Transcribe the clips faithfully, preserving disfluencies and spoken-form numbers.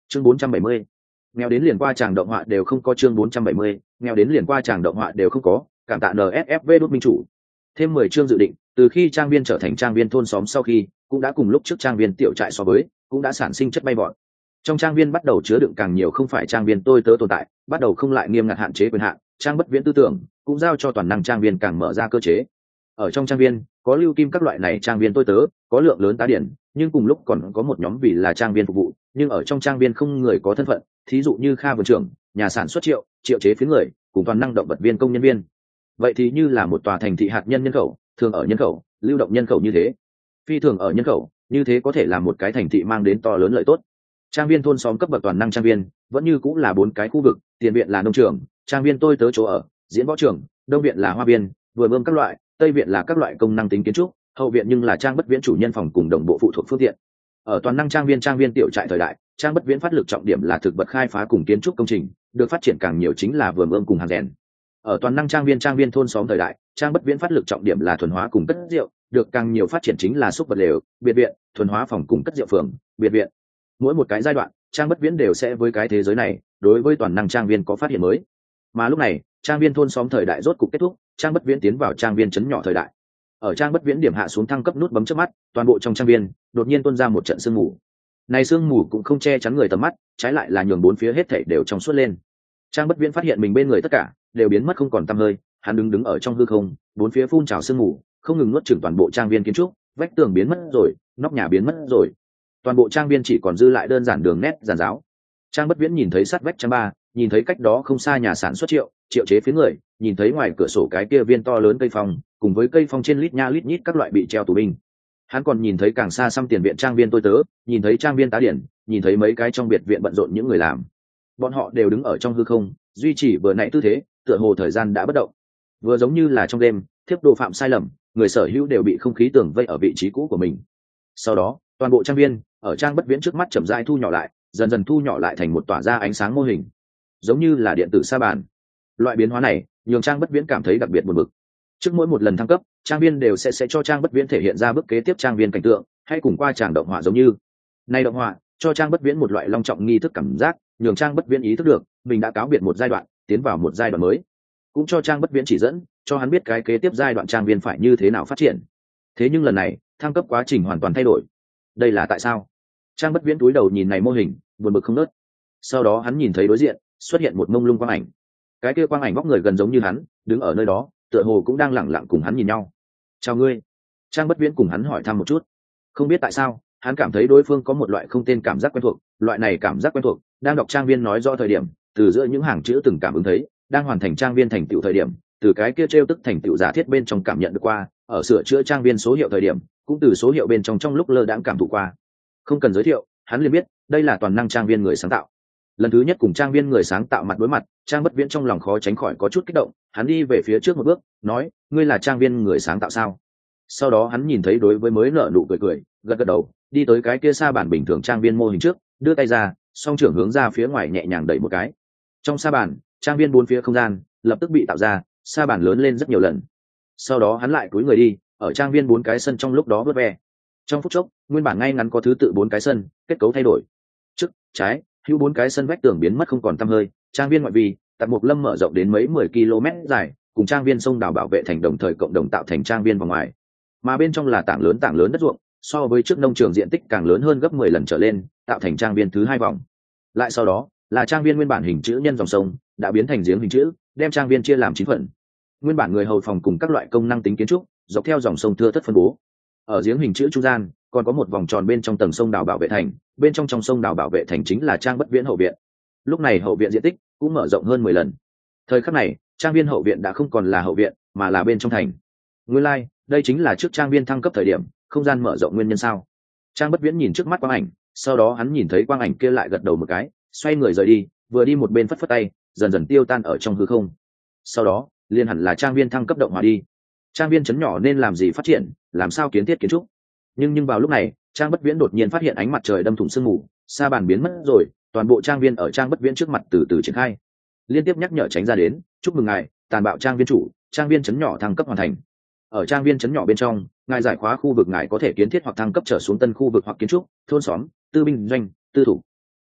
chương bốn trăm bảy mươi, nghèo đến liền qua tràng động họa đều không có. Chương bốn trăm bảy mươi, nghèo đến liền qua tràng động họa đều không có. Cảm tạ en ét ép vê đốt minh chủ. Thêm mười chương dự định, từ khi trang viên trở thành trang viên thôn xóm sau khi, cũng đã cùng lúc trước trang viên tiểu trại so với, cũng đã sản sinh chất bay vọt. Trong trang viên bắt đầu chứa đựng càng nhiều không phải trang viên tôi tớ tồn tại, bắt đầu không lại nghiêm ngặt hạn chế quyền hạn, trang bất viễn tư tưởng, cũng giao cho toàn năng trang viên càng mở ra cơ chế. Ở trong trang viên, có lưu kim các loại này trang viên tôi tớ, có lượng lớn tá điển, nhưng cùng lúc còn có một nhóm vì là trang viên phục vụ, nhưng ở trong trang viên không người có thân phận, thí dụ như kha vườn trưởng, nhà sản xuất triệu, triệu chế phiến người, cùng toàn năng động vật viên công nhân viên. Vậy thì như là một tòa thành thị hạt nhân nhân khẩu, thường ở nhân khẩu, lưu động nhân khẩu như thế. Phi thường ở nhân khẩu, như thế có thể là một cái thành thị mang đến to lớn lợi tốt. Trang viên thôn xóm cấp bậc toàn năng trang viên, vẫn như cũng là bốn cái khu vực, tiền viện là nông trường, trang viên tôi tớ chỗ ở, diễn võ trường, đông viện là hoa viên, vườn ươm các loại, tây viện là các loại công năng tính kiến trúc, hậu viện nhưng là trang bất viễn chủ nhân phòng cùng đồng bộ phụ thuộc phương tiện. Ở toàn năng trang viên trang viên tiểu trại thời đại, trang bất viễn phát lực trọng điểm là thực vật khai phá cùng kiến trúc công trình, được phát triển càng nhiều chính là vườn ươm cùng hàng rèn. Ở toàn năng trang viên trang viên thôn xóm thời đại, trang bất viễn phát lực trọng điểm là thuần hóa cùng cất rượu, được càng nhiều phát triển chính là xúc vật lều, biệt viện, thuần hóa phòng cùng cất rượu phường, biệt viện. Mỗi một cái giai đoạn, trang bất viễn đều sẽ với cái thế giới này, đối với toàn năng trang viên có phát hiện mới. Mà lúc này, trang viên thôn xóm thời đại rốt cục kết thúc, trang bất viễn tiến vào trang viên trấn nhỏ thời đại. Ở trang bất viễn điểm hạ xuống thăng cấp nút bấm trước mắt, toàn bộ trong trang viên đột nhiên tuôn ra một trận sương mù. Này sương mù cũng không che chắn người tầm mắt, trái lại là nhường bốn phía hết thảy đều trong suốt lên. Trang bất viễn phát hiện mình bên người tất cả đều biến mất không còn tăm hơi, hắn đứng đứng ở trong hư không, bốn phía phun trào sương mù, không ngừng nuốt chửng toàn bộ trang viên kiến trúc, vách tường biến mất rồi, nóc nhà biến mất rồi. Toàn bộ trang viên chỉ còn dư lại đơn giản đường nét giản giáo. Trang bất viễn nhìn thấy sát vách trang ba, nhìn thấy cách đó không xa nhà sản xuất triệu, triệu chế phía người, nhìn thấy ngoài cửa sổ cái kia viên to lớn cây phong, cùng với cây phong trên lít nha lít nhít các loại bị treo tù binh. Hắn còn nhìn thấy càng xa xăm tiền viện trang viên tôi tớ, nhìn thấy trang viên tá điển, nhìn thấy mấy cái trong biệt viện bận rộn những người làm. Bọn họ đều đứng ở trong hư không, duy trì vừa nãy tư thế, tựa hồ thời gian đã bất động. Vừa giống như là trong đêm, thiếp đồ phạm sai lầm, người sở hữu đều bị không khí tường vây ở vị trí cũ của mình. Sau đó, toàn bộ trang viên ở trang bất viễn trước mắt chậm rãi thu nhỏ lại, dần dần thu nhỏ lại thành một tỏa ra ánh sáng mô hình, giống như là điện tử sa bàn. Loại biến hóa này nhường trang bất viễn cảm thấy đặc biệt buồn bực. Trước mỗi một lần thăng cấp, trang viên đều sẽ sẽ cho trang bất viễn thể hiện ra bước kế tiếp trang viên cảnh tượng, hay cùng qua tràng động họa giống như. Nay động họa cho trang bất viễn một loại long trọng nghi thức cảm giác, nhường trang bất viễn ý thức được mình đã cáo biệt một giai đoạn, tiến vào một giai đoạn mới. Cũng cho trang bất viễn chỉ dẫn, cho hắn biết cái kế tiếp giai đoạn trang viên phải như thế nào phát triển. Thế nhưng lần này, thăng cấp quá trình hoàn toàn thay đổi. Đây là tại sao? Trang bất viễn túi đầu nhìn này mô hình, buồn bực không ngớt. Sau đó hắn nhìn thấy đối diện xuất hiện một mông lung quang ảnh. Cái kia quang ảnh vóc người gần giống như hắn, đứng ở nơi đó, tựa hồ cũng đang lẳng lặng cùng hắn nhìn nhau. Chào ngươi. Trang bất viễn cùng hắn hỏi thăm một chút. Không biết tại sao, hắn cảm thấy đối phương có một loại không tên cảm giác quen thuộc. Loại này cảm giác quen thuộc đang đọc trang viên nói rõ thời điểm, từ giữa những hàng chữ từng cảm ứng thấy, đang hoàn thành trang viên thành tựu thời điểm, từ cái kia trêu tức thành tựu giả thiết bên trong cảm nhận được qua, ở sửa chữa trang viên số hiệu thời điểm, cũng từ số hiệu bên trong trong lúc lơ đãng cảm thụ qua. Không cần giới thiệu, hắn liền biết đây là toàn năng trang viên người sáng tạo. Lần thứ nhất cùng trang viên người sáng tạo mặt đối mặt, trang bất viễn trong lòng khó tránh khỏi có chút kích động. Hắn đi về phía trước một bước, nói: ngươi là trang viên người sáng tạo sao? Sau đó hắn nhìn thấy đối với mới nở nụ cười cười, gật gật đầu, đi tới cái kia sa bàn bình thường trang viên mô hình trước, đưa tay ra, song trưởng hướng ra phía ngoài nhẹ nhàng đẩy một cái. Trong sa bàn, trang viên bốn phía không gian lập tức bị tạo ra, sa bàn lớn lên rất nhiều lần. Sau đó hắn lại cúi người đi, ở trang viên bốn cái sân trong lúc đó vớt ve. Trong phút chốc, nguyên bản ngay ngắn có thứ tự bốn cái sân, kết cấu thay đổi. Trước, trái, hữu bốn cái sân vách tường biến mất không còn tăm hơi, trang viên ngoại vi, Tạp Mục Lâm mở rộng đến mấy mười ki lô mét dài, cùng trang viên sông đảo bảo vệ thành đồng thời cộng đồng tạo thành trang viên vòng ngoài. Mà bên trong là tảng lớn tảng lớn đất ruộng, so với trước nông trường diện tích càng lớn hơn gấp mười lần trở lên, tạo thành trang viên thứ hai vòng. Lại sau đó, là trang viên nguyên bản hình chữ nhân dòng sông, đã biến thành giếng hình chữ, đem trang viên chia làm chín phần. Nguyên bản người hầu phòng cùng các loại công năng tính kiến trúc, dọc theo dòng sông thưa thất phân bố. Ở giếng hình chữ trung gian, còn có một vòng tròn bên trong tầng sông đảo bảo vệ thành, bên trong trong sông đảo bảo vệ thành chính là trang bất viễn hậu viện. Lúc này hậu viện diện tích cũng mở rộng hơn mười lần. Thời khắc này, trang viên hậu viện đã không còn là hậu viện, mà là bên trong thành. Nguyên lai, like, đây chính là trước trang viên thăng cấp thời điểm, không gian mở rộng nguyên nhân sao? Trang bất viễn nhìn trước mắt quang ảnh, sau đó hắn nhìn thấy quang ảnh kia lại gật đầu một cái, xoay người rời đi, vừa đi một bên phất phất tay, dần dần tiêu tan ở trong hư không. Sau đó, liên hẳn là trang viên thăng cấp động hòa đi. Trang viên chấn nhỏ nên làm gì phát triển, làm sao kiến thiết kiến trúc. Nhưng nhưng vào lúc này, trang bất viễn đột nhiên phát hiện ánh mặt trời đâm thủng sương mù, sa bàn biến mất rồi, toàn bộ trang viên ở trang bất viễn trước mặt từ từ triển khai. Liên tiếp nhắc nhở tránh ra đến, chúc mừng ngài, tàn bạo trang viên chủ, trang viên chấn nhỏ thăng cấp hoàn thành. Ở trang viên chấn nhỏ bên trong, ngài giải khóa khu vực ngài có thể kiến thiết hoặc thăng cấp trở xuống tân khu vực hoặc kiến trúc, thôn xóm, tư binh doanh, tư thủ.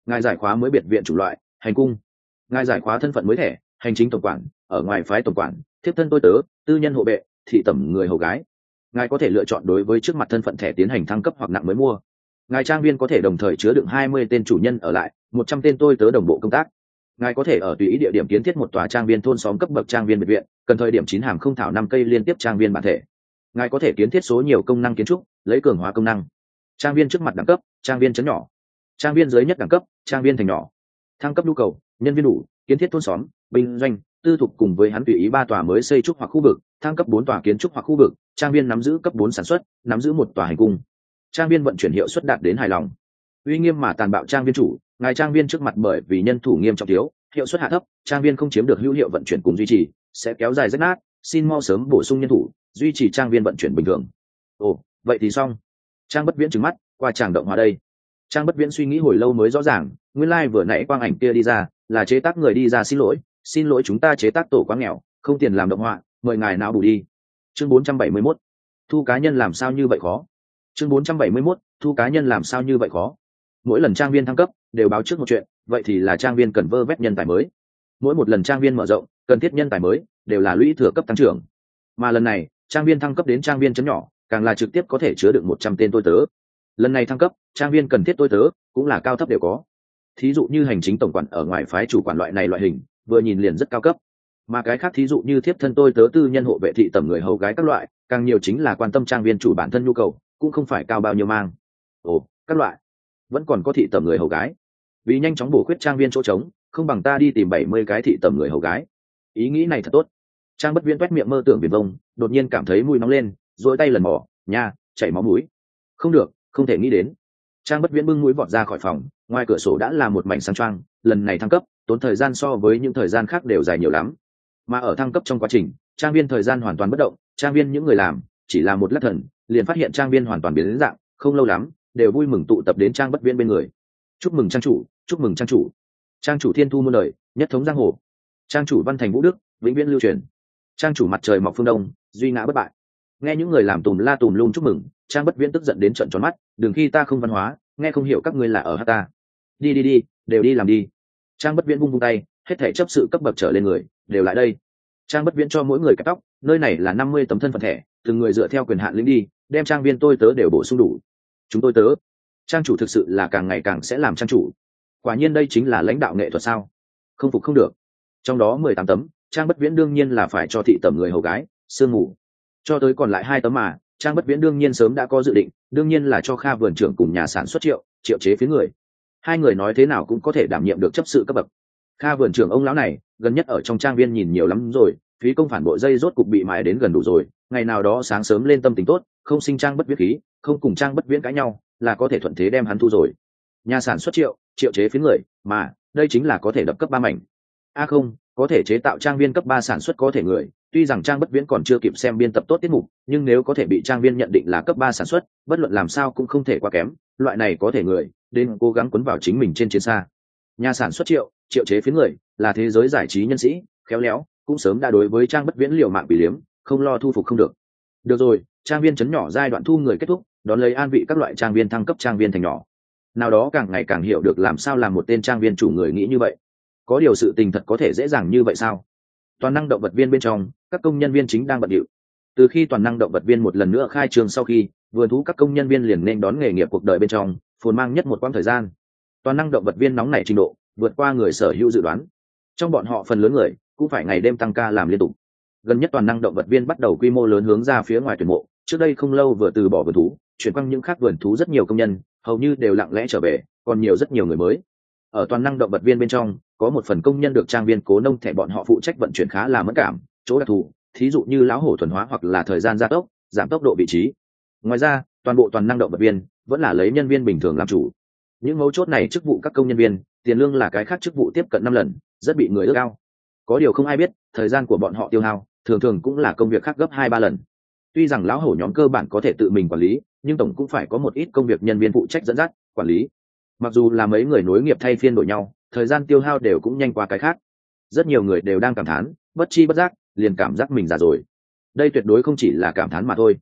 Ngài giải khóa mới biệt viện chủ loại, hành cung. Ngài giải khóa thân phận mới thẻ, hành chính tổng quản, ở ngoài phái tổng quản, thiếp thân tôi tớ, tư nhân hộ vệ, thị tẩm người hầu gái. Ngài có thể lựa chọn đối với trước mặt thân phận thẻ tiến hành thăng cấp hoặc nặng mới mua. Ngài trang viên có thể đồng thời chứa đựng hai mươi tên chủ nhân ở lại, một trăm tên tôi tớ đồng bộ công tác. Ngài có thể ở tùy ý địa điểm kiến thiết một tòa trang viên thôn xóm cấp bậc trang viên biệt viện, cần thời điểm chín hàm không thảo năm cây liên tiếp trang viên bản thể. Ngài có thể kiến thiết số nhiều công năng kiến trúc, lấy cường hóa công năng. Trang viên trước mặt đẳng cấp, trang viên chấn nhỏ. Trang viên dưới nhất đẳng cấp, trang viên thành nhỏ. Thăng cấp nhu cầu, nhân viên đủ, kiến thiết thôn xóm, binh doanh, tư thục cùng với hắn tùy ý ba tòa mới xây trúc hoặc khu vực, thăng cấp bốn tòa kiến trúc hoặc khu vực, trang viên nắm giữ cấp bốn sản xuất, nắm giữ một tòa hành cung. Trang viên vận chuyển hiệu suất đạt đến hài lòng. Uy nghiêm mà tàn bạo trang viên chủ, ngài trang viên trước mặt bởi vì nhân thủ nghiêm trọng thiếu, hiệu suất hạ thấp, trang viên không chiếm được hữu hiệu vận chuyển cùng duy trì, sẽ kéo dài rách nát, xin mau sớm bổ sung nhân thủ, duy trì trang viên vận chuyển bình thường. Ồ, vậy thì xong. Trang Bất Viễn trừng mắt, qua tràng động hòa đây. Trang Bất Viễn suy nghĩ hồi lâu mới rõ ràng, nguyên lai like vừa nãy quang ảnh kia đi ra, là chế tác người đi ra xin lỗi, xin lỗi chúng ta chế tác tổ quá nghèo, không tiền làm động họa, mời ngài não bù đi. Chương bốn trăm bảy mươi mốt, thu cá nhân làm sao như vậy khó. Chương bốn trăm bảy mươi mốt, thu cá nhân làm sao như vậy khó. Mỗi lần trang viên thăng cấp đều báo trước một chuyện, vậy thì là trang viên cần vơ vét nhân tài mới. Mỗi một lần trang viên mở rộng, cần thiết nhân tài mới, đều là lũy thừa cấp tăng trưởng. Mà lần này, trang viên thăng cấp đến trang viên chấn nhỏ, càng là trực tiếp có thể chứa được một trăm tên tôi tớ. Lần này thăng cấp, trang viên cần thiết tôi tớ, cũng là cao thấp đều có. Thí dụ như hành chính tổng quản ở ngoài phái chủ quản loại này loại hình, vừa nhìn liền rất cao cấp. Mà cái khác thí dụ như thiếp thân tôi tớ tư nhân hộ vệ thị tẩm người hầu gái các loại, càng nhiều chính là quan tâm trang viên chủ bản thân nhu cầu, cũng không phải cao bao nhiêu mang. Ồ, các loại, vẫn còn có thị tẩm người hầu gái. Vì nhanh chóng bổ khuyết trang viên chỗ trống, không bằng ta đi tìm bảy mươi cái thị tẩm người hầu gái. Ý nghĩ này thật tốt. Trang Bất Viễn toét miệng mơ tưởng viển vông, đột nhiên cảm thấy mũi nóng lên, duỗi tay lần mò, nha, chảy máu mũi. Không được, không thể nghĩ đến. Trang Bất Viễn bưng mũi vọt ra khỏi phòng, ngoài cửa sổ đã là một mảnh sáng choang, lần này thăng cấp, tốn thời gian so với những thời gian khác đều dài nhiều lắm. Mà ở thăng cấp trong quá trình, trang viên thời gian hoàn toàn bất động, trang viên những người làm chỉ là một lát thần, liền phát hiện trang viên hoàn toàn biến đến dạng, không lâu lắm, đều vui mừng tụ tập đến Trang Bất Viễn bên người. Chúc mừng trang chủ, chúc mừng trang chủ. Trang chủ thiên thu muôn đời, nhất thống giang hồ. Trang chủ văn thành vũ đức, vĩnh viễn lưu truyền. Trang chủ mặt trời mọc phương đông, duy ngã bất bại. Nghe những người làm tùm la tùm lum chúc mừng, Trang Bất Viễn tức giận đến trợn tròn mắt, đừng khi ta không văn hóa, nghe không hiểu các ngươi là ở hát ta. Đi đi đi, đều đi làm đi. Trang Bất Viễn vung vung tay, hết thảy chấp sự cấp bậc trở lên người, đều lại đây. Trang Bất Viễn cho mỗi người cắt tóc, nơi này là năm mươi tấm thân phận thẻ, từng người dựa theo quyền hạn lĩnh đi, đem trang viên tôi tớ đều bổ sung đủ. Chúng tôi tớ, trang chủ thực sự là càng ngày càng sẽ làm trang chủ. Quả nhiên đây chính là lãnh đạo nghệ thuật sao? Không phục không được. Trong đó mười tám tấm, Trang Bất Viễn đương nhiên là phải cho thị tẩm người hầu gái, sương ngủ. Cho tới còn lại hai tấm mà, Trang Bất Viễn đương nhiên sớm đã có dự định, đương nhiên là cho Kha vườn trưởng cùng nhà sản xuất Triệu, Triệu chế phía người. Hai người nói thế nào cũng có thể đảm nhiệm được chấp sự cấp bậc. Kha vườn trưởng ông lão này, gần nhất ở trong trang viên nhìn nhiều lắm rồi, phí công phản bội dây rốt cục bị mài đến gần đủ rồi, ngày nào đó sáng sớm lên tâm tình tốt, không sinh Trang Bất Viễn khí, không cùng Trang Bất Viễn cãi nhau, là có thể thuận thế đem hắn thu rồi. Nhà sản xuất Triệu, Triệu chế phía người, mà đây chính là có thể đập cấp ba mảnh. A à không, có thể chế tạo trang viên cấp ba sản xuất có thể người, tuy rằng Trang Bất Viễn còn chưa kịp xem biên tập tốt tiết mục, nhưng nếu có thể bị trang viên nhận định là cấp ba sản xuất, bất luận làm sao cũng không thể quá kém, loại này có thể người, đến cố gắng quấn vào chính mình trên chiến xa. Nhà sản xuất Triệu, Triệu chế phía người, là thế giới giải trí nhân sĩ, khéo léo, cũng sớm đã đối với Trang Bất Viễn liều mạng bị liếm, không lo thu phục không được. Được rồi, trang viên chấn nhỏ giai đoạn thu người kết thúc, đón lấy an vị các loại trang viên thăng cấp trang viên thành nhỏ. Nào đó càng ngày càng hiểu được làm sao làm một tên trang viên chủ người nghĩ như vậy. Có điều sự tình thật có thể dễ dàng như vậy sao? Toàn năng động vật viên bên trong, các công nhân viên chính đang bận rộn. Từ khi toàn năng động vật viên một lần nữa khai trương sau khi, vườn thú các công nhân viên liền nên đón nghề nghiệp cuộc đời bên trong, phồn mang nhất một quãng thời gian. Toàn năng động vật viên nóng nảy trình độ, vượt qua người sở hữu dự đoán. Trong bọn họ phần lớn người cũng phải ngày đêm tăng ca làm liên tục. Gần nhất toàn năng động vật viên bắt đầu quy mô lớn hướng ra phía ngoài tuyển mộ, trước đây không lâu vừa từ bỏ vườn thú, chuyển qua những khác vườn thú rất nhiều công nhân, hầu như đều lặng lẽ trở về, còn nhiều rất nhiều người mới. Ở toàn năng động vật viên bên trong, có một phần công nhân được trang viên cố nông thẻ bọn họ phụ trách vận chuyển khá là mất cảm, chỗ đặc thù, thí dụ như lão hổ thuần hóa hoặc là thời gian gia tốc, giảm tốc độ vị trí. Ngoài ra, toàn bộ toàn năng động vật viên vẫn là lấy nhân viên bình thường làm chủ. Những mấu chốt này chức vụ các công nhân viên, tiền lương là cái khác chức vụ tiếp cận năm lần, rất bị người ước ao. Có điều không ai biết, thời gian của bọn họ tiêu hao, thường thường cũng là công việc khác gấp hai ba lần. Tuy rằng lão hổ nhóm cơ bản có thể tự mình quản lý, nhưng tổng cũng phải có một ít công việc nhân viên phụ trách dẫn dắt, quản lý. Mặc dù là mấy người nối nghiệp thay phiên đổi nhau, thời gian tiêu hao đều cũng nhanh qua cái khác. Rất nhiều người đều đang cảm thán, bất chi bất giác, liền cảm giác mình già rồi. Đây tuyệt đối không chỉ là cảm thán mà thôi.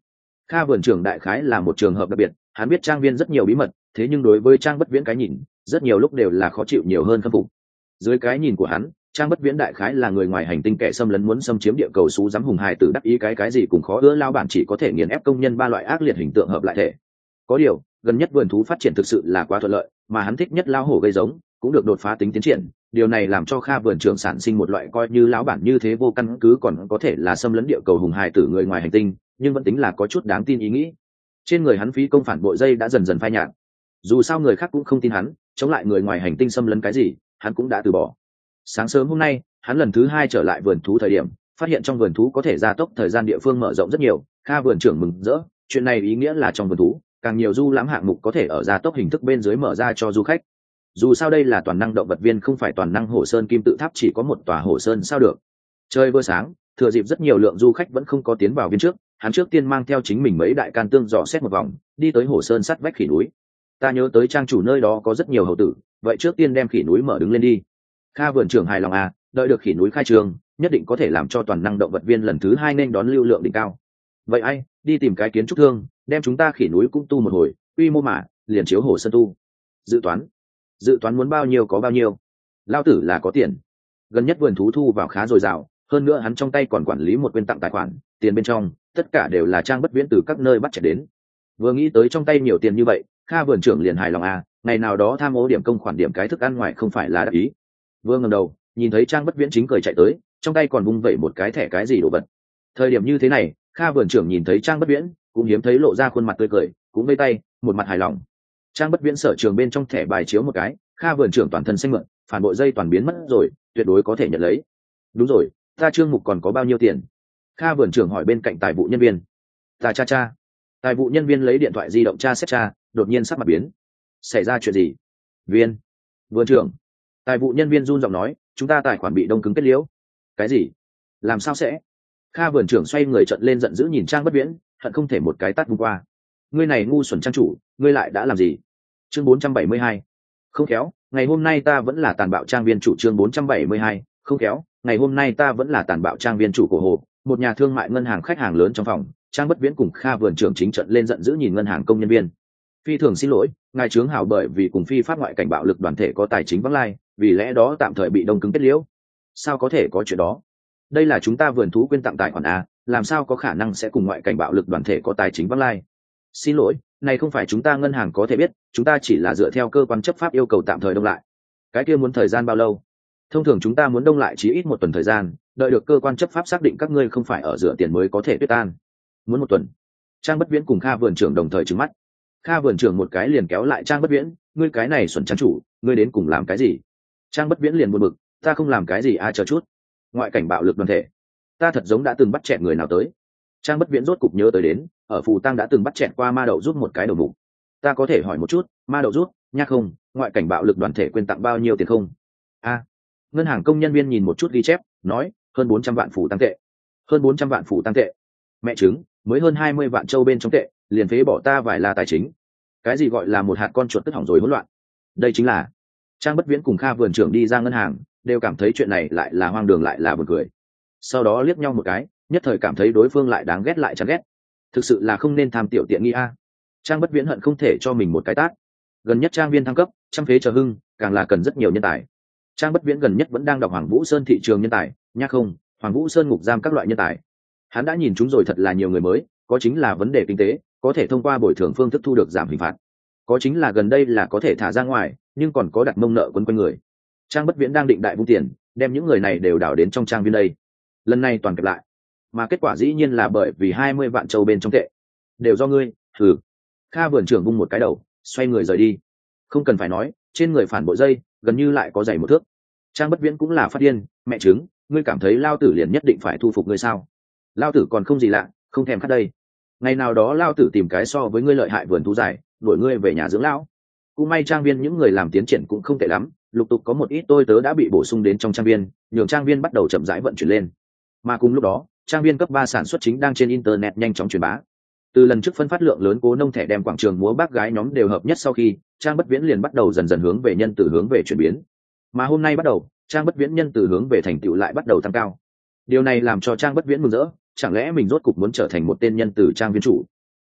Kha vườn trưởng đại khái là một trường hợp đặc biệt, hắn biết trang viên rất nhiều bí mật, thế nhưng đối với trang bất viễn cái nhìn rất nhiều lúc đều là khó chịu nhiều hơn khâm phục. Dưới cái nhìn của hắn, trang bất viễn đại khái là người ngoài hành tinh kẻ xâm lấn muốn xâm chiếm địa cầu xú dám hùng hài tử đắc ý cái cái gì cũng khó ưa lao bản chỉ có thể nghiền ép công nhân ba loại ác liệt hình tượng hợp lại thể. Có điều gần nhất vườn thú phát triển thực sự là quá thuận lợi, mà hắn thích nhất lao hổ gây giống cũng được đột phá tính tiến triển, điều này làm cho Kha vườn trưởng sản sinh một loại coi như lão bản như thế vô căn cứ còn có thể là xâm lấn địa cầu hùng hài tử người ngoài hành tinh, nhưng vẫn tính là có chút đáng tin ý nghĩ. Trên người hắn phí công phản bội dây đã dần dần phai nhạt, dù sao người khác cũng không tin hắn, chống lại người ngoài hành tinh xâm lấn cái gì hắn cũng đã từ bỏ. Sáng sớm hôm nay hắn lần thứ hai trở lại vườn thú thời điểm, phát hiện trong vườn thú có thể gia tốc thời gian địa phương mở rộng rất nhiều. Kha vườn trưởng mừng rỡ, chuyện này ý nghĩa là trong vườn thú càng nhiều du lãm hạng mục có thể ở gia tốc hình thức bên dưới mở ra cho du khách. Dù sao đây là toàn năng động vật viên, không phải toàn năng Hổ Sơn kim tự tháp chỉ có một tòa Hổ Sơn sao được. Trời vừa sáng, thừa dịp rất nhiều lượng du khách vẫn không có tiến vào viên trước, hắn trước tiên mang theo chính mình mấy đại can tương dò xét một vòng, đi tới Hổ Sơn sắt vách khỉ núi. Ta nhớ tới trang chủ nơi đó có rất nhiều hầu tử, vậy trước tiên đem khỉ núi mở đứng lên đi. Kha vườn trưởng hài lòng à, đợi được khỉ núi khai trường nhất định có thể làm cho toàn năng động vật viên lần thứ hai nên đón lưu lượng đỉnh cao. Vậy ai đi tìm cái kiến trúc thương, đem chúng ta khỉ núi cũng tu một hồi, quy mô mà liền chiếu Hổ Sơn tu. Dự toán dự toán muốn bao nhiêu có bao nhiêu, lao tử là có tiền. Gần nhất vườn thú thu vào khá dồi dào, hơn nữa hắn trong tay còn quản lý một quyên tặng tài khoản, tiền bên trong tất cả đều là trang bất viễn từ các nơi bắt chạy đến. Vừa nghĩ tới trong tay nhiều tiền như vậy, Kha vườn trưởng liền hài lòng à, ngày nào đó tham ô điểm công khoản điểm cái thức ăn ngoài không phải là đắc ý. Vừa ngẩng đầu nhìn thấy trang bất viễn chính cười chạy tới, trong tay còn vung vẩy một cái thẻ cái gì đồ vật. Thời điểm như thế này, Kha vườn trưởng nhìn thấy trang bất viễn cũng hiếm thấy lộ ra khuôn mặt tươi cười, cũng vây tay một mặt hài lòng. Trang bất viễn sở trường bên trong thẻ bài chiếu một cái, Kha vườn trưởng toàn thân xanh mượn, phản bội dây toàn biến mất rồi, tuyệt đối có thể nhận lấy. Đúng rồi, ta trương mục còn có bao nhiêu tiền? Kha vườn trưởng hỏi bên cạnh tài vụ nhân viên. Ta cha cha. Tài vụ nhân viên lấy điện thoại di động tra xét tra, đột nhiên sắc mặt biến. Xảy ra chuyện gì? Viên. Vườn trưởng. Tài vụ nhân viên run giọng nói, chúng ta tài khoản bị đông cứng kết liễu. Cái gì? Làm sao sẽ? Kha vườn trưởng xoay người trợn lên giận dữ nhìn trang bất viễn, hận không thể một cái tát vung qua. Ngươi này ngu xuẩn trang chủ, ngươi lại đã làm gì? Chương bốn trăm bảy mươi hai. Không khéo, ngày hôm nay ta vẫn là tàn bạo trang viên chủ. Chương bốn trăm bảy mươi hai. Không khéo, ngày hôm nay ta vẫn là tàn bạo trang viên chủ của hồ, một nhà thương mại ngân hàng khách hàng lớn trong phòng. Trang bất viễn cùng Kha vườn trưởng chính trận lên giận dữ nhìn ngân hàng công nhân viên. Phi thường xin lỗi, ngài chướng hào bởi vì cùng phi pháp ngoại cảnh bạo lực đoàn thể có tài chính vắng lai, vì lẽ đó tạm thời bị đông cứng kết liễu. Sao có thể có chuyện đó? Đây là chúng ta vườn thú quyên tặng tài khoản a, làm sao có khả năng sẽ cùng ngoại cảnh bạo lực đoàn thể có tài chính vắng lai? Xin lỗi, này không phải chúng ta ngân hàng có thể biết, chúng ta chỉ là dựa theo cơ quan chấp pháp yêu cầu tạm thời đông lại. Cái kia muốn thời gian bao lâu? Thông thường chúng ta muốn đông lại chí ít một tuần thời gian, đợi được cơ quan chấp pháp xác định các ngươi không phải ở rửa tiền mới có thể tuyết tan. Muốn một tuần? Trang bất viễn cùng Kha vườn trưởng đồng thời trừng mắt. Kha vườn trưởng một cái liền kéo lại trang bất viễn, ngươi cái này xuẩn trang chủ, ngươi đến cùng làm cái gì? Trang bất viễn liền buồn bực, ta không làm cái gì a, chờ chút. Ngoại cảnh bạo lực đoàn thể, ta thật giống đã từng bắt chẹt người nào tới. Trang bất viễn rốt cục nhớ tới đến, ở phù tăng đã từng bắt chẹt qua ma đậu rút một cái đầu mục. Ta có thể hỏi một chút, ma đậu rút nhắc không, ngoại cảnh bạo lực đoàn thể quyên tặng bao nhiêu tiền không? A. Ngân hàng công nhân viên nhìn một chút ghi chép, nói hơn bốn trăm vạn phù tăng tệ. Hơn bốn trăm vạn phù tăng tệ? Mẹ chứng, mới hơn hai mươi vạn châu bên trong tệ, liền phế bỏ ta vài là tài chính. Cái gì gọi là một hạt con chuột tức hỏng rồi hỗn loạn? Đây chính là. Trang bất viễn cùng Kha vườn trưởng đi ra ngân hàng, đều cảm thấy chuyện này lại là hoang đường lại là buồn cười. Sau đó liếc nhau một cái, nhất thời cảm thấy đối phương lại đáng ghét lại chán ghét. Thực sự là không nên tham tiểu tiện nghi a. Trang bất viễn hận không thể cho mình một cái tát. Gần nhất trang viên thăng cấp, trăm phế chờ hưng, càng là cần rất nhiều nhân tài. Trang bất viễn gần nhất vẫn đang đọc Hoàng Vũ Sơn thị trường nhân tài, nhắc không, Hoàng Vũ Sơn ngục giam các loại nhân tài. Hắn đã nhìn chúng rồi thật là nhiều người mới, có chính là vấn đề kinh tế, có thể thông qua bồi thường phương thức thu được giảm hình phạt. Có chính là gần đây là có thể thả ra ngoài, nhưng còn có đặt mông nợ quấn quanh người. Trang bất viễn đang định đại vung tiền, đem những người này đều đảo đến trong trang viên đây. Lần này toàn kẹp lại, mà kết quả dĩ nhiên là bởi vì hai mươi vạn châu bên trong tệ, đều do ngươi. Thử. Kha vườn trưởng vung một cái đầu, xoay người rời đi. Không cần phải nói, trên người phản bội dây gần như lại có dày một thước. Trang bất viễn cũng là phát điên, mẹ chứng, ngươi cảm thấy lao tử liền nhất định phải thu phục ngươi sao? Lao tử còn không gì lạ, không thèm khát đây. Ngày nào đó lao tử tìm cái so với ngươi lợi hại vườn thú dài, đuổi ngươi về nhà dưỡng lão. Cũng may trang viên những người làm tiến triển cũng không tệ lắm, lục tục có một ít tôi tớ đã bị bổ sung đến trong trang viên, nhường trang viên bắt đầu chậm rãi vận chuyển lên. Mà cùng lúc đó, trang viên cấp ba sản xuất chính đang trên internet nhanh chóng truyền bá. Từ lần trước phân phát lượng lớn cố nông thẻ đem quảng trường múa bác gái nhóm đều hợp nhất sau khi, trang bất viễn liền bắt đầu dần dần hướng về nhân từ hướng về chuyển biến. Mà hôm nay bắt đầu, trang bất viễn nhân từ hướng về thành tựu lại bắt đầu tăng cao. Điều này làm cho trang bất viễn mừng rỡ, chẳng lẽ mình rốt cục muốn trở thành một tên nhân từ trang viên chủ?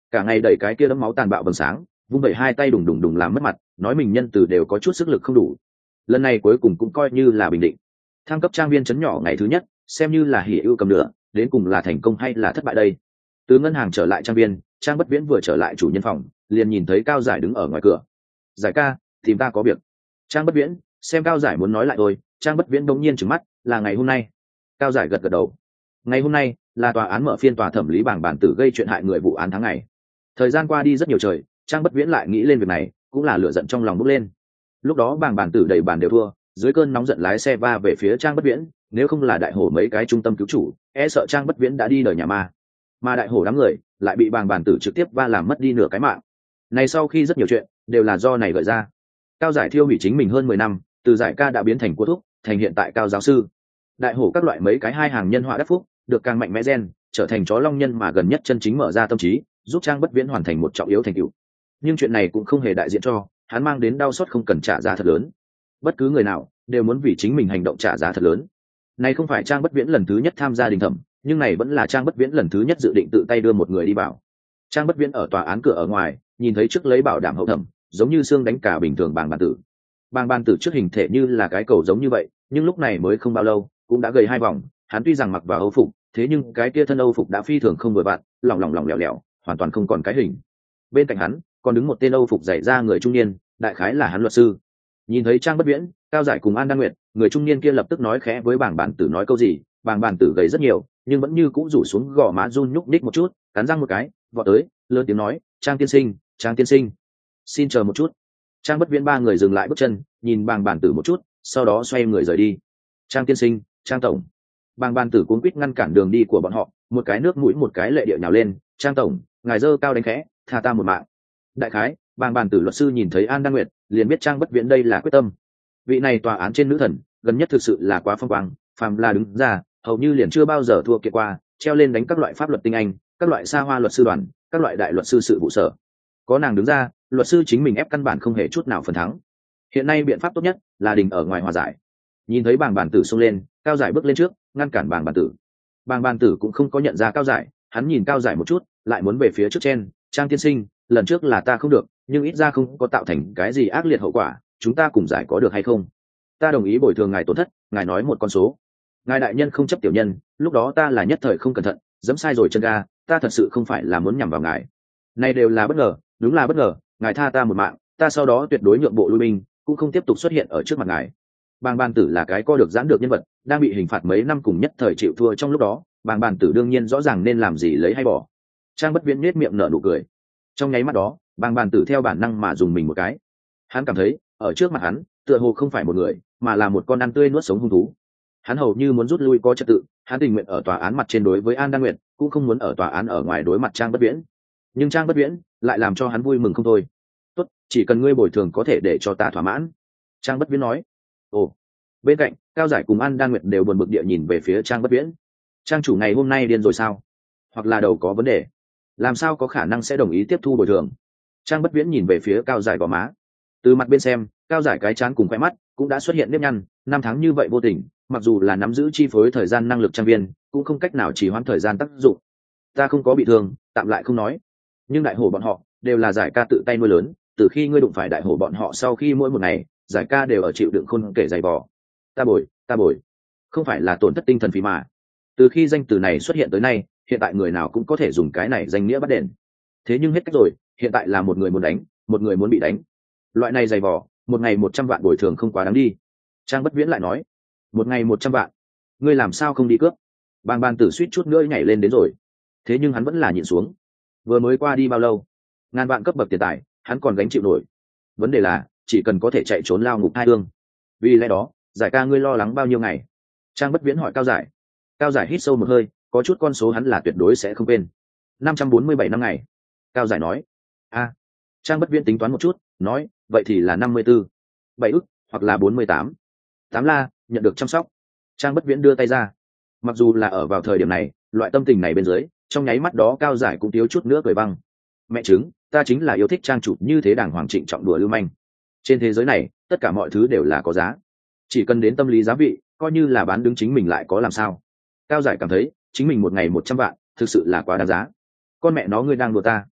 cả ngày đẩy cái kia đẫm máu tàn bạo vầng sáng, vung vẩy hai tay đùng đùng đùng làm mất mặt, nói mình nhân từ đều có chút sức lực không đủ. Lần này cuối cùng cũng coi như là bình định. Thăng cấp trang viên trấn nhỏ ngày thứ nhất, xem như là hỉ ưu cầm nửa, đến cùng là thành công hay là thất bại đây. Từ ngân hàng trở lại trang viên, Trang Bất Viễn vừa trở lại chủ nhân phòng, liền nhìn thấy Cao Giải đứng ở ngoài cửa. "Giải ca, tìm ta có việc." Trang Bất Viễn xem Cao Giải muốn nói lại thôi, Trang Bất Viễn đống nhiên trừng mắt, "Là ngày hôm nay." Cao Giải gật gật đầu. Ngày hôm nay là tòa án mở phiên tòa thẩm lý bảng bản tử gây chuyện hại người vụ án tháng ngày. Thời gian qua đi rất nhiều trời, Trang Bất Viễn lại nghĩ lên việc này, cũng là lửa giận trong lòng bốc lên. Lúc đó bảng bản tử đầy bàn đều thua, dưới cơn nóng giận lái xe va về phía Trang Bất Viễn, nếu không là đại hổ mấy cái trung tâm cứu chủ, e sợ Trang Bất Viễn đã đi đời nhà ma. Mà đại hổ đám người lại bị bàng bản tử trực tiếp va làm mất đi nửa cái mạng. Này sau khi rất nhiều chuyện đều là do này gợi ra. Cao Giải thiêu hủy chính mình hơn mười năm, từ giải ca đã biến thành cô thúc, thành hiện tại cao giáo sư. Đại hổ các loại mấy cái hai hàng nhân họa đắc phúc, được càng mạnh mẽ gen, trở thành chó long nhân mà gần nhất chân chính mở ra tâm trí, giúp Trang Bất Viễn hoàn thành một trọng yếu thành tựu. Nhưng chuyện này cũng không hề đại diện cho hắn mang đến đau xót không cần trả giá thật lớn. Bất cứ người nào đều muốn vì chính mình hành động trả giá thật lớn. Này không phải Trang Bất Viễn lần thứ nhất tham gia đình thẩm, nhưng này vẫn là Trang Bất Viễn lần thứ nhất dự định tự tay đưa một người đi bảo. Trang Bất Viễn ở tòa án cửa ở ngoài, nhìn thấy trước lấy bảo đảm hậu thẩm, giống như xương đánh cả bình thường bàng bàn tử. Bàng bàn tử trước hình thể như là cái cầu giống như vậy, nhưng lúc này mới không bao lâu, cũng đã gầy hai vòng. Hắn tuy rằng mặc vào âu phục, thế nhưng cái kia thân âu phục đã phi thường không vừa vặn, lỏng lỏng lỏng lẻo lẻo, hoàn toàn không còn cái hình. Bên cạnh hắn còn đứng một tên âu phục dày da người trung niên, đại khái là hắn luật sư. Nhìn thấy Trang Bất Viễn, Cao Giải cùng An Đan Nguyệt, người trung niên kia lập tức nói khẽ với bàng bàn tử nói câu gì. Bàng bàn tử gầy rất nhiều, nhưng vẫn như cũ rủ xuống gò má run nhúc ních một chút, cắn răng một cái, vọt tới, lớn tiếng nói, "Trang tiên sinh, Trang tiên sinh, xin chờ một chút." Trang Bất Viễn ba người dừng lại bước chân, nhìn bàng bàn tử một chút, sau đó xoay người rời đi. "Trang tiên sinh, Trang tổng." Bàng bàn tử cuống quýt ngăn cản đường đi của bọn họ, một cái nước mũi một cái lệ điệu nhào lên, "Trang tổng, ngài dơ cao đánh khẽ, tha ta một mạng." Đại khái, bàng bàn tử luật sư nhìn thấy An Đan Nguyệt, liền biết Trang Bất Viễn đây là quyết tâm. Vị này tòa án trên nữ thần, gần nhất thực sự là quá phong quang, phàm là đứng ra, hầu như liền chưa bao giờ thua kiệt qua, treo lên đánh các loại pháp luật tinh anh, các loại xa hoa luật sư đoàn, các loại đại luật sư sự vụ sở. Có nàng đứng ra, luật sư chính mình ép căn bản không hề chút nào phần thắng. Hiện nay biện pháp tốt nhất là đình ở ngoài hòa giải. Nhìn thấy bàng bàn tử xông lên, Cao Giải bước lên trước, ngăn cản bàng bàn tử. Bàng bàn tử cũng không có nhận ra Cao Giải, hắn nhìn Cao Giải một chút, lại muốn về phía trước chen, "Trang tiên sinh, lần trước là ta không được, nhưng ít ra không có tạo thành cái gì ác liệt hậu quả, chúng ta cùng giải có được hay không? Ta đồng ý bồi thường ngài tổn thất, ngài nói một con số." "Ngài đại nhân không chấp tiểu nhân, lúc đó ta là nhất thời không cẩn thận, giẫm sai rồi chân ga, ta thật sự không phải là muốn nhằm vào ngài. Này đều là bất ngờ, đúng là bất ngờ, ngài tha ta một mạng, ta sau đó tuyệt đối nhượng bộ lui binh, cũng không tiếp tục xuất hiện ở trước mặt ngài." Bàng bàn tử là cái co được giãn được nhân vật, đang bị hình phạt mấy năm cùng nhất thời chịu thua trong lúc đó, bàng bàn tử đương nhiên rõ ràng nên làm gì lấy hay bỏ. Trang Bất Viễn nhếch miệng nở nụ cười. Trong nháy mắt đó, bàng bàn tử theo bản năng mà dùng mình một cái. Hắn cảm thấy, ở trước mặt hắn, tựa hồ không phải một người, mà là một con ăn tươi nuốt sống hung thú. Hắn hầu như muốn rút lui có trật tự, hắn tình nguyện ở tòa án mặt trên đối với An Đan Nguyệt, cũng không muốn ở tòa án ở ngoài đối mặt Trang Bất Viễn. Nhưng Trang Bất Viễn lại làm cho hắn vui mừng không thôi. "Tốt, chỉ cần ngươi bồi thường có thể để cho ta thỏa mãn." Trang Bất Viễn nói. Ồ. Bên cạnh, Cao Giải cùng An Đan Nguyệt đều buồn bực địa nhìn về phía Trang Bất Viễn. Trang chủ ngày hôm nay điên rồi sao? Hoặc là đầu có vấn đề? Làm sao có khả năng sẽ đồng ý tiếp thu bồi thường? Trang Bất Viễn nhìn về phía Cao Giải gò má. Từ mặt bên xem, Cao Giải cái trán cùng khóe mắt cũng đã xuất hiện nếp nhăn, năm tháng như vậy vô tình, mặc dù là nắm giữ chi phối thời gian năng lực trang viên, cũng không cách nào trì hoãn thời gian tác dụng. "Ta không có bị thương, tạm lại không nói, nhưng đại hổ bọn họ đều là giải ca tự tay nuôi lớn, từ khi ngươi đụng phải đại hổ bọn họ sau khi mỗi một ngày, giải ca đều ở chịu đựng khôn kể dày vò. Ta bồi, ta bồi, không phải là tổn thất tinh thần phí mà. Từ khi danh từ này xuất hiện tới nay, hiện tại người nào cũng có thể dùng cái này danh nghĩa bắt đền. Thế nhưng hết cách rồi, hiện tại là một người muốn đánh, một người muốn bị đánh. Loại này dày vò, một ngày một trăm vạn bồi thường không quá đáng đi." Trang Bất Viễn lại nói. "Một ngày một trăm vạn, ngươi làm sao không đi cướp?" Bàng bàn tử suýt chút nữa nhảy lên đến rồi. Thế nhưng hắn vẫn là nhịn xuống. Vừa mới qua đi bao lâu, ngàn vạn cấp bậc tiền tài, hắn còn gánh chịu nổi. Vấn đề là, chỉ cần có thể chạy trốn lao ngục hai hương. Vì lẽ đó, Giải ca ngươi lo lắng bao nhiêu ngày? Trang Bất Viễn hỏi Cao Giải. Cao Giải hít sâu một hơi, có chút con số hắn là tuyệt đối sẽ không quên. Năm trăm bốn mươi bảy năm ngày. Cao Giải nói. A. Trang Bất Viễn tính toán một chút, nói, vậy thì là năm mươi tư, bảy ức, hoặc là bốn mươi tám. Tám la, nhận được chăm sóc. Trang Bất Viễn đưa tay ra. Mặc dù là ở vào thời điểm này, loại tâm tình này bên dưới, trong nháy mắt đó Cao Giải cũng thiếu chút nữa cười văng. Mẹ chứng, ta chính là yêu thích Trang chủ như thế đàng hoàng trịnh trọng đùa lưu manh. Trên thế giới này, tất cả mọi thứ đều là có giá. Chỉ cần đến tâm lý giá vị, coi như là bán đứng chính mình lại có làm sao. Cao Giải cảm thấy, chính mình một ngày một trăm vạn, thực sự là quá đáng giá. Con mẹ nó ngươi đang đùa ta.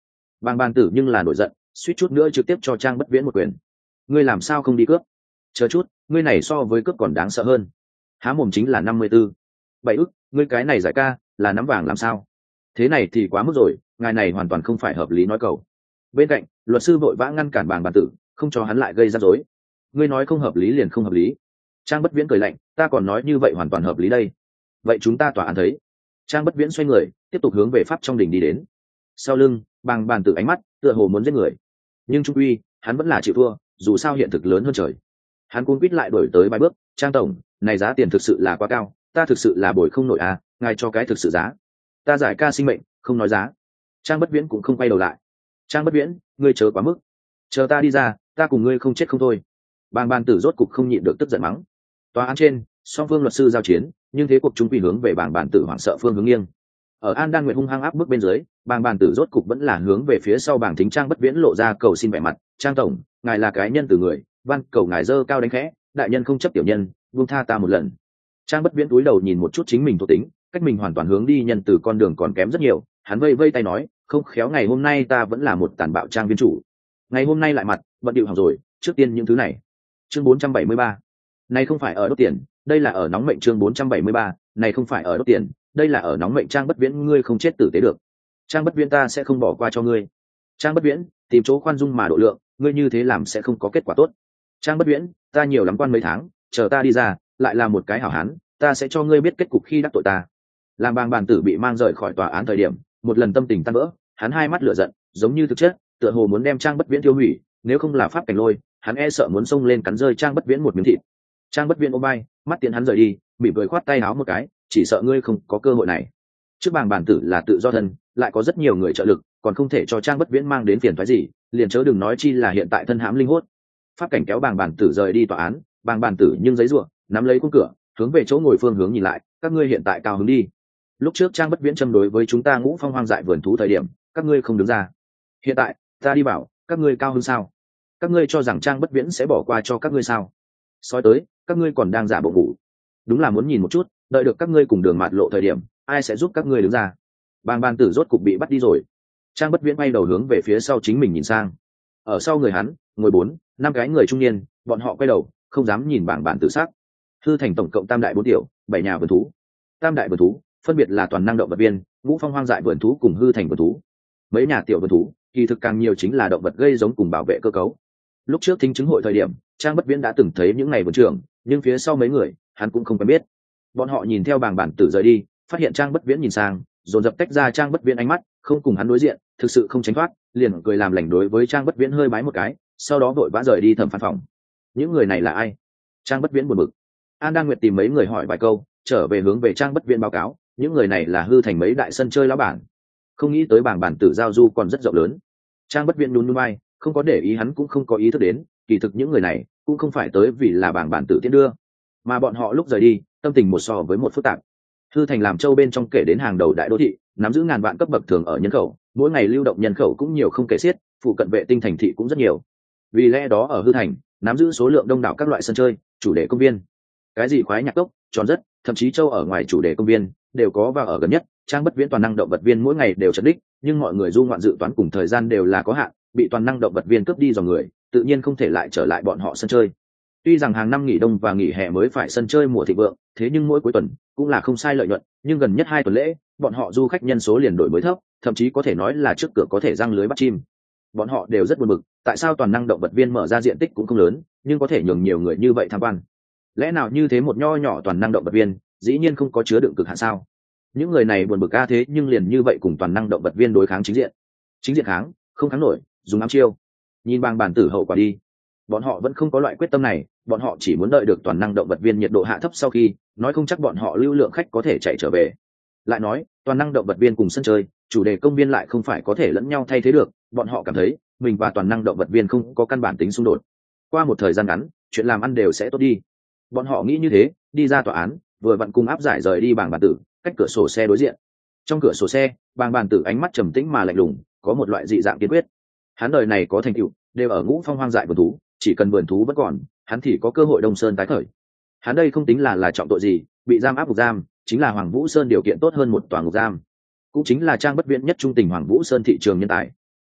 Bàng bàn tử nhưng là nổi giận, suýt chút nữa trực tiếp cho Trang Bất Viễn một quyền. Ngươi làm sao không đi cướp? Chờ chút, ngươi này so với cướp còn đáng sợ hơn. Há mồm chính là năm mươi tư bảy ức, ngươi cái này giải ca là nắm vàng làm sao? Thế này thì quá mức rồi, ngài này hoàn toàn không phải hợp lý nói cầu. Bên cạnh, luật sư vội vã ngăn cản Bàng bàn tử, không cho hắn lại gây ra rối. Ngươi nói không hợp lý liền không hợp lý. Trang Bất Viễn cười lạnh, ta còn nói như vậy hoàn toàn hợp lý đây. Vậy chúng ta tòa án thấy. Trang Bất Viễn xoay người, tiếp tục hướng về pháp trong đỉnh đi đến. Sau lưng, Bàng bàn tử ánh mắt tựa hồ muốn giết người, nhưng trung uy hắn vẫn là chịu thua, dù sao hiện thực lớn hơn trời. Hắn cuống quýt lại đổi tới bài bước, Trang tổng, này giá tiền thực sự là quá cao, ta thực sự là bồi không nổi à, ngài cho cái thực sự giá. Ta giải ca sinh mệnh, không nói giá. Trang Bất Viễn cũng không quay đầu lại. Trang Bất Viễn, ngươi chớ quá mức, chờ ta đi ra, ta cùng ngươi không chết không thôi. Bàng bàn tử rốt cục không nhịn được tức giận mắng. Tòa án trên, song phương luật sư giao chiến, nhưng thế cuộc trung quy hướng về Bàng bàn tử hoảng sợ phương hướng nghiêng. Ở An Đan Nguyệt hung hăng áp bức bên dưới, Bàng bàn tử rốt cục vẫn là hướng về phía sau Bàng Thính Trang Bất Viễn lộ ra cầu xin vẻ mặt. Trang tổng, ngài là cái nhân từ người, van cầu ngài dơ cao đánh khẽ, đại nhân không chấp tiểu nhân, buông tha ta một lần. Trang Bất Viễn cúi đầu nhìn một chút chính mình thuộc tính, cách mình hoàn toàn hướng đi nhân từ con đường còn kém rất nhiều. Hắn vây vây tay nói, không khéo ngày hôm nay ta vẫn là một tàn bạo trang viên chủ. Ngày hôm nay lại mặt bận điệu hỏng rồi, trước tiên những thứ này. Chương bốn trăm bảy mươi ba, này không phải ở đốt tiền, đây là ở nóng mệnh. Chương bốn trăm bảy mươi ba, này không phải ở đốt tiền, đây là ở nóng mệnh. Trang Bất Viễn, ngươi không chết tử tế được. Trang Bất Viễn, ta sẽ không bỏ qua cho ngươi. Trang Bất Viễn, tìm chỗ khoan dung mà độ lượng, ngươi như thế làm sẽ không có kết quả tốt. Trang Bất Viễn, ta nhiều lắm quan mấy tháng, chờ ta đi ra, lại là một cái hảo hán, ta sẽ cho ngươi biết kết cục khi đắc tội ta. Làm Bàng bàn tử bị mang rời khỏi tòa án thời điểm, một lần tâm tình tan vỡ, hắn hai mắt lửa giận, giống như thực chất, tựa hồ muốn đem Trang Bất Viễn tiêu hủy, nếu không là pháp cảnh lôi, hắn e sợ muốn xông lên cắn rơi Trang Bất Viễn một miếng thịt. Trang Bất Viễn ôm bay, mắt tiến hắn rời đi, mỉm cười khoát tay áo một cái, chỉ sợ ngươi không có cơ hội này. Trước Bàng bàn tử là tự do thân, lại có rất nhiều người trợ lực, còn không thể cho Trang Bất Viễn mang đến phiền toái gì, liền chớ đừng nói chi là hiện tại thân hãm linh hốt. Pháp cảnh kéo Bàng bàn tử rời đi tòa án, Bàng bàn tử nhưng giấy rủa, nắm lấy khung cửa, hướng về chỗ ngồi phương hướng nhìn lại, các ngươi hiện tại cao hứng đi. Lúc trước Trang Bất Viễn châm đối với chúng ta Ngũ Phong hoang dại vườn thú thời điểm, các ngươi không đứng ra. Hiện tại, ta đi bảo, các ngươi cao hứng sao? Các ngươi cho rằng Trang Bất Viễn sẽ bỏ qua cho các ngươi sao? Sói tới, các ngươi còn đang giả bộ ngủ. Đúng là muốn nhìn một chút, đợi được các ngươi cùng đường mạt lộ thời điểm, ai sẽ giúp các ngươi đứng ra? Bàng bàn tử rốt cục bị bắt đi rồi. Trang Bất Viễn bay đầu hướng về phía sau chính mình nhìn sang. Ở sau người hắn, ngồi bốn, năm cái người trung niên, bọn họ quay đầu, không dám nhìn bảng bản tử sắc. Hư thành tổng cộng tam đại bốn tiểu, bảy nhà vườn thú. Tam đại vườn thú, phân biệt là toàn năng động vật viên, Ngũ Phong hoang dại vườn thú cùng hư thành vườn thú. Mấy nhà tiểu vườn thú, kỳ thực càng nhiều chính là động vật gây giống cùng bảo vệ cơ cấu. Lúc trước thính chứng hội thời điểm, Trang Bất Viễn đã từng thấy những ngày vườn trưởng, nhưng phía sau mấy người, hắn cũng không quen biết. Bọn họ nhìn theo bảng bản tử rời đi, phát hiện Trang Bất Viễn nhìn sang, dồn dập tách ra Trang Bất Viễn ánh mắt, không cùng hắn đối diện, thực sự không tránh thoát, liền cười làm lành đối với Trang Bất Viễn hơi bái một cái, sau đó vội vã rời đi thẩm phán phòng. Những người này là ai? Trang Bất Viễn buồn bực. An Đan Nguyệt tìm mấy người hỏi vài câu, trở về hướng về Trang Bất Viễn báo cáo, những người này là hư thành mấy đại sân chơi lão bản. Không nghĩ tới bảng bản tử giao du còn rất rộng lớn. Trang Bất Viễn nhún nhún vai, không có để ý, hắn cũng không có ý thức đến, kỳ thực những người này cũng không phải tới vì là bảng bản tử tiến đưa, mà bọn họ lúc rời đi, tâm tình một so với một phức tạp. Hư thành làm châu bên trong kể đến hàng đầu đại đô thị, nắm giữ ngàn vạn cấp bậc thường ở nhân khẩu, mỗi ngày lưu động nhân khẩu cũng nhiều không kể xiết, phụ cận vệ tinh thành thị cũng rất nhiều. Vì lẽ đó ở hư thành, nắm giữ số lượng đông đảo các loại sân chơi, chủ đề công viên. Cái gì khoái nhạc cốc, tròn rất, thậm chí châu ở ngoài chủ đề công viên đều có và ở gần nhất. Trang Bất Viễn toàn năng động vật viên mỗi ngày đều chật đích, nhưng mọi người du ngoạn dự toán cùng thời gian đều là có hạn, bị toàn năng động vật viên cướp đi dòng người, tự nhiên không thể lại trở lại bọn họ sân chơi. Tuy rằng hàng năm nghỉ đông và nghỉ hè mới phải sân chơi mùa thịnh vượng, thế nhưng mỗi cuối tuần cũng là không sai lợi nhuận, nhưng gần nhất hai tuần lễ, bọn họ du khách nhân số liền đổi mới thấp, thậm chí có thể nói là trước cửa có thể răng lưới bắt chim. Bọn họ đều rất buồn bực, tại sao toàn năng động vật viên mở ra diện tích cũng không lớn, nhưng có thể nhường nhiều người như vậy tham quan. Lẽ nào như thế một nho nhỏ toàn năng động vật viên, dĩ nhiên không có chứa đựng cực hạn sao? Những người này buồn bực a, thế nhưng liền như vậy cùng toàn năng động vật viên đối kháng chính diện. Chính diện kháng, không kháng nổi, dùng ám chiêu. Nhìn bang bản tử hậu quả đi. Bọn họ vẫn không có loại quyết tâm này, bọn họ chỉ muốn đợi được toàn năng động vật viên nhiệt độ hạ thấp sau khi, nói không chắc bọn họ lưu lượng khách có thể chạy trở về. Lại nói, toàn năng động vật viên cùng sân chơi, chủ đề công viên lại không phải có thể lẫn nhau thay thế được, bọn họ cảm thấy mình và toàn năng động vật viên không có căn bản tính xung đột. Qua một thời gian ngắn, chuyện làm ăn đều sẽ tốt đi. Bọn họ nghĩ như thế, đi ra tòa án, vừa vặn cùng áp giải rời đi bảng bản tử, cách cửa sổ xe đối diện. Trong cửa sổ xe, bảng bản tử ánh mắt trầm tĩnh mà lạnh lùng, có một loại dị dạng kiên quyết. Hắn đời này có thành tựu, đều ở Ngũ Phong hoang dại vườn thú, chỉ cần vườn thú vẫn còn, hắn thì có cơ hội Đông Sơn tái khởi. Hắn đây không tính là là trọng tội gì, bị giam áp ngục giam, chính là Hoàng Vũ Sơn điều kiện tốt hơn một tòa ngục giam, cũng chính là Trang Bất Viễn nhất trung tình Hoàng Vũ Sơn thị trường nhân tài.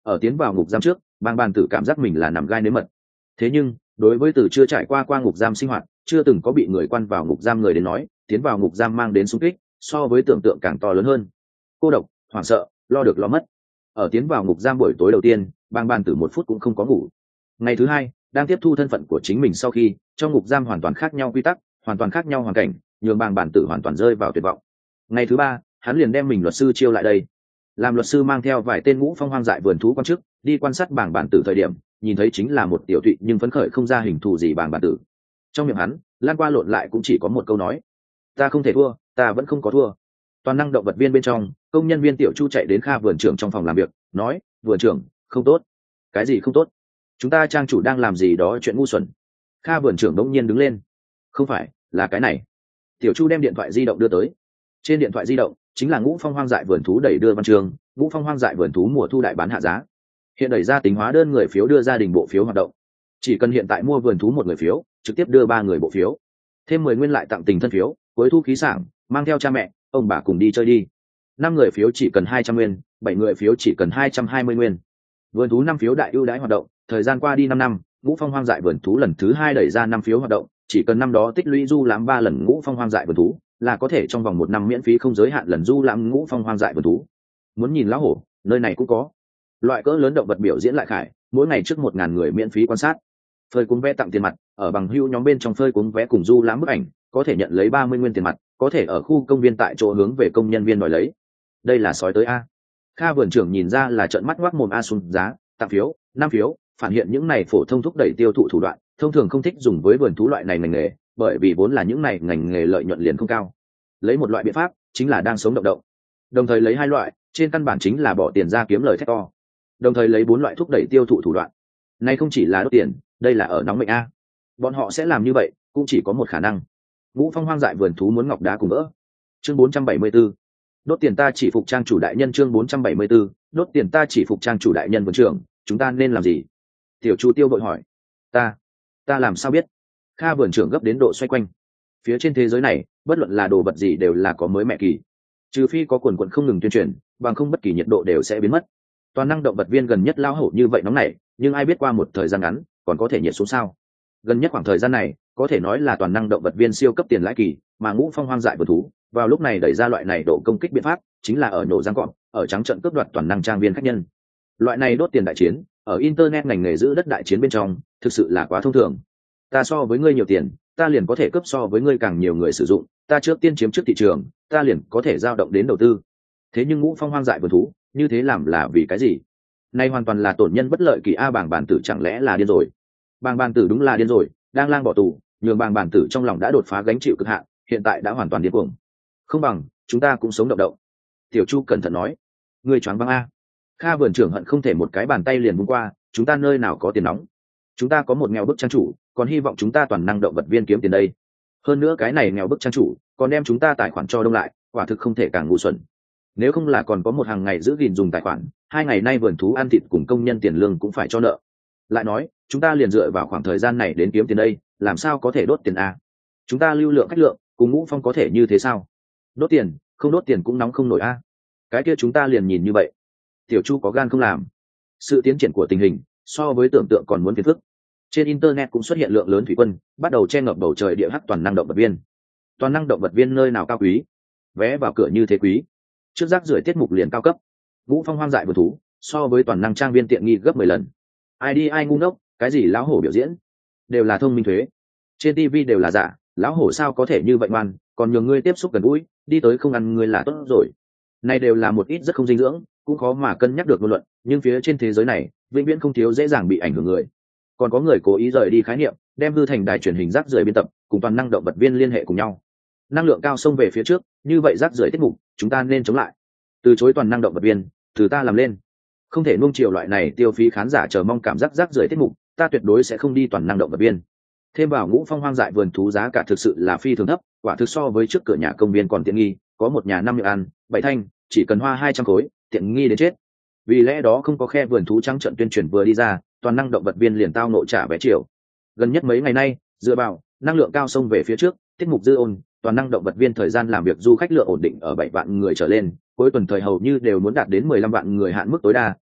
ở tiến vào ngục giam trước, bàng bàn tử cảm giác mình là nằm gai nếm mật. Thế nhưng đối với từ chưa trải qua qua ngục giam sinh hoạt, chưa từng có bị người quan vào ngục giam người đến nói, tiến vào ngục giam mang đến xung kích so với tưởng tượng càng to lớn hơn. Cô độc, hoảng sợ, lo được lo mất. Ở tiến vào ngục giam buổi tối đầu tiên, bàng bàn tử một phút cũng không có ngủ. Ngày thứ hai, đang tiếp thu thân phận của chính mình sau khi, trong ngục giam hoàn toàn khác nhau quy tắc, hoàn toàn khác nhau hoàn cảnh, nhường bàng bàn tử hoàn toàn rơi vào tuyệt vọng. Ngày thứ ba, hắn liền đem mình luật sư chiêu lại đây. Làm luật sư mang theo vài tên ngũ phong hoang dại vườn thú quan chức đi quan sát bàng bàn tử thời điểm, nhìn thấy chính là một tiểu thụy nhưng phấn khởi không ra hình thù gì bàng bàn tử. Trong miệng hắn lan qua lộn lại cũng chỉ có một câu nói: ta không thể thua, ta vẫn không có thua. Toàn năng động vật viên bên trong, công nhân viên tiểu Chu chạy đến Kha vườn trưởng trong phòng làm việc, nói: vườn trưởng, không tốt. Cái gì không tốt? Chúng ta trang chủ đang làm gì đó chuyện ngu xuẩn. Kha vườn trưởng đống nhiên đứng lên: không phải, là cái này. Tiểu Chu đem điện thoại di động đưa tới. Trên điện thoại di động chính là ngũ phong hoang dại vườn thú đẩy đưa văn chương, ngũ phong hoang dại vườn thú mùa thu đại bán hạ giá. Hiện đẩy ra tính hóa đơn người phiếu đưa gia đình bộ phiếu hoạt động. Chỉ cần hiện tại mua vườn thú một người phiếu, trực tiếp đưa ba người bộ phiếu, thêm mười nguyên lại tặng tình thân phiếu, cuối thu khí sảng, mang theo cha mẹ, ông bà cùng đi chơi đi. Năm người phiếu chỉ cần hai trăm nguyên, bảy người phiếu chỉ cần hai trăm hai mươi nguyên. Vườn thú năm phiếu đại ưu đãi hoạt động, thời gian qua đi năm năm, ngũ phong hoang dại vườn thú lần thứ hai đẩy ra năm phiếu hoạt động, chỉ cần năm đó tích lũy du lãm ba lần ngũ phong hoang dại vườn thú, là có thể trong vòng một năm miễn phí không giới hạn lần du lãm ngũ phong hoang dại vườn thú. Muốn nhìn lão hổ, nơi này cũng có. Loại cỡ lớn động vật biểu diễn lại khải, mỗi ngày trước một ngàn người miễn phí quan sát. Phơi cuốn vé tặng tiền mặt, ở bằng hữu nhóm bên trong phơi cuốn vé cùng du lãm bức ảnh, có thể nhận lấy ba mươi nguyên tiền mặt, có thể ở khu công viên tại chỗ hướng về công nhân viên đòi lấy. Đây là sói tới a. Kha vườn trưởng nhìn ra là trợn mắt ngoác mồm a xuống giá, tặng phiếu, năm phiếu, phản hiện những này phổ thông thúc đẩy tiêu thụ thủ đoạn, thông thường không thích dùng với vườn thú loại này ngành nghề, bởi vì vốn là những này ngành nghề lợi nhuận liền không cao. Lấy một loại biện pháp, chính là đang sống động động. Đồng thời lấy hai loại, trên căn bản chính là bỏ tiền ra kiếm lời thét to. Đồng thời lấy bốn loại thúc đẩy tiêu thụ thủ đoạn. Này không chỉ là đốt tiền, đây là ở nóng mệnh a. Bọn họ sẽ làm như vậy, cũng chỉ có một khả năng. Ngũ phong hoang dại vườn thú muốn ngọc đá cùng vỡ. Chương bốn trăm bảy mươi 4. Đốt tiền ta chỉ phục trang chủ đại nhân. Chương bốn trăm bảy mươi 4. Đốt tiền ta chỉ phục trang chủ đại nhân. Vườn trưởng, chúng ta nên làm gì? Tiểu Chu Tiêu vội hỏi. Ta, ta làm sao biết? Kha vườn trưởng gấp đến độ xoay quanh. Phía trên thế giới này, bất luận là đồ vật gì đều là có mới mẹ kỳ. Trừ phi có quần quần không ngừng tuyên truyền, bằng không bất kỳ nhiệt độ đều sẽ biến mất. Toàn năng động vật viên gần nhất lao hổ như vậy nóng này, nhưng ai biết qua một thời gian ngắn còn có thể nhiệt xuống sao? Gần nhất khoảng thời gian này có thể nói là toàn năng động vật viên siêu cấp tiền lãi kỳ, mà ngũ phong hoang dại vườn thú vào lúc này đẩy ra loại này độ công kích biện pháp, chính là ở nổ giang cọp, ở trắng trận cướp đoạt toàn năng trang viên khách nhân. Loại này đốt tiền đại chiến, ở internet ngành nghề giữ đất đại chiến bên trong, thực sự là quá thông thường. Ta so với ngươi nhiều tiền, ta liền có thể cướp so với ngươi càng nhiều người sử dụng, ta trước tiên chiếm trước thị trường, ta liền có thể giao động đến đầu tư. Thế nhưng ngũ phong hoang dại vườn thú như thế làm là vì cái gì? Nay hoàn toàn là tổn nhân bất lợi kỳ a. Bàng bản tử chẳng lẽ là điên rồi? Bàng bản tử đúng là điên rồi, đang lang bỏ tù, nhường bàng bản tử trong lòng đã đột phá gánh chịu cực hạn, hiện tại đã hoàn toàn điên cuồng. Không bằng chúng ta cũng sống động động. Tiểu Chu cẩn thận nói. Ngươi choáng váng a. Kha vườn trưởng hận không thể một cái bàn tay liền vung qua, chúng ta nơi nào có tiền nóng? Chúng ta có một nghèo bức trang chủ, còn hy vọng chúng ta toàn năng động vật viên kiếm tiền đây. Hơn nữa cái này nghèo bức trang chủ, còn đem chúng ta tài khoản cho đông lại, quả thực không thể càng ngu xuẩn. Nếu không là còn có một hàng ngày giữ gìn dùng tài khoản, hai ngày nay vườn thú ăn thịt cùng công nhân tiền lương cũng phải cho nợ. Lại nói, chúng ta liền dựa vào khoảng thời gian này đến kiếm tiền đây, làm sao có thể đốt tiền a? Chúng ta lưu lượng khách lượng, cùng ngũ phong có thể như thế sao? Đốt tiền, không đốt tiền cũng nóng không nổi a. Cái kia chúng ta liền nhìn như vậy. Tiểu Chu có gan không làm. Sự tiến triển của tình hình so với tưởng tượng còn muốn phiền phức. Trên internet cũng xuất hiện lượng lớn thủy quân, bắt đầu che ngập bầu trời địa hắc toàn năng động vật viên. Toàn năng động vật viên nơi nào cao quý, vé vào cửa như thế quý. Trước rác rưởi tiết mục liền cao cấp. Ngũ phong hoang dại vườn thú so với toàn năng trang viên tiện nghi gấp mười lần. Ai đi ai ngu ngốc, cái gì lão hổ biểu diễn đều là thông minh thuế, trên tivi đều là giả, lão hổ sao có thể như vậy ngoan, còn nhường ngươi tiếp xúc gần gũi, đi tới không ăn ngươi là tốt rồi. Này đều là một ít rất không dinh dưỡng, cũng khó mà cân nhắc được ngôn luận, nhưng phía trên thế giới này vĩnh viễn không thiếu dễ dàng bị ảnh hưởng người. Còn có người cố ý rời đi khái niệm, đem hư thành đài truyền hình rác rưởi biên tập cùng toàn năng động vật viên liên hệ cùng nhau, năng lượng cao xông về phía trước, như vậy rác rưởi tiết mục chúng ta nên chống lại, từ chối toàn năng động vật viên, từ ta làm lên. Không thể nuông chiều loại này tiêu phí khán giả chờ mong cảm giác rác rưởi tiết mục, ta tuyệt đối sẽ không đi toàn năng động vật viên. Thêm vào ngũ phong hoang dại vườn thú giá cả thực sự là phi thường thấp, quả thực so với trước cửa nhà công viên còn tiện nghi, có một nhà năm miệng ăn bảy thanh chỉ cần hoa hai trăm khối, tiện nghi đến chết. Vì lẽ đó không có khe vườn thú trắng trận tuyên truyền vừa đi ra, toàn năng động vật viên liền tao nộ trả vé chiều. Gần nhất mấy ngày nay, dựa vào năng lượng cao xông về phía trước, tiết mục dư ôn, toàn năng động vật viên thời gian làm việc du khách lượng ổn định ở bảy vạn người trở lên, cuối tuần thời hầu như đều muốn đạt đến mười lăm vạn người hạn mức tối đa,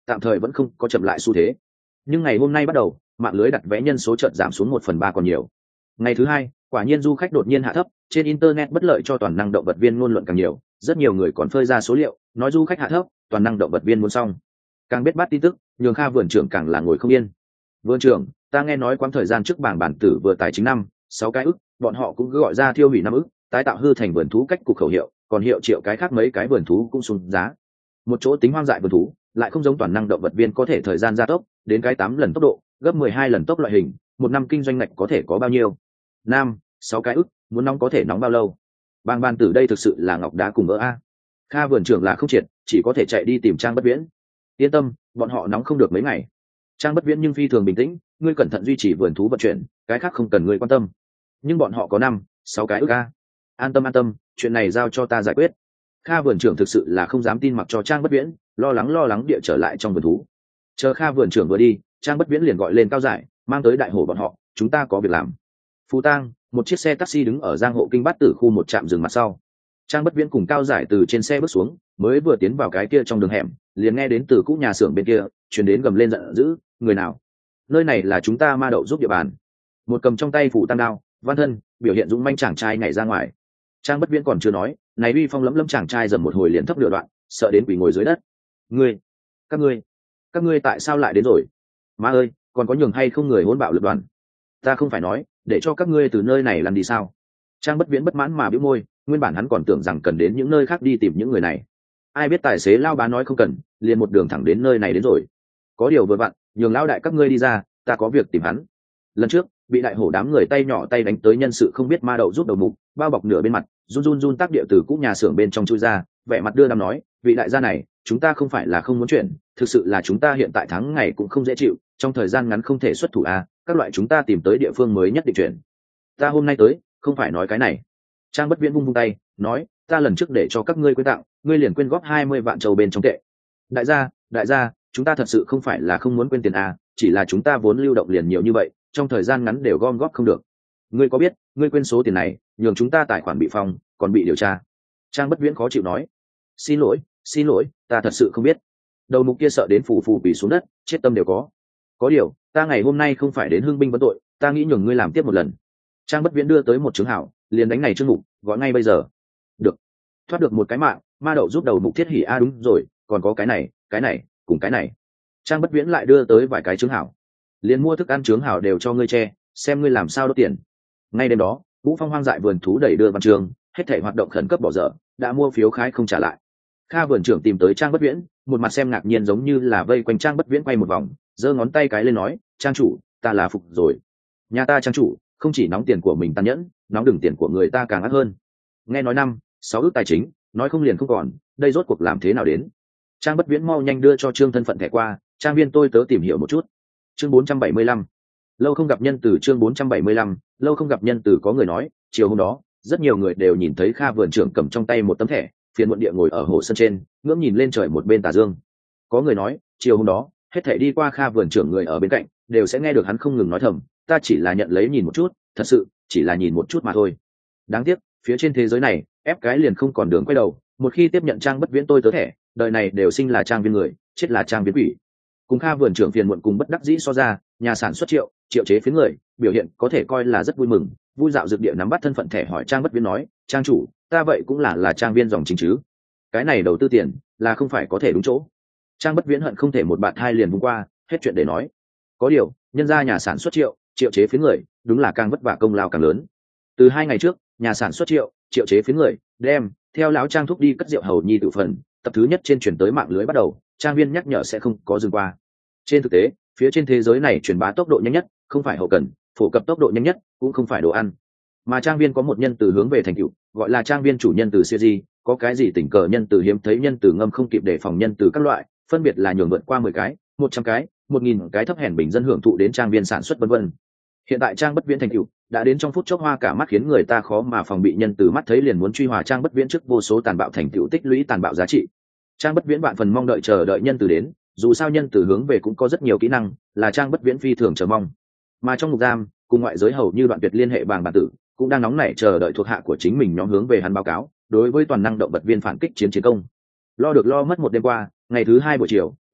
tạm thời vẫn không có chậm lại xu thế. Nhưng ngày hôm nay bắt đầu, mạng lưới đặt vé nhân số chợt giảm xuống một phần ba còn nhiều. Ngày thứ hai, quả nhiên du khách đột nhiên hạ thấp, trên internet bất lợi cho toàn năng động vật viên ngôn luận càng nhiều, rất nhiều người còn phơi ra số liệu, nói du khách hạ thấp, toàn năng động vật viên muốn xong. Càng biết bắt tin tức, nhường Kha vườn trưởng càng là ngồi không yên. Vườn trưởng, ta nghe nói quãng thời gian trước bảng bản tử vừa tài chính năm, sáu cái ức, bọn họ cũng cứ gọi ra thiêu hủy năm ức, tái tạo hư thành vườn thú cách cục khẩu hiệu, còn hiệu triệu cái khác mấy cái vườn thú cũng xuống giá. Một chỗ tính hoang dại vườn thú, lại không giống toàn năng động vật viên có thể thời gian gia tốc, đến cái tám lần tốc độ, gấp mười hai lần tốc loại hình, một năm kinh doanh ngạch có thể có bao nhiêu? Năm, sáu cái ức, muốn nóng có thể nóng bao lâu? Bang ban tử đây thực sự là ngọc đá cùng vỡ a. Kha vườn trưởng là không triệt, chỉ có thể chạy đi tìm Trang Bất Viễn. Yên tâm, bọn họ nóng không được mấy ngày. Trang Bất Viễn nhưng phi thường bình tĩnh, ngươi cẩn thận duy trì vườn thú vận chuyển, cái khác không cần ngươi quan tâm. Nhưng bọn họ có năm, sáu cái ức a. An tâm an tâm, chuyện này giao cho ta giải quyết. Kha vườn trưởng thực sự là không dám tin mặc cho Trang Bất Viễn, lo lắng lo lắng địa trở lại trong vườn thú. Chờ Kha vườn trưởng vừa đi, Trang Bất Viễn liền gọi lên Cao Giải, mang tới đại hổ bọn họ, chúng ta có việc làm. Phú Tang, một chiếc xe taxi đứng ở Giang Hộ Kinh Bát Tử khu một trạm dừng mặt sau. Trang Bất Viễn cùng Cao Giải từ trên xe bước xuống, mới vừa tiến vào cái kia trong đường hẻm, liền nghe đến từ cũ nhà xưởng bên kia truyền đến gầm lên giận dữ, người nào? Nơi này là chúng ta Ma Đậu giúp địa bàn. Một cầm trong tay phủ tam đao, văn thân, biểu hiện dũng manh chàng trai nhảy ra ngoài. Trang Bất Viễn còn chưa nói, này uy phong lẫm lẫm chàng trai dầm một hồi liền thấp nửa đoạn, sợ đến quỳ ngồi dưới đất. Ngươi, các ngươi, các ngươi tại sao lại đến rồi? Má ơi, còn có nhường hay không người hỗn bạo lực đoàn? Ta không phải nói, để cho các ngươi từ nơi này làm đi sao? Trang Bất Viễn bất mãn mà bĩu môi, nguyên bản hắn còn tưởng rằng cần đến những nơi khác đi tìm những người này. Ai biết tài xế lao bá nói không cần, liền một đường thẳng đến nơi này đến rồi. Có điều vừa vặn, nhường lao đại các ngươi đi ra, ta có việc tìm hắn. Lần trước, bị đại hổ đám người tay nhỏ tay đánh tới nhân sự không biết Ma Đậu giúp đầu mục, bao bọc nửa bên mặt, run run run tác địa từ cũ nhà xưởng bên trong chui ra, vẻ mặt đưa đám nói, vị đại gia này, chúng ta không phải là không muốn chuyển, thực sự là chúng ta hiện tại tháng ngày cũng không dễ chịu, trong thời gian ngắn không thể xuất thủ a, các loại chúng ta tìm tới địa phương mới nhất định chuyển. Ta hôm nay tới, không phải nói cái này. Trang Bất Viễn vung vung tay, nói, ta lần trước để cho các ngươi quyên tặng, ngươi liền quyên góp hai mươi vạn châu bên trong tệ. Đại gia, đại gia, chúng ta thật sự không phải là không muốn quyên tiền a, chỉ là chúng ta vốn lưu động liền nhiều như vậy, trong thời gian ngắn đều gom góp không được. Ngươi có biết, ngươi quên số tiền này, nhường chúng ta tài khoản bị phong, còn bị điều tra. Trang Bất Viễn khó chịu nói, xin lỗi, xin lỗi, ta thật sự không biết. Đầu mục kia sợ đến phù phù quỳ xuống đất, chết tâm đều có. Có điều, ta ngày hôm nay không phải đến hưng binh vấn tội, ta nghĩ nhường ngươi làm tiếp một lần. Trang Bất Viễn đưa tới một chứng hảo, liền đánh này chương mục, gọi ngay bây giờ. Được, thoát được một cái mạng, Ma Đậu giúp đầu mục thiết hỉ a, đúng rồi, còn có cái này, cái này, cùng cái này. Trang Bất Viễn lại đưa tới vài cái chứng hảo, liền mua thức ăn chứng hảo đều cho ngươi che, xem ngươi làm sao đốt tiền. Ngay đêm đó, Vũ Phong hoang dại vườn thú đẩy đưa văn trường, hết thảy hoạt động khẩn cấp bỏ dở, đã mua phiếu khái không trả lại. Kha vườn trưởng tìm tới Trang Bất Viễn, một mặt xem ngạc nhiên giống như là vây quanh Trang Bất Viễn quay một vòng, giơ ngón tay cái lên nói, Trang chủ, ta là phục rồi. Nhà ta Trang chủ, không chỉ nóng tiền của mình tàn nhẫn, nóng đừng tiền của người ta càng ác hơn. Nghe nói năm, sáu ước tài chính, nói không liền không còn, đây rốt cuộc làm thế nào đến? Trang Bất Viễn mau nhanh đưa cho Trương thân phận thẻ qua, trang viên tôi tớ tìm hiểu một chút. Chương bốn trăm bảy mươi lăm, lâu không gặp nhân từ chương bốn trăm bảy mươi lăm, lâu không gặp nhân từ có người nói, chiều hôm đó, rất nhiều người đều nhìn thấy Kha vườn trưởng cầm trong tay một tấm thẻ, phiền muộn địa ngồi ở hồ sân trên, ngưỡng nhìn lên trời một bên tà dương. Có người nói, chiều hôm đó, hết thảy đi qua Kha vườn trưởng người ở bên cạnh, đều sẽ nghe được hắn không ngừng nói thầm, ta chỉ là nhận lấy nhìn một chút, thật sự, chỉ là nhìn một chút mà thôi. Đáng tiếc, phía trên thế giới này, ép cái liền không còn đường quay đầu, một khi tiếp nhận Trang Bất Viễn tôi tớ thẻ, đời này đều sinh là trang viên người, chết là trang viên quỷ. Cùng Kha vườn trưởng phiền muộn cùng bất đắc dĩ so ra, nhà sản xuất Triệu, Triệu chế phiến người, biểu hiện có thể coi là rất vui mừng, vui dạo dược địa nắm bắt thân phận thẻ hỏi Trang Bất Viễn nói, Trang chủ, ta vậy cũng là là trang viên dòng chính chứ? Cái này đầu tư tiền, là không phải có thể đúng chỗ. Trang Bất Viễn hận không thể một bạt hai liền vung qua, hết chuyện để nói. Có điều, nhân ra nhà sản xuất Triệu, Triệu chế phiến người, đúng là càng vất vả công lao càng lớn. Từ hai ngày trước, nhà sản xuất Triệu, Triệu chế phiến người, đem theo lão Trang thúc đi cất rượu hầu nhi tự phần, tập thứ nhất trên chuyển tới mạng lưới bắt đầu, trang viên nhắc nhở sẽ không có dừng qua. Trên thực tế, phía trên thế giới này truyền bá tốc độ nhanh nhất, không phải hậu cần, phổ cập tốc độ nhanh nhất, cũng không phải đồ ăn, mà trang viên có một nhân từ hướng về thành tựu, gọi là trang viên chủ nhân từ siêu di, có cái gì tình cờ nhân từ hiếm thấy nhân từ ngâm không kịp để phòng nhân từ các loại, phân biệt là nhường vượt qua mười cái, một trăm cái, một nghìn cái thấp hèn bình dân hưởng thụ đến trang viên sản xuất vân vân. Hiện tại Trang Bất Viễn thành tựu đã đến trong phút chốc hoa cả mắt, khiến người ta khó mà phòng bị nhân từ mắt thấy liền muốn truy hòa Trang Bất Viễn trước vô số tàn bạo thành tựu tích lũy tàn bạo giá trị. Trang Bất Viễn vạn phần mong đợi chờ đợi nhân từ đến, dù sao nhân từ hướng về cũng có rất nhiều kỹ năng, là Trang Bất Viễn phi thường chờ mong. Mà trong ngục giam, cùng ngoại giới hầu như đoạn tuyệt liên hệ bàng bản tử, cũng đang nóng nảy chờ đợi thuộc hạ của chính mình nhóm hướng về hắn báo cáo, đối với toàn năng động vật viên phản kích chiến chiến công. Lo được lo mất một đêm qua, ngày thứ hai buổi chiều,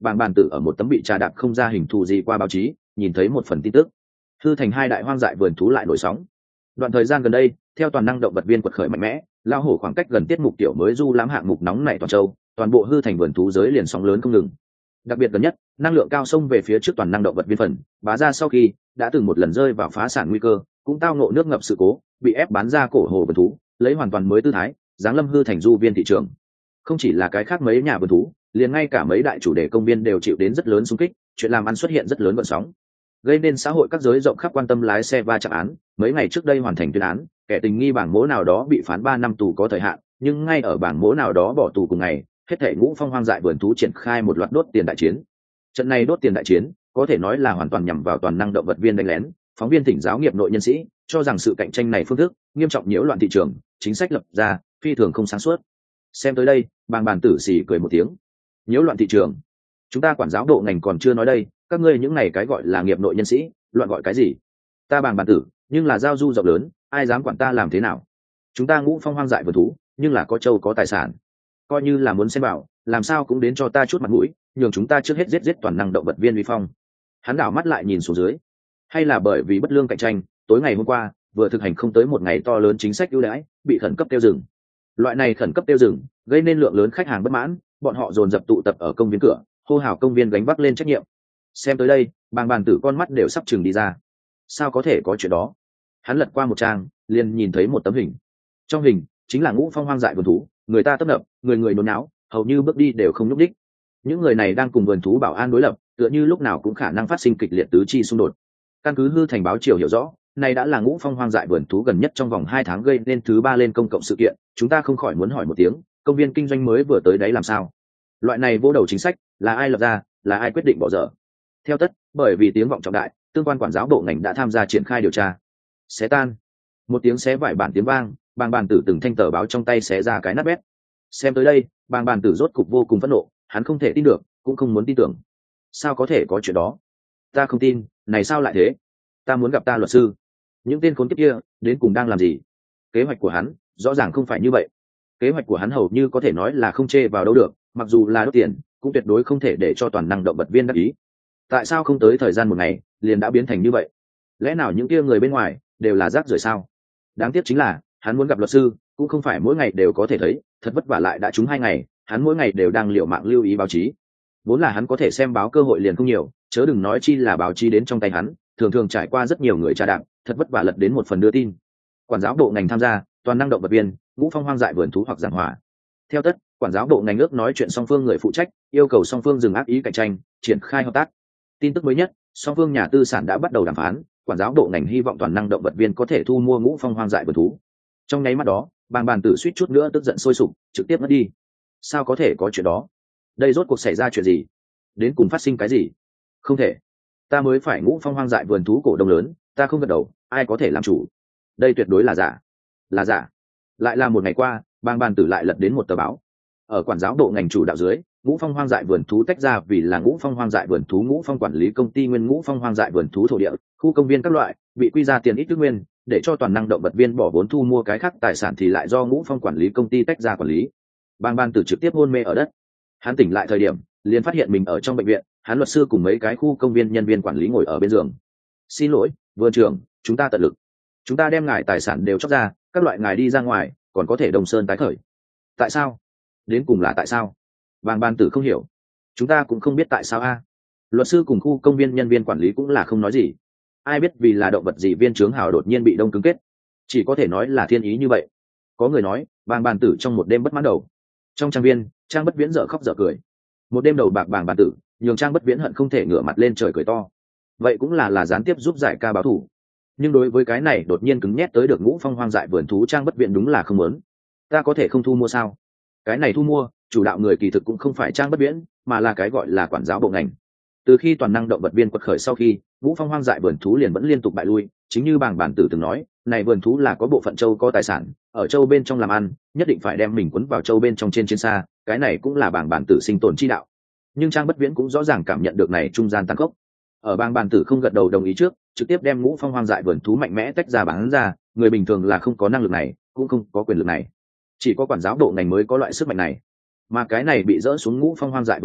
bàng bàn tử ở một tấm bị trà đạp không ra hình thù gì qua báo chí nhìn thấy một phần tin tức: hư thành hai đại hoang dại vườn thú lại nổi sóng. Đoạn thời gian gần đây, theo toàn năng động vật viên quật khởi mạnh mẽ, lao hổ khoảng cách gần tiết mục tiểu mới du lãm hạng mục nóng này toàn châu, toàn bộ hư thành vườn thú giới liền sóng lớn không ngừng. Đặc biệt gần nhất, năng lượng cao xông về phía trước toàn năng động vật viên phần bá ra sau khi đã từng một lần rơi vào phá sản nguy cơ, cũng tao ngộ nước ngập sự cố, bị ép bán ra cổ hồ vườn thú, lấy hoàn toàn mới tư thái giáng lâm hư thành du viên thị trường. Không chỉ là cái khác mấy nhà vườn thú, liền ngay cả mấy đại chủ đề công viên đều chịu đến rất lớn xung kích, chuyện làm ăn xuất hiện rất lớn gợn sóng, gây nên xã hội các giới rộng khắp quan tâm lái xe va chạm án. Mấy ngày trước đây hoàn thành tuyên án, kẻ tình nghi bảng mỗ nào đó bị phán ba năm tù có thời hạn, nhưng ngay ở bảng mỗ nào đó bỏ tù cùng ngày, hết thảy Ngũ Phong hoang dại vườn thú triển khai một loạt đốt tiền đại chiến. Trận này đốt tiền đại chiến có thể nói là hoàn toàn nhằm vào toàn năng động vật viên đánh lén. Phóng viên thỉnh giáo nghiệp nội nhân sĩ cho rằng sự cạnh tranh này phương thức nghiêm trọng nhiễu loạn thị trường, chính sách lập ra phi thường không sáng suốt. Xem tới đây, bàng bàn tử xì cười một tiếng. Nhiễu loạn thị trường? Chúng ta quản giáo bộ ngành còn chưa nói đây, các ngươi những này cái gọi là nghiệp nội nhân sĩ loạn gọi cái gì? Ta bàng bàn tử nhưng là giao du rộng lớn, ai dám quản ta làm thế nào? Chúng ta Ngũ Phong hoang dại vườn thú nhưng là có châu có tài sản, coi như là muốn xem bảo, làm sao cũng đến cho ta chút mặt mũi, nhường chúng ta trước hết giết giết toàn năng động vật viên uy phong. Hắn đảo mắt lại nhìn xuống dưới. Hay là bởi vì bất lương cạnh tranh, tối ngày hôm qua vừa thực hành không tới một ngày to lớn chính sách ưu đãi, bị khẩn cấp tiêu dừng. Loại này khẩn cấp tiêu dừng gây nên lượng lớn khách hàng bất mãn, bọn họ dồn dập tụ tập ở công viên cửa, hô hào công viên gánh vác lên trách nhiệm. Xem tới đây, bàng bàn tử con mắt đều sắp chừng đi ra. Sao có thể có chuyện đó? Hắn lật qua một trang, liền nhìn thấy một tấm hình. Trong hình chính là Ngũ Phong hoang dại vườn thú, người ta tấp nập, người người nôn náo, hầu như bước đi đều không nhúc đích. Những người này đang cùng vườn thú bảo an đối lập, tựa như lúc nào cũng khả năng phát sinh kịch liệt tứ chi xung đột. Căn cứ hư thành báo chiều hiểu rõ, này đã là Ngũ Phong hoang dại vườn thú gần nhất trong vòng hai tháng gây nên thứ ba lên công cộng sự kiện. Chúng ta không khỏi muốn hỏi một tiếng, công viên kinh doanh mới vừa tới đấy làm sao? Loại này vô đầu chính sách là ai lập ra, là ai quyết định bỏ dở? Theo tất, bởi vì tiếng vọng trọng đại, tương quan quản giáo bộ ngành đã tham gia triển khai điều tra. Xé tan. Một tiếng xé vải bản tiếng vang, bàng bàn tử từng thanh tờ báo trong tay xé ra cái nát bét. Xem tới đây, bàng bàn tử rốt cục vô cùng phẫn nộ, hắn không thể tin được, cũng không muốn tin tưởng. Sao có thể có chuyện đó? Ta không tin, này sao lại thế? Ta muốn gặp ta luật sư. Những tên khốn kiếp kia đến cùng đang làm gì? Kế hoạch của hắn rõ ràng không phải như vậy. Kế hoạch của hắn hầu như có thể nói là không chê vào đâu được, mặc dù là đốt tiền cũng tuyệt đối không thể để cho toàn năng động vật viên đắc ý. Tại sao không tới thời gian một ngày liền đã biến thành như vậy? Lẽ nào những kia người bên ngoài đều là rác rưởi sao? Đáng tiếc chính là hắn muốn gặp luật sư cũng không phải mỗi ngày đều có thể thấy, thật vất vả lại đã trúng hai ngày, hắn mỗi ngày đều đang liều mạng lưu ý báo chí. Vốn là hắn có thể xem báo cơ hội liền không nhiều, chớ đừng nói chi là báo chí đến trong tay hắn, thường thường trải qua rất nhiều người tra đạp, thật vất vả lật đến một phần đưa tin. Quản giáo bộ ngành tham gia, toàn năng động vật viên, Ngũ Phong hoang dại vườn thú hoặc giảng hòa. Theo tất, quản giáo bộ ngành ước nói chuyện song phương người phụ trách, yêu cầu song phương dừng ác ý cạnh tranh, triển khai hợp tác. Tin tức mới nhất, song phương nhà tư sản đã bắt đầu đàm phán, quản giáo bộ ngành hy vọng toàn năng động vật viên có thể thu mua Ngũ Phong hoang dại vườn thú. Trong nháy mắt đó, bàng bàn tử suýt chút nữa tức giận sôi sục, trực tiếp mất đi. Sao có thể có chuyện đó? Đây rốt cuộc xảy ra chuyện gì? Đến cùng phát sinh cái gì? Không thể, ta mới phải Ngũ Phong hoang dại vườn thú cổ đông lớn, ta không gật đầu, ai có thể làm chủ? Đây tuyệt đối là giả, là giả. Lại là một ngày qua, bàng bàn tử lại lật đến một tờ báo. Ở quản giáo bộ ngành chủ đạo dưới, Ngũ Phong hoang dại vườn thú tách ra vì là Ngũ Phong hoang dại vườn thú Ngũ Phong quản lý công ty nguyên Ngũ Phong hoang dại vườn thú thổ địa, khu công viên các loại, bị quy ra tiền ít nước nguyên, để cho toàn năng động vật viên bỏ vốn thu mua cái khác tài sản thì lại do Ngũ Phong quản lý công ty tách ra quản lý. Bàng bàn tử trực tiếp hôn mê ở đất. Hắn tỉnh lại thời điểm, liền phát hiện mình ở trong bệnh viện, hắn luật sư cùng mấy cái khu công viên nhân viên quản lý ngồi ở bên giường. Xin lỗi, vườn trưởng, chúng ta tận lực. Chúng ta đem ngài tài sản đều chóc ra, các loại ngài đi ra ngoài, còn có thể Đông Sơn tái khởi. Tại sao? Đến cùng là tại sao? Bàng bàn tử không hiểu. Chúng ta cũng không biết tại sao a. Luật sư cùng khu công viên nhân viên quản lý cũng là không nói gì. Ai biết vì là động vật gì viên trướng hào đột nhiên bị đông cứng kết, chỉ có thể nói là thiên ý như vậy. Có người nói, bàng bàn tử trong một đêm bất mãn đầu. Trong trang viên, Trang Bất Viễn dở khóc dở cười. Một đêm đầu bạc bàng bàn tử, nhường Trang Bất Viễn hận không thể ngửa mặt lên trời cười to. Vậy cũng là là gián tiếp giúp giải ca báo thủ. Nhưng đối với cái này đột nhiên cứng nhét tới được Ngũ Phong hoang dại vườn thú Trang Bất Viễn đúng là không muốn. Ta có thể không thu mua sao? Cái này thu mua, chủ đạo người kỳ thực cũng không phải Trang Bất Viễn, mà là cái gọi là quản giáo bộ ngành. Từ khi toàn năng động vật viên quật khởi sau khi, Ngũ Phong hoang dại vườn thú liền vẫn liên tục bại lui, chính như bàng bản tử từng nói, này vườn thú là có bộ phận châu có tài sản, ở châu bên trong làm ăn, nhất định phải đem mình cuốn vào châu bên trong trên chiến xa, cái này cũng là bàng bản tử sinh tồn chi đạo. Nhưng Trang Bất Viễn cũng rõ ràng cảm nhận được này trung gian tăng khốc. Ở bàng bản tử không gật đầu đồng ý trước, trực tiếp đem Ngũ Phong hoang dại vườn thú mạnh mẽ tách ra bán ra, người bình thường là không có năng lực này, cũng không có quyền lực này. Chỉ có quản giáo bộ ngành mới có loại sức mạnh này. Mà cái này bị dỡ xuống Ngũ Phong hoang dại vườn thú,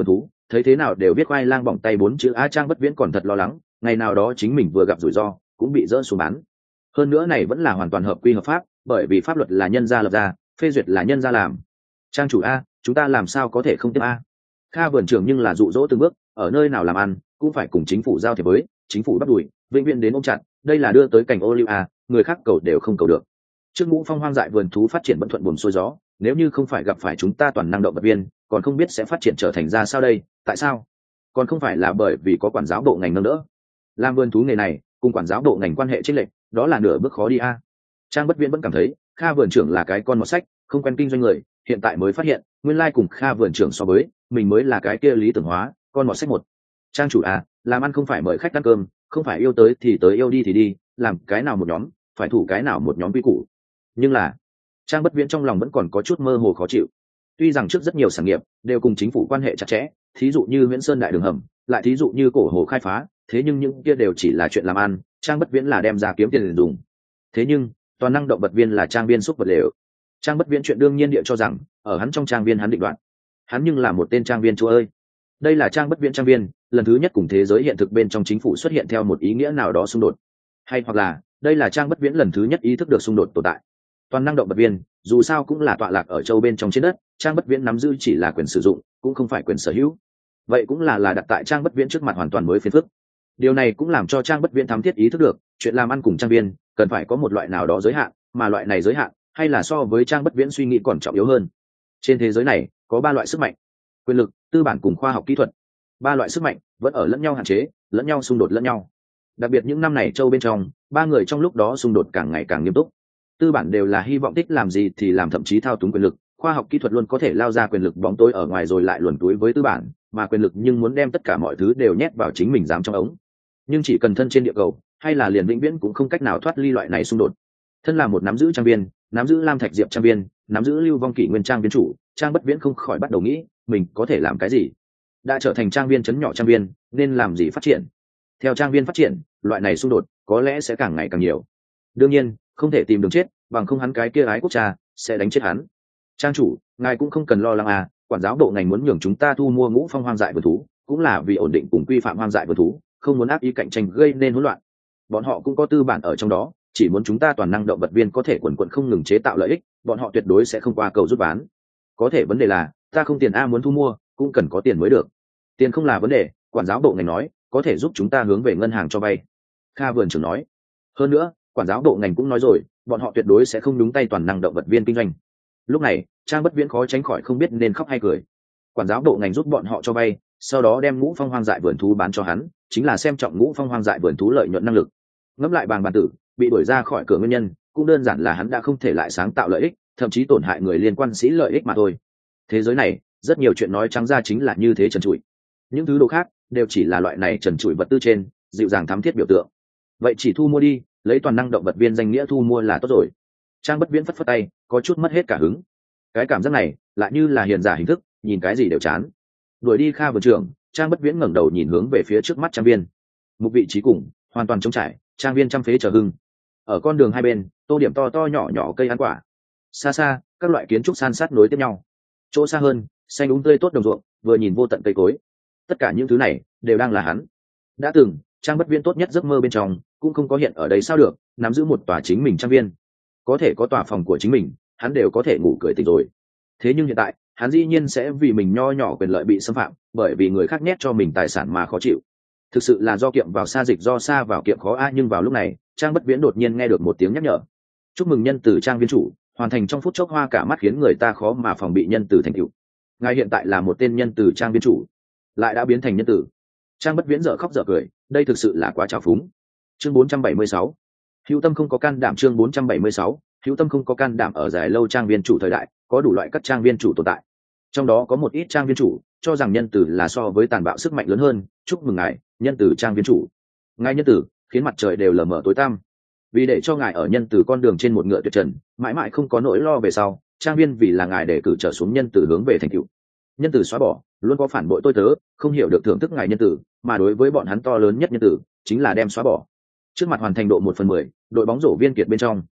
thấy thế nào đều biết khoai lang bỏng tay bốn chữ a. Trang Bất Viễn còn thật lo lắng ngày nào đó chính mình vừa gặp rủi ro cũng bị dỡ xuống bán. Hơn nữa này vẫn là hoàn toàn hợp quy hợp pháp, bởi vì pháp luật là nhân gia lập ra, phê duyệt là nhân gia làm. Trang chủ a, chúng ta làm sao có thể không tiếp a? Kha vườn trưởng nhưng là dụ dỗ từng bước, ở nơi nào làm ăn cũng phải cùng chính phủ giao thiệp với, chính phủ bắt đuổi vĩnh viễn đến ôm chặt, đây là đưa tới cảnh ô liu a, người khác cầu đều không cầu được. Trước Ngũ Phong hoang dại vườn thú phát triển vẫn thuận buồm xuôi gió, nếu như không phải gặp phải chúng ta toàn năng động vật viên, còn không biết sẽ phát triển trở thành ra sao đây. Tại sao? Còn không phải là bởi vì có quản giáo bộ ngành nâng đỡ. Làm vườn thú nghề này cùng quản giáo bộ ngành quan hệ chênh lệch, đó là nửa bước khó đi a. Trang Bất Viễn vẫn cảm thấy Kha vườn trưởng là cái con mọt sách, không quen kinh doanh người, hiện tại mới phát hiện nguyên lai cùng Kha vườn trưởng so với mình mới là cái kia lý tưởng hóa con mọt sách một. Trang chủ à, làm ăn không phải mời khách ăn cơm, không phải yêu tới thì tới, yêu đi thì đi, làm cái nào một nhóm phải thủ cái nào một nhóm quy củ. Nhưng là Trang Bất Viễn trong lòng vẫn còn có chút mơ hồ khó chịu. Tuy rằng trước rất nhiều sản nghiệp đều cùng chính phủ quan hệ chặt chẽ, thí dụ như Nguyễn Sơn đại đường hầm, lại thí dụ như cổ hồ khai phá, thế nhưng những kia đều chỉ là chuyện làm ăn, Trang Bất Viễn là đem ra kiếm tiền để dùng. Thế nhưng toàn năng động vật viên là trang viên xúc vật lều. Trang Bất Viễn chuyện đương nhiên địa cho rằng ở hắn trong trang viên hắn định đoạt, hắn nhưng là một tên trang viên chúa ơi. Đây là Trang Bất Viễn trang viên lần thứ nhất cùng thế giới hiện thực bên trong chính phủ xuất hiện theo một ý nghĩa nào đó xung đột, hay hoặc là đây là Trang Bất Viễn lần thứ nhất ý thức được xung đột tồn tại. Toàn năng động vật viên dù sao cũng là tọa lạc ở châu bên trong trên đất, Trang Bất Viễn nắm giữ chỉ là quyền sử dụng, cũng không phải quyền sở hữu. Vậy cũng là là đặt tại Trang Bất Viễn trước mặt hoàn toàn mới phiền phức. Điều này cũng làm cho Trang Bất Viễn thám thiết ý thức được chuyện làm ăn cùng trang viên cần phải có một loại nào đó giới hạn, mà loại này giới hạn hay là so với Trang Bất Viễn suy nghĩ còn trọng yếu hơn. Trên thế giới này có ba loại sức mạnh: quyền lực, tư bản cùng khoa học kỹ thuật. Ba loại sức mạnh vẫn ở lẫn nhau hạn chế, lẫn nhau xung đột lẫn nhau. Đặc biệt những năm này châu bên trong, ba người trong lúc đó xung đột càng ngày càng nghiêm túc. Tư bản đều là hy vọng thích làm gì thì làm, thậm chí thao túng quyền lực. Khoa học kỹ thuật luôn có thể lao ra quyền lực bóng tối ở ngoài rồi lại luồn túi với tư bản, mà quyền lực nhưng muốn đem tất cả mọi thứ đều nhét vào chính mình dám trong ống. Nhưng chỉ cần thân trên địa cầu hay là liền vĩnh viễn cũng không cách nào thoát ly loại này xung đột. Thân là một nắm giữ trang viên, nắm giữ Lam Thạch Diệp trang viên, nắm giữ Lưu Vong Kỷ Nguyên trang viên chủ, Trang Bất Viễn không khỏi bắt đầu nghĩ mình có thể làm cái gì. Đã trở thành trang viên chấn nhỏ trang viên, nên làm gì phát triển? Theo trang viên phát triển, loại này xung đột có lẽ sẽ càng ngày càng nhiều. Đương nhiên không thể tìm đường chết, bằng không hắn cái kia ái quốc cha sẽ đánh chết hắn. Trang chủ, ngài cũng không cần lo lắng à, quản giáo bộ ngành muốn nhường chúng ta thu mua Ngũ Phong hoang dại vườn thú, cũng là vì ổn định cùng quy phạm hoang dại vườn thú, không muốn áp ý cạnh tranh gây nên hỗn loạn. Bọn họ cũng có tư bản ở trong đó, chỉ muốn chúng ta toàn năng động vật viên có thể quần quần không ngừng chế tạo lợi ích, bọn họ tuyệt đối sẽ không qua cầu rút bán. Có thể vấn đề là ta không tiền a, muốn thu mua cũng cần có tiền mới được. Tiền không là vấn đề, quản giáo bộ ngành nói có thể giúp chúng ta hướng về ngân hàng cho vay. Kha vườn trưởng nói. Hơn nữa quản giáo bộ ngành cũng nói rồi, bọn họ tuyệt đối sẽ không nhúng tay toàn năng động vật viên kinh doanh. Lúc này Trang Bất Viễn khó tránh khỏi không biết nên khóc hay cười. Quản giáo bộ ngành giúp bọn họ cho vay, sau đó đem Ngũ Phong hoang dại vườn thú bán cho hắn, chính là xem trọng Ngũ Phong hoang dại vườn thú lợi nhuận năng lực. Ngẫm lại Bàng Bản Tử bị đuổi ra khỏi cửa nguyên nhân cũng đơn giản là hắn đã không thể lại sáng tạo lợi ích, thậm chí tổn hại người liên quan sĩ lợi ích mà thôi. Thế giới này rất nhiều chuyện nói trắng ra chính là như thế trần trụi, những thứ đồ khác đều chỉ là loại này trần trụi vật tư trên dịu dàng thắm thiết biểu tượng. Vậy chỉ thu mua đi, lấy toàn năng động vật viên danh nghĩa thu mua là tốt rồi. Trang Bất Viễn phất phất tay, có chút mất hết cả hứng. Cái cảm giác này lại như là hiền giả hình thức, nhìn cái gì đều chán. Đuổi đi Kha vườn trưởng, Trang Bất Viễn ngẩng đầu nhìn hướng về phía trước mắt trang viên. Một vị trí cùng hoàn toàn trống trải, trang viên trăm phế chờ hưng. Ở con đường hai bên tô điểm to to nhỏ nhỏ cây ăn quả, xa xa các loại kiến trúc san sát nối tiếp nhau. Chỗ xa hơn xanh úng tươi tốt đồng ruộng, vừa nhìn vô tận cây cối. Tất cả những thứ này đều đang là hắn đã từng Trang Bất Viễn tốt nhất giấc mơ bên trong cũng không có hiện ở đây sao được, nắm giữ một tòa chính mình trang viên, có thể có tòa phòng của chính mình, hắn đều có thể ngủ cười tỉnh rồi. Thế nhưng hiện tại hắn dĩ nhiên sẽ vì mình nho nhỏ quyền lợi bị xâm phạm, bởi vì người khác nhét cho mình tài sản mà khó chịu. Thực sự là do kiệm vào xa dịch do xa vào kiệm khó a. Nhưng vào lúc này Trang Bất Viễn đột nhiên nghe được một tiếng nhắc nhở: chúc mừng nhân từ trang viên chủ hoàn thành trong phút chốc hoa cả mắt, khiến người ta khó mà phòng bị nhân từ thành tựu. Ngài hiện tại là một tên nhân từ trang viên chủ, lại đã biến thành nhân tử. Trang Bất Viễn dở khóc dở cười, đây thực sự là quá trào phúng. Chương bốn trăm bảy mươi sáu, hữu tâm không có can đảm. Chương bốn trăm bảy mươi sáu, hữu tâm không có can đảm. Ở dài lâu trang viên chủ thời đại, có đủ loại các trang viên chủ tồn tại. Trong đó có một ít trang viên chủ cho rằng nhân tử là so với tàn bạo sức mạnh lớn hơn. Chúc mừng ngài, nhân tử trang viên chủ. Ngài nhân tử khiến mặt trời đều lờ mờ tối tăm, vì để cho ngài ở nhân tử con đường trên một ngựa tuyệt trần, mãi mãi không có nỗi lo về sau. Trang viên vì là ngài để cử trở xuống nhân tử hướng về thành tựu. Nhân tử xóa bỏ luôn có phản bội tôi tớ, không hiểu được thưởng thức ngài nhân tử, mà đối với bọn hắn to lớn nhất nhân tử chính là đem xóa bỏ. Trước mặt hoàn thành độ một phần mười, đội bóng rổ viên kiệt bên trong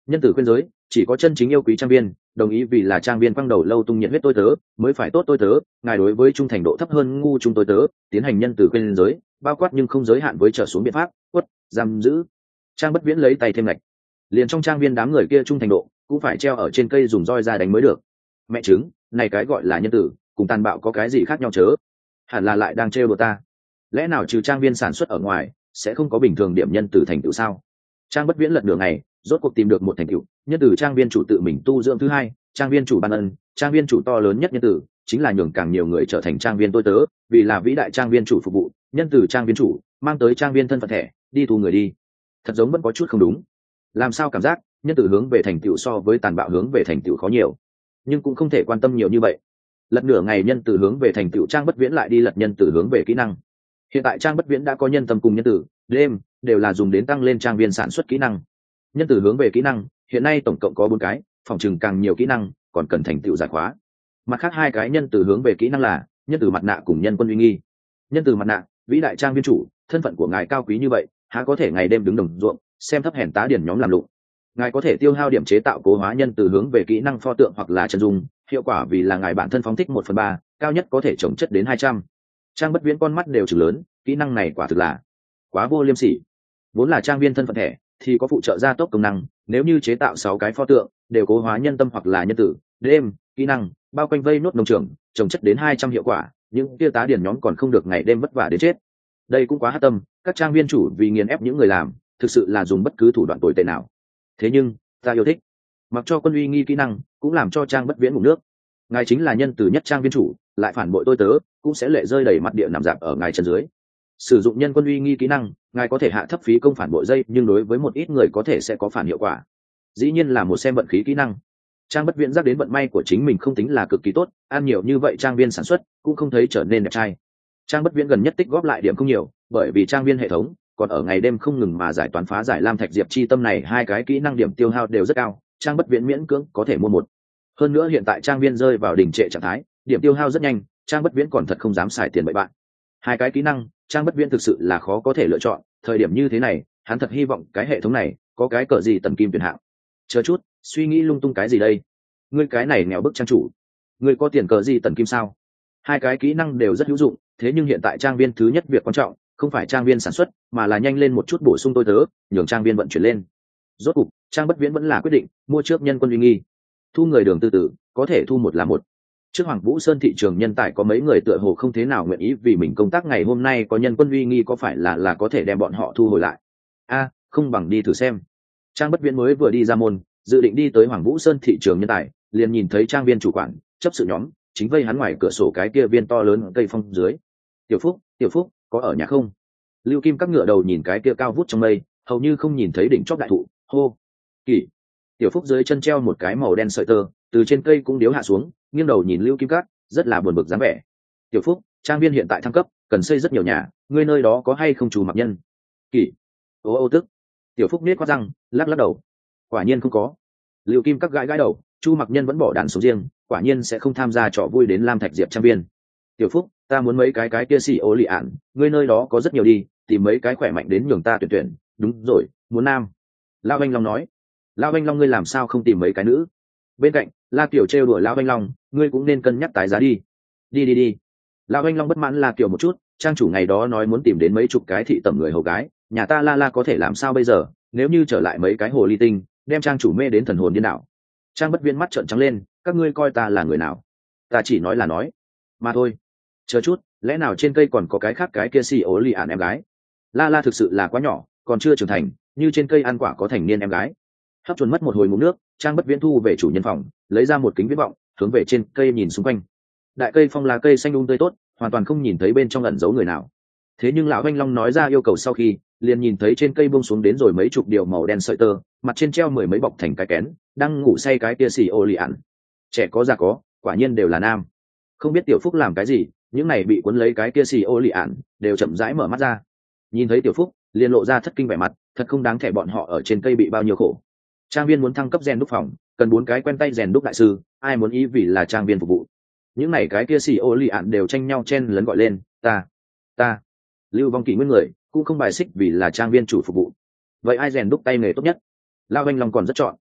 Nhân tử khuyên giới, chỉ có chân chính yêu quý trang viên, đồng ý vì là trang viên quăng đầu lâu tung nhiệt huyết tôi tớ, mới phải tốt tôi tớ, ngài đối với trung thành độ thấp hơn ngu trung tôi tớ, tiến hành nhân tử khuyên giới, bao quát nhưng không giới hạn với trở xuống biện pháp, quất, giam giữ. Trang Bất Viễn lấy tay thêm lạch. Liền trong trang viên đám người kia trung thành độ, cũng phải treo ở trên cây dùng roi ra đánh mới được. Mẹ chứng, này cái gọi là nhân tử, cùng tàn bạo có cái gì khác nhau chớ? Hẳn là lại đang trêu đùa ta. Lẽ nào trừ trang viên sản xuất ở ngoài, sẽ không có bình thường điểm nhân tử thành tựu sao? Trang Bất Viễn lật đường này, rốt cuộc tìm được một thành tựu, nhân tử trang viên chủ tự mình tu dưỡng thứ hai, trang viên chủ ban ân, trang viên chủ to lớn nhất nhân tử, chính là nhường càng nhiều người trở thành trang viên tôi tớ, vì là vĩ đại trang viên chủ phục vụ, nhân tử trang viên chủ, mang tới trang viên thân phận thẻ, đi thu người đi. Thật giống vẫn có chút không đúng. Làm sao cảm giác, nhân tử hướng về thành tựu so với tàn bạo hướng về thành tựu khó nhiều, nhưng cũng không thể quan tâm nhiều như vậy. Lật nửa ngày nhân tử hướng về thành tựu Trang Bất Viễn lại đi lật nhân tử hướng về kỹ năng. Hiện tại Trang Bất Viễn đã có nhân tâm cùng nhân tử, đêm đều là dùng đến tăng lên trang viên sản xuất kỹ năng. Nhân tử hướng về kỹ năng, hiện nay tổng cộng có bốn cái, phòng trừng càng nhiều kỹ năng, còn cần thành tựu giải khóa. Mặt khác hai cái nhân tử hướng về kỹ năng là nhân tử mặt nạ cùng nhân quân uy nghi. Nhân tử mặt nạ, vĩ đại trang viên chủ, thân phận của ngài cao quý như vậy, há có thể ngày đêm đứng đồng ruộng, xem thấp hèn tá điển nhóm làm lụng. Ngài có thể tiêu hao điểm chế tạo cố hóa nhân từ hướng về kỹ năng pho tượng hoặc là chân dung, hiệu quả vì là ngài bản thân phóng thích một phần ba, cao nhất có thể chống chất đến hai trăm. Trang Bất Viễn con mắt đều trừng lớn, kỹ năng này quả thực là quá vô liêm sỉ. Vốn là trang viên thân phận thẻ thì có phụ trợ gia tốc công năng, nếu như chế tạo sáu cái pho tượng đều cố hóa nhân tâm hoặc là nhân tử, đêm, kỹ năng bao quanh vây nốt nông trường, trồng chất đến hai trăm hiệu quả, những tiêu tá điển nhóm còn không được ngày đêm vất vả đến chết. Đây cũng quá hắc tâm, các trang viên chủ vì nghiền ép những người làm, thực sự là dùng bất cứ thủ đoạn tồi tệ nào. Thế nhưng ta yêu thích, mặc cho quân uy nghi kỹ năng cũng làm cho Trang Bất Viễn ngủ nước. Ngài chính là nhân từ nhất trang viên chủ, lại phản bội tôi tớ, cũng sẽ lệ rơi đầy mặt địa nằm dạp ở ngài chân dưới. Sử dụng nhân quân uy nghi kỹ năng, ngài có thể hạ thấp phí công phản bội dây, nhưng đối với một ít người có thể sẽ có phản hiệu quả. Dĩ nhiên là một xem vận khí kỹ năng. Trang Bất Viễn giác đến vận may của chính mình không tính là cực kỳ tốt, ăn nhiều như vậy trang viên sản xuất cũng không thấy trở nên đẹp trai. Trang Bất Viễn gần nhất tích góp lại điểm không nhiều, bởi vì trang viên hệ thống còn ở ngày đêm không ngừng mà giải toán phá giải lam thạch diệp chi tâm này, hai cái kỹ năng điểm tiêu hao đều rất cao, Trang Bất Viễn miễn cưỡng có thể mua một. Hơn nữa hiện tại trang viên rơi vào đỉnh trệ trạng thái, điểm tiêu hao rất nhanh, Trang Bất Viễn còn thật không dám xài tiền bậy bạn. Hai cái kỹ năng, Trang Bất Viễn thực sự là khó có thể lựa chọn, thời điểm như thế này, hắn thật hy vọng cái hệ thống này có cái cờ gì tần kim tuyển hạng. Chờ chút, suy nghĩ lung tung cái gì đây? Ngươi cái này nghèo bức trang chủ, ngươi có tiền cờ gì tần kim sao? Hai cái kỹ năng đều rất hữu dụng, thế nhưng hiện tại trang viên thứ nhất việc quan trọng không phải trang viên sản xuất, mà là nhanh lên một chút bổ sung tôi tớ, nhường trang viên vận chuyển lên. Rốt cục, Trang Bất Viễn vẫn là quyết định mua trước nhân quân uy nghi. Thu người đường tư tử, có thể thu một là một. Trước Hoàng Vũ Sơn thị trường nhân tài có mấy người tựa hồ không thế nào nguyện ý vì mình công tác ngày hôm nay có nhân quân uy nghi, có phải là là có thể đem bọn họ thu hồi lại. A, không bằng đi thử xem. Trang Bất Viễn mới vừa đi ra môn, dự định đi tới Hoàng Vũ Sơn thị trường nhân tài, liền nhìn thấy trang viên chủ quản chấp sự nhóm chính vây hắn ngoài cửa sổ cái kia viên to lớn cây phong dưới. Tiểu Phúc, Tiểu Phúc, có ở nhà không? Lưu Kim các ngựa đầu nhìn cái kia cao vút trong mây, hầu như không nhìn thấy đỉnh chóp đại thụ, hô. Kỷ. Tiểu Phúc dưới chân treo một cái màu đen sợi tơ, từ trên cây cũng điếu hạ xuống, nghiêng đầu nhìn Lưu Kim các, rất là buồn bực dáng vẻ. Tiểu Phúc, trang viên hiện tại thăng cấp, cần xây rất nhiều nhà, ngươi nơi đó có hay không chủ mặc nhân? Kỷ. Ô ô tức. Tiểu Phúc niết quát răng, lắc lắc đầu. Quả nhiên không có. Lưu Kim các gãi gãi đầu, Chu Mặc Nhân vẫn bỏ đàn sống riêng, quả nhiên sẽ không tham gia trò vui đến Lam Thạch Diệp trang viên. Tiểu Phúc, ta muốn mấy cái cái kia xì ố lì ạn, ngươi nơi đó có rất nhiều đi, tìm mấy cái khỏe mạnh đến nhường ta tuyển tuyển. Đúng rồi, muốn nam. Lao Anh Long nói. Lao Anh Long ngươi làm sao không tìm mấy cái nữ? Bên cạnh, La Kiều trêu đùa Lao Anh Long, ngươi cũng nên cân nhắc tái giá đi. Đi đi đi. Lao Anh Long bất mãn La Kiều một chút, trang chủ ngày đó nói muốn tìm đến mấy chục cái thị tẩm người hầu gái, nhà ta La La có thể làm sao bây giờ? Nếu như trở lại mấy cái hồ ly tinh, đem trang chủ mê đến thần hồn điên đảo. Trang Bất Viễn mắt trợn trắng lên, các ngươi coi ta là người nào? Ta chỉ nói là nói mà thôi. Chờ chút, lẽ nào trên cây còn có cái khác cái kia xì ố lì ạn em gái? La La thực sự là quá nhỏ, còn chưa trưởng thành, như trên cây ăn quả có thành niên em gái. Hấp chuồn mất một hồi ngụm nước, Trang Bất Viễn thu về chủ nhân phòng, lấy ra một kính viễn vọng, hướng về trên cây nhìn xung quanh. Đại cây phong lá cây xanh um tươi tốt, hoàn toàn không nhìn thấy bên trong ẩn giấu người nào. Thế nhưng lão Anh Long nói ra yêu cầu sau khi, liền nhìn thấy trên cây buông xuống đến rồi mấy chục điều màu đen sợi tơ, mặt trên treo mười mấy bọc thành cái kén, đang ngủ say cái kia xì ô lì ạn. Trẻ có già có, quả nhiên đều là nam. Không biết Tiểu Phúc làm cái gì, những này bị cuốn lấy cái kia xì ô lì ạn đều chậm rãi mở mắt ra. Nhìn thấy Tiểu Phúc, liền lộ ra thất kinh vẻ mặt, thật không đáng thẻ bọn họ ở trên cây bị bao nhiêu khổ. Trang viên muốn thăng cấp rèn đúc phòng, cần bốn cái quen tay rèn đúc đại sư, ai muốn ý vì là trang viên phục vụ. Những này cái kia xì ô lì ạn đều tranh nhau chen lấn gọi lên, ta, ta. Lưu Vong Kỷ nguyên người cũng không bài xích vì là trang viên chủ phục vụ. Vậy ai rèn đúc tay nghề tốt nhất? Lao Anh Long còn rất chọn.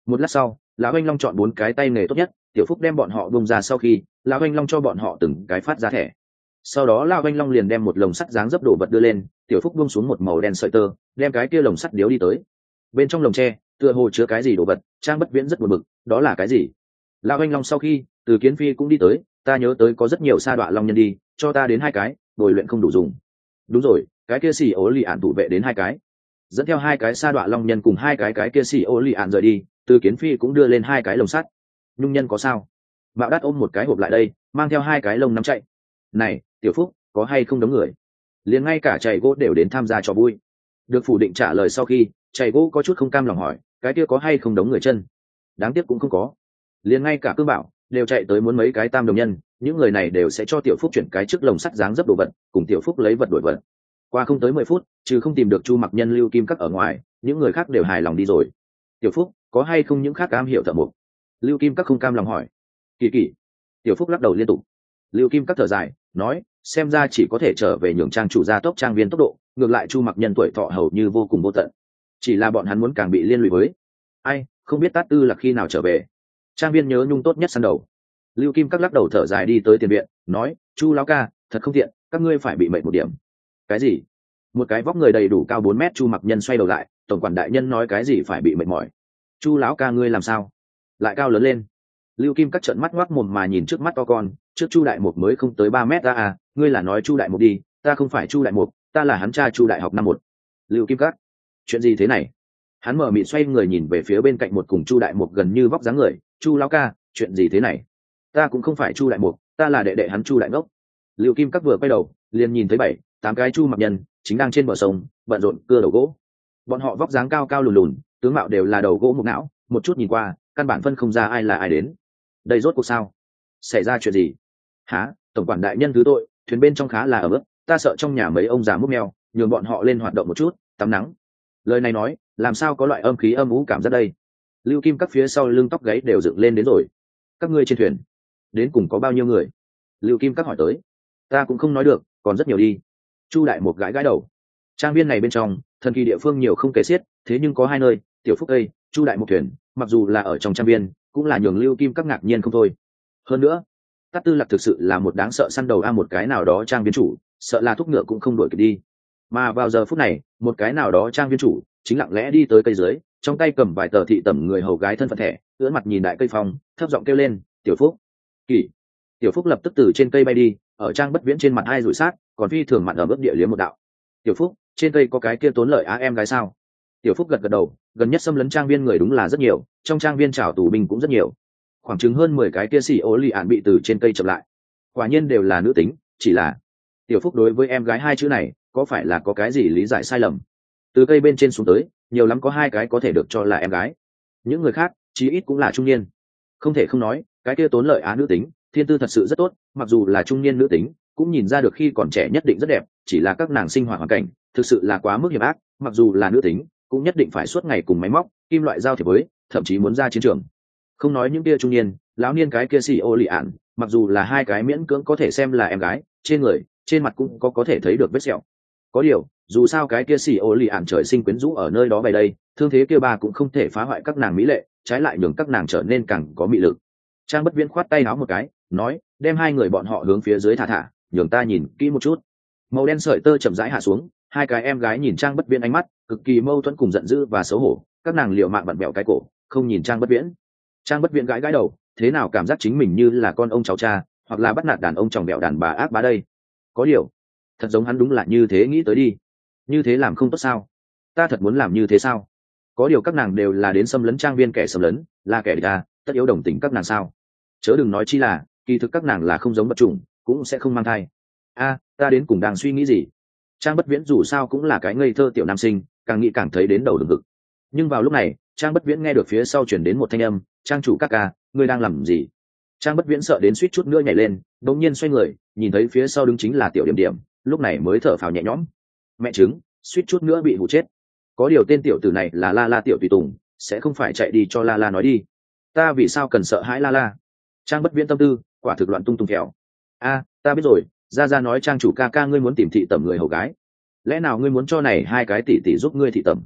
Một lát sau, lão anh long chọn bốn cái tay nghề tốt nhất, tiểu phúc đem bọn họ bông ra sau khi lão anh long cho bọn họ từng cái phát ra thẻ. Sau đó lão anh long liền đem một lồng sắt dáng dấp đồ vật đưa lên, tiểu phúc buông xuống một màu đen sợi tơ, đem cái kia lồng sắt điếu đi tới. Bên trong lồng tre tựa hồ chứa cái gì đồ vật, Trang Bất Viễn rất buồn bực, đó là cái gì? Lão anh long sau khi Từ Kiến Phi cũng đi tới, ta nhớ tới có rất nhiều sa đọa long nhân đi, cho ta đến hai cái, bồi luyện không đủ dùng. Đúng rồi, cái kia xì ố lì ạn thủ vệ đến hai cái. Dẫn theo hai cái sa đọa long nhân cùng hai cái cái kia xì ố lì ạn rời đi, Từ Kiến Phi cũng đưa lên hai cái lồng sắt. Nhung nhân có sao? Bạo Đát ôm một cái hộp lại đây, mang theo hai cái lồng nắm chạy. Này, tiểu phúc, có hay không đống người? Liền ngay cả chày gỗ đều đến tham gia cho vui. Được phủ định trả lời sau khi chày gỗ có chút không cam lòng hỏi, cái kia có hay không đống người chân? Đáng tiếc cũng không có. Liền ngay cả Cương Bảo đều chạy tới muốn mấy cái tam đồng nhân, những người này đều sẽ cho tiểu phúc chuyển cái trước lồng sắt dáng dấp đồ vật, cùng tiểu phúc lấy vật đổi vật. Qua không tới mười phút, trừ không tìm được Chu Mặc Nhân, Lưu Kim Các ở ngoài, những người khác đều hài lòng đi rồi. Tiểu phúc, có hay không những khác cam hiểu thợ mộc? Lưu Kim Các không cam lòng hỏi. Kỳ kỳ. Tiểu phúc lắc đầu liên tục. Lưu Kim Các thở dài nói, xem ra chỉ có thể trở về nhường trang chủ gia tốc trang viên tốc độ, ngược lại Chu Mặc Nhân tuổi thọ hầu như vô cùng vô tận, chỉ là bọn hắn muốn càng bị liên lụy với. Ai, không biết Tát Tư là khi nào trở về. Trang viên nhớ nhung tốt nhất săn đầu. Lưu Kim Các lắc đầu thở dài đi tới tiền viện, nói, Chu lão ca, thật không tiện, các ngươi phải bị mệt một điểm. Cái gì? Một cái vóc người đầy đủ cao bốn mét Chu Mặc Nhân xoay đầu lại, tổng quản đại nhân nói cái gì phải bị mệt mỏi? Chu lão ca ngươi làm sao? Lại cao lớn lên. Lưu Kim Các trợn mắt ngoác mồm mà nhìn trước mắt to con, trước Chu Đại Mục mới không tới ba mét ra à, ngươi là nói Chu Đại Mục đi, ta không phải Chu Đại Mục, ta là hắn cha Chu Đại học năm một. Lưu Kim Các, chuyện gì thế này? Hắn mở mịt xoay người nhìn về phía bên cạnh một cùng Chu Đại Mục gần như vóc dáng người, Chu lão ca, chuyện gì thế này? Ta cũng không phải Chu Đại Mục, ta là đệ đệ hắn Chu Đại Ngốc. Lưu Kim Các vừa quay đầu, liền nhìn thấy bảy, tám cái Chu Mặc Nhân chính đang trên bờ sông bận rộn cưa đầu gỗ. Bọn họ vóc dáng cao cao lùn lùn, tướng mạo đều là đầu gỗ mục não, một chút nhìn qua, căn bản phân không ra ai là ai đến. Đây rốt cuộc sao? Xảy ra chuyện gì? Hả? Tổng quản đại nhân thứ tội, thuyền bên trong khá là ẩm ướt, ta sợ trong nhà mấy ông già múc mèo, nhường bọn họ lên hoạt động một chút, tắm nắng. Lời này nói, làm sao có loại âm khí âm u cảm giác đây? Lưu Kim Các phía sau lưng tóc gáy đều dựng lên đến rồi. Các ngươi trên thuyền, đến cùng có bao nhiêu người? Lưu Kim Các hỏi tới. Ta cũng không nói được, còn rất nhiều đi. Chu Đại Một gãi gãi đầu. Trang viên này bên trong, thần kỳ địa phương nhiều không kể xiết, thế nhưng có hai nơi, Tiểu Phúc Tây, Chu Đại Một thuyền, mặc dù là ở trong trang viên, cũng là nhường Lưu Kim Các ngạc nhiên không thôi. Hơn nữa, Tát Tư Lạc thực sự là một đáng sợ săn đầu a, một cái nào đó trang viên chủ, sợ là thúc ngựa cũng không đuổi kịp đi. Mà vào giờ phút này, một cái nào đó trang viên chủ chính lặng lẽ đi tới cây dưới, trong tay cầm vài tờ thị tẩm người hầu gái thân phận thẻ, ưỡn mặt nhìn đại cây phong, thấp giọng kêu lên, Tiểu Phúc. Kỳ. Tiểu Phúc lập tức từ trên cây bay đi, ở Trang Bất Viễn trên mặt hai rủi sát, còn phi thường mặn ở bước địa liếm một đạo. Tiểu Phúc, trên cây có cái kia Tốn Lợi á em gái sao? Tiểu Phúc gật gật đầu, gần nhất xâm lấn trang viên người đúng là rất nhiều, trong trang viên trảo tù binh cũng rất nhiều, khoảng chừng hơn mười cái kia xì ố lì ạn bị từ trên cây chậm lại, quả nhiên đều là nữ tính, chỉ là Tiểu Phúc đối với em gái hai chữ này có phải là có cái gì lý giải sai lầm? Từ cây bên trên xuống tới, nhiều lắm có hai cái có thể được cho là em gái, những người khác chí ít cũng là trung niên. Không thể không nói, cái kia Tốn Lợi á nữ tính thiên tư thật sự rất tốt, mặc dù là trung niên nữ tính cũng nhìn ra được khi còn trẻ nhất định rất đẹp, chỉ là các nàng sinh hoạt hoàn cảnh thực sự là quá mức hiểm ác, mặc dù là nữ tính cũng nhất định phải suốt ngày cùng máy móc kim loại giao thiệp với, thậm chí muốn ra chiến trường. Không nói những kia trung niên, lão niên cái kia xì ô lì ạn, mặc dù là hai cái miễn cưỡng có thể xem là em gái, trên người trên mặt cũng có có thể thấy được vết sẹo. Có điều dù sao cái kia xì ô lì ạn trời sinh quyến rũ ở nơi đó về đây, thương thế kia bà cũng không thể phá hoại các nàng mỹ lệ, trái lại nhường các nàng trở nên càng có mị lực. Trang Bất Viễn khoát tay áo một cái, nói, đem hai người bọn họ hướng phía dưới thả thả, nhường ta nhìn kỹ một chút. Màu đen sợi tơ chậm rãi hạ xuống, hai cái em gái nhìn Trang Bất Viễn ánh mắt cực kỳ mâu thuẫn cùng giận dữ và xấu hổ, các nàng liều mạng vặn bẹo cái cổ, không nhìn Trang Bất Viễn. Trang Bất Viễn gãi gãi đầu, thế nào cảm giác chính mình như là con ông cháu cha, hoặc là bắt nạt đàn ông chồng bẹo đàn bà ác bá đây. Có điều, thật giống hắn đúng là như thế nghĩ tới đi. Như thế làm không tốt sao? Ta thật muốn làm như thế sao? Có điều các nàng đều là đến xâm lấn trang viên kẻ xâm lấn, là kẻ địch ta, tất yếu đồng tình các nàng sao? Chớ đừng nói chi là, kỳ thực các nàng là không giống vật chủng, cũng sẽ không mang thai. A, ta đến cùng đang suy nghĩ gì? Trang Bất Viễn dù sao cũng là cái ngây thơ tiểu nam sinh, càng nghĩ càng thấy đến đầu đường ngực. Nhưng vào lúc này, Trang Bất Viễn nghe được phía sau chuyển đến một thanh âm, Trang chủ các ca, ngươi đang làm gì? Trang Bất Viễn sợ đến suýt chút nữa nhảy lên, đột nhiên xoay người, nhìn thấy phía sau đứng chính là tiểu điểm điểm, lúc này mới thở phào nhẹ nhõm. Mẹ chứng, suýt chút nữa bị hụ chết. Có điều tên tiểu tử này là La La tiểu tùy tùng, sẽ không phải chạy đi cho La La nói đi. Ta vì sao cần sợ hãi La La? Trang Bất Viễn tâm tư quả thực loạn tung tung kẹo. A, ta biết rồi, ra ra nói Trang chủ ca ca ngươi muốn tìm thị tẩm người hầu gái, lẽ nào ngươi muốn cho này hai cái tỷ tỷ giúp ngươi thị tẩm?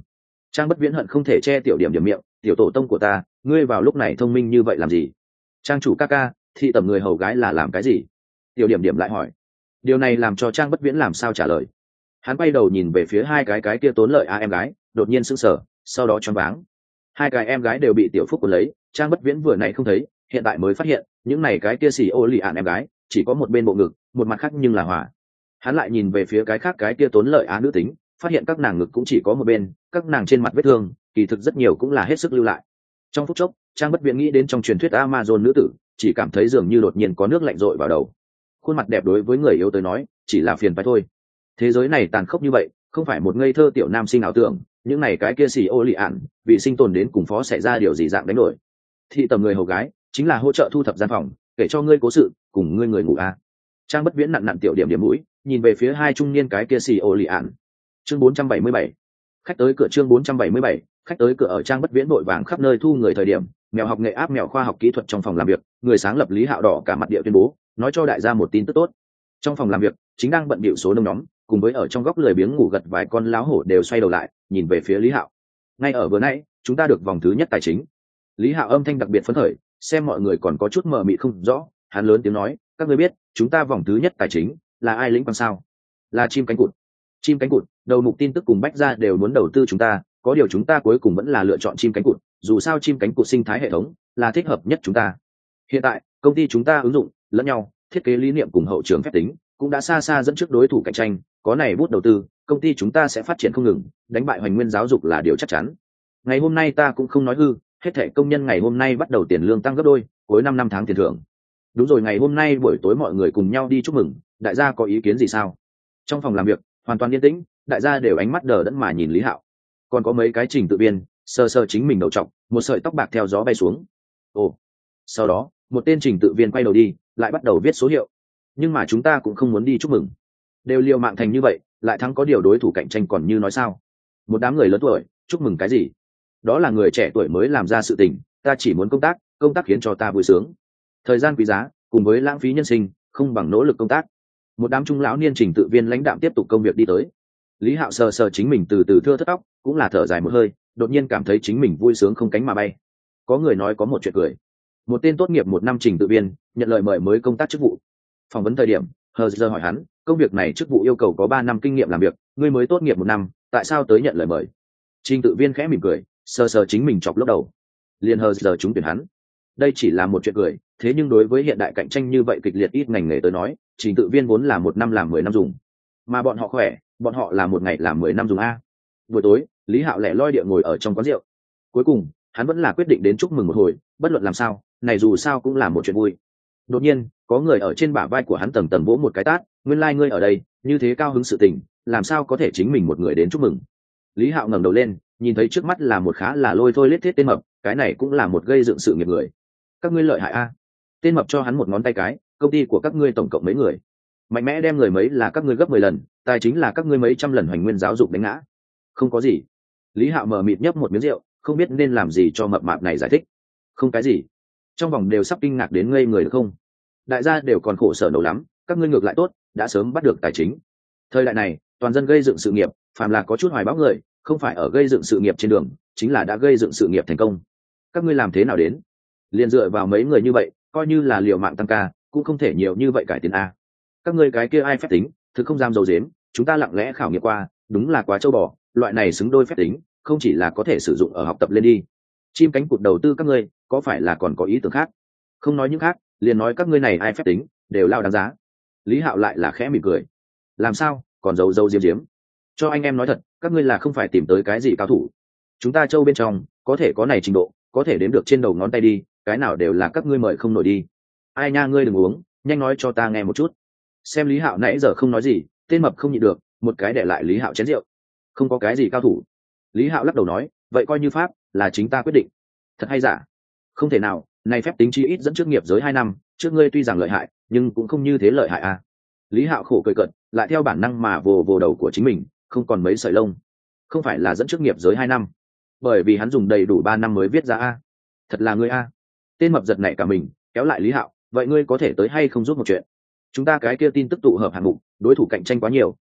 Trang Bất Viễn hận không thể che tiểu điểm điểm miệng, tiểu tổ tông của ta, ngươi vào lúc này thông minh như vậy làm gì? Trang chủ ca ca, thị tầm người hầu gái là làm cái gì? Tiểu điểm điểm lại hỏi. Điều này làm cho Trang Bất Viễn làm sao trả lời. Hắn quay đầu nhìn về phía hai cái cái kia tốn lợi a em gái, đột nhiên sững sờ, sau đó choáng váng. Hai cái em gái đều bị tiểu phúc cuốn lấy, Trang Bất Viễn vừa nãy không thấy, hiện tại mới phát hiện, những này cái kia xì ô lì ạn em gái, chỉ có một bên bộ ngực, một mặt khác nhưng là hỏa. Hắn lại nhìn về phía cái khác cái kia tốn lợi á nữ tính, phát hiện các nàng ngực cũng chỉ có một bên, các nàng trên mặt vết thương, kỳ thực rất nhiều cũng là hết sức lưu lại. Trong phút chốc, Trang Bất Viễn nghĩ đến trong truyền thuyết Amazon nữ tử, chỉ cảm thấy dường như đột nhiên có nước lạnh rội vào đầu. Khuôn mặt đẹp đối với người yếu tới nói, chỉ là phiền phải thôi. Thế giới này tàn khốc như vậy, không phải một ngây thơ tiểu nam sinh ảo tưởng, những này cái kia xì ô lì ạn, vì sinh tồn đến cùng phó xảy ra điều gì dạng đánh đổi. Thị tầm người hầu gái, chính là hỗ trợ thu thập gian phòng, kể cho ngươi cố sự, cùng ngươi người ngủ a. À. Trang Bất Viễn nặn nặn tiểu điểm điểm mũi, nhìn về phía hai trung niên cái kia xì ô lì ạn. Chương bốn trăm bảy mươi bảy, khách tới cửa. Chương bốn trăm bảy mươi bảy, khách tới cửa. Ở Trang Bất Viễn vội vàng khắp nơi thu người thời điểm, mèo học nghệ áp mèo khoa học kỹ thuật trong phòng làm việc, người sáng lập Lý Hạo đỏ cả mặt địa tuyên bố, nói cho đại gia một tin tức tốt. Trong phòng làm việc, chính đang bận bịu số nông nhóm, cùng với ở trong góc lười biếng ngủ gật vài con láo hổ đều xoay đầu lại, nhìn về phía Lý Hạo. Ngay ở vừa nãy, chúng ta được vòng thứ nhất tài chính. Lý Hạo âm thanh đặc biệt phấn khởi, xem mọi người còn có chút mờ mịt không rõ, hắn lớn tiếng nói, các ngươi biết, chúng ta vòng thứ nhất tài chính là ai lĩnh bằng sao? Là chim cánh cụt. Chim cánh cụt, đầu mục tin tức cùng Bách Gia đều muốn đầu tư chúng ta, có điều chúng ta cuối cùng vẫn là lựa chọn chim cánh cụt, dù sao chim cánh cụt sinh thái hệ thống là thích hợp nhất chúng ta. Hiện tại, công ty chúng ta ứng dụng lẫn nhau, thiết kế lý niệm cùng hậu trường phép tính, cũng đã xa xa dẫn trước đối thủ cạnh tranh, có này bút đầu tư, công ty chúng ta sẽ phát triển không ngừng, đánh bại Hoành Nguyên giáo dục là điều chắc chắn. Ngày hôm nay ta cũng không nói hư, hết thảy công nhân ngày hôm nay bắt đầu tiền lương tăng gấp đôi, cuối năm năm tháng tiền thưởng. Đúng rồi, ngày hôm nay buổi tối mọi người cùng nhau đi chúc mừng, đại gia có ý kiến gì sao? Trong phòng làm việc, hoàn toàn yên tĩnh, đại gia đều ánh mắt đờ đẫn mà nhìn Lý Hạo. Còn có mấy cái trình tự viên, sờ sờ chính mình đầu trọc, một sợi tóc bạc theo gió bay xuống. Ồ. Sau đó, một tên trình tự viên quay đầu đi, lại bắt đầu viết số hiệu. Nhưng mà chúng ta cũng không muốn đi chúc mừng. Đều liều mạng thành như vậy, lại thắng có điều đối thủ cạnh tranh còn như nói sao? Một đám người lớn tuổi, chúc mừng cái gì? Đó là người trẻ tuổi mới làm ra sự tình, ta chỉ muốn công tác, công tác khiến cho ta vui sướng. Thời gian quý giá, cùng với lãng phí nhân sinh, không bằng nỗ lực công tác. Một đám trung lão niên trình tự viên lãnh đạm tiếp tục công việc đi tới. Lý Hạo sờ sờ chính mình từ từ thưa thất tóc, cũng là thở dài một hơi, đột nhiên cảm thấy chính mình vui sướng không cánh mà bay. Có người nói có một chuyện cười. Một tên tốt nghiệp một năm trình tự viên, nhận lời mời mới công tác chức vụ. Phỏng vấn thời điểm, Hờ giờ hỏi hắn, công việc này chức vụ yêu cầu có ba năm kinh nghiệm làm việc, ngươi mới tốt nghiệp một năm, tại sao tới nhận lời mời? Trình tự viên khẽ mỉm cười, sờ sờ chính mình chọc lốc đầu. Liền Hờ giờ chúng tuyển hắn. Đây chỉ là một chuyện cười, thế nhưng đối với hiện đại cạnh tranh như vậy kịch liệt ít ngành nghề tới nói, trình tự viên vốn là một năm làm mười năm dùng, mà bọn họ khỏe, bọn họ là một ngày làm mười năm dùng a. Buổi tối, Lý Hạo lẻ loi địa ngồi ở trong quán rượu. Cuối cùng, hắn vẫn là quyết định đến chúc mừng một hồi, bất luận làm sao, này dù sao cũng là một chuyện vui. Đột nhiên, có người ở trên bả vai của hắn tầng tầng vỗ một cái tát, nguyên lai like ngươi ở đây, như thế cao hứng sự tình, làm sao có thể chính mình một người đến chúc mừng. Lý Hạo ngẩng đầu lên, nhìn thấy trước mắt là một khá là lôi thôi lết thiết tên mập, cái này cũng là một gây dựng sự nghiệp người. Các ngươi lợi hại a. Tên mập cho hắn một ngón tay cái, công ty của các ngươi tổng cộng mấy người? Mạnh mẽ đem người mấy là các ngươi gấp mười lần, tài chính là các ngươi mấy trăm lần Hoành Nguyên giáo dục đánh ngã. Không có gì. Lý Hạo mờ mịt nhấp một miếng rượu, không biết nên làm gì cho mập mạp này giải thích. Không cái gì. Trong vòng đều sắp kinh ngạc đến ngây người được không? Đại gia đều còn khổ sở nấu lắm, các ngươi ngược lại tốt, đã sớm bắt được tài chính. Thời đại này, toàn dân gây dựng sự nghiệp, phàm là có chút hoài bão người, không phải ở gây dựng sự nghiệp trên đường, chính là đã gây dựng sự nghiệp thành công. Các ngươi làm thế nào đến? Liên dựa vào mấy người như vậy, coi như là liều mạng tăng ca, cũng không thể nhiều như vậy cải tiến a. Các ngươi cái kia ai phép tính, thực không dám dầu dếm, chúng ta lặng lẽ khảo nghiệm qua, đúng là quá châu bò, loại này xứng đôi phép tính, không chỉ là có thể sử dụng ở học tập lên đi. Chim cánh cụt đầu tư các ngươi, có phải là còn có ý tưởng khác? Không nói những khác, liền nói các ngươi này ai phép tính, đều lao đáng giá. Lý Hạo lại là khẽ mỉm cười. Làm sao, còn giấu giấu diếm diếm? Cho anh em nói thật, các ngươi là không phải tìm tới cái gì cao thủ. Chúng ta châu bên trong, có thể có này trình độ, có thể đếm được trên đầu ngón tay đi, cái nào đều là các ngươi mời không nổi đi. Ai nha, ngươi đừng uống, nhanh nói cho ta nghe một chút. Xem Lý Hạo nãy giờ không nói gì, tên mập không nhịn được, một cái để lại Lý Hạo chén rượu. Không có cái gì cao thủ. Lý Hạo lắc đầu nói, vậy coi như pháp là chính ta quyết định. Thật hay giả? Không thể nào, này phép tính chi ít dẫn trước nghiệp giới hai năm, trước ngươi tuy rằng lợi hại, nhưng cũng không như thế lợi hại à. Lý Hạo khổ cười cợt, lại theo bản năng mà vồ vồ đầu của chính mình, không còn mấy sợi lông. Không phải là dẫn trước nghiệp giới hai năm, bởi vì hắn dùng đầy đủ ba năm mới viết ra a. Thật là ngươi a. Tên mập giật nảy cả mình, kéo lại Lý Hạo, vậy ngươi có thể tới hay không giúp một chuyện? Chúng ta cái kia tin tức tụ hợp hạng mục, đối thủ cạnh tranh quá nhiều,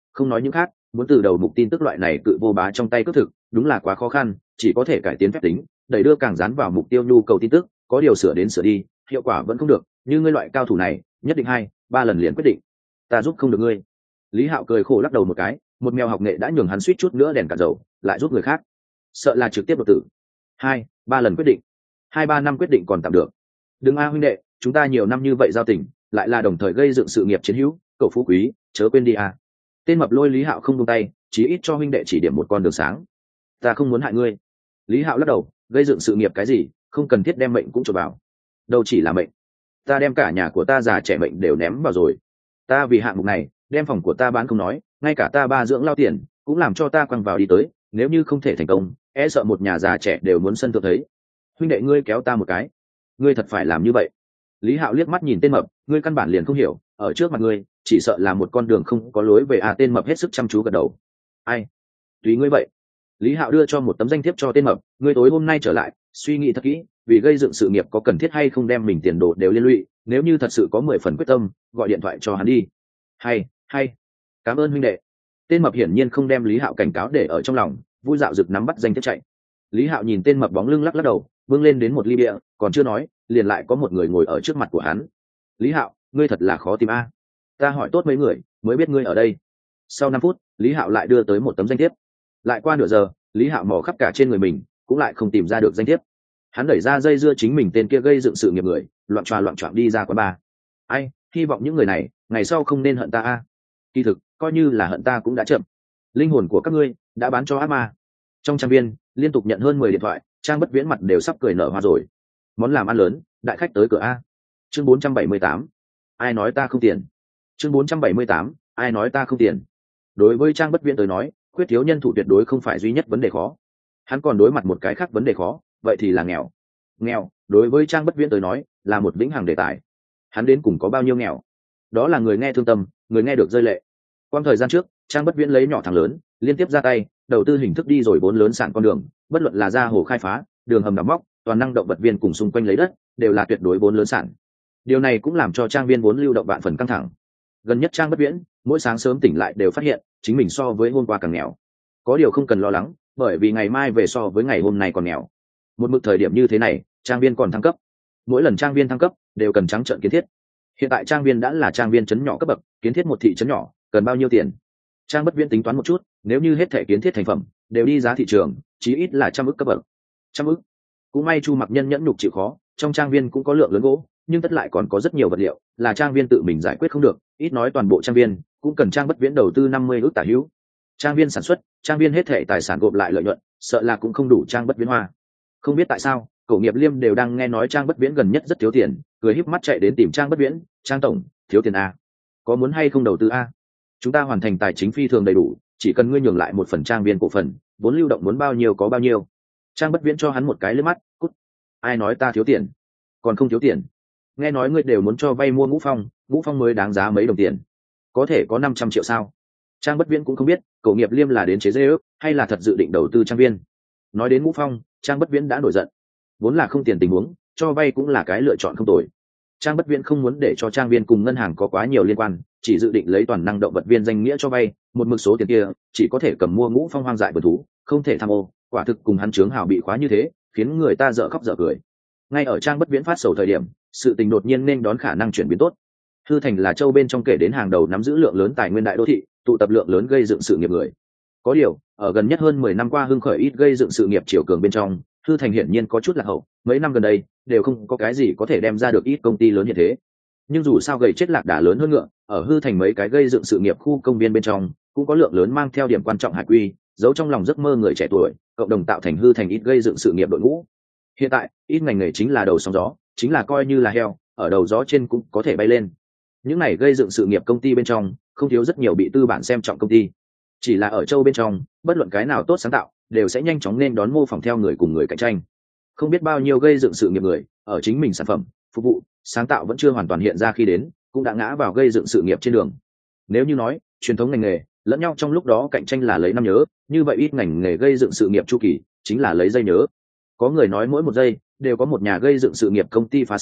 không nói những khác, muốn từ đầu mục tin tức loại này cự vô bá trong tay cướp thực đúng là quá khó khăn, chỉ có thể cải tiến phép tính, đẩy đưa càng dán vào mục tiêu nhu cầu tin tức, có điều sửa đến sửa đi, hiệu quả vẫn không được, như ngươi loại cao thủ này nhất định hai ba lần liền quyết định, ta giúp không được ngươi. Lý Hạo cười khổ lắc đầu một cái, một mèo học nghệ đã nhường hắn suýt chút nữa đèn cả dầu, lại giúp người khác sợ là trực tiếp đột tử. Hai ba lần quyết định, hai ba năm quyết định còn tạm được. Đừng a huynh đệ, chúng ta nhiều năm như vậy giao tình, lại là đồng thời gây dựng sự nghiệp chiến hữu, cậu phú quý chớ quên đi a. Tên mập lôi Lý Hạo không buông tay, chí ít cho huynh đệ chỉ điểm một con đường sáng. Ta không muốn hại ngươi. Lý Hạo lắc đầu, gây dựng sự nghiệp cái gì, không cần thiết đem mệnh cũng cho vào. Đâu chỉ là mệnh, ta đem cả nhà của ta già trẻ mệnh đều ném vào rồi. Ta vì hạng mục này đem phòng của ta bán không nói, ngay cả ta ba dưỡng lao tiền cũng làm cho ta quăng vào đi tới, nếu như không thể thành công e sợ một nhà già trẻ đều muốn sân thượng thấy. Huynh đệ ngươi kéo ta một cái, ngươi thật phải làm như vậy? Lý Hạo liếc mắt nhìn tên mập, ngươi căn bản liền không hiểu, ở trước mặt ngươi chỉ sợ là một con đường không có lối về à. Tên mập hết sức chăm chú gật đầu. Ai? Tùy ngươi vậy. Lý Hạo đưa cho một tấm danh thiếp cho tên mập, ngươi tối hôm nay trở lại suy nghĩ thật kỹ, vì gây dựng sự nghiệp có cần thiết hay không đem mình tiền đồ đều liên lụy, nếu như thật sự có mười phần quyết tâm gọi điện thoại cho hắn đi. Hay hay, cảm ơn huynh đệ. Tên mập hiển nhiên không đem Lý Hạo cảnh cáo để ở trong lòng, vui dạo rực nắm bắt danh thiếp chạy. Lý Hạo nhìn tên mập bóng lưng lắc lắc đầu, vươn lên đến một ly bia, còn chưa nói liền lại có một người ngồi ở trước mặt của hắn. Lý Hạo, ngươi thật là khó tìm a. Ta hỏi tốt mấy người mới biết ngươi ở đây. Sau năm phút Lý Hạo lại đưa tới một tấm danh thiếp. Lại qua nửa giờ Lý Hạo mò khắp cả trên người mình cũng lại không tìm ra được danh thiếp. Hắn đẩy ra dây dưa chính mình tên kia gây dựng sự nghiệp người, loạn tròa loạn trọn đi ra quán bar. Ai, hy vọng những người này ngày sau không nên hận ta a. Kỳ thực coi như là hận ta cũng đã chậm, linh hồn của các ngươi đã bán cho ác ma. Trong trang viên liên tục nhận hơn mười điện thoại, Trang Bất Viễn mặt đều sắp cười nở hoa rồi. Món làm ăn lớn, đại khách tới cửa a. Chương bốn trăm bảy mươi tám, ai nói ta không tiền. Chương bốn trăm bảy mươi tám, ai nói ta không tiền. Đối với Trang Bất Viễn tới nói, khuyết thiếu nhân thủ tuyệt đối không phải duy nhất vấn đề khó. Hắn còn đối mặt một cái khác vấn đề khó, vậy thì là nghèo. Nghèo, đối với Trang Bất Viễn tới nói, là một vĩnh hằng đề tài. Hắn đến cùng có bao nhiêu nghèo? Đó là người nghe thương tâm, người nghe được rơi lệ. Qua thời gian trước, Trang Bất Viễn lấy nhỏ thằng lớn, liên tiếp ra tay, đầu tư hình thức đi rồi vốn lớn sạn con đường, bất luận là ra hồ khai phá, đường hầm đào móc, toàn năng động vật viên cùng xung quanh lấy đất, đều là tuyệt đối vốn lớn sản. Điều này cũng làm cho trang viên vốn lưu động vạn phần căng thẳng. Gần nhất Trang Bất Viễn, mỗi sáng sớm tỉnh lại đều phát hiện chính mình so với hôm qua càng nghèo. Có điều không cần lo lắng, bởi vì ngày mai về so với ngày hôm nay còn nghèo. Một mức thời điểm như thế này, trang viên còn thăng cấp. Mỗi lần trang viên thăng cấp đều cần trắng trợn kiến thiết. Hiện tại trang viên đã là trang viên trấn nhỏ cấp bậc, kiến thiết một thị trấn nhỏ cần bao nhiêu tiền? Trang Bất Viễn tính toán một chút, nếu như hết thể kiến thiết thành phẩm đều đi giá thị trường, chí ít là trăm ức cấp bậc. Trăm ức. Cũng may Chu Mặc Nhân nhẫn nhục chịu khó, trong trang viên cũng có lượng lớn gỗ, nhưng tất lại còn có rất nhiều vật liệu, là trang viên tự mình giải quyết không được, ít nói toàn bộ trang viên cũng cần Trang Bất Viễn đầu tư năm mươi ức tả hữu. Trang viên sản xuất, trang viên hết thể tài sản gộp lại lợi nhuận, sợ là cũng không đủ Trang Bất Viễn hoa. Không biết tại sao, Cổ Nghiệp Liêm đều đang nghe nói Trang Bất Viễn gần nhất rất thiếu tiền, cười híp mắt chạy đến tìm Trang Bất Viễn, "Trang tổng, thiếu tiền a, có muốn hay không đầu tư a? Chúng ta hoàn thành tài chính phi thường đầy đủ, chỉ cần ngươi nhường lại một phần trang viên cổ phần, vốn lưu động muốn bao nhiêu có bao nhiêu." Trang Bất Viễn cho hắn một cái liếc mắt, "Cút, ai nói ta thiếu tiền? Còn không thiếu tiền? Nghe nói ngươi đều muốn cho vay mua Ngũ Phong, Ngũ Phong mới đáng giá mấy đồng tiền, có thể có năm trăm triệu sao?" Trang Bất Viễn cũng không biết Cổ Nghiệp Liêm là đến chế giễu hay là thật dự định đầu tư trang viên. Nói đến Ngũ Phong, Trang Bất Viễn đã nổi giận. Vốn là không tiền tình huống, cho vay cũng là cái lựa chọn không tồi. Trang Bất Viễn không muốn để cho trang viên cùng ngân hàng có quá nhiều liên quan, chỉ dự định lấy toàn năng động vật viên danh nghĩa cho vay, một mực số tiền kia chỉ có thể cầm mua Ngũ Phong hoang dại vườn thú, không thể tham ô. Quả thực cùng hắn chướng hào bị khóa như thế, khiến người ta dở khóc dở cười. Ngay ở Trang Bất Viễn phát sầu thời điểm, sự tình đột nhiên nên đón khả năng chuyển biến tốt. Hư Thành là châu bên trong kể đến hàng đầu nắm giữ lượng lớn tài nguyên đại đô thị, tụ tập lượng lớn gây dựng sự nghiệp người. Có điều, ở gần nhất hơn mười năm qua hưng khởi ít gây dựng sự nghiệp triều cường bên trong, Hư Thành hiển nhiên có chút lạc hậu, mấy năm gần đây đều không có cái gì có thể đem ra được ít công ty lớn như thế. Nhưng dù sao gầy chết lạc đà lớn hơn ngựa, ở Hư Thành mấy cái gây dựng sự nghiệp khu công viên bên trong, cũng có lượng lớn mang theo điểm quan trọng hải quy, giấu trong lòng giấc mơ người trẻ tuổi, cộng đồng tạo thành Hư Thành ít gây dựng sự nghiệp đội ngũ. Hiện tại, ít ngành nghề chính là đầu sóng gió, chính là coi như là heo, ở đầu gió trên cũng có thể bay lên. Những này gây dựng sự nghiệp công ty bên trong, không thiếu rất nhiều bị tư bản xem trọng công ty. Chỉ là ở châu bên trong, bất luận cái nào tốt sáng tạo, đều sẽ nhanh chóng nên đón mô phỏng theo người cùng người cạnh tranh. Không biết bao nhiêu gây dựng sự nghiệp người, ở chính mình sản phẩm, phục vụ, sáng tạo vẫn chưa hoàn toàn hiện ra khi đến, cũng đã ngã vào gây dựng sự nghiệp trên đường. Nếu như nói, truyền thống ngành nghề, lẫn nhau trong lúc đó cạnh tranh là lấy năm nhớ, như vậy ít ngành nghề gây dựng sự nghiệp chu kỳ, chính là lấy giây nhớ. Có người nói mỗi một giây đều có một nhà gây dựng sự nghiệp công ty phá sản,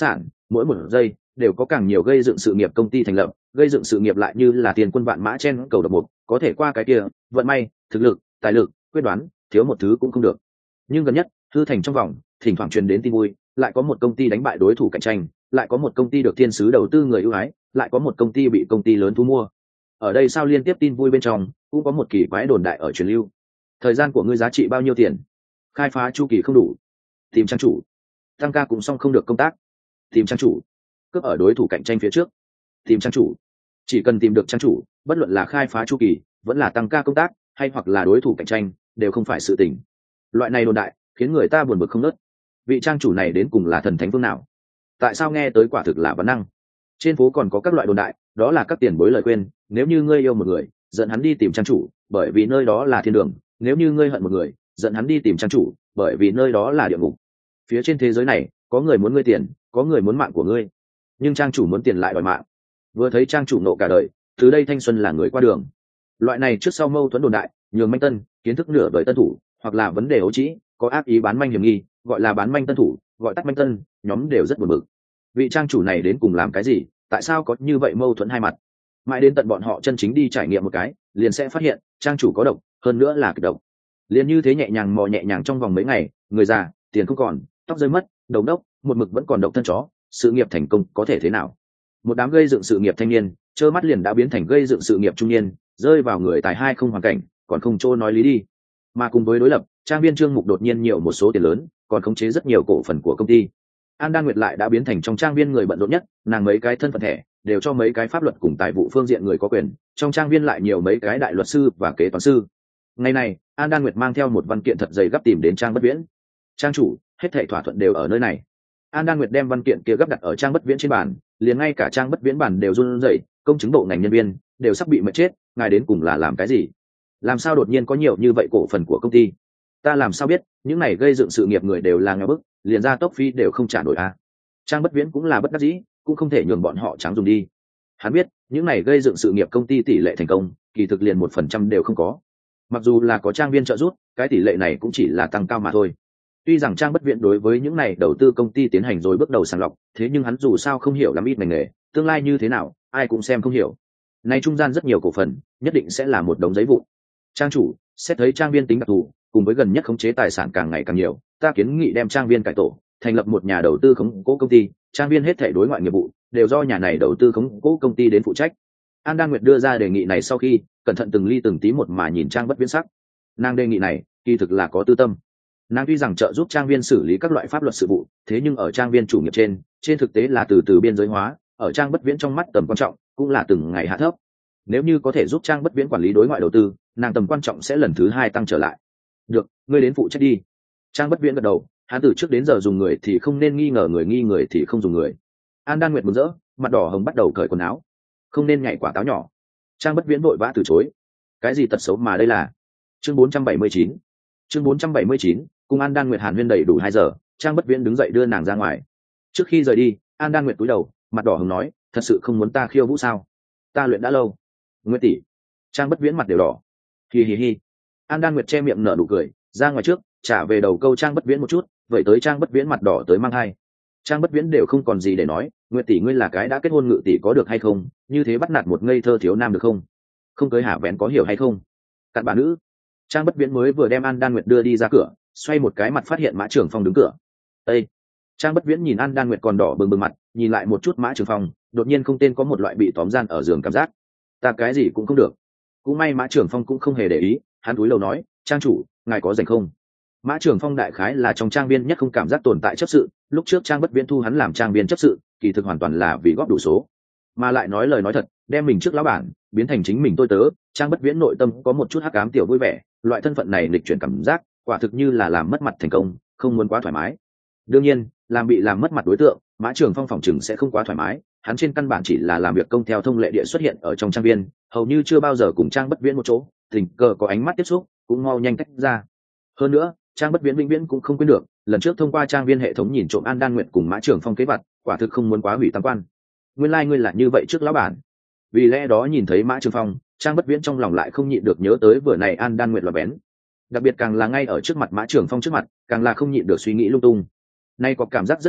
mỗi một giây đều có càng nhiều gây dựng sự nghiệp công ty thành lập, gây dựng sự nghiệp lại như là tiền quân vạn mã chen cầu độc mục, có thể qua cái kia, vận may, thực lực, tài lực, quyết đoán, thiếu một thứ cũng không được. Nhưng gần nhất, hư thành trong vòng, thỉnh thoảng truyền đến tin vui, lại có một công ty đánh bại đối thủ cạnh tranh, lại có một công ty được thiên sứ đầu tư người ưu ái, lại có một công ty bị công ty lớn thu mua. Ở đây sao liên tiếp tin vui bên trong, cũng có một kỳ quái đồn đại ở truyền lưu. Thời gian của ngươi giá trị bao nhiêu tiền? Khai phá chu kỳ không đủ, tìm trang chủ. Tăng ca cũng xong không được công tác, tìm trang chủ. Cướp ở đối thủ cạnh tranh phía trước, tìm trang chủ. Chỉ cần tìm được trang chủ, bất luận là khai phá chu kỳ, vẫn là tăng ca công tác, hay hoặc là đối thủ cạnh tranh, đều không phải sự tình. Loại này đồn đại khiến người ta buồn bực không ngớt. Vị trang chủ này đến cùng là thần thánh phương nào? Tại sao nghe tới quả thực là vấn năng? Trên phố còn có các loại đồn đại, đó là các tiền bối lời khuyên, nếu như ngươi yêu một người, dẫn hắn đi tìm trang chủ, bởi vì nơi đó là thiên đường, nếu như ngươi hận một người, dẫn hắn đi tìm trang chủ, bởi vì nơi đó là địa ngục. Phía trên thế giới này, có người muốn ngươi tiền, có người muốn mạng của ngươi, nhưng trang chủ muốn tiền lại đòi mạng. Vừa thấy trang chủ nộ cả đời, từ đây thanh xuân là người qua đường. Loại này trước sau mâu thuẫn đồn đại, nhường manh tân, kiến thức nửa đời tân thủ, hoặc là vấn đề ấu trĩ, có ác ý bán manh hiểm nghi, gọi là bán manh tân thủ, gọi tắt manh tân, nhóm đều rất buồn bực. Vị trang chủ này đến cùng làm cái gì? Tại sao có như vậy mâu thuẫn hai mặt? Mãi đến tận bọn họ chân chính đi trải nghiệm một cái, liền sẽ phát hiện trang chủ có độc, hơn nữa là kịch độc. Liền như thế nhẹ nhàng mò nhẹ nhàng trong vòng mấy ngày, người già, tiền không còn, tóc rơi mất, đầu đốc, một mực vẫn còn độc thân chó, sự nghiệp thành công có thể thế nào? Một đám gây dựng sự nghiệp thanh niên, trơ mắt liền đã biến thành gây dựng sự nghiệp trung niên, rơi vào người tài hai không hoàn cảnh, còn không chỗ nói lý đi. Mà cùng với đối lập, trang viên Trương Mục đột nhiên nhiều một số tiền lớn, còn khống chế rất nhiều cổ phần của công ty. An Đan Nguyệt lại đã biến thành trong trang viên người bận rộn nhất, nàng mấy cái thân phận thẻ đều cho mấy cái pháp luật cùng tài vụ phương diện người có quyền, trong trang viên lại nhiều mấy cái đại luật sư và kế toán sư. Ngày này, An Đan Nguyệt mang theo một văn kiện thật dày gấp tìm đến Trang Bất Viễn. Trang chủ, hết thảy thỏa thuận đều ở nơi này. An Đan Nguyệt đem văn kiện kia gấp đặt ở Trang Bất Viễn trên bàn, liền ngay cả Trang Bất Viễn bàn đều run rẩy, công chứng bộ ngành nhân viên đều sắp bị mệt chết, ngài đến cùng là làm cái gì? Làm sao đột nhiên có nhiều như vậy cổ phần của công ty? Ta làm sao biết, những này gây dựng sự nghiệp người đều là nghèo bức, liền ra tốc phí đều không trả nổi à? Trang Bất Viễn cũng là bất đắc dĩ, cũng không thể nhường bọn họ trắng dùng đi. Hắn biết, những này gây dựng sự nghiệp công ty tỷ lệ thành công, kỳ thực liền một phần trăm đều không có. Mặc dù là có trang viên trợ giúp, cái tỷ lệ này cũng chỉ là tăng cao mà thôi. Tuy rằng Trang Bất Viễn đối với những này đầu tư công ty tiến hành rồi bước đầu sàng lọc, thế nhưng hắn dù sao không hiểu lắm ít ngành nghề, tương lai như thế nào, ai cũng xem không hiểu. Nay trung gian rất nhiều cổ phần, nhất định sẽ là một đống giấy vụn. Trang chủ, xét thấy trang viên tính đặc thù, cùng với gần nhất khống chế tài sản càng ngày càng nhiều, ta kiến nghị đem trang viên cải tổ, thành lập một nhà đầu tư khống cố công ty, trang viên hết thảy đối ngoại nghiệp vụ đều do nhà này đầu tư khống cố công ty đến phụ trách. An Đan Nguyệt đưa ra đề nghị này sau khi, cẩn thận từng ly từng tí một mà nhìn Trang Bất Viễn sắc. Nàng đề nghị này, kỳ thực là có tư tâm. Nàng tuy rằng trợ giúp trang viên xử lý các loại pháp luật sự vụ, thế nhưng ở trang viên chủ nghiệp trên, trên thực tế là từ từ biên giới hóa, ở Trang Bất Viễn trong mắt tầm quan trọng cũng là từng ngày hạ thấp. Nếu như có thể giúp Trang Bất Viễn quản lý đối ngoại đầu tư, nàng tầm quan trọng sẽ lần thứ hai tăng trở lại. Được, ngươi đến phụ trách đi. Trang Bất Viễn gật đầu, hắn từ trước đến giờ dùng người thì không nên nghi ngờ người, nghi người thì không dùng người. An Đan Nguyệt mừng rỡ, mặt đỏ hồng bắt đầu cởi quần áo. Không nên nhảy quả táo nhỏ. Trang Bất Viễn vội vã từ chối. Cái gì tật xấu mà đây là? Chương bốn trăm bảy mươi chín. Chương bốn trăm bảy mươi chín, cùng An Đan Nguyệt hàn huyên đầy đủ hai giờ, Trang Bất Viễn đứng dậy đưa nàng ra ngoài. Trước khi rời đi, An Đan Nguyệt cúi đầu, mặt đỏ hồng nói, thật sự không muốn ta khiêu vũ sao? Ta luyện đã lâu. Nguyệt tỷ. Trang Bất Viễn mặt đều đỏ. Hi hi hi. An Đan Nguyệt che miệng nở nụ cười, ra ngoài trước, trả về đầu câu Trang Bất Viễn một chút, vậy tới Trang Bất Viễn mặt đỏ tới mang hai. Trang Bất Viễn đều không còn gì để nói, Nguyệt tỷ ngươi là cái đã kết hôn ngự tỷ có được hay không, như thế bắt nạt một ngây thơ thiếu nam được không? Không cưới hả vén có hiểu hay không? Cặn bà nữ. Trang Bất Viễn mới vừa đem An Đan Nguyệt đưa đi ra cửa, xoay một cái mặt phát hiện Mã Trường Phong đứng cửa. Ê! Trang Bất Viễn nhìn An Đan Nguyệt còn đỏ bừng bừng mặt, nhìn lại một chút Mã Trường Phong, đột nhiên không tên có một loại bị tóm gian ở giường cảm giác. Ta cái gì cũng không được. Cũng may Mã Trường Phong cũng không hề để ý, hắn cúi đầu nói, trang chủ, ngài có rảnh không? Mã Trường Phong đại khái là trong trang viên nhất không cảm giác tồn tại chấp sự, lúc trước Trang Bất Viễn thu hắn làm trang viên chấp sự, kỳ thực hoàn toàn là vì góp đủ số, mà lại nói lời nói thật, đem mình trước lão bản biến thành chính mình tôi tớ. Trang Bất Viễn nội tâm có một chút hắc ám tiểu vui vẻ, loại thân phận này lịch chuyển cảm giác, quả thực như là làm mất mặt thành công, không muốn quá thoải mái. Đương nhiên, làm bị làm mất mặt đối tượng, Mã Trường Phong phòng chừng sẽ không quá thoải mái, hắn trên căn bản chỉ là làm việc công theo thông lệ địa xuất hiện ở trong trang viên, hầu như chưa bao giờ cùng Trang Bất Viễn một chỗ, tình cờ có ánh mắt tiếp xúc, cũng mau nhanh tách ra. Hơn nữa, Trang Bất Viễn vĩnh viễn cũng không quên được, lần trước thông qua trang viên hệ thống nhìn trộm An Đan Nguyệt cùng Mã Trường Phong kế vật, quả thực không muốn quá hủy tam quan. Nguyên lai like ngươi là như vậy trước lão bản. Vì lẽ đó nhìn thấy Mã Trường Phong, Trang Bất Viễn trong lòng lại không nhịn được nhớ tới vừa này An Đan Nguyệt là bén. Đặc biệt càng là ngay ở trước mặt Mã Trường Phong trước mặt, càng là không nhịn được suy nghĩ lung tung. Nay có cảm giác rất kích thích,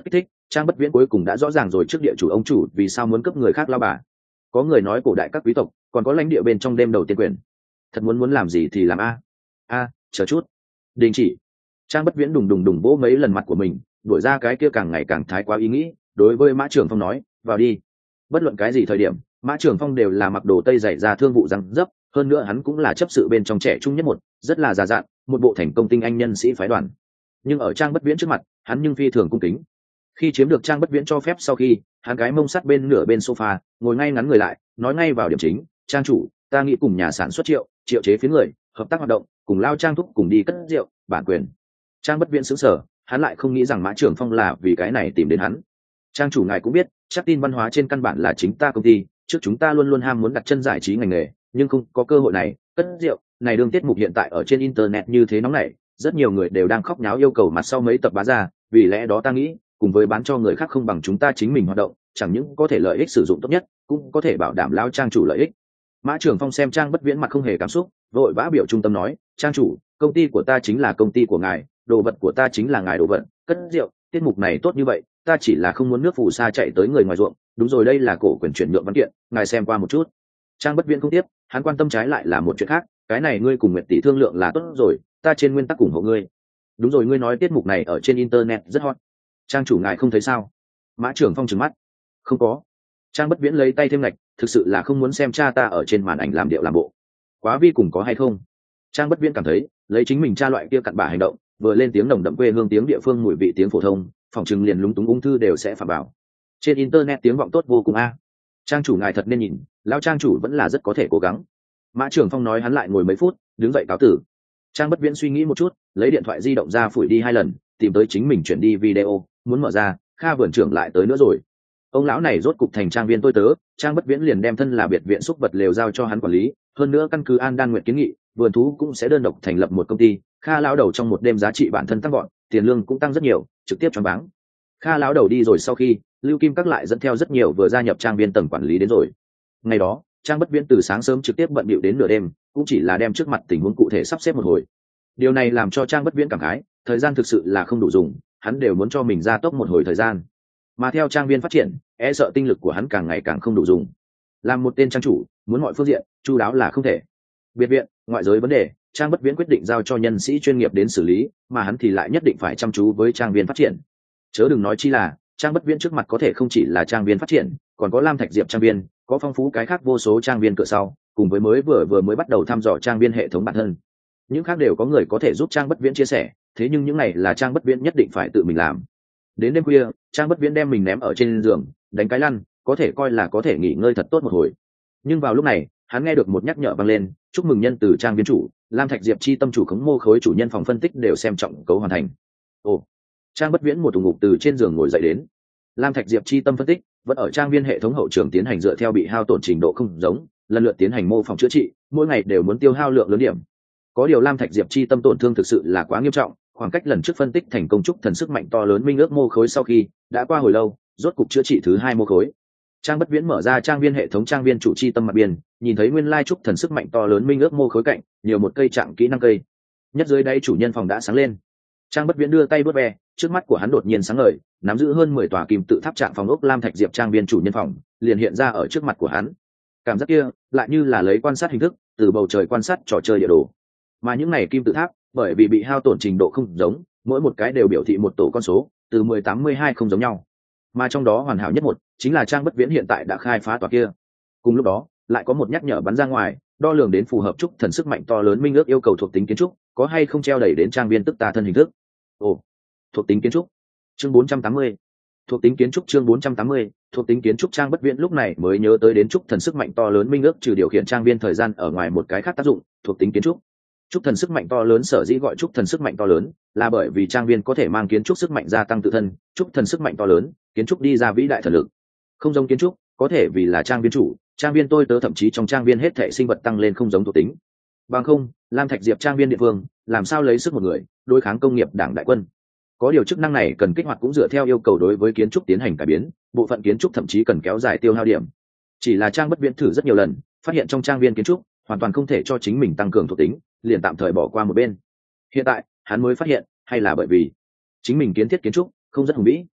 Trang Bất Viễn cuối cùng đã rõ ràng rồi trước địa chủ ông chủ vì sao muốn cướp người khác lao bà. Có người nói cổ đại các quý tộc còn có lãnh địa bên trong đêm đầu tiên quyền, thật muốn muốn làm gì thì làm a. A, chờ chút, đình chỉ. Trang Bất Viễn đùng đùng đùng vỗ mấy lần mặt của mình, đuổi ra cái kia càng ngày càng thái quá ý nghĩ, đối với Mã Trường Phong nói, vào đi. Bất luận cái gì thời điểm, Mã Trường Phong đều là mặc đồ tây dày ra thương vụ răng dấp, hơn nữa hắn cũng là chấp sự bên trong trẻ trung nhất một, rất là già dặn, một bộ thành công tinh anh nhân sĩ phái đoàn. Nhưng ở Trang Bất Viễn trước mặt, hắn nhưng phi thường cung kính. Khi chiếm được Trang Bất Viễn cho phép sau khi, hắn cái mông sắt bên nửa bên sofa, ngồi ngay ngắn người lại, nói ngay vào điểm chính, "Trang chủ, ta nghĩ cùng nhà sản xuất Triệu, Triệu chế phiến người, hợp tác hoạt động, cùng Lao Trang thúc cùng đi cất rượu, bản quyền." Trang Bất Viễn sững sờ, hắn lại không nghĩ rằng Mã Trường Phong là vì cái này tìm đến hắn. "Trang chủ ngài cũng biết, chắc tin văn hóa trên căn bản là chính ta công ty, trước chúng ta luôn luôn ham muốn đặt chân giải trí ngành nghề, nhưng không có cơ hội này, cất rượu, này đương tiết mục hiện tại ở trên internet như thế nóng nảy, rất nhiều người đều đang khóc nháo yêu cầu mặt sau mấy tập bá ra, vì lẽ đó ta nghĩ, cùng với bán cho người khác không bằng chúng ta chính mình hoạt động, chẳng những có thể lợi ích sử dụng tốt nhất, cũng có thể bảo đảm Lao Trang chủ lợi ích." Mã Trường Phong xem Trang Bất Viễn mặt không hề cảm xúc, vội vã biểu trung tâm nói, "Trang chủ, công ty của ta chính là công ty của ngài, đồ vật của ta chính là ngài đồ vật, cất rượu, tiết mục này tốt như vậy, ta chỉ là không muốn nước phù sa chạy tới người ngoài ruộng, đúng rồi, đây là cổ quyền chuyển nhượng văn kiện, ngài xem qua một chút." Trang Bất Viễn không tiếp, hắn quan tâm trái lại là một chuyện khác, "Cái này ngươi cùng Nguyệt tỷ thương lượng là tốt rồi, ta trên nguyên tắc ủng hộ ngươi." "Đúng rồi, ngươi nói tiết mục này ở trên internet rất hot, Trang chủ ngài không thấy sao?" Mã Trường Phong trừng mắt, "Không có." Trang Bất Viễn lấy tay thêm ngạch, "Thực sự là không muốn xem cha ta ở trên màn ảnh làm điệu làm bộ, quá vi cùng có hay không?" Trang Bất Viễn cảm thấy, lấy chính mình cha loại kia cặn bã hành động, vừa lên tiếng nồng đậm quê hương tiếng địa phương mùi vị tiếng phổ thông, phòng trừng liền lúng túng ung thư đều sẽ phạm bảo. Trên internet tiếng vọng tốt vô cùng a. Trang chủ ngài thật nên nhìn, lão Trang chủ vẫn là rất có thể cố gắng. Mã Trường Phong nói, hắn lại ngồi mấy phút, đứng dậy cáo tử. Trang Bất Viễn suy nghĩ một chút, lấy điện thoại di động ra phủi đi hai lần, tìm tới chính mình chuyển đi video, muốn mở ra, Kha vườn trưởng lại tới nữa rồi. Ông lão này rốt cục thành trang viên tôi tớ, Trang Bất Viễn liền đem thân là biệt viện xúc vật lều giao cho hắn quản lý, hơn nữa căn cứ An Đan Nguyệt kiến nghị, vườn thú cũng sẽ đơn độc thành lập một công ty. Kha lão đầu trong một đêm giá trị bản thân tăng gọn, tiền lương cũng tăng rất nhiều, trực tiếp choáng váng. Kha lão đầu đi rồi sau khi, Lưu Kim Các lại dẫn theo rất nhiều vừa gia nhập trang viên tầng quản lý đến rồi. Ngày đó, Trang Bất Viễn từ sáng sớm trực tiếp bận bịu đến nửa đêm, cũng chỉ là đem trước mặt tình huống cụ thể sắp xếp một hồi. Điều này làm cho Trang Bất Viễn cảm khái, thời gian thực sự là không đủ dùng, hắn đều muốn cho mình gia tốc một hồi thời gian. Mà theo trang viên phát triển, e sợ tinh lực của hắn càng ngày càng không đủ dùng. Làm một tên trang chủ, muốn mọi phương diện chu đáo là không thể. Biệt viện, ngoại giới vấn đề, Trang Bất Viễn quyết định giao cho nhân sĩ chuyên nghiệp đến xử lý, mà hắn thì lại nhất định phải chăm chú với trang viên phát triển. Chớ đừng nói chi là, Trang Bất Viễn trước mặt có thể không chỉ là trang viên phát triển, còn có Lam Thạch Diệp trang viên, có phong phú cái khác vô số trang viên cửa sau, cùng với mới vừa vừa mới bắt đầu thăm dò trang viên hệ thống bản thân. Những khác đều có người có thể giúp Trang Bất Viễn chia sẻ, thế nhưng những này là Trang Bất Viễn nhất định phải tự mình làm. Đến đêm khuya, Trang Bất Viễn đem mình ném ở trên giường, đánh cái lăn, có thể coi là có thể nghỉ ngơi thật tốt một hồi. Nhưng vào lúc này, hắn nghe được một nhắc nhở vang lên, chúc mừng nhân từ trang viên chủ, Lam Thạch Diệp chi tâm chủ khống mô khối chủ nhân phòng phân tích đều xem trọng cấu hoàn thành. Ồ, Trang Bất Viễn một thủ ngục từ trên giường ngồi dậy đến. Lam Thạch Diệp chi tâm phân tích vẫn ở trang viên hệ thống hậu trường tiến hành dựa theo bị hao tổn trình độ không giống, lần lượt tiến hành mô phỏng chữa trị, mỗi ngày đều muốn tiêu hao lượng lớn điểm. Có điều Lam Thạch Diệp chi tâm tổn thương thực sự là quá nghiêm trọng, khoảng cách lần trước phân tích thành công trúc thần sức mạnh to lớn minh ước mô khối sau khi đã qua hồi lâu, rốt cục chữa trị thứ hai mô khối. Trang Bất Viễn mở ra trang viên hệ thống trang viên chủ chi tâm mặt biên, nhìn thấy nguyên lai trúc thần sức mạnh to lớn minh ước mô khối cạnh nhiều một cây trạng kỹ năng cây. Nhất dưới đây chủ nhân phòng đã sáng lên. Trang Bất Viễn đưa tay vuốt ve, trước mắt của hắn đột nhiên sáng ngời, nắm giữ hơn mười tòa kim tự tháp trạng phòng ốc Lam Thạch Diệp trang viên chủ nhân phòng liền hiện ra ở trước mặt của hắn. Cảm giác kia lại như là lấy quan sát hình thức từ bầu trời quan sát trò chơi địa đồ. Mà những này kim tự tháp bởi vì bị hao tổn trình độ không giống, mỗi một cái đều biểu thị một tổ con số từ mười tám mươi hai không giống nhau, mà trong đó hoàn hảo nhất một chính là Trang Bất Viễn hiện tại đã khai phá tòa kia. Cùng lúc đó lại có một nhắc nhở bắn ra ngoài, đo lường đến phù hợp trúc thần sức mạnh to lớn minh ước yêu cầu thuộc tính kiến trúc có hay không treo đẩy đến trang viên tức tà thân hình thức. Ồ, thuộc tính kiến trúc chương bốn trăm tám mươi, thuộc tính kiến trúc chương bốn trăm tám mươi, thuộc tính kiến trúc. Trang Bất Viễn lúc này mới nhớ tới đến trúc thần sức mạnh to lớn minh ước trừ điều khiển trang viên thời gian ở ngoài một cái khác tác dụng, thuộc tính kiến trúc. Trúc thần sức mạnh to lớn sở dĩ gọi trúc thần sức mạnh to lớn là bởi vì trang viên có thể mang kiến trúc sức mạnh gia tăng tự thân, trúc thần sức mạnh to lớn, kiến trúc đi ra vĩ đại thần lực. Không giống kiến trúc, có thể vì là trang viên chủ, trang viên tôi tớ thậm chí trong trang viên hết thảy sinh vật tăng lên không giống thuộc tính. Bằng không, Lam Thạch Diệp trang viên địa phương, làm sao lấy sức một người đối kháng công nghiệp đảng đại quân. Có điều chức năng này cần kích hoạt cũng dựa theo yêu cầu đối với kiến trúc tiến hành cải biến, bộ phận kiến trúc thậm chí cần kéo dài tiêu hao điểm. Chỉ là Trang Bất Viễn thử rất nhiều lần, phát hiện trong trang viên kiến trúc hoàn toàn không thể cho chính mình tăng cường thuộc tính, liền tạm thời bỏ qua một bên. Hiện tại hắn mới phát hiện, hay là bởi vì chính mình kiến thiết kiến trúc không rất hùng vĩ.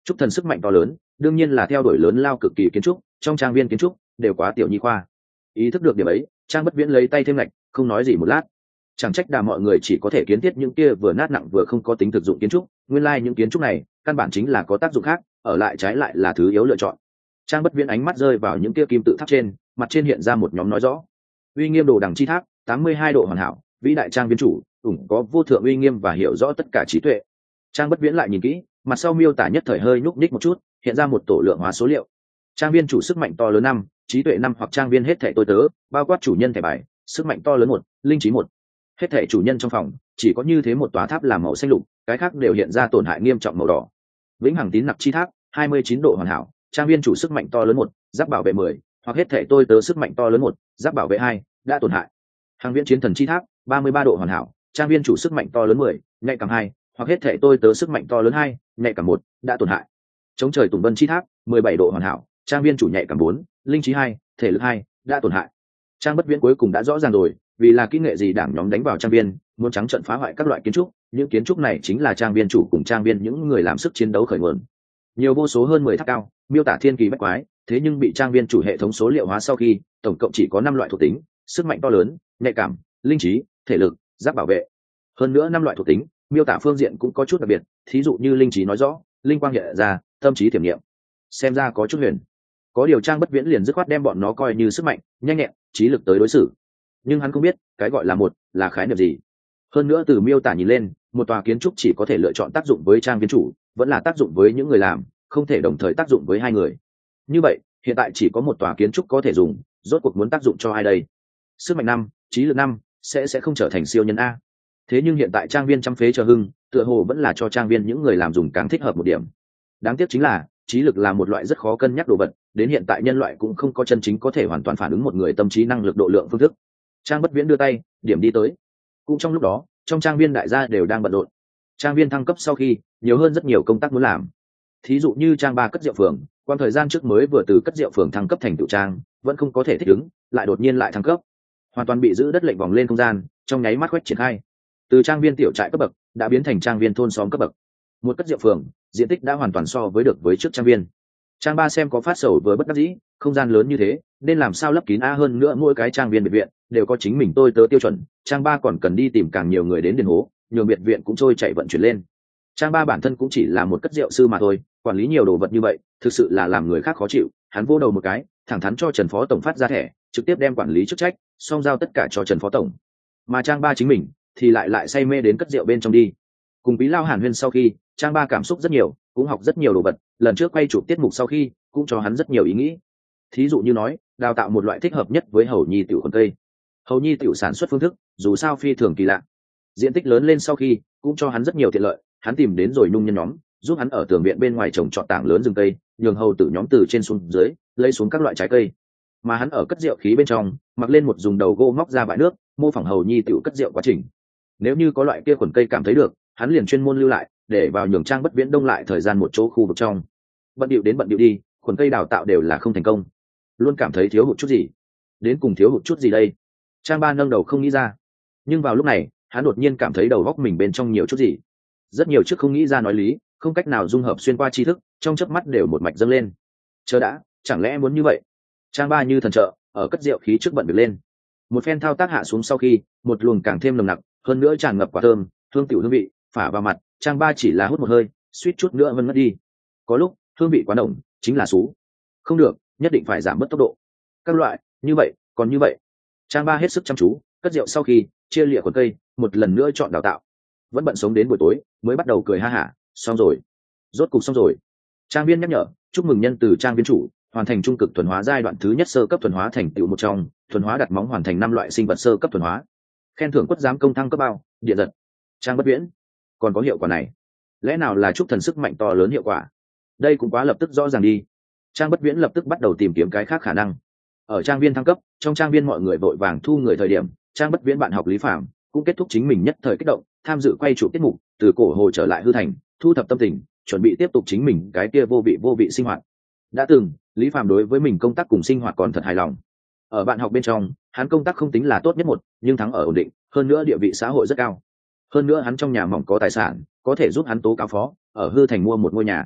Trúc thần sức mạnh to lớn đương nhiên là theo đuổi lớn lao cực kỳ kiến trúc, trong trang viên kiến trúc đều quá tiểu nhi khoa. Ý thức được điểm ấy, Trang Bất Viễn lấy tay thêm lạch, không nói gì một lát. Chẳng trách đà mọi người chỉ có thể kiến thiết những kia vừa nát nặng vừa không có tính thực dụng kiến trúc, nguyên lai like những kiến trúc này căn bản chính là có tác dụng khác, ở lại trái lại là thứ yếu lựa chọn. Trang Bất Viễn ánh mắt rơi vào những kia kim tự tháp trên, mặt trên hiện ra một nhóm nói rõ: uy nghiêm đồ đằng chi tháp, tám mươi hai độ hoàn hảo, vĩ đại trang viên chủ, ủng có vô thượng uy nghiêm và hiểu rõ tất cả trí tuệ. Trang Bất Viễn lại nhìn kỹ, mặt sau miêu tả nhất thời hơi nhúc nhích một chút, hiện ra một tổ lượng hóa số liệu. Trang viên chủ sức mạnh to lớn năm, trí tuệ năm hoặc trang viên hết thảy tôi tớ, bao quát chủ nhân thẻ bài, sức mạnh to lớn một, linh trí một. Hết thảy chủ nhân trong phòng chỉ có như thế một tòa tháp làm màu xanh lục, cái khác đều hiện ra tổn hại nghiêm trọng màu đỏ. Vĩnh hằng tín nặc chi tháp, hai mươi chín độ hoàn hảo, trang viên chủ sức mạnh to lớn một, giáp bảo vệ mười, hoặc hết thảy tôi tớ sức mạnh to lớn một, giáp bảo vệ hai, đã tổn hại. Hàng viễn chiến thần chi tháp, ba mươi ba độ hoàn hảo, trang viên chủ sức mạnh to lớn mười, nhạy cảm hai, hoặc hết thảy tôi tớ sức mạnh to lớn hai, nhạy cảm một, đã tổn hại. Chống trời tùng vân chi tháp, mười bảy độ hoàn hảo, trang viên chủ nhạy cảm bốn, linh trí hai, thể lực hai, đã tổn hại. Trang Bất Viễn cuối cùng đã rõ ràng rồi, vì là kỹ nghệ gì đảng nhóm đánh vào trang viên, muốn trắng trợn phá hoại các loại kiến trúc, những kiến trúc này chính là trang viên chủ cùng trang viên những người làm sức chiến đấu khởi nguồn. Nhiều vô số hơn mười tháp cao, miêu tả thiên kỳ bách quái, thế nhưng bị trang viên chủ hệ thống số liệu hóa sau khi, tổng cộng chỉ có năm loại thuộc tính: sức mạnh to lớn, nhạy cảm, linh trí, thể lực, giáp bảo vệ. Hơn nữa năm loại thuộc tính, miêu tả phương diện cũng có chút đặc biệt, thí dụ như linh trí nói rõ, linh quang hiện ra, tâm trí tiềm niệm. Xem ra có chút huyền. Có điều Trang Bất Viễn liền dứt khoát đem bọn nó coi như sức mạnh, nhanh nhẹn, trí lực tới đối xử. Nhưng hắn không biết, cái gọi là một là khái niệm gì. Hơn nữa từ miêu tả nhìn lên, một tòa kiến trúc chỉ có thể lựa chọn tác dụng với trang viên chủ, vẫn là tác dụng với những người làm, không thể đồng thời tác dụng với hai người. Như vậy, hiện tại chỉ có một tòa kiến trúc có thể dùng, rốt cuộc muốn tác dụng cho ai đây? Sức mạnh năm, trí lực năm, sẽ sẽ không trở thành siêu nhân a. Thế nhưng hiện tại trang viên trăm phế chờ hưng, tựa hồ vẫn là cho trang viên những người làm dùng càng thích hợp một điểm. Đáng tiếc chính là trí lực là một loại rất khó cân nhắc đồ vật, đến hiện tại nhân loại cũng không có chân chính có thể hoàn toàn phản ứng một người tâm trí năng lực độ lượng phương thức. Trang Bất Viễn đưa tay điểm đi tới. Cũng trong lúc đó, trong trang viên đại gia đều đang bận rộn. Trang viên thăng cấp sau khi, nhiều hơn rất nhiều công tác muốn làm. Thí dụ như trang ba cất rượu phường, quan thời gian trước mới vừa từ cất rượu phường thăng cấp thành tựu trang, vẫn không có thể thích ứng, lại đột nhiên lại thăng cấp, hoàn toàn bị giữ đất lệnh vòng lên không gian, trong nháy mắt quét triển khai. Từ trang viên tiểu trại cấp bậc đã biến thành trang viên thôn xóm cấp bậc. Một cất rượu phường, diện tích đã hoàn toàn so với được với trước trang viên. Trang ba xem có phát sầu với bất đắc dĩ, không gian lớn như thế, nên làm sao lấp kín a, hơn nữa mỗi cái trang viên biệt viện đều có chính mình tôi tớ tiêu chuẩn, trang ba còn cần đi tìm càng nhiều người đến đền hố, nhường biệt viện cũng trôi chạy vận chuyển lên. Trang ba bản thân cũng chỉ là một cất rượu sư mà thôi, quản lý nhiều đồ vật như vậy, thực sự là làm người khác khó chịu. Hắn vô đầu một cái, thẳng thắn cho Trần Phó tổng phát ra thẻ, trực tiếp đem quản lý chức trách, xong giao tất cả cho Trần Phó tổng. Mà Trang ba chính mình thì lại lại say mê đến cất rượu bên trong đi. Cùng Bí Lao Hàn Huyên sau khi, Trang ba cảm xúc rất nhiều, cũng học rất nhiều đồ vật, lần trước quay chụp tiết mục sau khi, cũng cho hắn rất nhiều ý nghĩ. Thí dụ như nói, đào tạo một loại thích hợp nhất với hầu nhi tiểu con cây. Hầu nhi tiểu sản xuất phương thức, dù sao phi thường kỳ lạ. Diện tích lớn lên sau khi, cũng cho hắn rất nhiều tiện lợi, hắn tìm đến rồi nung nhân nhóm, giúp hắn ở tường viện bên ngoài trồng trọt tảng lớn rừng cây, nhường hầu tử nhóm từ trên xuống dưới, lấy xuống các loại trái cây. Mà hắn ở cất rượu khí bên trong, mặc lên một dùng đầu gỗ móc ra bãi nước, mô phỏng hầu nhi tiểu cất rượu quá trình. Nếu như có loại kia khuẩn cây cảm thấy được, hắn liền chuyên môn lưu lại, để vào nhường Trang Bất Viễn đông lại thời gian một chỗ khu vực trong. Bận điệu đến bận điệu đi, khuẩn cây đào tạo đều là không thành công, luôn cảm thấy thiếu hụt chút gì. Đến cùng thiếu hụt chút gì đây? Trang ba nâng đầu không nghĩ ra. Nhưng vào lúc này, hắn đột nhiên cảm thấy đầu góc mình bên trong nhiều chút gì. Rất nhiều trước không nghĩ ra nói lý, không cách nào dung hợp xuyên qua tri thức, trong chớp mắt đều một mạch dâng lên. Chờ đã, chẳng lẽ muốn như vậy? Trang ba như thần trợ, ở cất rượu khí trước bận việc lên. Một phen thao tác hạ xuống sau khi, một luồng càng thêm nồng nặc, hơn nữa tràn ngập quả thơm, hương tiểu hương vị, phả vào mặt. Trang ba chỉ là hút một hơi, suýt chút nữa vân mất đi. Có lúc hương vị quá nồng, chính là xú. Không được, nhất định phải giảm bớt tốc độ. Các loại, như vậy, còn như vậy. Trang ba hết sức chăm chú, cất rượu sau khi, chia lịa khuẩn cây, một lần nữa chọn đào tạo. Vẫn bận sống đến buổi tối, mới bắt đầu cười ha hả, xong rồi. Rốt cục xong rồi. Trang viên nhắc nhở, chúc mừng nhân từ trang viên chủ, hoàn thành trung cực thuần hóa giai đoạn thứ nhất sơ cấp thuần hóa thành tựu một trong, thuần hóa đặt móng hoàn thành năm loại sinh vật sơ cấp thuần hóa. Khen thưởng quất giám công thăng cấp bao, địa giật. Trang Bất Viễn, còn có hiệu quả này, lẽ nào là chúc thần sức mạnh to lớn hiệu quả? Đây cũng quá lập tức rõ ràng đi. Trang Bất Viễn lập tức bắt đầu tìm kiếm cái khác khả năng. Ở trang viên thăng cấp, trong trang viên mọi người vội vàng thu người thời điểm, Trang Bất Viễn bạn học Lý Phàm cũng kết thúc chính mình nhất thời kích động, tham dự quay chụp tiết mục, từ cổ hồ trở lại hư thành, thu thập tâm tình, chuẩn bị tiếp tục chính mình cái kia vô vị vô vị sinh hoạt. Đã từng, Lý Phàm đối với mình công tác cùng sinh hoạt còn thật hài lòng. Ở bạn học bên trong, hắn công tác không tính là tốt nhất một, nhưng thắng ở ổn định, hơn nữa địa vị xã hội rất cao. Hơn nữa hắn trong nhà mỏng có tài sản, có thể giúp hắn tố cáo phó, ở hư thành mua một ngôi nhà.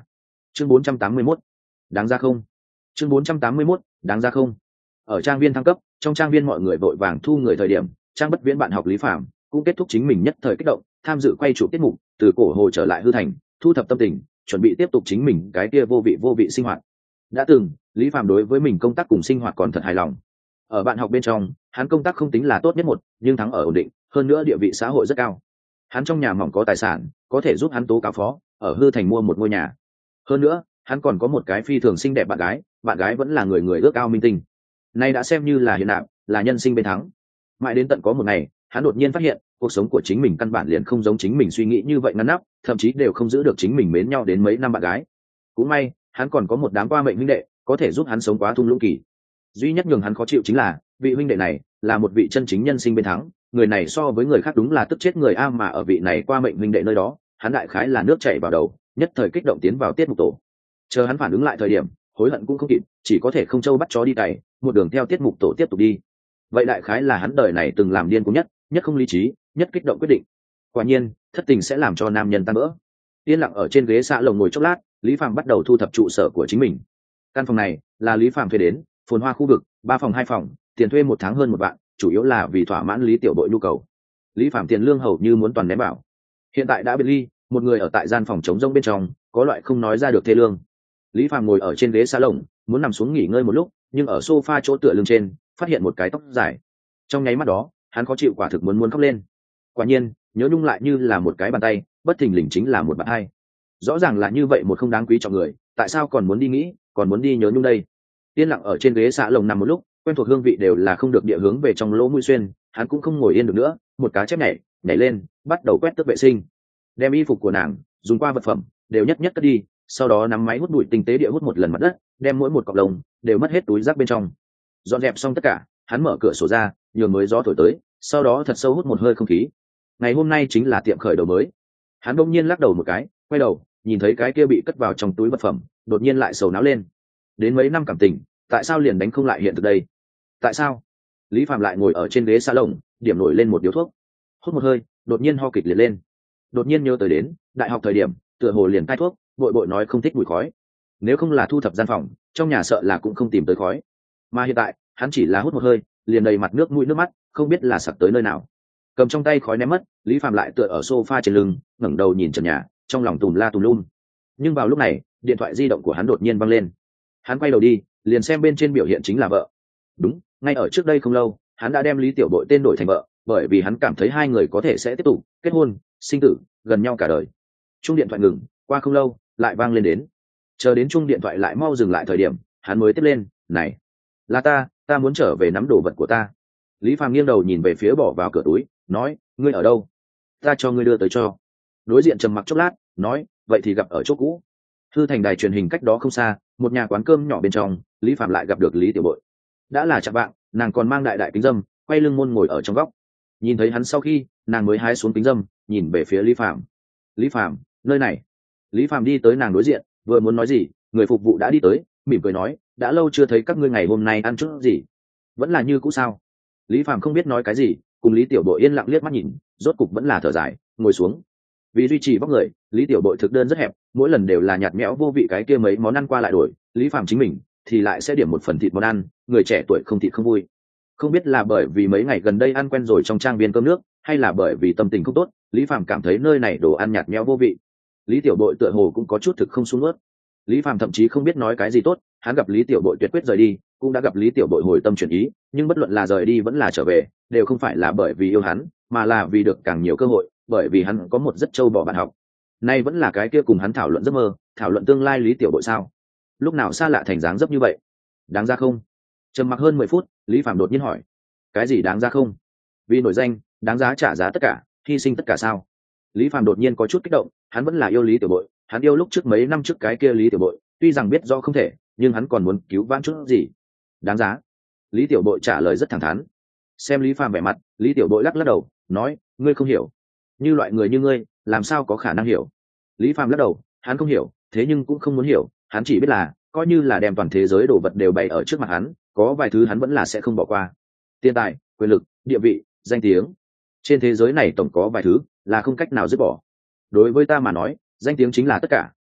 chương bốn trăm tám mươi mốt, đáng ra không? chương bốn trăm tám mươi mốt, đáng ra không? Ở trang viên thăng cấp, trong trang viên mọi người vội vàng thu người thời điểm, trang bất viễn bạn học Lý Phạm cũng kết thúc chính mình nhất thời kích động, tham dự quay chụp tiết mục, từ cổ hồ trở lại hư thành, thu thập tâm tình, chuẩn bị tiếp tục chính mình cái kia vô vị vô vị sinh hoạt. Đã từng, Lý Phạm đối với mình công tác cùng sinh hoạt còn thật hài lòng. Ở bạn học bên trong, hắn công tác không tính là tốt nhất một, nhưng thắng ở ổn định, hơn nữa địa vị xã hội rất cao. Hắn trong nhà mỏng có tài sản, có thể giúp hắn tố cáo phó, ở hư thành mua một ngôi nhà. Hơn nữa, hắn còn có một cái phi thường xinh đẹp bạn gái, bạn gái vẫn là người người ước ao minh tinh. Nay đã xem như là hiện nạp, là nhân sinh bên thắng. Mãi đến tận có một ngày, hắn đột nhiên phát hiện, cuộc sống của chính mình căn bản liền không giống chính mình suy nghĩ như vậy ngăn nắp, thậm chí đều không giữ được chính mình mến nhau đến mấy năm bạn gái. Cũng may, hắn còn có một đám qua mệnh huynh đệ, có thể giúp hắn sống quá thung lũng kỳ. Duy nhất nhường hắn khó chịu chính là, vị huynh đệ này là một vị chân chính nhân sinh bên thắng, người này so với người khác đúng là tức chết người a, mà ở vị này qua mệnh huynh đệ nơi đó, hắn đại khái là nước chảy vào đầu, nhất thời kích động tiến vào tiết mục tổ. Chờ hắn phản ứng lại thời điểm, hối hận cũng không kịp, chỉ có thể không trâu bắt chó đi cày, một đường theo tiết mục tổ tiếp tục đi. Vậy đại khái là hắn đời này từng làm điên cuồng nhất, nhất không lý trí, nhất kích động quyết định. Quả nhiên, thất tình sẽ làm cho nam nhân tan vỡ. Yên lặng ở trên ghế xạ lồng ngồi chốc lát, Lý Phạm bắt đầu thu thập trụ sở của chính mình. Căn phòng này là Lý Phạm thuê đến, phồn hoa khu vực, ba phòng hai phòng, tiền thuê một tháng hơn một vạn, chủ yếu là vì thỏa mãn Lý Tiểu Bội nhu cầu. Lý Phạm tiền lương hầu như muốn toàn ném bảo. Hiện tại đã biệt ly, một người ở tại gian phòng trống rỗng bên trong, có loại không nói ra được thê lương. Lý Phạm ngồi ở trên ghế salon, muốn nằm xuống nghỉ ngơi một lúc, nhưng ở sofa chỗ tựa lưng trên, phát hiện một cái tóc dài. Trong nháy mắt đó, hắn khó chịu quả thực muốn muốn khóc lên. Quả nhiên, nhớ nhung lại như là một cái bàn tay, bất thình lình chính là một bạn hai. Rõ ràng là như vậy một không đáng quý cho người, tại sao còn muốn đi nghĩ, còn muốn đi nhớ nhung đây? Yên lặng ở trên ghế xạ lồng nằm một lúc, quen thuộc hương vị đều là không được địa hướng về trong lỗ mũi xuyên, hắn cũng không ngồi yên được nữa, một cá chép nhảy, nhảy lên, bắt đầu quét tước vệ sinh. Đem y phục của nàng, dùng qua vật phẩm, đều nhất nhất cất đi, sau đó nắm máy hút bụi tinh tế địa hút một lần mặt đất, đem mỗi một cọng lông đều mất hết túi rác bên trong. Dọn dẹp xong tất cả, hắn mở cửa sổ ra, nhường mới gió thổi tới, sau đó thật sâu hút một hơi không khí. Ngày hôm nay chính là tiệm khởi đầu mới. Hắn bỗng nhiên lắc đầu một cái, quay đầu, nhìn thấy cái kia bị cất vào trong túi vật phẩm, đột nhiên lại sầu não lên. Đến mấy năm cảm tình, tại sao liền đánh không lại hiện thực đây? Tại sao? Lý Phạm lại ngồi ở trên ghế salon, điểm nổi lên một điếu thuốc, hút một hơi, đột nhiên ho kịch liệt lên. Đột nhiên nhớ tới đến đại học thời điểm, tựa hồ liền cai thuốc, bội bội nói không thích mùi khói. Nếu không là thu thập gian phòng, trong nhà sợ là cũng không tìm tới khói. Mà hiện tại, hắn chỉ là hút một hơi, liền đầy mặt nước mũi nước mắt, không biết là sặc tới nơi nào. Cầm trong tay khói ném mất, Lý Phạm lại tựa ở sofa trên lưng, ngẩng đầu nhìn trần nhà, trong lòng tùm la tùm lum. Nhưng vào lúc này, điện thoại di động của hắn đột nhiên văng lên. Hắn quay đầu đi, liền xem bên trên biểu hiện chính là vợ. Đúng, ngay ở trước đây không lâu, hắn đã đem Lý Tiểu Bội tên đổi thành vợ, bởi vì hắn cảm thấy hai người có thể sẽ tiếp tục kết hôn, sinh tử, gần nhau cả đời. Chuông điện thoại ngừng, qua không lâu, lại vang lên đến. Chờ đến chuông điện thoại lại mau dừng lại thời điểm, hắn mới tiếp lên, "Này, là ta, ta muốn trở về nắm đồ vật của ta." Lý Phàm nghiêng đầu nhìn về phía bỏ vào cửa túi, nói, "Ngươi ở đâu? Ta cho ngươi đưa tới cho." Đối diện trầm mặc chốc lát, nói, "Vậy thì gặp ở chỗ cũ." Thư thành đài truyền hình cách đó không xa, một nhà quán cơm nhỏ bên trong, Lý Phạm lại gặp được Lý Tiểu Bội. Đã là chạm vạng, nàng còn mang đại đại kính dâm, quay lưng môn ngồi ở trong góc. Nhìn thấy hắn sau khi, nàng mới hái xuống kính dâm, nhìn về phía Lý Phạm. "Lý Phạm, nơi này." Lý Phạm đi tới nàng đối diện, vừa muốn nói gì, người phục vụ đã đi tới, mỉm cười nói, "Đã lâu chưa thấy các ngươi, ngày hôm nay ăn chút gì? Vẫn là như cũ sao?" Lý Phạm không biết nói cái gì, cùng Lý Tiểu Bội yên lặng liếc mắt nhìn, rốt cục vẫn là thở dài, ngồi xuống. Vì duy trì vóc người, Lý Tiểu Bội thực đơn rất hẹp, mỗi lần đều là nhạt nhẽo vô vị cái kia mấy món ăn qua lại đổi. Lý Phạm chính mình thì lại sẽ điểm một phần thịt món ăn, người trẻ tuổi không thịt không vui. Không biết là bởi vì mấy ngày gần đây ăn quen rồi trong trang viên cơm nước, hay là bởi vì tâm tình không tốt, Lý Phạm cảm thấy nơi này đồ ăn nhạt nhẽo vô vị. Lý Tiểu Bội tựa hồ cũng có chút thực không xuống nuốt. Lý Phạm thậm chí không biết nói cái gì tốt, hắn gặp Lý Tiểu Bội tuyệt quyết rời đi, cũng đã gặp Lý Tiểu Bội hồi tâm chuyển ý, nhưng bất luận là rời đi vẫn là trở về, đều không phải là bởi vì yêu hắn, mà là vì được càng nhiều cơ hội, bởi vì hắn có một rất trâu bỏ bạn học. Nay vẫn là cái kia cùng hắn thảo luận giấc mơ, thảo luận tương lai Lý Tiểu Bội sao? Lúc nào xa lạ thành dáng dấp như vậy? Đáng ra không? Trầm mặc hơn mười phút, Lý Phạm đột nhiên hỏi, cái gì đáng ra không? Vì nổi danh, đáng giá trả giá tất cả, hy sinh tất cả sao? Lý Phạm đột nhiên có chút kích động, hắn vẫn là yêu Lý Tiểu Bội, hắn yêu lúc trước mấy năm trước cái kia Lý Tiểu Bội, tuy rằng biết do không thể, nhưng hắn còn muốn cứu vãn chút gì. Đáng giá. Lý Tiểu Bội trả lời rất thẳng thắn. Xem Lý Phạm vẻ mặt, Lý Tiểu Bội lắc lắc đầu, nói, ngươi không hiểu. Như loại người như ngươi, làm sao có khả năng hiểu? Lý Phạm lắc đầu, hắn không hiểu, thế nhưng cũng không muốn hiểu, hắn chỉ biết là, coi như là đem toàn thế giới đồ vật đều bày ở trước mặt hắn, có vài thứ hắn vẫn là sẽ không bỏ qua. Tiền tài, quyền lực, địa vị, danh tiếng. Trên thế giới này tổng có vài thứ là không cách nào dứt bỏ. Đối với ta mà nói, danh tiếng chính là tất cả,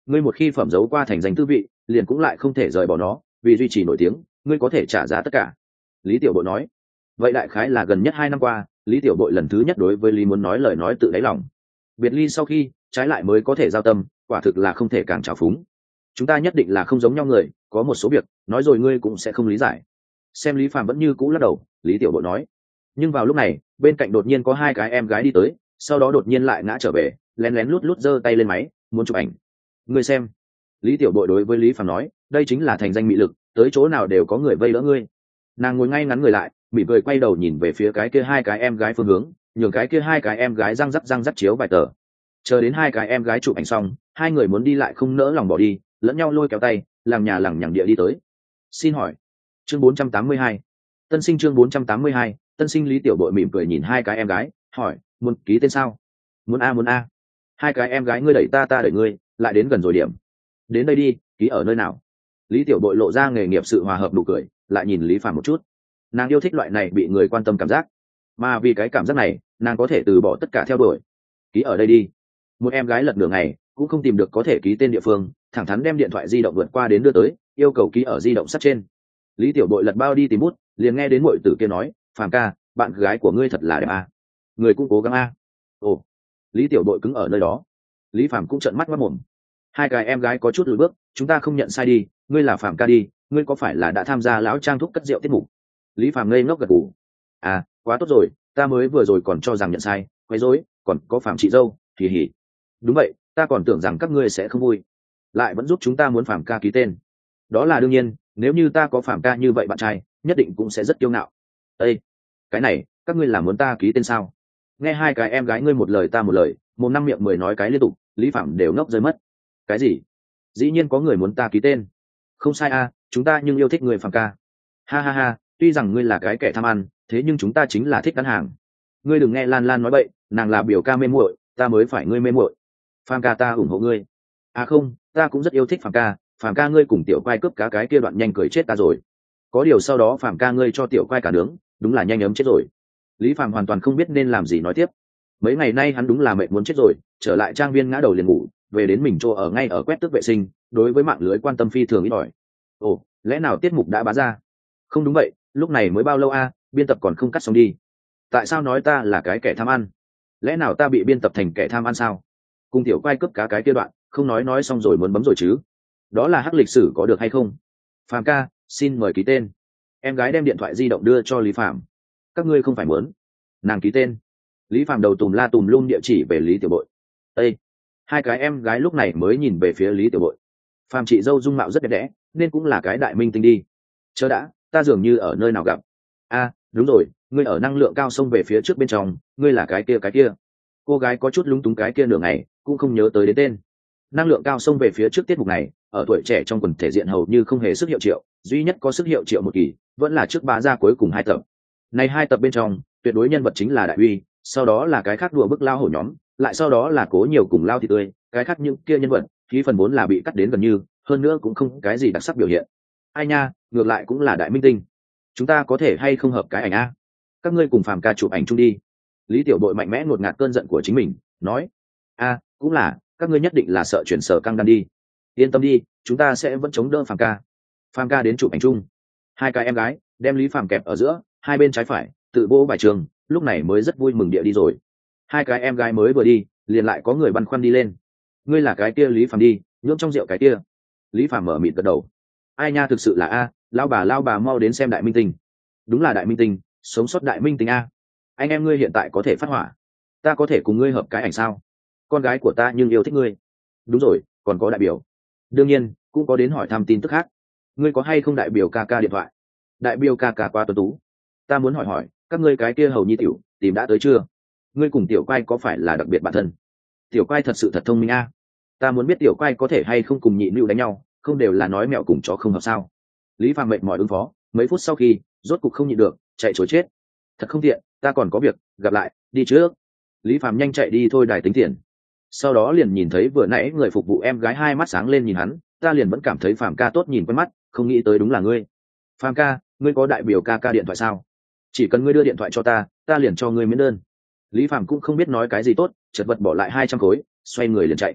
ngươi một khi phẩm giấu qua thành danh tư vị liền cũng lại không thể rời bỏ nó, vì duy trì nổi tiếng ngươi có thể trả giá tất cả. Lý Tiểu Bội nói. Vậy đại khái là gần nhất hai năm qua Lý Tiểu Bội lần thứ nhất đối với Lý muốn nói lời nói tự đáy lòng. Biệt ly sau khi trái lại mới có thể giao tâm, quả thực là không thể càng trào phúng. Chúng ta nhất định là không giống nhau người, có một số việc nói rồi ngươi cũng sẽ không lý giải. Xem Lý Phàm vẫn như cũ lắc đầu, Lý Tiểu Bội nói. Nhưng vào lúc này bên cạnh đột nhiên có hai cái em gái đi tới, sau đó đột nhiên lại ngã trở về, lén lén lút lút giơ tay lên máy muốn chụp ảnh. Ngươi xem. Lý Tiểu Bội đối với Lý Phàm nói, đây chính là thành danh mị lực, tới chỗ nào đều có người vây đỡ ngươi. Nàng ngồi ngay ngắn người lại, mỉm cười quay đầu nhìn về phía cái kia hai cái em gái phương hướng, nhường cái kia hai cái em gái răng rắc răng rắc chiếu vài tờ. Chờ đến hai cái em gái chụp ảnh xong, hai người muốn đi lại không nỡ lòng bỏ đi, lẫn nhau lôi kéo tay, làm nhà lằng nhằng địa đi tới. Xin hỏi, chương bốn trăm tám mươi hai, tân sinh chương bốn trăm tám mươi hai, tân sinh. Lý Tiểu Bội mỉm cười nhìn hai cái em gái, hỏi, muốn ký tên sao? Muốn a muốn a. Hai cái em gái ngươi đẩy ta ta đẩy ngươi, lại đến gần rồi điểm. Đến đây đi, ký ở nơi nào? Lý Tiểu Bội lộ ra nghề nghiệp sự hòa hợp nụ cười, lại nhìn Lý Phàm một chút. Nàng yêu thích loại này bị người quan tâm cảm giác, mà vì cái cảm giác này nàng có thể từ bỏ tất cả theo đuổi. Ký ở đây đi. Một em gái lật nửa ngày cũng không tìm được có thể ký tên địa phương, thẳng thắn đem điện thoại di động vượt qua đến đưa tới, yêu cầu ký ở di động sắt trên. Lý Tiểu Bội lật bao đi tìm bút, liền nghe đến muội tử kia nói, Phàm ca, bạn gái của ngươi thật là đẹp a, người cũng cố gắng a. Ồ. Lý Tiểu Bội cứng ở nơi đó. Lý Phàm cũng trợn mắt mắt mồm. Hai cái em gái có chút lùi bước, chúng ta không nhận sai đi, ngươi là Phàm ca đi, ngươi có phải là đã tham gia lão trang thúc cất rượu tiết mục? Lý Phàm ngây ngốc gật gù. À, quá tốt rồi, ta mới vừa rồi còn cho rằng nhận sai, quấy rối, còn có Phạm chị dâu, kỳ hỉ. Đúng vậy, ta còn tưởng rằng các ngươi sẽ không vui, lại vẫn giúp chúng ta muốn Phạm ca ký tên. Đó là đương nhiên, nếu như ta có Phạm ca như vậy bạn trai, nhất định cũng sẽ rất kiêu ngạo. Ê, cái này, các ngươi là muốn ta ký tên sao? Nghe hai cái em gái ngươi một lời ta một lời, một năm miệng mười nói cái liên tục, Lý Phạm đều ngốc rơi mất. Cái gì? Dĩ nhiên có người muốn ta ký tên. Không sai a, chúng ta nhưng yêu thích người Phạm ca. Ha ha ha, tuy rằng ngươi là cái kẻ tham ăn, thế nhưng chúng ta chính là thích bán hàng. Ngươi đừng nghe Lan Lan nói bậy, nàng là biểu ca mê muội, ta mới phải ngươi mê muội. Phàm ca ta ủng hộ ngươi. À không, ta cũng rất yêu thích Phàm ca, Phàm ca ngươi cùng tiểu quay cướp cá cái kia đoạn nhanh cười chết ta rồi. Có điều sau đó Phàm ca ngươi cho tiểu quay cả nướng, đúng là nhanh ấm chết rồi. Lý Phàm hoàn toàn không biết nên làm gì nói tiếp. Mấy ngày nay hắn đúng là mệt muốn chết rồi, trở lại trang viên ngã đầu liền ngủ, về đến mình chỗ ở ngay ở quét tước vệ sinh, đối với mạng lưới quan tâm phi thường ít ỏi. Ồ, lẽ nào tiết mục đã bá ra? Không đúng vậy, lúc này mới bao lâu a, biên tập còn không cắt xong đi. Tại sao nói ta là cái kẻ tham ăn? Lẽ nào ta bị biên tập thành kẻ tham ăn sao? Cùng tiểu quay cướp cá cái kia đoạn không nói nói xong rồi muốn bấm rồi chứ? Đó là hắc lịch sử có được hay không? Phàm ca, xin mời ký tên. Em gái đem điện thoại di động đưa cho Lý Phàm. Các ngươi không phải muốn? Nàng ký tên. Lý Phàm đầu tùm la tùm lum địa chỉ về Lý Tiểu Bội. Ê! Hai cái em gái lúc này mới nhìn về phía Lý Tiểu Bội. Phàm chị dâu dung mạo rất đẹp đẽ, nên cũng là cái đại minh tinh đi. Chớ đã, ta dường như ở nơi nào gặp. A, đúng rồi, ngươi ở năng lượng cao xông về phía trước bên trong, ngươi là cái kia cái kia. Cô gái có chút lúng túng cái kia nửa ngày, cũng không nhớ tới đến tên. Năng lượng cao xông về phía trước tiết mục này, ở tuổi trẻ trong quần thể diện hầu như không hề sức hiệu triệu, duy nhất có sức hiệu triệu một kỳ, vẫn là trước bá ra cuối cùng hai tập. Này hai tập bên trong, tuyệt đối nhân vật chính là Đại Uy, sau đó là cái khác đùa bức lao hổ nhóm, lại sau đó là Cố Nhiều cùng Lao Thị Tươi, cái khác những kia nhân vật, khí phần vốn là bị cắt đến gần như, hơn nữa cũng không cái gì đặc sắc biểu hiện. Ai nha, ngược lại cũng là đại minh tinh. Chúng ta có thể hay không hợp cái ảnh a? Các ngươi cùng Phàm ca chụp ảnh chung đi. Lý Tiểu Bội mạnh mẽ ngột ngạt cơn giận của chính mình, nói: "A, cũng là, các ngươi nhất định là sợ chuyển sở căng đan đi. Yên tâm đi, chúng ta sẽ vẫn chống đỡ Phàm ca." Phàm ca đến chụp ảnh chung. Hai cái em gái đem Lý Phàm kẹp ở giữa, hai bên trái phải, tự vỗ bài trường, lúc này mới rất vui mừng địa đi rồi. Hai cái em gái mới vừa đi, liền lại có người băn khoăn đi lên. "Ngươi là cái kia Lý Phàm đi, nhưỡng trong rượu cái kia." Lý Phàm mở mịt gật đầu. Ai nha, thực sự là a, lao bà lao bà mau đến xem đại minh tinh. Đúng là đại minh tinh, sống sót đại minh tinh a. Anh em ngươi hiện tại có thể phát hỏa, ta có thể cùng ngươi hợp cái ảnh sao? Con gái của ta nhưng yêu thích ngươi. Đúng rồi, còn có đại biểu, đương nhiên cũng có đến hỏi thăm tin tức khác. Ngươi có hay không đại biểu ca ca điện thoại? Đại biểu ca ca qua tuấn tú. Ta muốn hỏi hỏi các ngươi cái kia hầu nhi tiểu tìm đã tới chưa? Ngươi cùng tiểu quay có phải là đặc biệt bản thân? Tiểu quay thật sự thật thông minh a. Ta muốn biết tiểu quay có thể hay không cùng nhị nữu đánh nhau, không đều là nói mẹo cùng chó không hợp sao? Lý Phàm mệt mỏi ứng phó, mấy phút sau khi rốt cục không nhịn được, chạy trối chết. Thật không tiện, ta còn có việc, gặp lại, đi trước. Lý Phàm nhanh chạy đi thôi đài tính tiền. Sau đó liền nhìn thấy vừa nãy người phục vụ em gái hai mắt sáng lên nhìn hắn, ta liền vẫn cảm thấy Phàm ca tốt nhìn quen mắt, không nghĩ tới đúng là ngươi. Phàm ca, ngươi có đại biểu ca ca điện thoại sao? Chỉ cần ngươi đưa điện thoại cho ta, ta liền cho ngươi miễn đơn. Lý Phàm cũng không biết nói cái gì tốt, chợt vật bỏ lại hai trăm khối, xoay người liền chạy.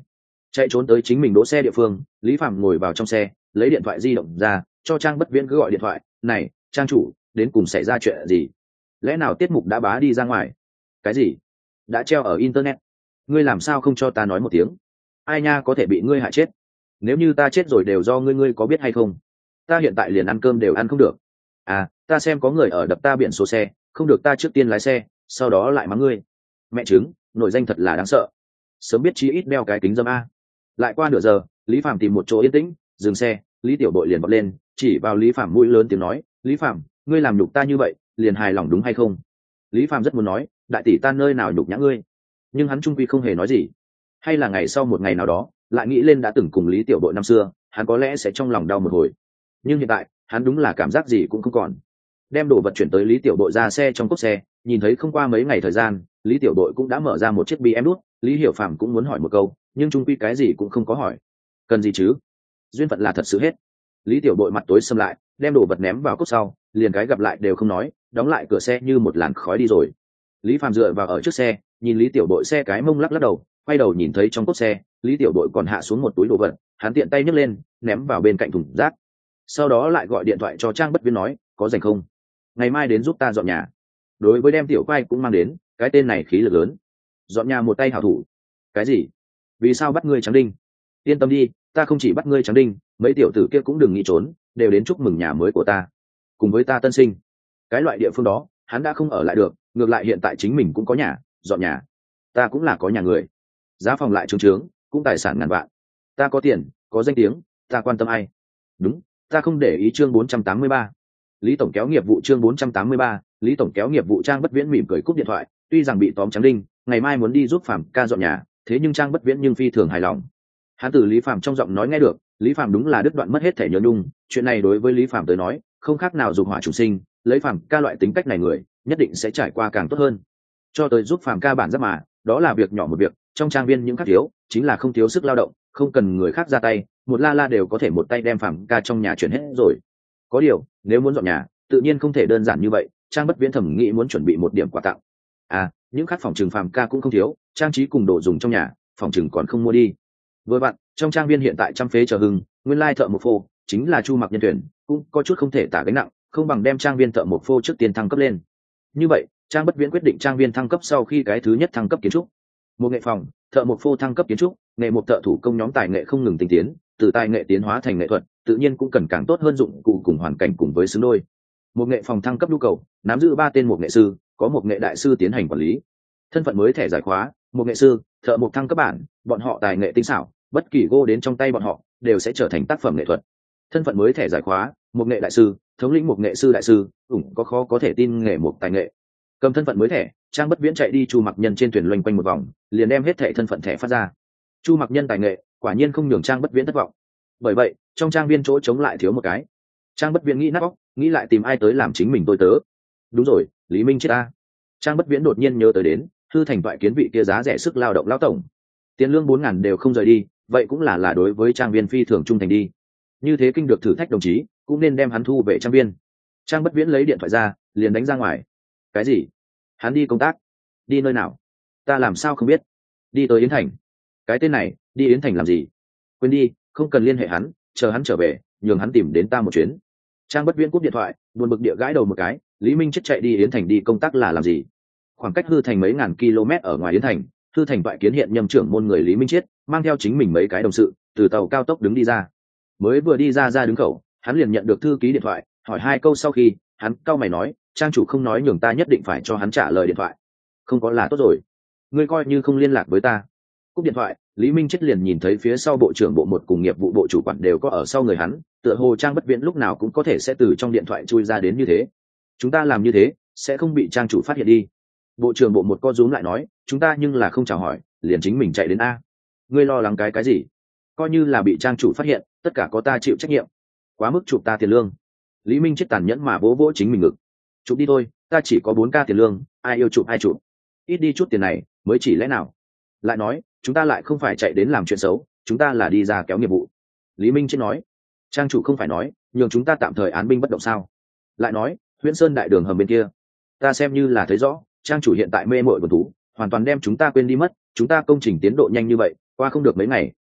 chạy trốn tới chính mình đỗ xe địa phương, Lý Phạm ngồi vào trong xe, lấy điện thoại di động ra cho Trang Bất Viễn cứ gọi điện thoại. Này Trang chủ, đến cùng xảy ra chuyện gì? Lẽ nào tiết mục đã bá đi ra ngoài? Cái gì? Đã treo ở internet? Ngươi làm sao không cho ta nói một tiếng? Ai nha, có thể bị ngươi hại chết. Nếu như ta chết rồi đều do ngươi, ngươi có biết hay không? Ta hiện tại liền ăn cơm đều ăn không được. À, ta xem có người ở đập ta biển số xe, không được ta trước tiên lái xe, sau đó lại mắng ngươi. Mẹ chứng, nổi danh thật là đáng sợ. Sớm biết chí ít đeo cái kính dâm a. Lại qua nửa giờ, Lý Phạm tìm một chỗ yên tĩnh, dừng xe, Lý Tiểu Đội liền bật lên, chỉ vào Lý Phạm mũi lớn tiếng nói, Lý Phạm, ngươi làm nhục ta như vậy, liền hài lòng đúng hay không? Lý Phạm rất muốn nói, đại tỷ ta nơi nào nhục nhã ngươi, nhưng hắn trung quy không hề nói gì. Hay là ngày sau một ngày nào đó, lại nghĩ lên đã từng cùng Lý Tiểu Đội năm xưa, hắn có lẽ sẽ trong lòng đau một hồi. Nhưng hiện tại, hắn đúng là cảm giác gì cũng không còn. Đem đồ vật chuyển tới Lý Tiểu Đội ra xe trong cốp xe, nhìn thấy không qua mấy ngày thời gian, Lý Tiểu Đội cũng đã mở ra một chiếc bê em đút, Lý Hiểu Phạm cũng muốn hỏi một câu, nhưng trung quy cái gì cũng không có hỏi. Cần gì chứ? Duyên phận là thật sự hết. Lý Tiểu Đội mặt tối sầm lại, đem đồ vật ném vào cốp sau, liền cái gặp lại đều không nói, đóng lại cửa xe như một làn khói đi rồi. Lý Phạm dựa vào ở trước xe, nhìn Lý Tiểu Đội xe cái mông lắc lắc đầu, quay đầu nhìn thấy trong cốp xe, Lý Tiểu Đội còn hạ xuống một túi đồ vật, hắn tiện tay nhấc lên, ném vào bên cạnh thùng rác. Sau đó lại gọi điện thoại cho Trang Bất Viễn nói, có rảnh không? Ngày mai đến giúp ta dọn nhà. Đối với đem tiểu quay cũng mang đến, cái tên này khí lực lớn. Dọn nhà một tay hảo thủ. Cái gì? Vì sao bắt ngươi trắng đinh? Yên tâm đi, ta không chỉ bắt ngươi trắng đinh, mấy tiểu tử kia cũng đừng nghĩ trốn, đều đến chúc mừng nhà mới của ta, cùng với ta tân sinh. Cái loại địa phương đó, hắn đã không ở lại được, ngược lại hiện tại chính mình cũng có nhà, dọn nhà. Ta cũng là có nhà người, giá phòng lại trướng trướng, cũng tài sản ngàn vạn. Ta có tiền, có danh tiếng, ta quan tâm ai? Đúng, ta không để ý. Chương bốn trăm tám mươi ba, Lý tổng kéo nghiệp vụ. Chương bốn trăm tám mươi ba, Lý tổng kéo nghiệp vụ. Trang Bất Viễn mỉm cười cúp điện thoại, tuy rằng bị tóm trắng đinh, ngày mai muốn đi giúp Phạm ca dọn nhà, thế nhưng Trang Bất Viễn nhưng phi thường hài lòng. Hắn từ Lý Phạm trong giọng nói nghe được, Lý Phạm đúng là đứt đoạn mất hết thể nhớ nhung, chuyện này đối với Lý Phạm tới nói, không khác nào dục hỏa chủ sinh, lấy Phạm ca loại tính cách này người, nhất định sẽ trải qua càng tốt hơn. Cho tới giúp Phạm ca bản giáp mà, đó là việc nhỏ một việc, trong trang viên những khác thiếu, chính là không thiếu sức lao động, không cần người khác ra tay, một la la đều có thể một tay đem Phạm ca trong nhà chuyển hết rồi. Có điều, nếu muốn dọn nhà, tự nhiên không thể đơn giản như vậy, Trang Bất Viễn thẩm nghĩ muốn chuẩn bị một điểm quà tặng. À, những khác phòng trừng Phạm ca cũng không thiếu, trang trí cùng đồ dùng trong nhà, phòng trừng còn không mua đi. Vừa vặn, trong trang viên hiện tại trăm phế chờ hưng, nguyên lai thợ một phô chính là Chu Mặc nhân tuyển, cũng có chút không thể tả gánh nặng, không bằng đem trang viên thợ một phô trước tiên thăng cấp lên. Như vậy, Trang Bất Viễn quyết định trang viên thăng cấp sau khi cái thứ nhất thăng cấp kiến trúc. Một nghệ phòng, thợ một phô thăng cấp kiến trúc, nghề một thợ thủ công nhóm tài nghệ không ngừng tinh tiến, từ tài nghệ tiến hóa thành nghệ thuật, tự nhiên cũng cần càng tốt hơn dụng cụ cùng hoàn cảnh cùng với xứng đôi. Một nghệ phòng thăng cấp nhu cầu, nắm giữ ba tên một nghệ sư, có một nghệ đại sư tiến hành quản lý. Thân phận mới thẻ giải khóa, một nghệ sư, thợ một thăng cấp bản, bọn họ tài nghệ tinh xảo, bất kỳ gô đến trong tay bọn họ đều sẽ trở thành tác phẩm nghệ thuật. Thân phận mới thẻ giải khóa, một nghệ đại sư, thống lĩnh một nghệ sư đại sư, ủng có khó có thể tin nghề một tài nghệ. Cầm thân phận mới thẻ, Trang Bất Viễn chạy đi Chu Mặc Nhân trên thuyền loanh quanh một vòng, liền đem hết thẻ thân phận thẻ phát ra. Chu Mặc Nhân tài nghệ quả nhiên không nhường Trang Bất Viễn thất vọng. Bởi vậy, trong trang viên chỗ chống lại thiếu một cái. Trang Bất Viễn nghĩ nát óc, nghĩ lại tìm ai tới làm chính mình tôi tớ. Đúng rồi, Lý Minh chết ta. Trang Bất Viễn đột nhiên nhớ tới đến, hư thành toại kiến vị kia giá rẻ sức lao động lão tổng, tiền lương bốn ngàn đều không rời đi, vậy cũng là là đối với trang viên phi thường trung thành đi. Như thế kinh được thử thách đồng chí, cũng nên đem hắn thu về trang viên. Trang Bất Viễn lấy điện thoại ra, liền đánh ra ngoài. Cái gì? Hắn đi công tác? Đi nơi nào? Ta làm sao không biết? Đi tới Yến Thành. Cái tên này, đi Yến Thành làm gì? Quên đi, không cần liên hệ hắn, chờ hắn trở về, nhường hắn tìm đến ta một chuyến. Trang Bất Viễn cúp điện thoại, buồn bực địa gãi đầu một cái, Lý Minh chết chạy đi Yến Thành đi công tác là làm gì? Khoảng cách hư thành mấy ngàn km ở ngoài Yến Thành, hư thành toại kiến hiện nhâm trưởng môn người Lý Minh chết, mang theo chính mình mấy cái đồng sự, từ tàu cao tốc đứng đi ra. Mới vừa đi ra ra đứng khẩu, hắn liền nhận được thư ký điện thoại, hỏi hai câu sau khi, hắn cau mày nói, trang chủ không nói nhường ta nhất định phải cho hắn trả lời điện thoại. Không có là tốt rồi, ngươi coi như không liên lạc với ta. Cúp điện thoại, Lý Minh chết liền nhìn thấy phía sau bộ trưởng bộ một cùng nghiệp vụ bộ chủ quản đều có ở sau người hắn, tựa hồ Trang Bất Viễn lúc nào cũng có thể sẽ từ trong điện thoại chui ra đến như thế. Chúng ta làm như thế, sẽ không bị trang chủ phát hiện đi. Bộ trưởng bộ một co rúm lại nói, chúng ta nhưng là không chào hỏi, liền chính mình chạy đến a. Ngươi lo lắng cái cái gì? Coi như là bị trang chủ phát hiện, tất cả có ta chịu trách nhiệm. Quá mức chụp ta tiền lương. Lý Minh chết tàn nhẫn mà vỗ vỗ chính mình ngực. Chụp đi thôi, ta chỉ có bốn k tiền lương, ai yêu chụp ai chụp. Ít đi chút tiền này, mới chỉ lẽ nào? Lại nói, chúng ta lại không phải chạy đến làm chuyện xấu, chúng ta là đi ra kéo nghiệp vụ. Lý Minh chết nói, trang chủ không phải nói, nhường chúng ta tạm thời án binh bất động sao? Lại nói, Huyễn Sơn đại đường hầm bên kia, ta xem như là thấy rõ, trang chủ hiện tại mê mội buồn thú, hoàn toàn đem chúng ta quên đi mất. Chúng ta công trình tiến độ nhanh như vậy, qua không được mấy ngày,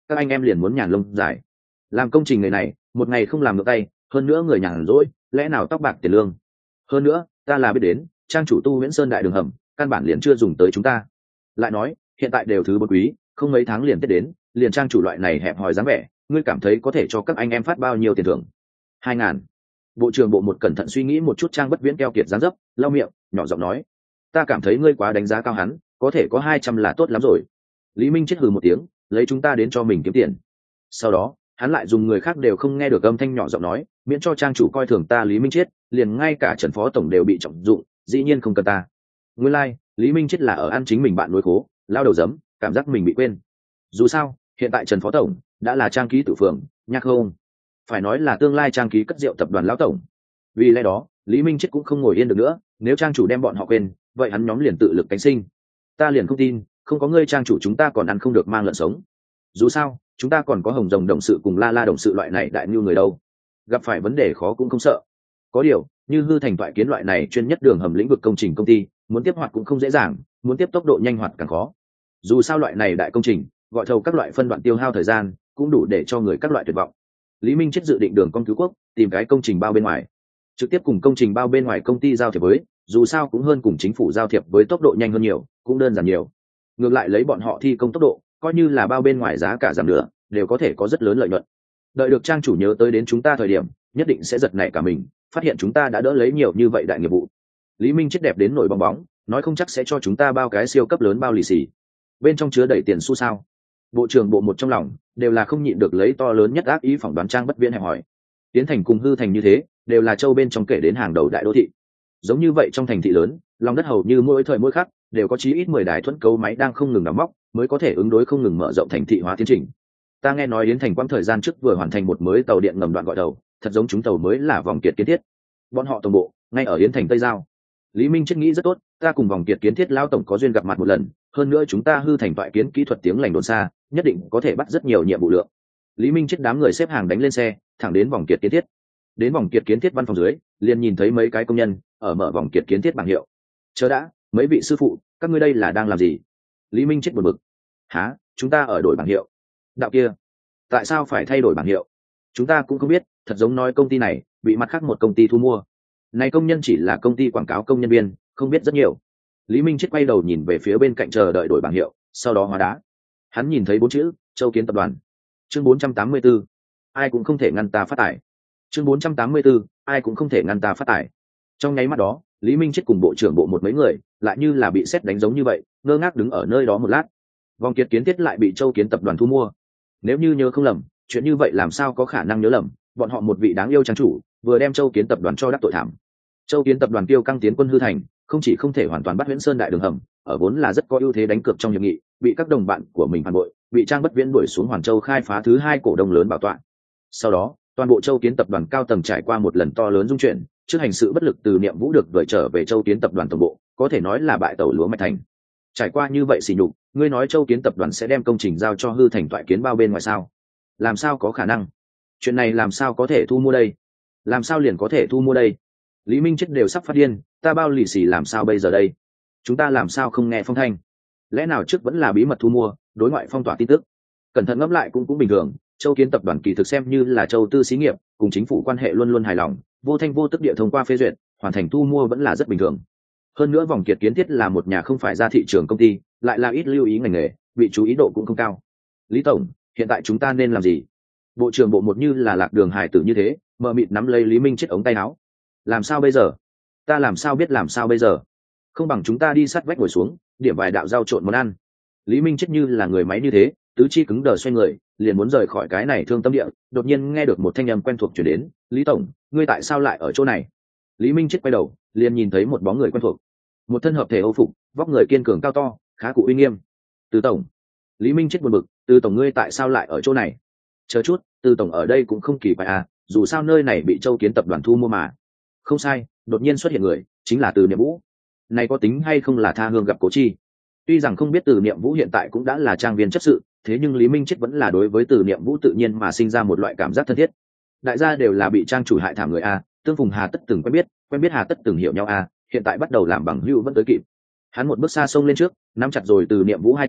các anh em liền muốn nhàn lông dài. Làm công trình người này một ngày không làm được tay, hơn nữa người nhàn rỗi lẽ nào tóc bạc tiền lương. Hơn nữa ta là biết đến trang chủ tu Viễn Sơn đại đường hầm căn bản liền chưa dùng tới chúng ta. Lại nói hiện tại đều thứ bốn quý, không mấy tháng liền Tết đến, liền trang chủ loại này hẹp hòi dáng vẻ, ngươi cảm thấy có thể cho các anh em phát bao nhiêu tiền thưởng? Hai ngàn. Bộ trưởng bộ một cẩn thận suy nghĩ một chút Trang Bất Viễn keo kiệt dáng dấp, lau miệng nhỏ giọng nói, ta cảm thấy ngươi quá đánh giá cao hắn, có thể có hai trăm là tốt lắm rồi. Lý Minh chết hừ một tiếng, lấy chúng ta đến cho mình kiếm tiền. Sau đó hắn lại dùng người khác đều không nghe được âm thanh nhỏ giọng nói, miễn cho trang chủ coi thường ta Lý Minh chết, liền ngay cả Trần phó tổng đều bị trọng dụng, dĩ nhiên không cần ta. Nguyên lai like, Lý Minh chết là ở ăn chính mình bạn nối khố, lao đầu giấm, cảm giác mình bị quên. Dù sao hiện tại Trần phó tổng đã là trang ký tự phường nhạc không, phải nói là tương lai trang ký cất rượu tập đoàn lão tổng. Vì lẽ đó Lý Minh chết cũng không ngồi yên được nữa, nếu trang chủ đem bọn họ quên, vậy hắn nhóm liền tự lực cánh sinh. Ta liền không tin không có ngươi trang chủ chúng ta còn ăn không được mang lợn sống. Dù sao chúng ta còn có Hồng Rồng đồng sự cùng La La đồng sự loại này đại như người đâu, gặp phải vấn đề khó cũng không sợ. Có điều như Hư Thành Toại Kiến loại này chuyên nhất đường hầm lĩnh vực công trình công ty, muốn tiếp hoạt cũng không dễ dàng, muốn tiếp tốc độ nhanh hoạt càng khó. Dù sao loại này đại công trình gọi thầu các loại phân đoạn tiêu hao thời gian cũng đủ để cho người các loại tuyệt vọng. Lý Minh chết dự định đường con cứu quốc, tìm cái công trình bao bên ngoài, trực tiếp cùng công trình bao bên ngoài công ty giao thiệp với, dù sao cũng hơn cùng chính phủ giao thiệp với tốc độ nhanh hơn nhiều, cũng đơn giản nhiều. Ngược lại lấy bọn họ thi công tốc độ, coi như là bao bên ngoài giá cả giảm nữa, đều có thể có rất lớn lợi nhuận. Đợi được trang chủ nhớ tới đến chúng ta thời điểm, nhất định sẽ giật nảy cả mình, phát hiện chúng ta đã đỡ lấy nhiều như vậy đại nghiệp vụ. Lý Minh chết đẹp đến nổi bong bóng, nói không chắc sẽ cho chúng ta bao cái siêu cấp lớn bao lì xì, bên trong chứa đầy tiền xu sao. Bộ trưởng bộ một trong lòng đều là không nhịn được lấy to lớn nhất ác ý phỏng đoán Trang Bất Viễn hẹp hỏi. Tiến thành cùng Hư Thành như thế, đều là châu bên trong kể đến hàng đầu đại đô thị. Giống như vậy trong thành thị lớn, lòng đất hầu như mỗi thời mỗi khắc đều có chí ít mười đài thuẫn cấu máy đang không ngừng đào móc, mới có thể ứng đối không ngừng mở rộng thành thị hóa tiến trình. Ta nghe nói Yến Thành quãng thời gian trước vừa hoàn thành một mới tàu điện ngầm đoạn gọi đầu, thật giống chúng tàu mới là Vòng Kiệt Kiến Thiết. Bọn họ tổng bộ ngay ở Yến Thành Tây Giao. Lý Minh chết nghĩ rất tốt, ta cùng Vòng Kiệt Kiến Thiết lao tổng có duyên gặp mặt một lần, hơn nữa chúng ta Hư Thành Toại Kiến kỹ thuật tiếng lành đồn xa, nhất định có thể bắt rất nhiều nhiệm vụ lượng. Lý Minh chết đám người xếp hàng đánh lên xe, thẳng đến Vòng Kiệt Kiến Thiết. Đến Vòng Kiệt Kiến Thiết văn phòng dưới, liền nhìn thấy mấy cái công nhân ở mở Vòng Kiệt Kiến Thiết bảng hiệu. Chờ đã, mấy vị sư phụ, các ngươi đây là đang làm gì? Lý Minh chết buồn bực. Hả, chúng ta ở đổi bảng hiệu. Đạo kia, tại sao phải thay đổi bảng hiệu? Chúng ta cũng không biết, thật giống nói công ty này bị mặt khác một công ty thu mua. Này công nhân chỉ là công ty quảng cáo công nhân viên, không biết rất nhiều. Lý Minh chết quay đầu nhìn về phía bên cạnh chờ đợi đổi bảng hiệu, sau đó hóa đá. Hắn nhìn thấy bốn chữ Châu Kiến Tập đoàn. Chương bốn trăm tám mươi tư, ai cũng không thể ngăn ta phát tài. Chương bốn trăm tám mươi tư, ai cũng không thể ngăn ta phát tài. Trong nháy mắt đó, Lý Minh chết cùng bộ trưởng bộ một mấy người lại như là bị sét đánh giống như vậy, ngơ ngác đứng ở nơi đó một lát. Vòng Kiệt Kiến Thiết lại bị Châu Kiến Tập đoàn thu mua. Nếu như nhớ không lầm, chuyện như vậy làm sao có khả năng nhớ lầm, bọn họ một vị đáng yêu trang chủ vừa đem Châu Kiến Tập đoàn cho đắc tội thảm. Châu Kiến Tập đoàn tiêu căng tiến quân Hư Thành, không chỉ không thể hoàn toàn bắt Viễn Sơn đại đường hầm, ở vốn là rất có ưu thế đánh cược trong hiệp nghị, bị các đồng bạn của mình phản bội, bị Trang Bất Viễn đuổi xuống Hoàn Châu khai phá thứ hai cổ đông lớn bảo tọa. Sau đó, toàn bộ Châu Kiến Tập đoàn cao tầng trải qua một lần to lớn dung chuyển, trước hành sự bất lực từ Niệm Vũ được gửi trở về Châu Kiến Tập đoàn tổng bộ, có thể nói là bại tẩu lúa mạch thành. Trải qua như vậy xỉ nhục, ngươi nói Châu Kiến Tập đoàn sẽ đem công trình giao cho Hư Thành Toại Kiến bao bên ngoài sao? Làm sao có khả năng? Chuyện này làm sao có thể thu mua đây? Làm sao liền có thể thu mua đây? Lý Minh chết đều sắp phát điên, ta bao lì xì làm sao bây giờ đây? Chúng ta làm sao không nghe phong thanh? Lẽ nào trước vẫn là bí mật thu mua, đối ngoại phong tỏa tin tức? Cẩn thận ngẫm lại cũng cũng bình thường, Châu Kiến Tập đoàn kỳ thực xem như là châu tư xí nghiệp, cùng chính phủ quan hệ luôn luôn hài lòng, vô thanh vô tức địa thông qua phê duyệt, hoàn thành thu mua vẫn là rất bình thường. Hơn nữa Vòng Kiệt Kiến Thiết là một nhà không phải ra thị trường công ty, lại là ít lưu ý ngành nghề, vị chú ý độ cũng không cao. Lý tổng, hiện tại chúng ta nên làm gì? Bộ trưởng bộ một như là lạc đường hải tử như thế, mờ mịt nắm lấy Lý Minh chết ống tay áo. Làm sao bây giờ? Ta làm sao biết làm sao bây giờ? Không bằng chúng ta đi sát vách ngồi xuống, điểm vài đạo rau trộn món ăn. Lý Minh chết như là người máy như thế, tứ chi cứng đờ xoay người, liền muốn rời khỏi cái này thương tâm địa, đột nhiên nghe được một thanh âm quen thuộc truyền đến, "Lý tổng, ngươi tại sao lại ở chỗ này?" Lý Minh chết quay đầu, liền nhìn thấy một bóng người quen thuộc. Một thân hợp thể Âu phục, vóc người kiên cường cao to, khá cụ uy nghiêm. "Từ tổng." Lý Minh chết buồn bực, "Từ tổng ngươi tại sao lại ở chỗ này?" "Chờ chút, Từ tổng ở đây cũng không kỳ quái à, dù sao nơi này bị Châu Kiến Tập đoàn thu mua mà." Không sai, đột nhiên xuất hiện người, chính là Từ Niệm Vũ. Này có tính hay không là tha hương gặp Cố Chi? Tuy rằng không biết Từ Niệm Vũ hiện tại cũng đã là trang viên chấp sự, thế nhưng Lý Minh chết vẫn là đối với Từ Niệm Vũ tự nhiên mà sinh ra một loại cảm giác thân thiết. Đại gia đều là bị trang chủ hại thảm người a, tương phùng hà tất từng quen biết, quen biết hà tất từng hiểu nhau a, hiện tại bắt đầu làm bằng hữu vẫn tới kịp. Hắn một bước xa xông lên trước, nắm chặt rồi Từ Niệm Vũ hai tay,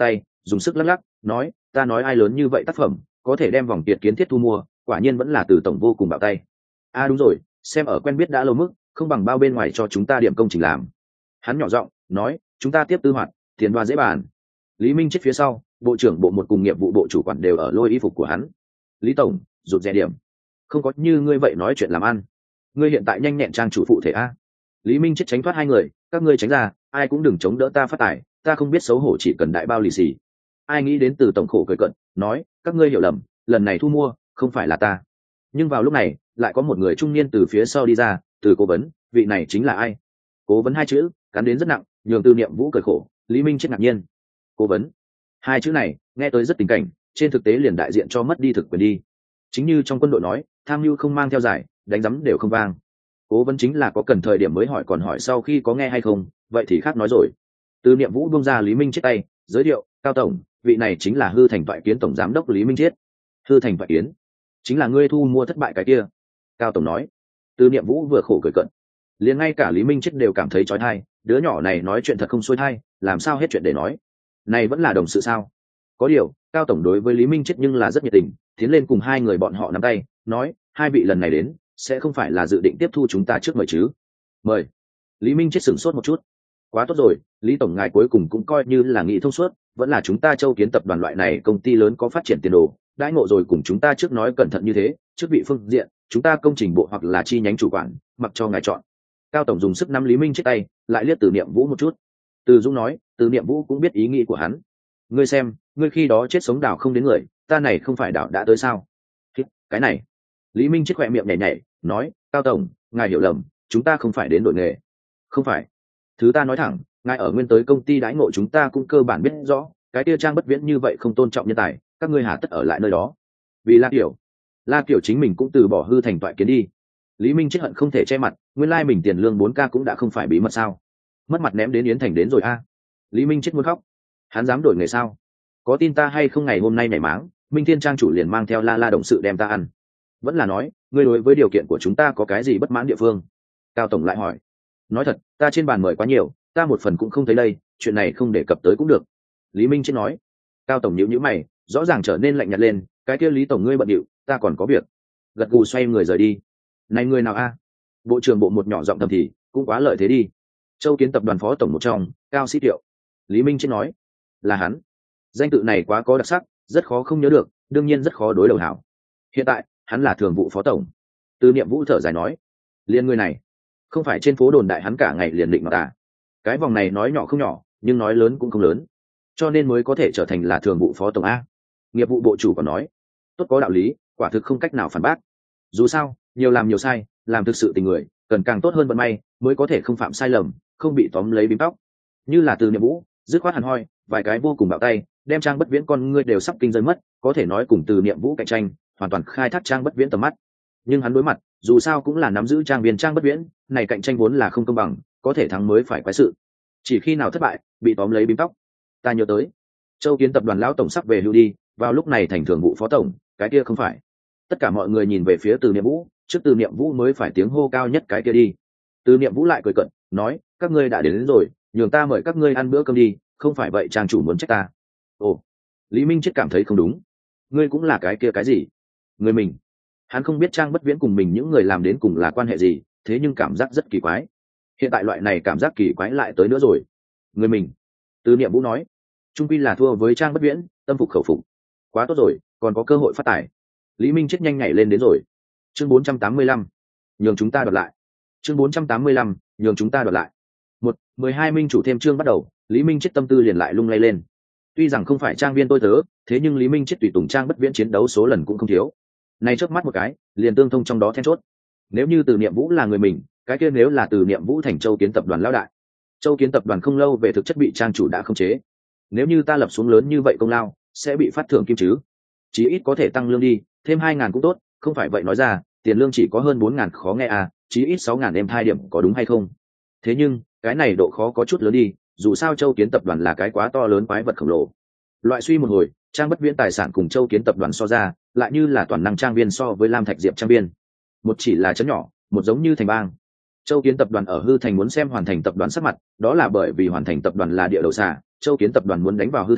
dùng sức lắc lắc nói, ta nói ai lớn như vậy tác phẩm có thể đem vòng kiệt kiến thiết thu mua, quả nhiên vẫn là Từ tổng vô cùng bạo tay. A à đúng rồi, xem ở quen biết đã lâu mức, không bằng bao bên ngoài cho chúng ta điểm công trình làm. Hắn nhỏ giọng nói, chúng ta tiếp tư hoạt, tiền đoa dễ bàn. Lý Minh chết phía sau, bộ trưởng bộ một cùng nghiệp vụ bộ chủ quản đều ở lôi y phục của hắn. Lý tổng, rụt rè điểm, không có như ngươi vậy nói chuyện làm ăn. Ngươi hiện tại nhanh nhẹn trang chủ phụ thể a. Lý Minh chết tránh thoát hai người, các ngươi tránh ra, ai cũng đừng chống đỡ ta phát tài, ta không biết xấu hổ chỉ cần đại bao lì xì. Ai nghĩ đến Từ tổng khổ cười cận, nói, các ngươi hiểu lầm, lần này thu mua không phải là ta. Nhưng vào lúc này lại có một người trung niên từ phía sau đi ra, Từ cố vấn, vị này chính là ai? Cố vấn hai chữ cắn đến rất nặng, nhường Từ Niệm Vũ cười khổ. Lý Minh chết ngạc nhiên. Cố vấn, hai chữ này nghe tới rất tình cảnh, trên thực tế liền đại diện cho mất đi thực quyền đi. Chính như trong quân đội nói, tham mưu không mang theo giải, đánh giấm đều không vang. Cố vấn chính là có cần thời điểm mới hỏi, còn hỏi sau khi có nghe hay không, vậy thì khác nói rồi. Từ Niệm Vũ buông ra Lý Minh chết tay, giới thiệu, cao tổng, vị này chính là Hư Thành Toại Kiến tổng giám đốc Lý Minh chết. Hư Thành Toại Kiến chính là ngươi thu mua thất bại cái kia. Cao tổng nói. Từ Niệm Vũ vừa khổ cười cận, liền ngay cả Lý Minh chết đều cảm thấy chói tai, đứa nhỏ này nói chuyện thật không xuôi tai, làm sao hết chuyện để nói. Này vẫn là đồng sự sao? Có điều, cao tổng đối với Lý Minh chết nhưng là rất nhiệt tình, tiến lên cùng hai người bọn họ nắm tay, nói, hai vị lần này đến, sẽ không phải là dự định tiếp thu chúng ta trước mời chứ? Mời. Lý Minh chết sửng sốt một chút. Quá tốt rồi, Lý tổng ngài cuối cùng cũng coi như là nghĩ thông suốt, vẫn là chúng ta Châu Kiến tập đoàn loại này công ty lớn có phát triển tiền đồ, đãi ngộ rồi cùng chúng ta trước nói cẩn thận như thế, trước vị phương diện, chúng ta công trình bộ hoặc là chi nhánh chủ quản, mặc cho ngài chọn. Cao tổng dùng sức nắm Lý Minh chết tay, lại liếc Từ Niệm Vũ một chút. Từ Dũng nói, Từ Niệm Vũ cũng biết ý nghĩ của hắn. Ngươi xem, ngươi khi đó chết sống đảo không đến người, ta này không phải đảo đã tới sao? Cái này. Lý Minh chết khỏe miệng nhảy nhảy, nói, cao tổng, ngài hiểu lầm, chúng ta không phải đến đội nghề. Không phải. Thứ ta nói thẳng, ngài ở nguyên tới công ty đãi ngộ chúng ta cũng cơ bản biết rõ, cái kia Trang Bất Viễn như vậy không tôn trọng nhân tài, các ngươi hà tất ở lại nơi đó. Vì La Kiểu, La Kiểu chính mình cũng từ bỏ Hư Thành Toại Kiến đi. Lý Minh chết hận không thể che mặt, nguyên lai mình tiền lương bốn k cũng đã không phải bí mật sao? Mất mặt ném đến Yến Thành đến rồi a. Lý Minh chết muốn khóc. Hắn dám đổi nghề sao? Có tin ta hay không ngày hôm nay nhảy máng, Minh Thiên trang chủ liền mang theo La La đồng sự đem ta ăn. Vẫn là nói, ngươi đối với điều kiện của chúng ta có cái gì bất mãn địa phương? Cao tổng lại hỏi. Nói thật, ta trên bàn mời quá nhiều, ta một phần cũng không thấy đây, chuyện này không đề cập tới cũng được. Lý Minh chết nói. Cao tổng nhíu nhíu mày, rõ ràng trở nên lạnh nhạt lên, cái kia Lý tổng ngươi bận điệu, ta còn có việc. Gật gù xoay người rời đi. Này người nào a? Bộ trưởng bộ một nhỏ giọng thầm thì, cũng quá lợi thế đi. Châu Kiến tập đoàn phó tổng một trong, Cao Sĩ Tiệu. Lý Minh chết nói. Là hắn. Danh tự này quá có đặc sắc, rất khó không nhớ được, đương nhiên rất khó đối đầu hảo. Hiện tại, hắn là thường vụ phó tổng. Từ Niệm Vũ thở dài nói. Liên người này, không phải trên phố đồn đại hắn cả ngày liền định nó à? Cái vòng này nói nhỏ không nhỏ, nhưng nói lớn cũng không lớn, cho nên mới có thể trở thành là thường vụ phó tổng a. Nghiệp vụ bộ chủ còn nói, tốt có đạo lý, quả thực không cách nào phản bác. Dù sao, nhiều làm nhiều sai, làm thực sự tình người, cần càng tốt hơn vận may, mới có thể không phạm sai lầm, không bị tóm lấy bím tóc. Như là Từ Niệm Vũ, dứt khoát hẳn hoi, vài cái vô cùng bạo tay, đem Trang Bất Viễn con ngươi đều sắp kinh rơi mất, có thể nói cùng Từ Niệm Vũ cạnh tranh, hoàn toàn khai thác Trang Bất Viễn tầm mắt. Nhưng hắn đối mặt, dù sao cũng là nắm giữ trang viên Trang Bất Viễn, này cạnh tranh vốn là không công bằng, có thể thắng mới phải quái sự. Chỉ khi nào thất bại, bị tóm lấy bím tóc. Ta nhớ tới, Châu Kiến tập đoàn lão tổng sắp về hưu đi, vào lúc này thành thường vụ phó tổng, cái kia không phải. Tất cả mọi người nhìn về phía Từ Niệm Vũ, trước Từ Niệm Vũ mới phải tiếng hô cao nhất cái kia đi. Từ Niệm Vũ lại cười cận, nói, các ngươi đã đến, đến rồi, nhường ta mời các ngươi ăn bữa cơm đi, không phải vậy trang chủ muốn trách ta. Ồ, Lý Minh chết cảm thấy không đúng. Ngươi cũng là cái kia cái gì? Người mình. Hắn không biết Trang Bất Viễn cùng mình những người làm đến cùng là quan hệ gì, thế nhưng cảm giác rất kỳ quái. Hiện tại loại này cảm giác kỳ quái lại tới nữa rồi. Người mình. Từ Niệm Vũ nói, trung quy là thua với Trang Bất Viễn, tâm phục khẩu phục. Quá tốt rồi, còn có cơ hội phát tài. Lý Minh chết nhanh nhảy lên đến rồi. Chương bốn trăm tám mươi lăm, nhường chúng ta đoạt lại. Chương bốn trăm tám mươi lăm, nhường chúng ta đoạt lại. Một, mười hai minh chủ thêm chương bắt đầu, Lý Minh chết tâm tư liền lại lung lay lên. Tuy rằng không phải trang viên tôi tớ, thế nhưng Lý Minh chết tùy tùng Trang Bất Viễn chiến đấu số lần cũng không thiếu. Này chớp mắt một cái, liền tương thông trong đó then chốt. Nếu như Từ Niệm Vũ là người mình, cái kia nếu là Từ Niệm Vũ thành Châu Kiến tập đoàn lão đại. Châu Kiến tập đoàn không lâu về thực chất bị trang chủ đã khống chế. Nếu như ta lập xuống lớn như vậy công lao, sẽ bị phát thưởng kim chứ? Chí ít có thể tăng lương đi, thêm hai ngàn cũng tốt, không phải vậy nói ra, tiền lương chỉ có hơn bốn ngàn khó nghe à, chí ít sáu ngàn em hai điểm có đúng hay không? Thế nhưng, cái này độ khó có chút lớn đi, dù sao Châu Kiến tập đoàn là cái quá to lớn quái vật khổng lồ. Loại suy một hồi, Trang Bất Viễn tài sản cùng Châu Kiến tập đoàn so ra, lại như là toàn năng trang viên so với Lam Thạch Diệp trang viên. Một chỉ là chấn nhỏ, một giống như thành bang. Châu Kiến tập đoàn ở Hư Thành muốn xem Hoàn Thành tập đoàn sắc mặt, đó là bởi vì Hoàn Thành tập đoàn là địa đầu xà, Châu Kiến tập đoàn muốn đánh vào Hư Thành,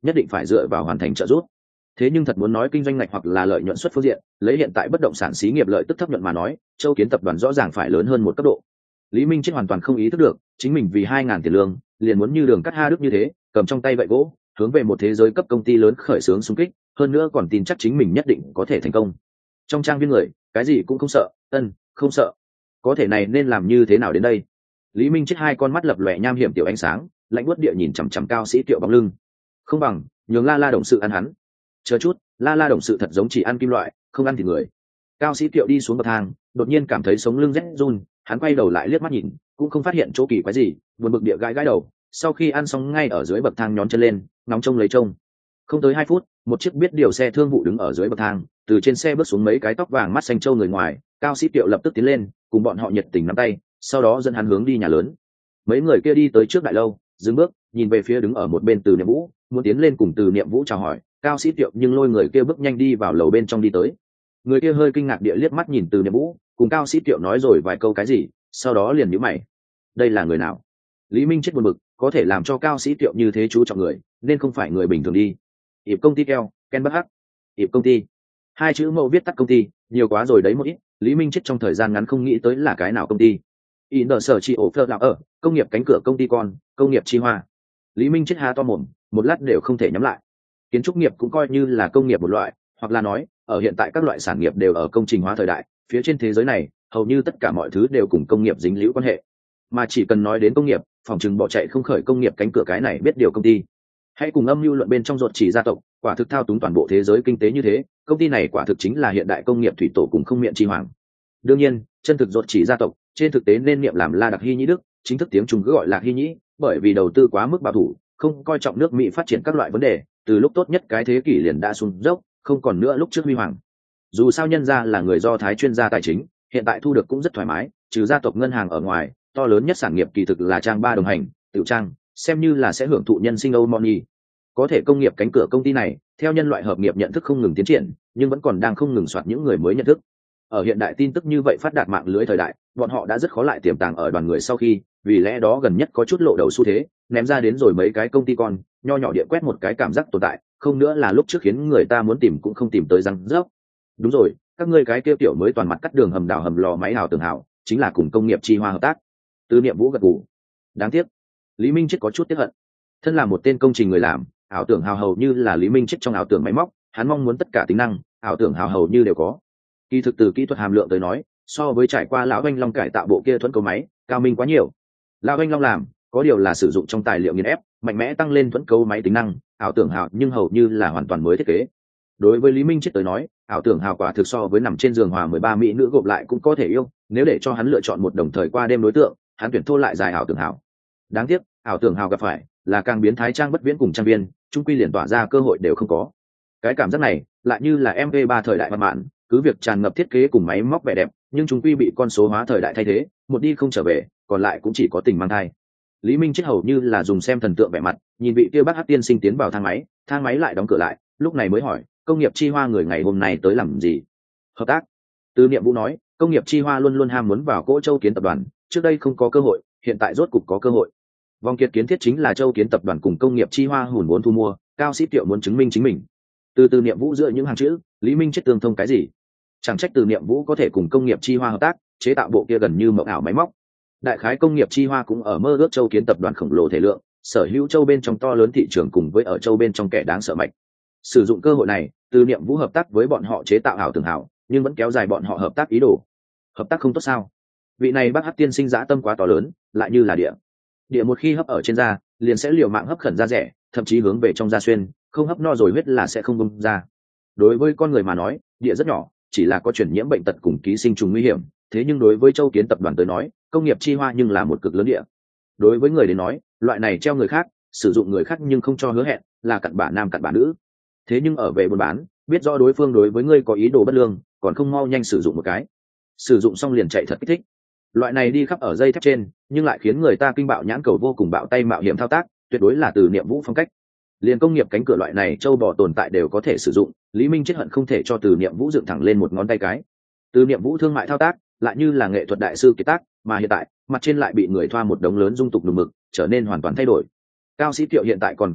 nhất định phải dựa vào hoàn thành trợ giúp. Thế nhưng thật muốn nói kinh doanh ngạch hoặc là lợi nhuận suất phương diện, lấy hiện tại bất động sản xí nghiệp lợi tức thấp nhuận mà nói, Châu Kiến tập đoàn rõ ràng phải lớn hơn một cấp độ. Lý Minh Chết hoàn toàn không ý thức được, chính mình vì hai ngàn tiền lương, liền muốn như Đường Cắt Ha Đức như thế, cầm trong tay gậy gỗ, hướng về một thế giới cấp công ty lớn khởi xướng xung kích, hơn nữa còn tin chắc chính mình nhất định có thể thành công. Trong trang viên người, cái gì cũng không sợ, ân, không sợ. Có thể này nên làm như thế nào đến đây? Lý Minh Chết hai con mắt lập lòe nham hiểm tiểu ánh sáng, lạnh buốt địa nhìn chằm chằm Cao Sĩ Tiệu bóng lưng. Không bằng, nhường La La đồng sự ăn hắn. Chờ chút, La La đồng sự thật giống chỉ ăn kim loại, không ăn thịt người. Cao Sĩ Tiệu đi xuống bậc thang, đột nhiên cảm thấy sống lưng rét run, hắn quay đầu lại liếc mắt nhìn, cũng không phát hiện chỗ kỳ quái gì, buồn bực địa gãi gãi đầu. Sau khi ăn xong ngay ở dưới bậc thang nhón chân lên, nóng trông lấy trông. Không tới hai phút, một chiếc biết điều xe thương vụ đứng ở dưới bậc thang, từ trên xe bước xuống mấy cái tóc vàng mắt xanh trâu người ngoài. Cao Sĩ Tiệu lập tức tiến lên, cùng bọn họ nhiệt tình nắm tay, sau đó dẫn hắn hướng đi nhà lớn. Mấy người kia đi tới trước đại lâu, dừng bước, nhìn về phía đứng ở một bên Từ Niệm Vũ, muốn tiến lên cùng Từ Niệm Vũ chào hỏi. Cao Sĩ Tiệu nhưng lôi người kia bước nhanh đi vào lầu bên trong đi tới. Người kia hơi kinh ngạc địa liếc mắt nhìn Từ Niệm Vũ, cùng Cao Sĩ Tiệu nói rồi vài câu cái gì, sau đó liền nhíu mày. Đây là người nào? Lý Minh Chết buồn bực, có thể làm cho Cao Sĩ Tiệu như thế chú trọng người, nên không phải người bình thường đi. Ịp công ty keo, Ken Bắc Hắc. Ịp công ty. Hai chữ mẫu viết tắt công ty, nhiều quá rồi đấy một ít, Lý Minh Chết trong thời gian ngắn không nghĩ tới là cái nào công ty. In đờ sở chi ổ phơ lạc ở, công nghiệp cánh cửa công ty con, công nghiệp chi hoa. Lý Minh Chết há to mồm, một lát đều không thể nhắm lại. Kiến trúc nghiệp cũng coi như là công nghiệp một loại, hoặc là nói, ở hiện tại các loại sản nghiệp đều ở công trình hóa thời đại, phía trên thế giới này, hầu như tất cả mọi thứ đều cùng công nghiệp dính líu quan hệ. Mà chỉ cần nói đến công nghiệp, phòng trừng bỏ chạy không khởi công nghiệp cánh cửa cái này biết điều công ty. Hãy cùng âm mưu luận bên trong ruột chỉ gia tộc, quả thực thao túng toàn bộ thế giới kinh tế như thế, công ty này quả thực chính là hiện đại công nghiệp thủy tổ cùng không miệng chi hoàng. Đương nhiên, chân thực ruột chỉ gia tộc, trên thực tế nên niệm làm La Đặc Hy Nhĩ Đức, chính thức tiếng Trung cứ gọi là Hy Nhĩ, bởi vì đầu tư quá mức bảo thủ, không coi trọng nước Mỹ phát triển các loại vấn đề, từ lúc tốt nhất cái thế kỷ liền đã xuống dốc, không còn nữa lúc trước huy hoàng. Dù sao nhân gia là người Do Thái chuyên gia tài chính, hiện tại thu được cũng rất thoải mái, trừ gia tộc ngân hàng ở ngoài, to lớn nhất sản nghiệp kỳ thực là trang ba đồng hành, tiểu trang, xem như là sẽ hưởng thụ nhân sinh âu money. Có thể công nghiệp cánh cửa công ty này, theo nhân loại hợp nghiệp nhận thức không ngừng tiến triển, nhưng vẫn còn đang không ngừng soạt những người mới nhận thức. Ở hiện đại tin tức như vậy phát đạt mạng lưới thời đại, bọn họ đã rất khó lại tiềm tàng ở đoàn người sau khi, vì lẽ đó gần nhất có chút lộ đầu xu thế, ném ra đến rồi mấy cái công ty con, nho nhỏ địa quét một cái cảm giác tồn tại, không nữa là lúc trước khiến người ta muốn tìm cũng không tìm tới răng rớp. Đúng rồi, các ngươi cái kia tiểu mới toàn mặt cắt đường hầm đào hầm lò máy hào tường hào, chính là cùng công nghiệp chi hoa hợp tác. Từ Niệm Vũ gật gù. Đáng tiếc, Lý Minh Chết có chút tiếc hận. Thân là một tên công trình người làm, ảo tưởng hào hầu như là Lý Minh Chết trong ảo tưởng máy móc, hắn mong muốn tất cả tính năng, ảo tưởng hào hầu như đều có. Kỳ thực từ kỹ thuật hàm lượng tới nói, so với trải qua lão Anh Long cải tạo bộ kia thuẫn cấu máy, cao minh quá nhiều. Lão Anh Long làm, có điều là sử dụng trong tài liệu nghiền ép, mạnh mẽ tăng lên thuẫn cấu máy tính năng, ảo tưởng hào nhưng hầu như là hoàn toàn mới thiết kế. Đối với Lý Minh Chết tới nói, ảo tưởng hào quả thực so với nằm trên giường hòa mười ba mỹ nữ gộp lại cũng có thể yêu, nếu để cho hắn lựa chọn một đồng thời qua đêm đối tượng, hắn tuyển thô lại dài ảo tưởng hào. Đáng tiếc, ảo tưởng hào gặp phải là càng biến thái trang bất viễn cùng trang viên, trung quy liền tỏa ra cơ hội đều không có. Cái cảm giác này, lại như là em vê ba thời đại hoạt mạn, cứ việc tràn ngập thiết kế cùng máy móc vẻ đẹp, nhưng trung quy bị con số hóa thời đại thay thế, một đi không trở về, còn lại cũng chỉ có tình mang thai. Lý Minh Chết hầu như là dùng xem thần tượng vẻ mặt, nhìn vị kia bác hát tiên sinh tiến vào thang máy, thang máy lại đóng cửa lại, lúc này mới hỏi, công nghiệp chi hoa người ngày hôm nay tới làm gì? Hợp tác. Từ Niệm Vũ nói, công nghiệp chi hoa luôn luôn ham muốn vào cỗ Châu Kiến tập đoàn, trước đây không có cơ hội, hiện tại rốt cục có cơ hội. Vòng kiệt kiến thiết chính là Châu Kiến tập đoàn cùng công nghiệp chi hoa hùn vốn thu mua, Cao Sĩ Tiệu muốn chứng minh chính mình. Từ Từ Niệm Vũ giữa những hàng chữ, Lý Minh Chết tương thông cái gì? Chẳng trách Từ Niệm Vũ có thể cùng công nghiệp chi hoa hợp tác, chế tạo bộ kia gần như mộng ảo máy móc. Đại khái công nghiệp chi hoa cũng ở mơ ước Châu Kiến tập đoàn khổng lồ thể lượng, sở hữu Châu bên trong to lớn thị trường cùng với ở Châu bên trong kẻ đáng sợ mạnh. Sử dụng cơ hội này, Từ Niệm Vũ hợp tác với bọn họ chế tạo ảo tưởng hảo, nhưng vẫn kéo dài bọn họ hợp tác ý đồ. Hợp tác không tốt sao? Vị này bác hát tiên sinh dã tâm quá to lớn, lại như là địa. Địa một khi hấp ở trên da, liền sẽ liều mạng hấp khẩn da rẻ, thậm chí hướng về trong da xuyên, không hấp no rồi huyết là sẽ không bung ra. Đối với con người mà nói, địa rất nhỏ, chỉ là có chuyển nhiễm bệnh tật cùng ký sinh trùng nguy hiểm, thế nhưng đối với Châu Kiến tập đoàn tới nói, công nghiệp chi hoa nhưng là một cực lớn địa. Đối với người đến nói, loại này treo người khác, sử dụng người khác nhưng không cho hứa hẹn, là cặn bã nam cặn bã nữ. Thế nhưng ở về buôn bán, biết rõ đối phương đối với ngươi có ý đồ bất lương, còn không mau nhanh sử dụng một cái, sử dụng xong liền chạy thật kích thích. Loại này đi khắp ở dây thép trên, nhưng lại khiến người ta kinh bạo nhãn cầu vô cùng bạo tay mạo hiểm thao tác, tuyệt đối là Từ Niệm Vũ phong cách. Liên công nghiệp cánh cửa loại này châu bò tồn tại đều có thể sử dụng, Lý Minh Chết hận không thể cho Từ Niệm Vũ dựng thẳng lên một ngón tay cái. Từ Niệm Vũ thương mại thao tác, lại như là nghệ thuật đại sư kiệt tác, mà hiện tại, mặt trên lại bị người thoa một đống lớn dung tục nùng mực, trở nên hoàn toàn thay đổi. Cao Sĩ Tiệu hiện tại còn cảm thấy,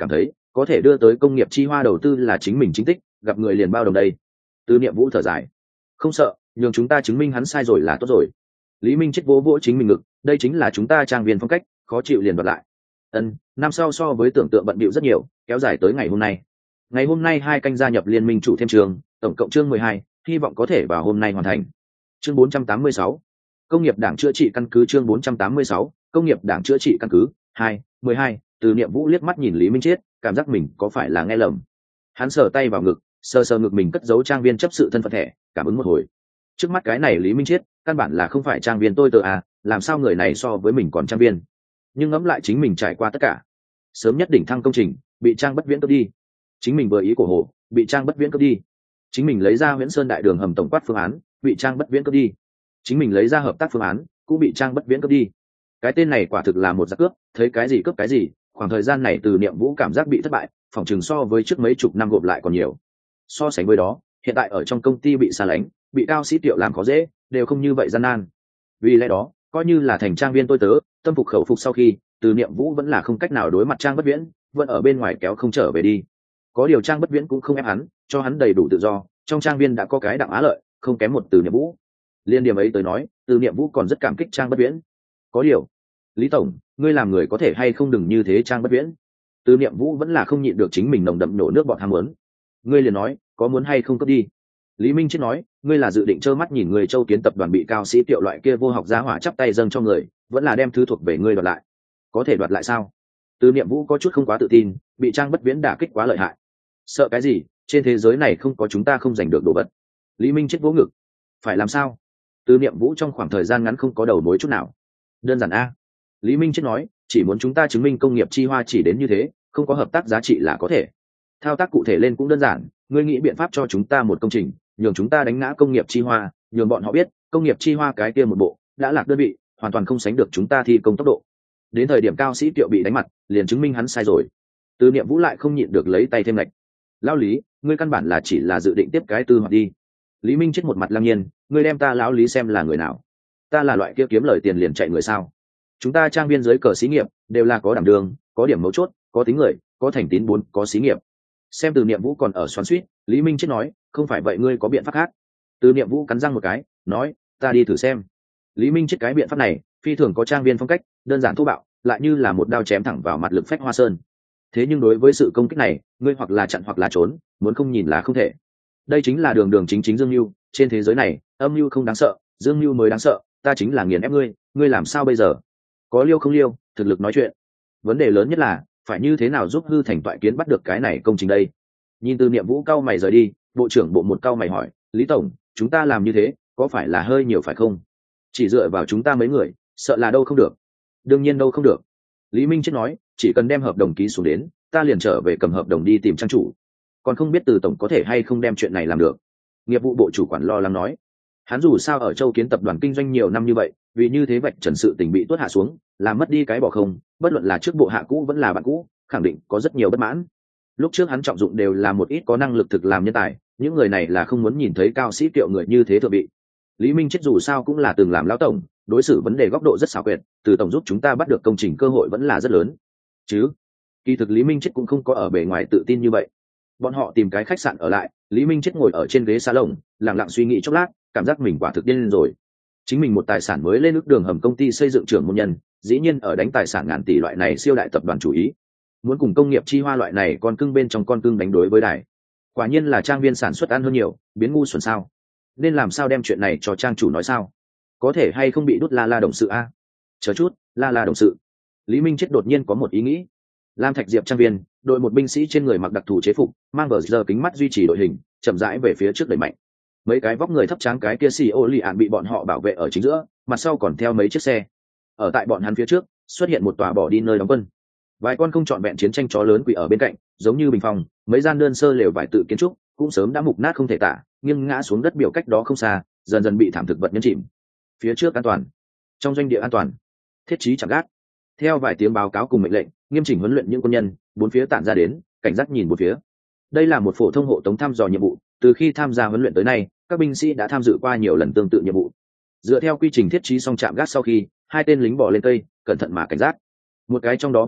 có thể đưa tới công nghiệp chi hoa đầu tư là chính mình chính tích, gặp người liền bao đồng đây. Từ Niệm Vũ thở dài, không sợ, nhường chúng ta chứng minh hắn sai rồi là tốt rồi. Lý Minh chết vỗ vỗ chính mình ngực, đây chính là chúng ta trang viên phong cách, khó chịu liền đoạt lại. Ân, năm sau so với tưởng tượng bận bịu rất nhiều, kéo dài tới ngày hôm nay. Ngày hôm nay hai canh gia nhập liên minh chủ thêm trường, tổng cộng chương mười hai, hy vọng có thể vào hôm nay hoàn thành. Chương bốn trăm tám mươi sáu, công nghiệp đảng chữa trị căn cứ chương bốn trăm tám mươi sáu, công nghiệp đảng chữa trị căn cứ hai, mười hai. Từ Niệm Vũ liếc mắt nhìn Lý Minh Chiết, cảm giác mình có phải là nghe lầm. Hắn sờ tay vào ngực, sờ sờ ngực mình cất giấu trang viên chấp sự thân phận thẻ, cảm ứng một hồi. Trước mắt cái này Lý Minh Chiết, căn bản là không phải trang viên tôi tớ à, làm sao người này so với mình còn trang viên. Nhưng ngẫm lại chính mình trải qua tất cả, sớm nhất đỉnh thăng công trình bị Trang Bất Viễn cướp đi, chính mình vừa ý của hồ bị Trang Bất Viễn cướp đi, chính mình lấy ra Viễn Sơn đại đường hầm tổng quát phương án bị Trang Bất Viễn cướp đi, chính mình lấy ra hợp tác phương án cũng bị Trang Bất Viễn cướp đi. Cái tên này quả thực là một giặc cướp, thấy cái gì cướp cái gì. Khoảng thời gian này Từ Niệm Vũ cảm giác bị thất bại, phòng trường so với trước mấy chục năm gộp lại còn nhiều. So sánh với đó, hiện tại ở trong công ty bị xa lánh, bị cao sĩ Tiệu làm khó dễ, đều không như vậy gian nan. Vì lẽ đó, coi như là thành trang viên tôi tớ, tâm phục khẩu phục sau khi, Từ Niệm Vũ vẫn là không cách nào đối mặt Trang Bất Viễn, vẫn ở bên ngoài kéo không trở về đi. Có điều Trang Bất Viễn cũng không ép hắn, cho hắn đầy đủ tự do, trong trang viên đã có cái Đặng Á Lợi, không kém một Từ Niệm Vũ. Liên điểm ấy tới nói, Từ Niệm Vũ còn rất cảm kích Trang Bất Viễn. Có điều, Lý tổng, ngươi làm người có thể hay không đừng như thế Trang Bất Viễn. Từ Niệm Vũ vẫn là không nhịn được chính mình nồng đậm nổ nước bọt ham muốn. Ngươi liền nói, có muốn hay không cướp đi. Lý Minh Chết nói, ngươi là dự định trơ mắt nhìn người Châu Kiến tập đoàn bị cao sĩ Tiệu loại kia vô học giá hỏa chắp tay dâng cho người, vẫn là đem thứ thuộc về ngươi đoạt lại. Có thể đoạt lại sao? Từ Niệm Vũ có chút không quá tự tin, bị Trang Bất Viễn đả kích quá lợi hại. Sợ cái gì, trên thế giới này không có chúng ta không giành được đồ vật. Lý Minh Chết vỗ ngực. Phải làm sao? Từ Niệm Vũ trong khoảng thời gian ngắn không có đầu mối chút nào. Đơn giản a. Lý Minh Chết nói, chỉ muốn chúng ta chứng minh công nghiệp chi hoa chỉ đến như thế, không có hợp tác giá trị là có thể. Thao tác cụ thể lên cũng đơn giản, ngươi nghĩ biện pháp cho chúng ta một công trình, nhường chúng ta đánh ngã công nghiệp chi hoa, nhường bọn họ biết, công nghiệp chi hoa cái kia một bộ đã lạc đơn vị, hoàn toàn không sánh được chúng ta thi công tốc độ. Đến thời điểm cao sĩ Tiệu bị đánh mặt, liền chứng minh hắn sai rồi. Từ Niệm Vũ lại không nhịn được lấy tay thêm lệch. Lão Lý, ngươi căn bản là chỉ là dự định tiếp cái tư hoặc đi. Lý Minh Chết một mặt lăng nhiên, ngươi đem ta lão Lý xem là người nào? Ta là loại kia kiếm lời tiền liền chạy người sao? Chúng ta trang viên dưới cờ xí nghiệp đều là có đảm đường, có điểm mấu chốt, có tính người, có thành tín bốn, có xí nghiệp. Xem Từ Niệm Vũ còn ở xoắn xuýt, Lý Minh Chết nói, không phải vậy ngươi có biện pháp khác? Từ Niệm Vũ cắn răng một cái, nói, ta đi thử xem. Lý Minh Chết cái biện pháp này, phi thường có trang viên phong cách, đơn giản thô bạo, lại như là một đao chém thẳng vào mặt lực phách hoa sơn. Thế nhưng đối với sự công kích này, ngươi hoặc là chặn hoặc là trốn, muốn không nhìn là không thể. Đây chính là đường đường chính chính dương mưu, trên thế giới này, âm mưu không đáng sợ, dương mưu mới đáng sợ, ta chính là nghiền ép ngươi, ngươi làm sao bây giờ? Có liêu không liêu, thực lực nói chuyện. Vấn đề lớn nhất là, phải như thế nào giúp hư thành toại kiến bắt được cái này công trình đây? Nhìn Từ Niệm Vũ cao mày rời đi, bộ trưởng bộ một cao mày hỏi, Lý tổng, chúng ta làm như thế, có phải là hơi nhiều phải không? Chỉ dựa vào chúng ta mấy người, sợ là đâu không được. Đương nhiên đâu không được. Lý Minh Chết nói, chỉ cần đem hợp đồng ký xuống đến, ta liền trở về cầm hợp đồng đi tìm trang chủ. Còn không biết Từ tổng có thể hay không đem chuyện này làm được. Nghiệp vụ bộ chủ quản lo lắng nói, hắn dù sao ở Châu Kiến tập đoàn kinh doanh nhiều năm như vậy, vì như thế vạch trần sự tình bị tuốt hạ xuống, làm mất đi cái bỏ không, bất luận là trước bộ hạ cũ vẫn là bạn cũ, khẳng định có rất nhiều bất mãn. Lúc trước hắn trọng dụng đều là một ít có năng lực thực làm nhân tài, những người này là không muốn nhìn thấy cao sĩ Tiệu người như thế thượng bị. Lý Minh Chết dù sao cũng là từng làm lão tổng, đối xử vấn đề góc độ rất xảo quyệt, Từ tổng giúp chúng ta bắt được công trình cơ hội vẫn là rất lớn. Chứ, kỳ thực Lý Minh Chết cũng không có ở bề ngoài tự tin như vậy. Bọn họ tìm cái khách sạn ở lại, Lý Minh Chết ngồi ở trên ghế salon, lặng lặng suy nghĩ chốc lát, cảm giác mình quả thực điên lên rồi. Chính mình một tài sản mới lên nước đường hầm công ty xây dựng trưởng môn nhân, dĩ nhiên ở đánh tài sản ngàn tỷ loại này siêu đại tập đoàn chủ ý, muốn cùng công nghiệp chi hoa loại này con cưng bên trong con cưng đánh đối với đài. Quả nhiên là trang viên sản xuất ăn hơn nhiều, biến ngu xuẩn sao? Nên làm sao đem chuyện này cho trang chủ nói sao? Có thể hay không bị đút la la đồng sự a? Chờ chút, la la đồng sự. Lý Minh Chết đột nhiên có một ý nghĩ. Lam Thạch Diệp trang viên, đội một binh sĩ trên người mặc đặc thù chế phục, mang vờ giờ kính mắt duy trì đội hình, chậm rãi về phía trước đẩy mạnh. Mấy cái vóc người thấp tráng cái kia xì ô lì ạn bị bọn họ bảo vệ ở chính giữa, mặt sau còn theo mấy chiếc xe. Ở tại bọn hắn phía trước, xuất hiện một tòa bỏ đi nơi đóng quân. Vài con không trọn vẹn chiến tranh chó lớn quỳ ở bên cạnh, giống như bình phòng, mấy gian đơn sơ lều vải tự kiến trúc, cũng sớm đã mục nát không thể tả, nghiêng ngã xuống đất biểu cách đó không xa, dần dần bị thảm thực vật nhấn chìm. Phía trước an toàn, trong doanh địa an toàn, thiết trí chẳng gác. Theo vài tiếng báo cáo cùng mệnh lệnh, nghiêm chỉnh huấn luyện những quân nhân, bốn phía tản ra đến, cảnh giác nhìn bốn phía. Đây là một phổ thông hộ tống thăm dò nhiệm vụ, từ khi tham gia huấn luyện tới nay, các binh sĩ đã tham dự qua nhiều lần tương tự nhiệm vụ. Dựa theo quy trình thiết trí xong trạm gác sau khi, hai tên lính bỏ lên cây, cẩn thận mà cảnh giác. Một cái trong đó binh sĩ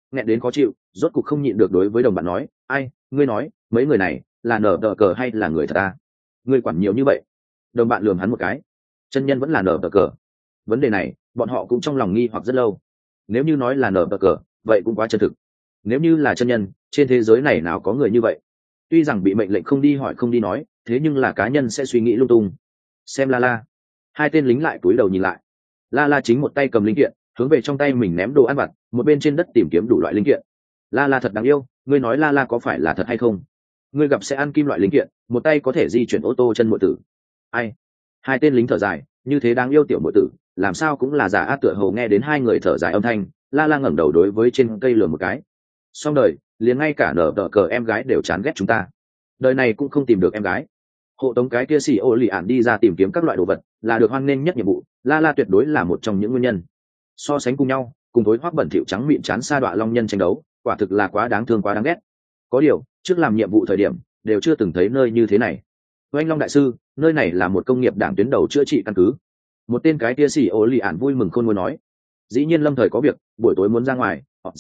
nghẹn đến khó chịu, rốt cục không nhịn được đối với đồng bạn nói, ai, ngươi nói mấy người này là nở tờ cờ hay là người thật ta? Ngươi quản nhiều như vậy? Đồng bạn lườm hắn một cái. Chân nhân vẫn là nở tờ cờ. Vấn đề này bọn họ cũng trong lòng nghi hoặc rất lâu. Nếu như nói là nở tờ cờ vậy cũng quá chân thực. Nếu như là chân nhân, trên thế giới này nào có người như vậy? Tuy rằng bị mệnh lệnh không đi hỏi không đi nói, thế nhưng là cá nhân sẽ suy nghĩ lung tung. Xem la la. Hai tên lính lại cúi đầu nhìn lại. La la chính một tay cầm linh kiện hướng về trong tay mình ném đồ ăn vặt, một bên trên đất tìm kiếm đủ loại linh kiện. La la thật đáng yêu, ngươi nói la la có phải là thật hay không? Ngươi gặp sẽ ăn kim loại linh kiện, một tay có thể di chuyển ô tô chân muội tử. Ai? Hai tên lính thở dài, như thế đáng yêu tiểu muội tử, làm sao cũng là giả a. Tựa hồ nghe đến hai người thở dài âm thanh, la la ngẩng đầu đối với trên cây lườm một cái. Xong đời, liền ngay cả nở tờ cờ em gái đều chán ghét chúng ta. Đời này cũng không tìm được em gái. Hộ tống cái kia xì ô lì ản đi ra tìm kiếm các loại đồ vật là được hoan nghênh nhất nhiệm vụ, la la tuyệt đối là một trong những nguyên nhân. So sánh cùng nhau, cùng với hoắc bẩn thỉu trắng miệng chán sa đọa long nhân tranh đấu, quả thực là quá đáng thương quá đáng ghét. Có điều trước làm nhiệm vụ thời điểm đều chưa từng thấy nơi như thế này. Oanh Long đại sư, nơi này là một công nghiệp đảng tuyến đầu chữa trị căn cứ. Một tên cái kia xì ô lì ản vui mừng khôn nguôi nói. Dĩ nhiên lâm thời có việc, buổi tối muốn ra ngoài.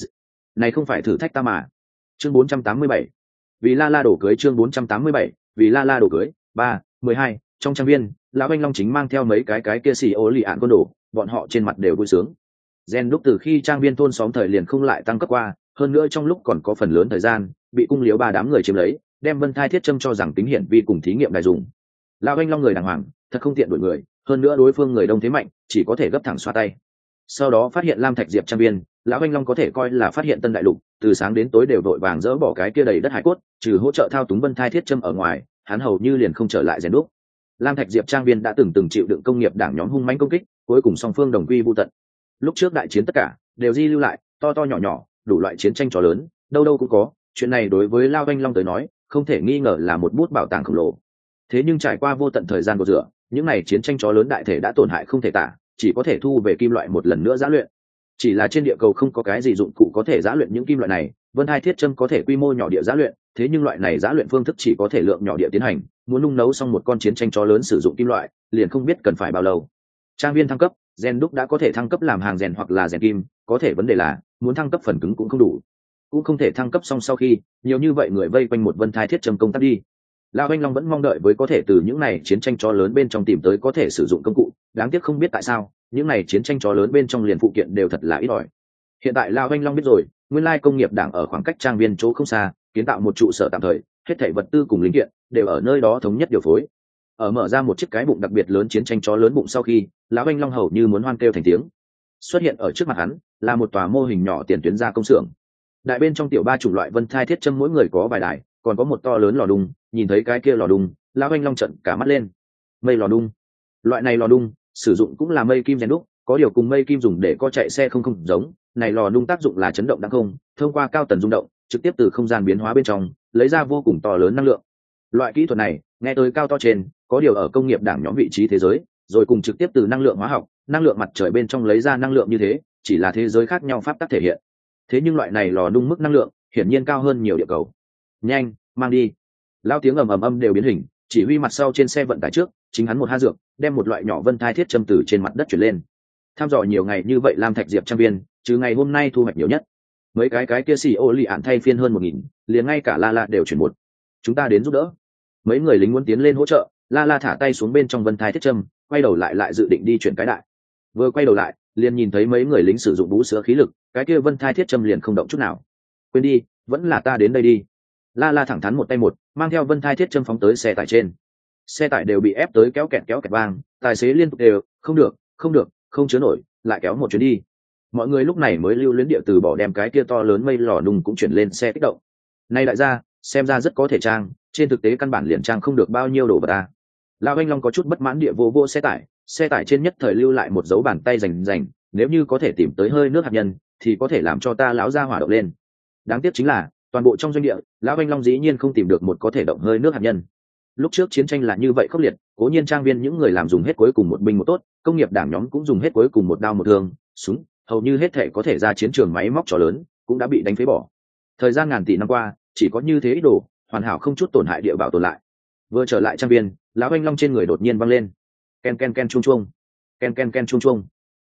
Này không phải thử thách ta mà. Chương bốn trăm tám mươi bảy, vì la la đổ cưới. Chương bốn trăm tám mươi bảy, vì la la đổ cưới. Ba, mười hai. Trong trang viên, lão Oanh Long chính mang theo mấy cái cái kia xì ô lì ản côn đồ, bọn họ trên mặt đều vui sướng. Gen đúc từ khi trang viên thôn xóm thời liền không lại tăng cấp qua, hơn nữa trong lúc còn có phần lớn thời gian bị cung liếu ba đám người chiếm lấy, đem vân thai thiết châm cho rằng tính hiển vi cùng thí nghiệm đại dùng. Lão Oanh Long người đàng hoàng, thật không tiện đuổi người, hơn nữa đối phương người đông thế mạnh, chỉ có thể gấp thẳng xoa tay. Sau đó phát hiện lam thạch diệp trang viên, lão Oanh Long có thể coi là phát hiện tân đại lục, từ sáng đến tối đều đội vàng dỡ bỏ cái kia đầy đất hải cốt, trừ hỗ trợ thao túng vân thai thiết châm ở ngoài, hắn hầu như liền không trở lại rèn đúc. Lam thạch diệp trang viên đã từng từng chịu đựng công nghiệp đảng nhóm hung mãnh công kích, cuối cùng song phương đồng quy vu tận. Lúc trước đại chiến tất cả đều di lưu lại, to to nhỏ nhỏ đủ loại chiến tranh chó lớn đâu đâu cũng có. Chuyện này đối với Lao Oanh Long tới nói không thể nghi ngờ là một bút bảo tàng khổng lồ. Thế nhưng trải qua vô tận thời gian cột rửa, những này chiến tranh chó lớn đại thể đã tổn hại không thể tả, chỉ có thể thu về kim loại một lần nữa giã luyện. Chỉ là trên địa cầu không có cái gì dụng cụ có thể giã luyện những kim loại này. Vân Hai Thiết Châm có thể quy mô nhỏ địa giã luyện, thế nhưng loại này giã luyện phương thức chỉ có thể lượng nhỏ địa tiến hành, muốn nung nấu xong một con chiến tranh chó lớn sử dụng kim loại liền không biết cần phải bao lâu. Trang viên thăng cấp, gen đúc đã có thể thăng cấp làm hàng rèn hoặc là rèn kim, có thể vấn đề là muốn thăng cấp phần cứng cũng không đủ, cũng không thể thăng cấp xong sau khi nhiều như vậy người vây quanh một Vân Thai Thiết Châm công tác đi. Lão Oanh Long vẫn mong đợi với có thể từ những này chiến tranh chó lớn bên trong tìm tới có thể sử dụng công cụ, đáng tiếc không biết tại sao những này chiến tranh chó lớn bên trong liền phụ kiện đều thật là ít ỏi. Hiện tại Lão Oanh Long biết rồi, nguyên lai công nghiệp đảng ở khoảng cách trang viên chỗ không xa kiến tạo một trụ sở tạm thời, hết thảy vật tư cùng linh kiện đều ở nơi đó thống nhất điều phối. Ở mở ra một chiếc cái bụng đặc biệt lớn chiến tranh chó lớn bụng sau khi, Lão Oanh Long hầu như muốn hoan kêu thành tiếng. Xuất hiện ở trước mặt hắn là một tòa mô hình nhỏ tiền tuyến gia công xưởng. Đại bên trong tiểu ba chủng loại Vân Thai Thiết Châm mỗi người có vài đài, còn có một to lớn lò đung. Nhìn thấy cái kia lò đung, Lão Oanh Long trợn cả mắt lên. Mây lò đung, loại này lò đung sử dụng cũng là mây kim rèn đúc, có điều cùng mây kim dùng để co chạy xe không không giống. Này lò đung tác dụng là chấn động đáng không, thông qua cao tần rung động trực tiếp từ không gian biến hóa bên trong lấy ra vô cùng to lớn năng lượng. Loại kỹ thuật này nghe tới cao to trên, có điều ở công nghiệp đảng nhóm vị trí thế giới rồi cùng trực tiếp từ năng lượng hóa học, năng lượng mặt trời bên trong lấy ra năng lượng như thế, chỉ là thế giới khác nhau pháp tắc thể hiện. Thế nhưng loại này lò đung mức năng lượng hiển nhiên cao hơn nhiều địa cầu. Nhanh mang đi. Lao tiếng ầm ầm âm đều biến hình, chỉ huy mặt sau trên xe vận tải trước chính hắn một ha dược đem một loại nhỏ Vân Thai Thiết Châm từ trên mặt đất chuyển lên. Tham dò nhiều ngày như vậy Lam Thạch Diệp trang viên trừ ngày hôm nay thu hoạch nhiều nhất. Mấy cái cái kia xì ô lì ạn thay phiên hơn một nghìn, liền ngay cả la la đều chuyển một. Chúng ta đến giúp đỡ. Mấy người lính muốn tiến lên hỗ trợ, la la thả tay xuống bên trong Vân Thai Thiết Châm, quay đầu lại lại dự định đi chuyển cái đại. Vừa quay đầu lại liền nhìn thấy mấy người lính sử dụng bú sữa khí lực, cái kia Vân Thai Thiết Châm liền không động chút nào. Quên đi, vẫn là ta đến đây đi. La la thẳng thắn một tay một mang theo Vân Thai Thiết Châm phóng tới xe tải trên. Xe tải đều bị ép tới kéo kẹt kéo kẹt vang, tài xế liên tục đều không được không được không chứa nổi, lại kéo một chuyến đi. Mọi người lúc này mới lưu luyến địa từ bỏ đem cái kia to lớn mây lò đung cũng chuyển lên xe kích động. Nay đại gia xem ra rất có thể trang, trên thực tế căn bản liền trang không được bao nhiêu đồ vật ta. Lão Oanh Long có chút bất mãn địa vô vô xe tải, xe tải trên nhất thời lưu lại một dấu bàn tay rành rành, nếu như có thể tìm tới hơi nước hạt nhân thì có thể làm cho ta lão ra hỏa động lên. Đáng tiếc chính là toàn bộ trong doanh địa Lão Oanh Long dĩ nhiên không tìm được một có thể động hơi nước hạt nhân. Lúc trước chiến tranh là như vậy khốc liệt, cố nhiên trang viên những người làm dùng hết cuối cùng một binh một tốt, công nghiệp đảng nhóm cũng dùng hết cuối cùng một đao một thương, súng, hầu như hết thể có thể ra chiến trường máy móc trò lớn cũng đã bị đánh phế bỏ. Thời gian ngàn tỷ năm qua chỉ có như thế ít đồ hoàn hảo không chút tổn hại địa bảo tồn lại. Vừa trở lại trang viên, Lão Oanh Long trên người đột nhiên văng lên ken ken ken chuông chuông, ken ken ken chuông chuông.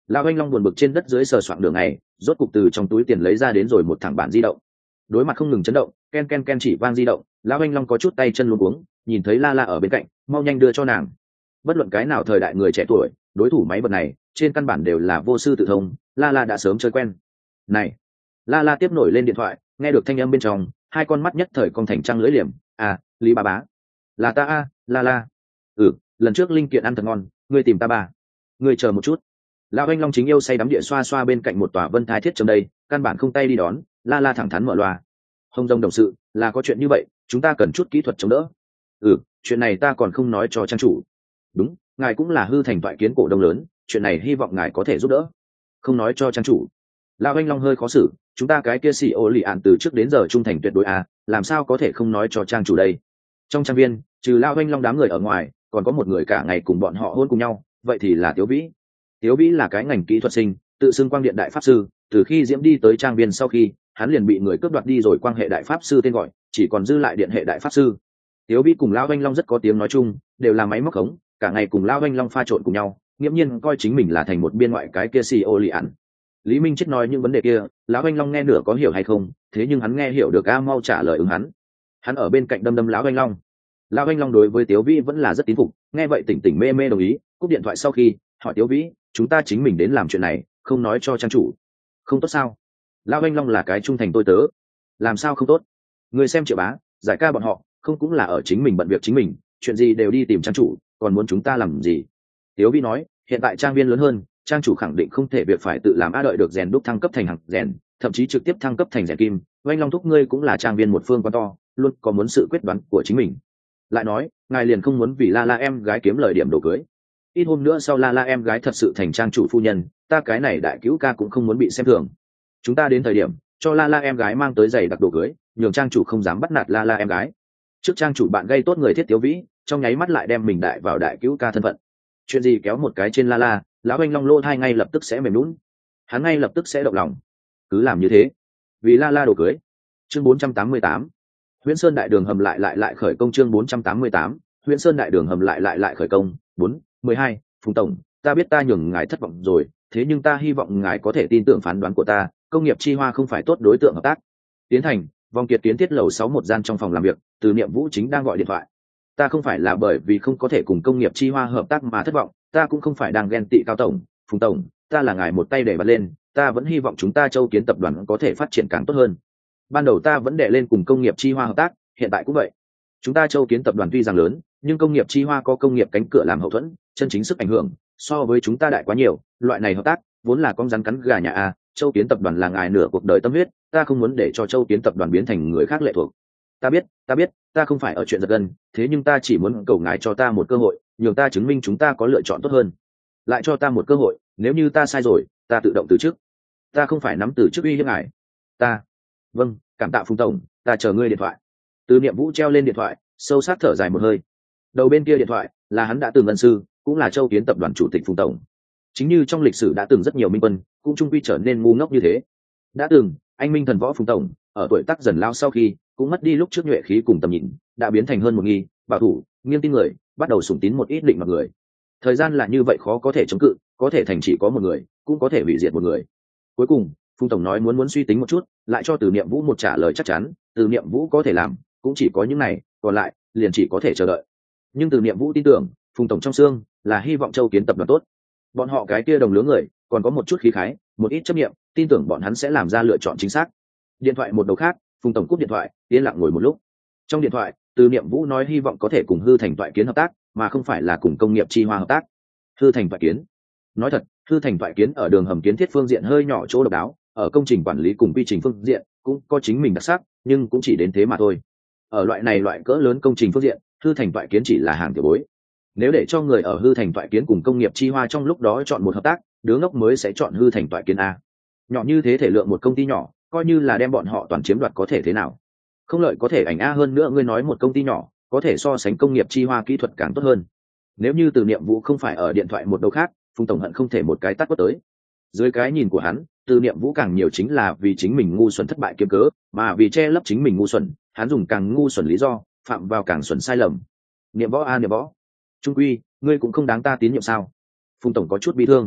Lão Anh Long buồn bực trên đất dưới sờ soạng đường này, rốt cục từ trong túi tiền lấy ra đến rồi một thẳng bản di động. Đối mặt không ngừng chấn động, ken ken ken chỉ vang di động, Lão Anh Long có chút tay chân luống cuống, nhìn thấy La La ở bên cạnh, mau nhanh đưa cho nàng. Bất luận cái nào thời đại người trẻ tuổi, đối thủ máy vật này, trên căn bản đều là vô sư tự thông, La La đã sớm chơi quen. Này, La La tiếp nổi lên điện thoại, nghe được thanh âm bên trong, hai con mắt nhất thời cong thành trăng lưỡi liềm. À, Lý Bá Bá, là ta a, La La. Ừ, lần trước linh kiện ăn thật ngon, ngươi tìm ta ba. Ngươi chờ một chút. Lão Anh Long chính yêu say đắm địa xoa xoa bên cạnh một tòa vân thái thiết trong đây, căn bản không tay đi đón. La La thẳng thắn mở loa. Hồng Dông đồng sự, là có chuyện như vậy, chúng ta cần chút kỹ thuật chống đỡ. Ừ, chuyện này ta còn không nói cho trang chủ. Đúng, ngài cũng là hư thành toại kiến cổ đông lớn, chuyện này hy vọng ngài có thể giúp đỡ. Không nói cho trang chủ. Lão Anh Long hơi khó xử, chúng ta cái kia xì ô lì ạn từ trước đến giờ trung thành tuyệt đối à, làm sao có thể không nói cho trang chủ đây. Trong trang viên, trừ Lão Anh Long đám người ở ngoài, còn có một người cả ngày cùng bọn họ hôn cùng nhau, vậy thì là Tiếu Vĩ. Tiếu Vĩ là cái ngành kỹ thuật sinh, tự xưng quang điện đại pháp sư, từ khi Diễm đi tới trang viên sau khi, hắn liền bị người cướp đoạt đi rồi quang hệ đại pháp sư tên gọi, chỉ còn dư lại điện hệ đại pháp sư. Tiếu Vĩ cùng Lão Anh Long rất có tiếng nói chung, đều là máy móc khống, cả ngày cùng Lão Anh Long pha trộn cùng nhau, nghiễm nhiên coi chính mình là thành một biên ngoại cái kia xì ô lì ạn. Lý Minh Chết nói những vấn đề kia, Lão Anh Long nghe nửa có hiểu hay không, thế nhưng hắn nghe hiểu được a mau trả lời ứng hắn. Hắn ở bên cạnh đâm đâm Lão Anh Long. Lão Anh Long đối với Tiếu Vĩ vẫn là rất tín phục, nghe vậy tỉnh tỉnh mê mê đồng ý, cúp điện thoại sau khi hỏi Tiếu Vĩ, chúng ta chính mình đến làm chuyện này, không nói cho trang chủ không tốt sao? Lão Anh Long là cái trung thành tôi tớ, làm sao không tốt? Người xem Triệu Bá, Giải Ca bọn họ không cũng là ở chính mình bận việc chính mình, chuyện gì đều đi tìm trang chủ, còn muốn chúng ta làm gì? Tiếu Vĩ nói, hiện tại trang viên lớn hơn, trang chủ khẳng định không thể việc phải tự làm, a đợi được rèn đúc thăng cấp thành hàng rèn, thậm chí trực tiếp thăng cấp thành rèn kim. Anh Long thúc ngươi cũng là trang viên một phương quan to, luôn có muốn sự quyết đoán của chính mình. Lại nói, ngài liền không muốn vì La La em gái kiếm lời điểm đồ cưới? Ít hôm nữa sau La La em gái thật sự thành trang chủ phu nhân, ta cái này đại cứu ca cũng không muốn bị xem thường. Chúng ta đến thời điểm cho La La em gái mang tới giày đặc đồ cưới, nhường trang chủ không dám bắt nạt La La em gái. Trước trang chủ bạn gây tốt người thiết Tiếu Vĩ, trong nháy mắt lại đem mình đại vào đại cứu ca thân phận. Chuyện gì kéo một cái trên La La, Lão Anh Long lô thai ngay lập tức sẽ mềm lún, hắn ngay lập tức sẽ động lòng. Cứ làm như thế, vì La La đồ cưới. Chương bốn trăm tám mươi tám, Huyễn Sơn đại đường hầm lại lại lại khởi công. Chương bốn trăm tám mươi tám, Huyễn Sơn đại đường hầm lại lại lại khởi công. Bốn, mười hai, Phùng tổng, ta biết ta nhường ngài thất vọng rồi, thế nhưng ta hy vọng ngài có thể tin tưởng phán đoán của ta, công nghiệp chi hoa không phải tốt đối tượng hợp tác. Tiến thành, vòng kiệt kiến thiết lầu sáu một gian trong phòng làm việc, Từ Niệm Vũ chính đang gọi điện thoại. Ta không phải là bởi vì không có thể cùng công nghiệp chi hoa hợp tác mà thất vọng, ta cũng không phải đang ghen tị Cao tổng, Phùng tổng, ta là ngài một tay để bật lên, ta vẫn hy vọng chúng ta Châu Kiến tập đoàn có thể phát triển càng tốt hơn. Ban đầu ta vẫn đệ lên cùng công nghiệp chi hoa hợp tác, hiện tại cũng vậy. Chúng ta Châu Kiến tập đoàn tuy rằng lớn, nhưng công nghiệp chi hoa có công nghiệp cánh cửa làm hậu thuẫn, chân chính sức ảnh hưởng so với chúng ta đại quá nhiều, loại này hợp tác vốn là con rắn cắn gà nhà a. Châu Kiến tập đoàn là ngài nửa cuộc đời tâm huyết, ta không muốn để cho Châu Kiến tập đoàn biến thành người khác lệ thuộc. Ta biết, ta biết, ta không phải ở chuyện giật gân, thế nhưng ta chỉ muốn cầu ngài cho ta một cơ hội, nhường ta chứng minh chúng ta có lựa chọn tốt hơn. Lại cho ta một cơ hội, nếu như ta sai rồi, ta tự động từ chức. Ta không phải nắm từ chức uy hiếp ngài. Ta, vâng, cảm tạ Phùng tổng, ta chờ ngươi điện thoại. Từ Niệm Vũ treo lên điện thoại, sâu sắc thở dài một hơi. Đầu bên kia điện thoại là hắn đã từng ân sư, cũng là Châu Kiến tập đoàn chủ tịch Phùng tổng. Chính như trong lịch sử đã từng rất nhiều minh quân, cũng trung quy trở nên ngu ngốc như thế. Đã từng, anh minh thần võ Phùng tổng, ở tuổi tác dần lao sau khi, cũng mất đi lúc trước nhuệ khí cùng tầm nhìn, đã biến thành hơn một nghi, bảo thủ, nghiêng tin người, bắt đầu sủng tín một ít định mặc người. Thời gian là như vậy khó có thể chống cự, có thể thành chỉ có một người, cũng có thể hủy diệt một người. Cuối cùng, Phùng tổng nói muốn muốn suy tính một chút, lại cho Từ Niệm Vũ một trả lời chắc chắn, Từ Niệm Vũ có thể làm, cũng chỉ có những này, còn lại liền chỉ có thể chờ đợi. Nhưng Từ Niệm Vũ tin tưởng, Phùng tổng trong xương là hy vọng Châu Kiến tập đoàn tốt. Bọn họ cái kia đồng lứa người, còn có một chút khí khái, một ít chấp niệm, tin tưởng bọn hắn sẽ làm ra lựa chọn chính xác. Điện thoại một đầu khác, Phùng tổng cúp điện thoại, yên lặng ngồi một lúc. Trong điện thoại, Từ Niệm Vũ nói hy vọng có thể cùng Hư Thành Toại Kiến hợp tác, mà không phải là cùng công nghiệp chi hoa hợp tác. Hư Thành Toại Kiến, nói thật, Hư Thành Toại Kiến ở đường hầm kiến thiết phương diện hơi nhỏ chỗ độc đáo, ở công trình quản lý cùng quy trình phương diện cũng có chính mình đặc sắc, nhưng cũng chỉ đến thế mà thôi. Ở loại này loại cỡ lớn công trình phương diện, Hư Thành Toại Kiến chỉ là hàng tiểu bối. Nếu để cho người ở Hư Thành Toại Kiến cùng công nghiệp chi hoa trong lúc đó chọn một hợp tác, đứa ngốc mới sẽ chọn Hư Thành Toại Kiến a. Nhỏ như thế thể lượng một công ty nhỏ, coi như là đem bọn họ toàn chiếm đoạt có thể thế nào? Không lợi có thể ảnh a, hơn nữa ngươi nói một công ty nhỏ có thể so sánh công nghiệp chi hoa kỹ thuật càng tốt hơn. Nếu như Từ Niệm Vũ không phải ở điện thoại một đầu khác, Phùng tổng hận không thể một cái tát quất tới. Dưới cái nhìn của hắn, Từ Niệm Vũ càng nhiều chính là vì chính mình ngu xuẩn thất bại kiếm cớ, mà vì che lấp chính mình ngu xuẩn, hắn dùng càng ngu xuẩn lý do, phạm vào càng xuẩn sai lầm. Niệm Võ a Niệm Võ, trung quy ngươi cũng không đáng ta tín nhiệm sao? Phùng tổng có chút bi thương.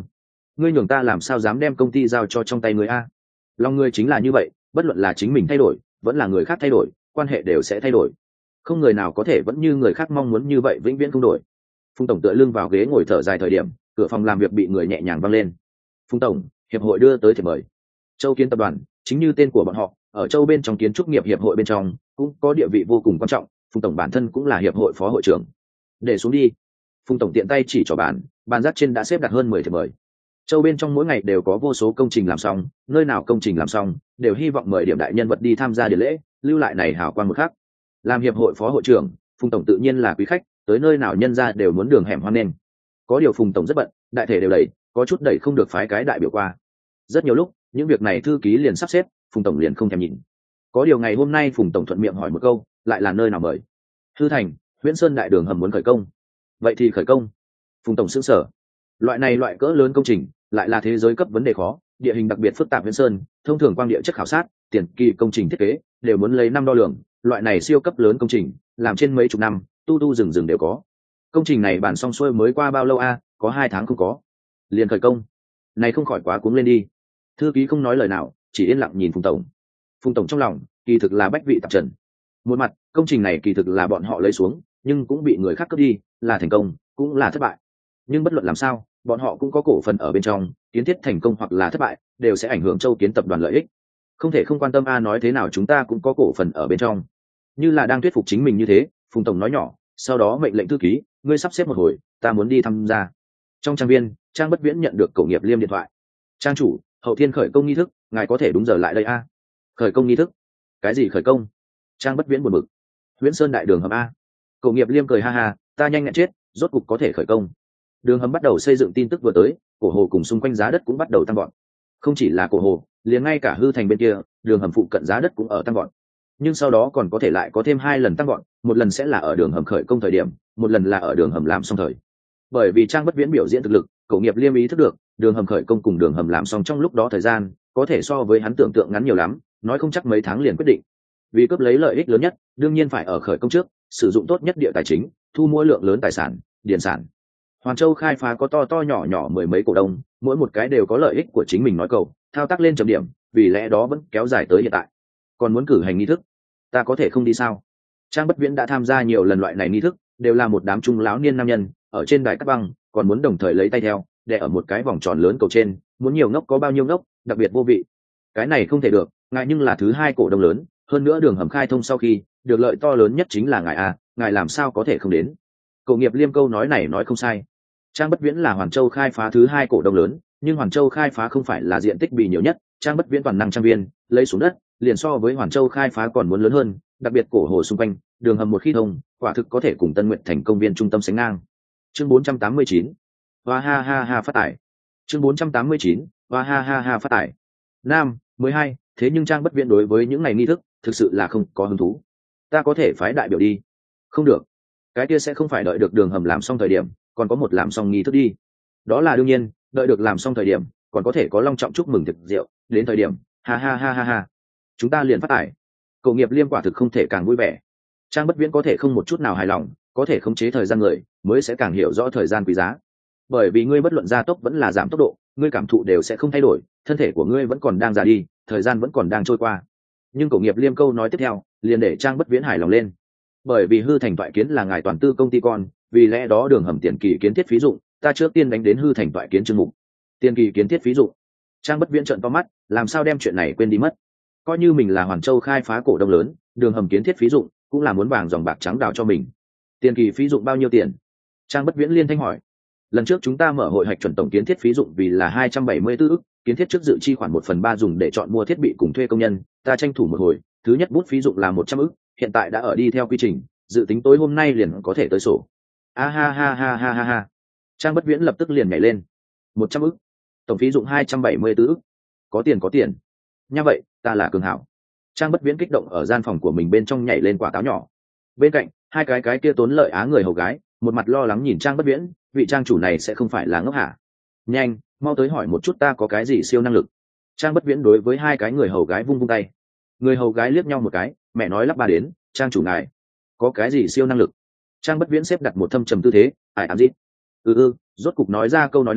ngươi nhường ta làm sao dám đem công ty giao cho trong tay người a? Lòng ngươi chính là như vậy, bất luận là chính mình thay đổi vẫn là người khác thay đổi, quan hệ đều sẽ thay đổi, không người nào có thể vẫn như người khác mong muốn như vậy vĩnh viễn không đổi. Phùng tổng tựa lưng vào ghế ngồi thở dài thời điểm, cửa phòng làm việc bị người nhẹ nhàng văng lên. Phùng tổng, hiệp hội đưa tới thiệp mời. Châu Kiến tập đoàn chính như tên của bọn họ, ở châu bên trong kiến trúc nghiệp hiệp hội bên trong cũng có địa vị vô cùng quan trọng. Phùng tổng bản thân cũng là hiệp hội phó hội trưởng. Để xuống đi. Phùng tổng tiện tay chỉ cho bàn, bàn rác trên đã xếp đặt hơn mười thiệp mời. Châu bên trong mỗi ngày đều có vô số công trình làm xong, nơi nào công trình làm xong đều hy vọng mời điểm đại nhân vật đi tham gia điện lễ, lưu lại này hào quang một khắc. Làm hiệp hội phó hội trưởng, Phùng tổng tự nhiên là quý khách, tới nơi nào nhân ra đều muốn đường hẻm hoan nghênh. Có điều Phùng tổng rất bận, đại thể đều đẩy, có chút đẩy không được phái cái đại biểu qua. Rất nhiều lúc những việc này thư ký liền sắp xếp, Phùng tổng liền không thèm nhìn. Có điều ngày hôm nay Phùng tổng thuận miệng hỏi một câu, lại là nơi nào mời? Hư Thành, Huyễn Sơn đại đường hầm muốn khởi công. Vậy thì khởi công. Phùng tổng sững sờ. Loại này loại cỡ lớn công trình, lại là thế giới cấp vấn đề khó, địa hình đặc biệt phức tạp. Huyễn Sơn thông thường quang địa chất khảo sát, tiền kỳ công trình thiết kế đều muốn lấy năm đo lường, loại này siêu cấp lớn công trình làm trên mấy chục năm, tu tu rừng rừng đều có. Công trình này bàn xong xuôi mới qua bao lâu a? Có hai tháng không có liền khởi công, này không khỏi quá cuống lên đi. Thư ký không nói lời nào, chỉ yên lặng nhìn Phùng tổng. Phùng tổng trong lòng kỳ thực là bách vị tạp trần. Một mặt công trình này kỳ thực là bọn họ lấy xuống, nhưng cũng bị người khác cướp đi, là thành công cũng là thất bại. Nhưng bất luận làm sao, bọn họ cũng có cổ phần ở bên trong, kiến thiết thành công hoặc là thất bại đều sẽ ảnh hưởng Châu Kiến tập đoàn lợi ích. Không thể không quan tâm a, nói thế nào chúng ta cũng có cổ phần ở bên trong. Như là đang thuyết phục chính mình như thế, Phùng tổng nói nhỏ, sau đó mệnh lệnh thư ký, ngươi sắp xếp một hồi, ta muốn đi tham gia. Trong trang viên, Trang Bất Viễn nhận được Cổ Nghiệp Liêm điện thoại. Trang chủ, hậu thiên khởi công nghi thức, ngài có thể đúng giờ lại đây a? Khởi công nghi thức? Cái gì khởi công? Trang Bất Viễn buồn bực. Huyễn Sơn đại đường hầm a. Cổ Nghiệp Liêm cười ha ha, ta nhanh nhẹn chết, rốt cục có thể khởi công. Đường hầm bắt đầu xây dựng tin tức vừa tới, cổ hồ cùng xung quanh giá đất cũng bắt đầu tăng gọn. Không chỉ là cổ hồ, liền ngay cả Hư Thành bên kia, đường hầm phụ cận giá đất cũng ở tăng gọn. Nhưng sau đó còn có thể lại có thêm hai lần tăng gọn, một lần sẽ là ở đường hầm khởi công thời điểm, một lần là ở đường hầm làm xong thời. Bởi vì Trang Bất Viễn biểu diễn thực lực, Cổ Nghiệp Liêm ý thức được, đường hầm khởi công cùng đường hầm làm xong trong lúc đó thời gian, có thể so với hắn tưởng tượng ngắn nhiều lắm, nói không chắc mấy tháng liền quyết định. Vì cướp lấy lợi ích lớn nhất, đương nhiên phải ở khởi công trước, sử dụng tốt nhất địa tài chính, thu mua lượng lớn tài sản, điền sản. Hoàn Châu khai phá có to to nhỏ nhỏ mười mấy cổ đông, mỗi một cái đều có lợi ích của chính mình nói cầu, thao tác lên chấm điểm, vì lẽ đó vẫn kéo dài tới hiện tại. Còn muốn cử hành nghi thức, ta có thể không đi sao? Trang Bất Viễn đã tham gia nhiều lần loại này nghi thức, đều là một đám trung lão niên nam nhân, ở trên đài cắt băng, còn muốn đồng thời lấy tay theo, để ở một cái vòng tròn lớn cầu trên, muốn nhiều ngốc có bao nhiêu ngốc, đặc biệt vô vị. Cái này không thể được, ngài nhưng là thứ hai cổ đông lớn, hơn nữa đường hầm khai thông sau khi, được lợi to lớn nhất chính là ngài a, ngài làm sao có thể không đến? Cổ Nghiệp Liêm câu nói này nói không sai. Trang Bất Viễn là Hoàn Châu khai phá thứ hai cổ đông lớn, nhưng Hoàn Châu khai phá không phải là diện tích bị nhiều nhất, Trang Bất Viễn toàn năng trang viên, lấy xuống đất, liền so với Hoàn Châu khai phá còn muốn lớn hơn, đặc biệt cổ hồ xung quanh, đường hầm một khi thông, quả thực có thể cùng Tân Nguyện thành công viên trung tâm sánh ngang. Chương bốn trăm tám mươi chín. Hoa ha ha ha phát tải. Chương bốn trăm tám mươi chín. Hoa ha ha ha phát tải. Nam, mười hai, thế nhưng Trang Bất Viễn đối với những này nghi thức, thực sự là không có hứng thú. Ta có thể phái đại biểu đi. Không được. Cái kia sẽ không phải đợi được đường hầm làm xong thời điểm, còn có một làm xong nghi thức đi. Đó là đương nhiên, đợi được làm xong thời điểm, còn có thể có long trọng chúc mừng thực rượu, đến thời điểm, ha ha ha ha ha. Chúng ta liền phát tải. Cổ Nghiệp Liêm quả thực không thể càng vui vẻ. Trang Bất Viễn có thể không một chút nào hài lòng, có thể khống chế thời gian người, mới sẽ càng hiểu rõ thời gian quý giá. Bởi vì ngươi bất luận gia tốc vẫn là giảm tốc độ, ngươi cảm thụ đều sẽ không thay đổi, thân thể của ngươi vẫn còn đang già đi, thời gian vẫn còn đang trôi qua. Nhưng Cổ Nghiệp Liêm câu nói tiếp theo, liền để Trang Bất Viễn hài lòng lên. Bởi vì Hư Thành Toại Kiến là ngài toàn tư công ty con, vì lẽ đó đường hầm tiền kỳ kiến thiết phí dụng, ta trước tiên đánh đến Hư Thành Toại Kiến chương mục. Tiền kỳ kiến thiết phí dụng. Trang Bất Viễn trợn to mắt, làm sao đem chuyện này quên đi mất? Coi như mình là Hoàn Châu khai phá cổ đông lớn, đường hầm kiến thiết phí dụng cũng là muốn vàng dòng bạc trắng đào cho mình. Tiền kỳ phí dụng bao nhiêu tiền? Trang Bất Viễn liên thanh hỏi. Lần trước chúng ta mở hội hạch chuẩn tổng kiến thiết phí dụng vì là hai trăm bảy mươi tư ức, kiến thiết trước dự chi khoản một phần ba dùng để chọn mua thiết bị cùng thuê công nhân, ta tranh thủ một hồi, thứ nhất bút phí dụng là một trăm ức, hiện tại đã ở đi theo quy trình, dự tính tối hôm nay liền có thể tới sổ. A ha ha ha ha ha ha. Trang Bất Viễn lập tức liền nhảy lên. một trăm ức. Tổng phí dụng hai trăm bảy mươi tư ức. Có tiền có tiền. Nha vậy, ta là cường hảo. Trang Bất Viễn kích động ở gian phòng của mình bên trong nhảy lên quả táo nhỏ. Bên cạnh, hai cái cái kia tốn lợi á người hầu gái, một mặt lo lắng nhìn Trang Bất Viễn, vị trang chủ này sẽ không phải là ngốc hả? Nhanh, mau tới hỏi một chút ta có cái gì siêu năng lực. Trang Bất Viễn đối với hai cái người hầu gái vung vung tay. Người hầu gái liếc nhau một cái, mẹ nói lắp ba đến, trang chủ ngài có cái gì siêu năng lực? Trang Bất Viễn xếp đặt một thâm trầm tư thế, ải ám dít. Ừ ừ, rốt cục nói ra câu nói này,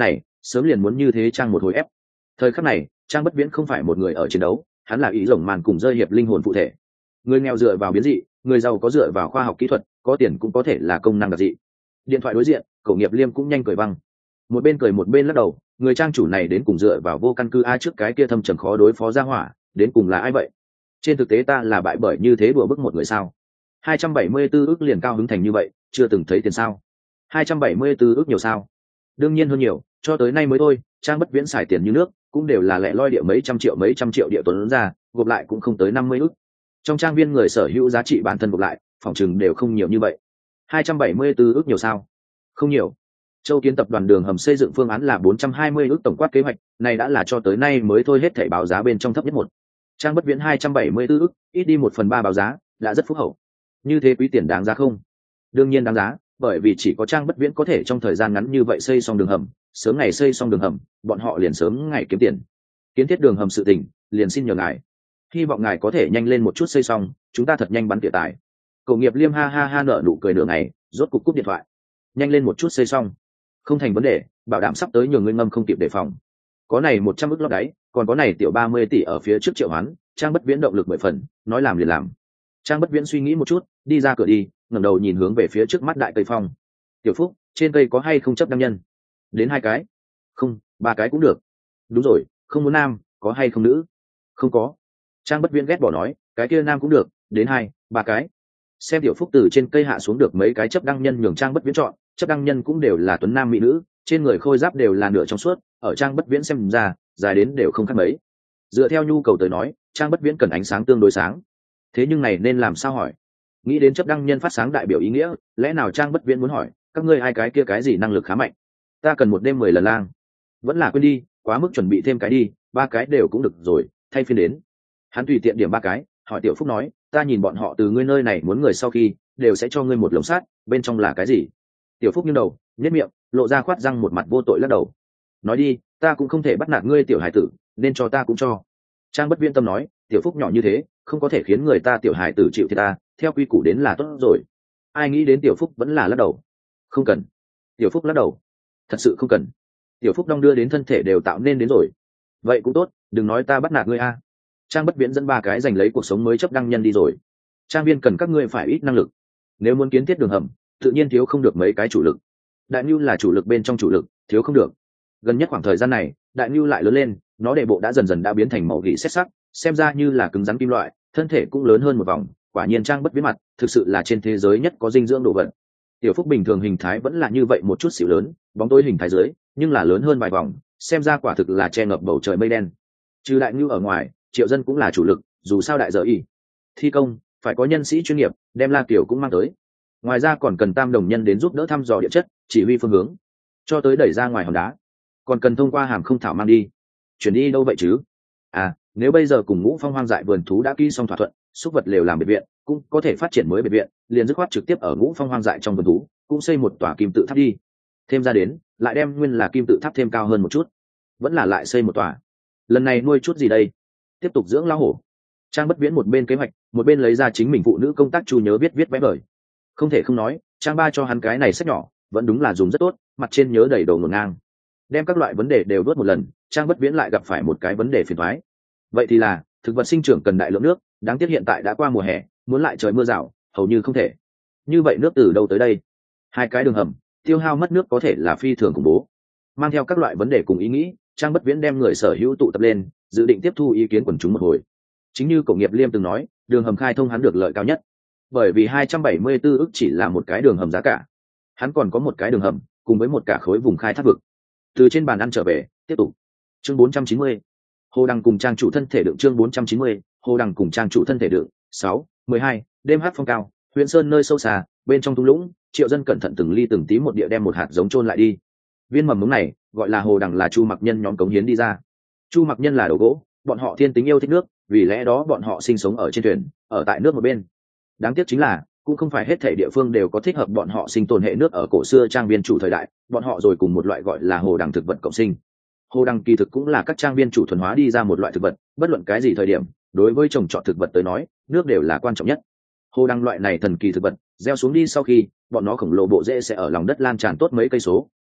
sớm liền muốn như thế trang một hồi ép. Thời khắc này Trang Bất Viễn không phải một người ở chiến đấu, hắn là ý rồng màn cùng rơi hiệp linh hồn phụ thể. Người nghèo dựa vào biến dị, người giàu có dựa vào khoa học kỹ thuật, có tiền cũng có thể là công năng đặc dị. Điện thoại đối diện, Cổ Nghiệp Liêm cũng nhanh cười văng, một bên cười một bên lắc đầu. Người trang chủ này đến cùng dựa vào vô căn cứ ai trước cái kia thâm trầm khó đối phó ra hỏa, đến cùng là ai vậy? Trên thực tế ta là bại bởi như thế đùa bức một người sao? hai trăm bảy mươi tư ức liền cao hứng thành như vậy, chưa từng thấy tiền sao? hai trăm bảy mươi tư ức nhiều sao? Đương nhiên hơn nhiều, cho tới nay mới thôi. Trang Bất Viễn xài tiền như nước, cũng đều là lẻ loi địa mấy trăm triệu mấy trăm triệu địa tuấn ra, gộp lại cũng không tới năm mươi ức. Trong trang viên người sở hữu giá trị bản thân gộp lại, phòng chừng đều không nhiều như vậy. hai trăm bảy mươi tư ức nhiều sao? Không nhiều. Châu Kiến tập đoàn đường hầm xây dựng phương án là bốn trăm hai mươi ức tổng quát kế hoạch, này đã là cho tới nay mới thôi hết thảy báo giá bên trong thấp nhất một. Trang Bất Viễn hai trăm bảy mươi tư ức, ít đi một phần ba báo giá, đã rất phúc hậu. Như thế quý tiền đáng giá không? Đương nhiên đáng giá, bởi vì chỉ có Trang Bất Viễn có thể trong thời gian ngắn như vậy xây xong đường hầm, sớm ngày xây xong đường hầm, bọn họ liền sớm ngày kiếm tiền. Kiến thiết đường hầm sự tình, liền xin nhờ ngài. Hy vọng ngài có thể nhanh lên một chút xây xong, chúng ta thật nhanh bắn tỉa tài. Cổ Nghiệp Liêm ha ha ha nở nụ cười nửa ngày, rốt cục cúp điện thoại. Nhanh lên một chút xây xong, không thành vấn đề, bảo đảm sắp tới nhường ngươi ngâm không kịp đề phòng. Có này một trăm ức lót đáy, còn có này tiểu ba mươi tỷ ở phía trước triệu hoán, Trang Bất Viễn động lực mười phần, nói làm liền làm. Trang Bất Viễn suy nghĩ một chút, đi ra cửa đi, ngẩng đầu nhìn hướng về phía trước mắt đại cây phong. Tiểu Phúc, trên cây có hay không chấp đăng nhân? Đến hai cái. Không, ba cái cũng được. Đúng rồi, không muốn nam, có hay không nữ? Không có. Trang Bất Viễn ghét bỏ nói, cái kia nam cũng được, đến hai, ba cái. Xem Tiểu Phúc từ trên cây hạ xuống được mấy cái chấp đăng nhân nhường Trang Bất Viễn chọn, chấp đăng nhân cũng đều là tuấn nam mỹ nữ, trên người khôi giáp đều là nửa trong suốt, ở Trang Bất Viễn xem ra, dài đến đều không khác mấy. Dựa theo nhu cầu tới nói, Trang Bất Viễn cần ánh sáng tương đối sáng. Thế nhưng này nên làm sao hỏi? Nghĩ đến chấp đăng nhân phát sáng đại biểu ý nghĩa, lẽ nào Trang Bất Viễn muốn hỏi, các ngươi hai cái kia cái gì năng lực khá mạnh? Ta cần một đêm mười lần lang. Vẫn là quên đi, quá mức chuẩn bị thêm cái đi, ba cái đều cũng được rồi, thay phiên đến. Hắn tùy tiện điểm ba cái, hỏi Tiểu Phúc nói, ta nhìn bọn họ từ ngươi nơi này muốn người sau khi, đều sẽ cho ngươi một lồng sát, bên trong là cái gì? Tiểu Phúc nghiêng đầu, nhếch miệng, lộ ra khoát răng một mặt vô tội lắc đầu. Nói đi, ta cũng không thể bắt nạt ngươi tiểu hải tử, nên cho ta cũng cho. Trang Bất Viễn tâm nói, Tiểu Phúc nhỏ như thế, không có thể khiến người ta tiểu hải tử chịu thiệt ta, theo quy củ đến là tốt rồi. Ai nghĩ đến Tiểu Phúc vẫn là lắc đầu. Không cần. Tiểu Phúc lắc đầu. Thật sự không cần. Tiểu Phúc đong đưa đến thân thể đều tạo nên đến rồi. Vậy cũng tốt, đừng nói ta bắt nạt ngươi a. Trang Bất Viễn dẫn ba cái giành lấy cuộc sống mới chấp đăng nhân đi rồi. Trang viên cần các ngươi phải ít năng lực. Nếu muốn kiến thiết đường hầm, tự nhiên thiếu không được mấy cái chủ lực. Đại Nưu là chủ lực bên trong chủ lực, thiếu không được. Gần nhất khoảng thời gian này, Đại Nưu lại lớn lên, nó đệ bộ đã dần dần đã biến thành màu gỉ xét sắc, xem ra như là cứng rắn kim loại, thân thể cũng lớn hơn một vòng. Quả nhiên Trang Bất Viễn mặt, thực sự là trên thế giới nhất có dinh dưỡng đồ vật. Tiểu Phúc bình thường hình thái vẫn là như vậy một chút xíu lớn, bóng tối hình thái dưới, nhưng là lớn hơn vài vòng, xem ra quả thực là che ngập bầu trời mây đen. Trừ Đại Nưu ở ngoài, Triệu Dân cũng là chủ lực, dù sao đại giờ y thi công phải có nhân sĩ chuyên nghiệp, đem La Kiều cũng mang tới. Ngoài ra còn cần tam đồng nhân đến giúp đỡ thăm dò địa chất, chỉ huy phương hướng, cho tới đẩy ra ngoài hòn đá, còn cần thông qua hàm không thảo mang đi. Chuyển đi đâu vậy chứ? À, nếu bây giờ cùng Ngũ Phong hoang dại vườn thú đã ký xong thỏa thuận, xúc vật lều làm biệt viện, cũng có thể phát triển mới biệt viện, liền dứt khoát trực tiếp ở Ngũ Phong hoang dại trong vườn thú, cũng xây một tòa kim tự tháp đi. Thêm ra đến, lại đem nguyên là kim tự tháp thêm cao hơn một chút, vẫn là lại xây một tòa. Lần này nuôi chút gì đây? Tiếp tục dưỡng lao hổ. Trang Bất Viễn một bên kế hoạch, một bên lấy ra chính mình phụ nữ công tác chu nhớ viết viết vẽ vời. Không thể không nói, Trang ba cho hắn cái này sách nhỏ, vẫn đúng là dùng rất tốt, mặt trên nhớ đầy đầu ngổn ngang. Đem các loại vấn đề đều đốt một lần, Trang Bất Viễn lại gặp phải một cái vấn đề phiền toái. Vậy thì là, thực vật sinh trưởng cần đại lượng nước, đáng tiếc hiện tại đã qua mùa hè, muốn lại trời mưa rào, hầu như không thể. Như vậy nước từ đâu tới đây? Hai cái đường hầm, tiêu hao mất nước có thể là phi thường khủng bố. Mang theo các loại vấn đề cùng ý nghĩ, Trang Bất Viễn đem người sở hữu tụ tập lên, dự định tiếp thu ý kiến quần chúng một hồi. Chính như Cổ Nghiệp Liêm từng nói, đường hầm khai thông hắn được lợi cao nhất, bởi vì hai trăm bảy mươi tư ức chỉ là một cái đường hầm giá cả, hắn còn có một cái đường hầm cùng với một cả khối vùng khai thác vực. Từ trên bàn ăn trở về, tiếp tục. Chương bốn trăm chín mươi, Hồ Đằng cùng trang chủ thân thể đựng. Chương bốn trăm chín mươi, Hồ Đằng cùng trang chủ thân thể đựng. Sáu, mười hai, đêm hát phong cao, huyện sơn nơi sâu xa, bên trong thung lũng, Triệu Dân cẩn thận từng ly từng tí một địa đem một hạt giống chôn lại đi. Viên mầm mống này gọi là Hồ Đằng, là Chu Mặc Nhân nhóm cống hiến đi ra. Chu Mặc Nhân là đồ gỗ, bọn họ thiên tính yêu thích nước, vì lẽ đó bọn họ sinh sống ở trên thuyền, ở tại nước một bên. Đáng tiếc chính là cũng không phải hết thảy địa phương đều có thích hợp bọn họ sinh tồn hệ nước. Ở cổ xưa trang viên chủ thời đại, bọn họ rồi cùng một loại gọi là hồ đằng thực vật cộng sinh. Hồ đằng kỳ thực cũng là các trang viên chủ thuần hóa đi ra một loại thực vật, bất luận cái gì thời điểm, đối với trồng trọt thực vật tới nói, nước đều là quan trọng nhất. Hồ đằng loại này thần kỳ thực vật, gieo xuống đi sau khi, bọn nó khổng lồ bộ rễ sẽ ở lòng đất lan tràn tốt mấy cây số,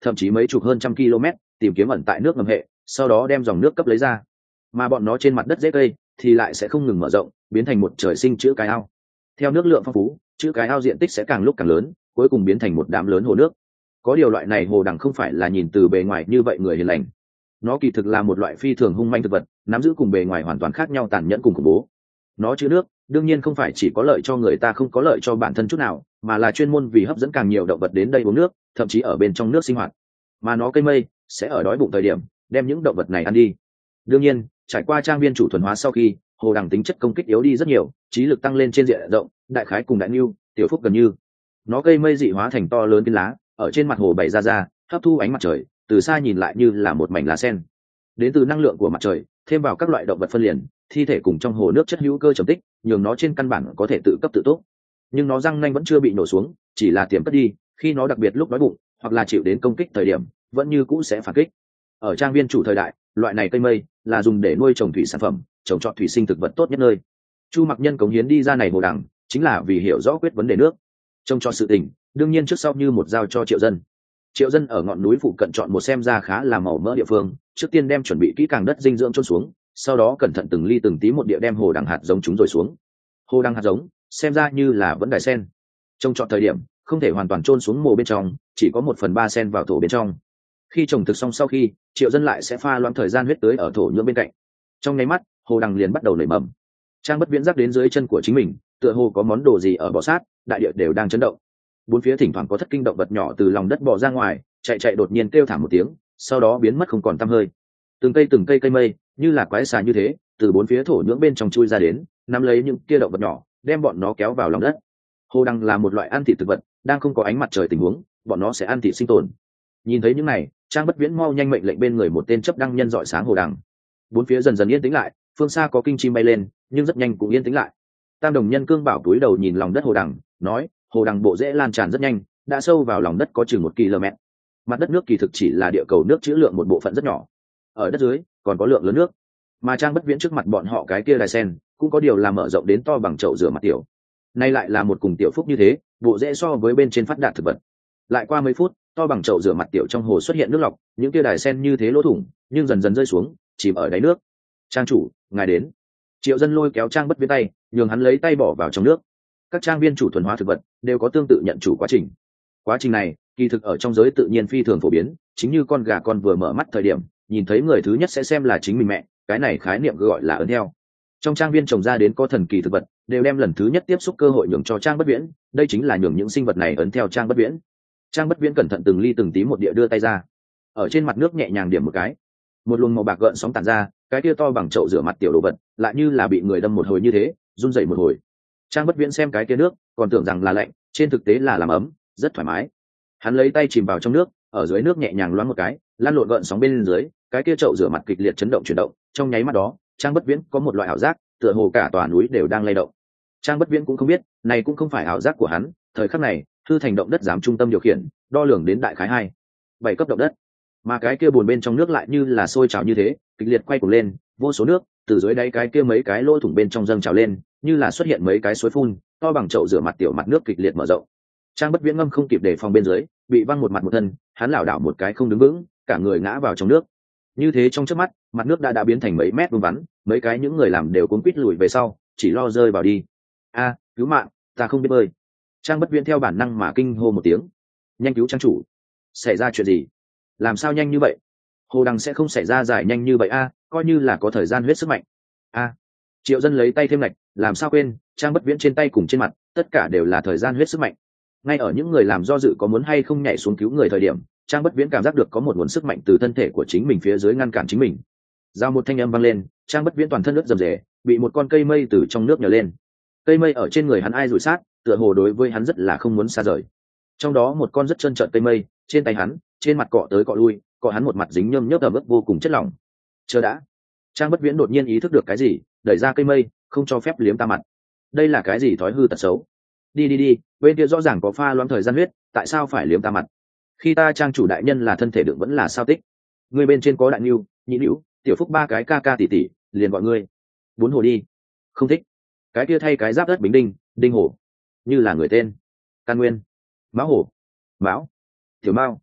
thậm chí mấy chục hơn trăm km tìm kiếm ẩn tại nước ngầm hệ, sau đó đem dòng nước cấp lấy ra. Mà bọn nó trên mặt đất dễ cây thì lại sẽ không ngừng mở rộng, biến thành một trời sinh chữ cái ao. Theo nước lượng phong phú, chữ cái ao diện tích sẽ càng lúc càng lớn, cuối cùng biến thành một đám lớn hồ nước. Có điều loại này hồ đằng không phải là nhìn từ bề ngoài như vậy người hiền lành, nó kỳ thực là một loại phi thường hung manh thực vật, nắm giữ cùng bề ngoài hoàn toàn khác nhau tàn nhẫn cùng khủng bố. Nó chứa nước đương nhiên không phải chỉ có lợi cho người ta, không có lợi cho bản thân chút nào, mà là chuyên môn vì hấp dẫn càng nhiều động vật đến đây uống nước, thậm chí ở bên trong nước sinh hoạt. Mà nó cây mây sẽ ở đói bụng thời điểm đem những động vật này ăn đi. Đương nhiên, trải qua trang viên chủ thuần hóa sau khi, hồ đằng tính chất công kích yếu đi rất nhiều, trí lực tăng lên trên diện rộng, đại khái cùng đại lưu tiểu phúc gần như. Nó cây mây dị hóa thành to lớn viên lá, ở trên mặt hồ bày ra ra, hấp thu ánh mặt trời, từ xa nhìn lại như là một mảnh lá sen. Đến từ năng lượng của mặt trời thêm vào các loại động vật phân liền, thi thể cùng trong hồ nước chất hữu cơ trầm tích, nhường nó trên căn bản có thể tự cấp tự túc. Nhưng nó răng nanh vẫn chưa bị nổ xuống, chỉ là tiềm cất đi, khi nó đặc biệt lúc đói bụng hoặc là chịu đến công kích thời điểm, vẫn như cũ sẽ phản kích. Ở trang viên chủ thời đại, loại này cây mây là dùng để nuôi trồng thủy sản phẩm, trồng trọt thủy sinh thực vật tốt nhất nơi. Chu Mặc Nhân cống hiến đi ra này hồ đằng, chính là vì hiểu rõ quyết vấn đề nước trông cho sự tình, đương nhiên trước sau như một giao cho Triệu Dân. Triệu Dân ở ngọn núi phụ cận chọn một xem ra khá là màu mỡ địa phương, trước tiên đem chuẩn bị kỹ càng đất dinh dưỡng chôn xuống, sau đó cẩn thận từng ly từng tí một địa đem hồ đằng hạt giống chúng rồi xuống. Hồ đằng hạt giống xem ra như là vẫn đài sen, trông chọn thời điểm không thể hoàn toàn chôn xuống mồ bên trong, chỉ có một phần ba sen vào thổ bên trong. Khi trồng thực xong sau khi, Triệu Dân lại sẽ pha loãng thời gian huyết tưới ở thổ nhưỡng bên cạnh. Trong nháy mắt, hồ đằng liền bắt đầu nảy mầm. Trang Bất Viễn dắt đến dưới chân của chính mình, tựa hồ có món đồ gì ở bò sát, đại địa đều đang chấn động. Bốn phía thỉnh thoảng có thất kinh động vật nhỏ từ lòng đất bò ra ngoài, chạy chạy đột nhiên kêu thảm một tiếng, sau đó biến mất không còn tăm hơi. Từng cây từng cây cây mây như là quái xà như thế, từ bốn phía thổ nhưỡng bên trong chui ra đến, nắm lấy những kia động vật nhỏ, đem bọn nó kéo vào lòng đất. Hồ đằng là một loại ăn thịt thực vật, đang không có ánh mặt trời tình huống, bọn nó sẽ ăn thịt sinh tồn. Nhìn thấy những này, Trang Bất Viễn mau nhanh mệnh lệnh bên người một tên chấp đăng nhân dọi sáng hồ đằng. Bốn phía dần dần yên tĩnh lại, phương xa có kinh chim bay lên, nhưng rất nhanh cũng yên tĩnh lại. Tam đồng nhân cương bảo túi đầu nhìn lòng đất hồ đằng, nói: hồ đằng bộ rễ lan tràn rất nhanh, đã sâu vào lòng đất có chừng một km. Mặt đất nước kỳ thực chỉ là địa cầu nước trữ lượng một bộ phận rất nhỏ, ở đất dưới còn có lượng lớn nước. Mà Trang Bất Viễn trước mặt bọn họ cái kia đài sen cũng có điều là mở rộng đến to bằng chậu rửa mặt tiểu. Nay lại là một cùng tiểu phúc như thế, bộ rễ so với bên trên phát đạt thực vật. Lại qua mấy phút, to bằng chậu rửa mặt tiểu trong hồ xuất hiện nước lọc, những kia đài sen như thế lỗ thủng, nhưng dần dần rơi xuống, chìm ở đáy nước. Trang chủ, ngài đến. Triệu Dân lôi kéo Trang Bất Viễn tay, nhường hắn lấy tay bỏ vào trong nước. Các trang viên chủ thuần hóa thực vật đều có tương tự nhận chủ quá trình. Quá trình này kỳ thực ở trong giới tự nhiên phi thường phổ biến, chính như con gà con vừa mở mắt thời điểm, nhìn thấy người thứ nhất sẽ xem là chính mình mẹ, cái này khái niệm gọi là ấn theo. Trong trang viên trồng ra đến có thần kỳ thực vật, đều đem lần thứ nhất tiếp xúc cơ hội nhường cho Trang Bất Viễn, đây chính là nhường những sinh vật này ấn theo Trang Bất Viễn. Trang Bất Viễn cẩn thận từng ly từng tí một địa đưa tay ra, ở trên mặt nước nhẹ nhàng điểm một cái, một luồng màu bạc gợn sóng tản ra, cái kia to bằng chậu rửa mặt tiểu đồ vật lại như là bị người đâm một hồi như thế, run rẩy một hồi. Trang Bất Viễn xem cái kia nước, còn tưởng rằng là lạnh, trên thực tế là làm ấm, rất thoải mái. Hắn lấy tay chìm vào trong nước, ở dưới nước nhẹ nhàng loáng một cái, lan lộn gợn sóng bên dưới, cái kia chậu rửa mặt kịch liệt chấn động chuyển động, trong nháy mắt đó, Trang Bất Viễn có một loại ảo giác, tựa hồ cả tòa núi đều đang lay động. Trang Bất Viễn cũng không biết, này cũng không phải ảo giác của hắn, thời khắc này, hư thành động đất giám trung tâm điều khiển, đo lường đến đại khái hai bảy cấp động đất. Mà cái kia buồn bên trong nước lại như là sôi trào như thế, kịch liệt quay cuồng lên, vô số nước từ dưới đáy cái kia mấy cái lỗ thủng bên trong dâng trào lên, như là xuất hiện mấy cái suối phun, to bằng chậu rửa mặt tiểu mặt nước kịch liệt mở rộng. Trang Bất Viễn ngâm không kịp đề phòng bên dưới, bị văng một mặt một thân, hắn lảo đảo một cái không đứng vững, cả người ngã vào trong nước. Như thế trong chớp mắt, mặt nước đã đã biến thành mấy mét vuông vắn, mấy cái những người làm đều cuống quít lùi về sau, chỉ lo rơi vào đi. A, cứu mạng, ta không biết bơi. Trang Bất Viễn theo bản năng mà kinh hô một tiếng. Nhanh cứu trang chủ. Xảy ra chuyện gì? Làm sao nhanh như vậy? Hồ đằng sẽ không xảy ra dài nhanh như vậy a, coi như là có thời gian huyết sức mạnh. A. Triệu Dân lấy tay thêm lạch, làm sao quên, Trang Bất Viễn trên tay cùng trên mặt, tất cả đều là thời gian huyết sức mạnh. Ngay ở những người làm do dự có muốn hay không nhảy xuống cứu người thời điểm, Trang Bất Viễn cảm giác được có một nguồn sức mạnh từ thân thể của chính mình phía dưới ngăn cản chính mình. Giao một thanh âm vang lên, Trang Bất Viễn toàn thân ướt rầm rề, bị một con cây mây từ trong nước nhờ lên. Cây mây ở trên người hắn ai rủi sát, tựa hồ đối với hắn rất là không muốn xa rời. Trong đó một con rất trơn trợn cây mây, trên tay hắn, trên mặt cọ tới cọ lui, cọ hắn một mặt dính nhơm nhớp ẩm ướt vô cùng chất lỏng. Chờ đã. Trang Bất Viễn đột nhiên ý thức được cái gì, đẩy ra cây mây, không cho phép liếm ta mặt. Đây là cái gì thói hư tật xấu? Đi đi đi, bên kia rõ ràng có pha loãng thời gian huyết, tại sao phải liếm ta mặt? Khi ta trang chủ đại nhân là thân thể đựng vẫn là sao tích? Người bên trên có đại nưu, nhị nữu, tiểu phúc ba cái ca ca tỷ tỷ, liền gọi ngươi bốn hồ đi. Không thích. Cái kia thay cái giáp đất bình đinh, đinh hồ, như là người tên. Căn nguyên, mão hổ, mão, tiểu mao.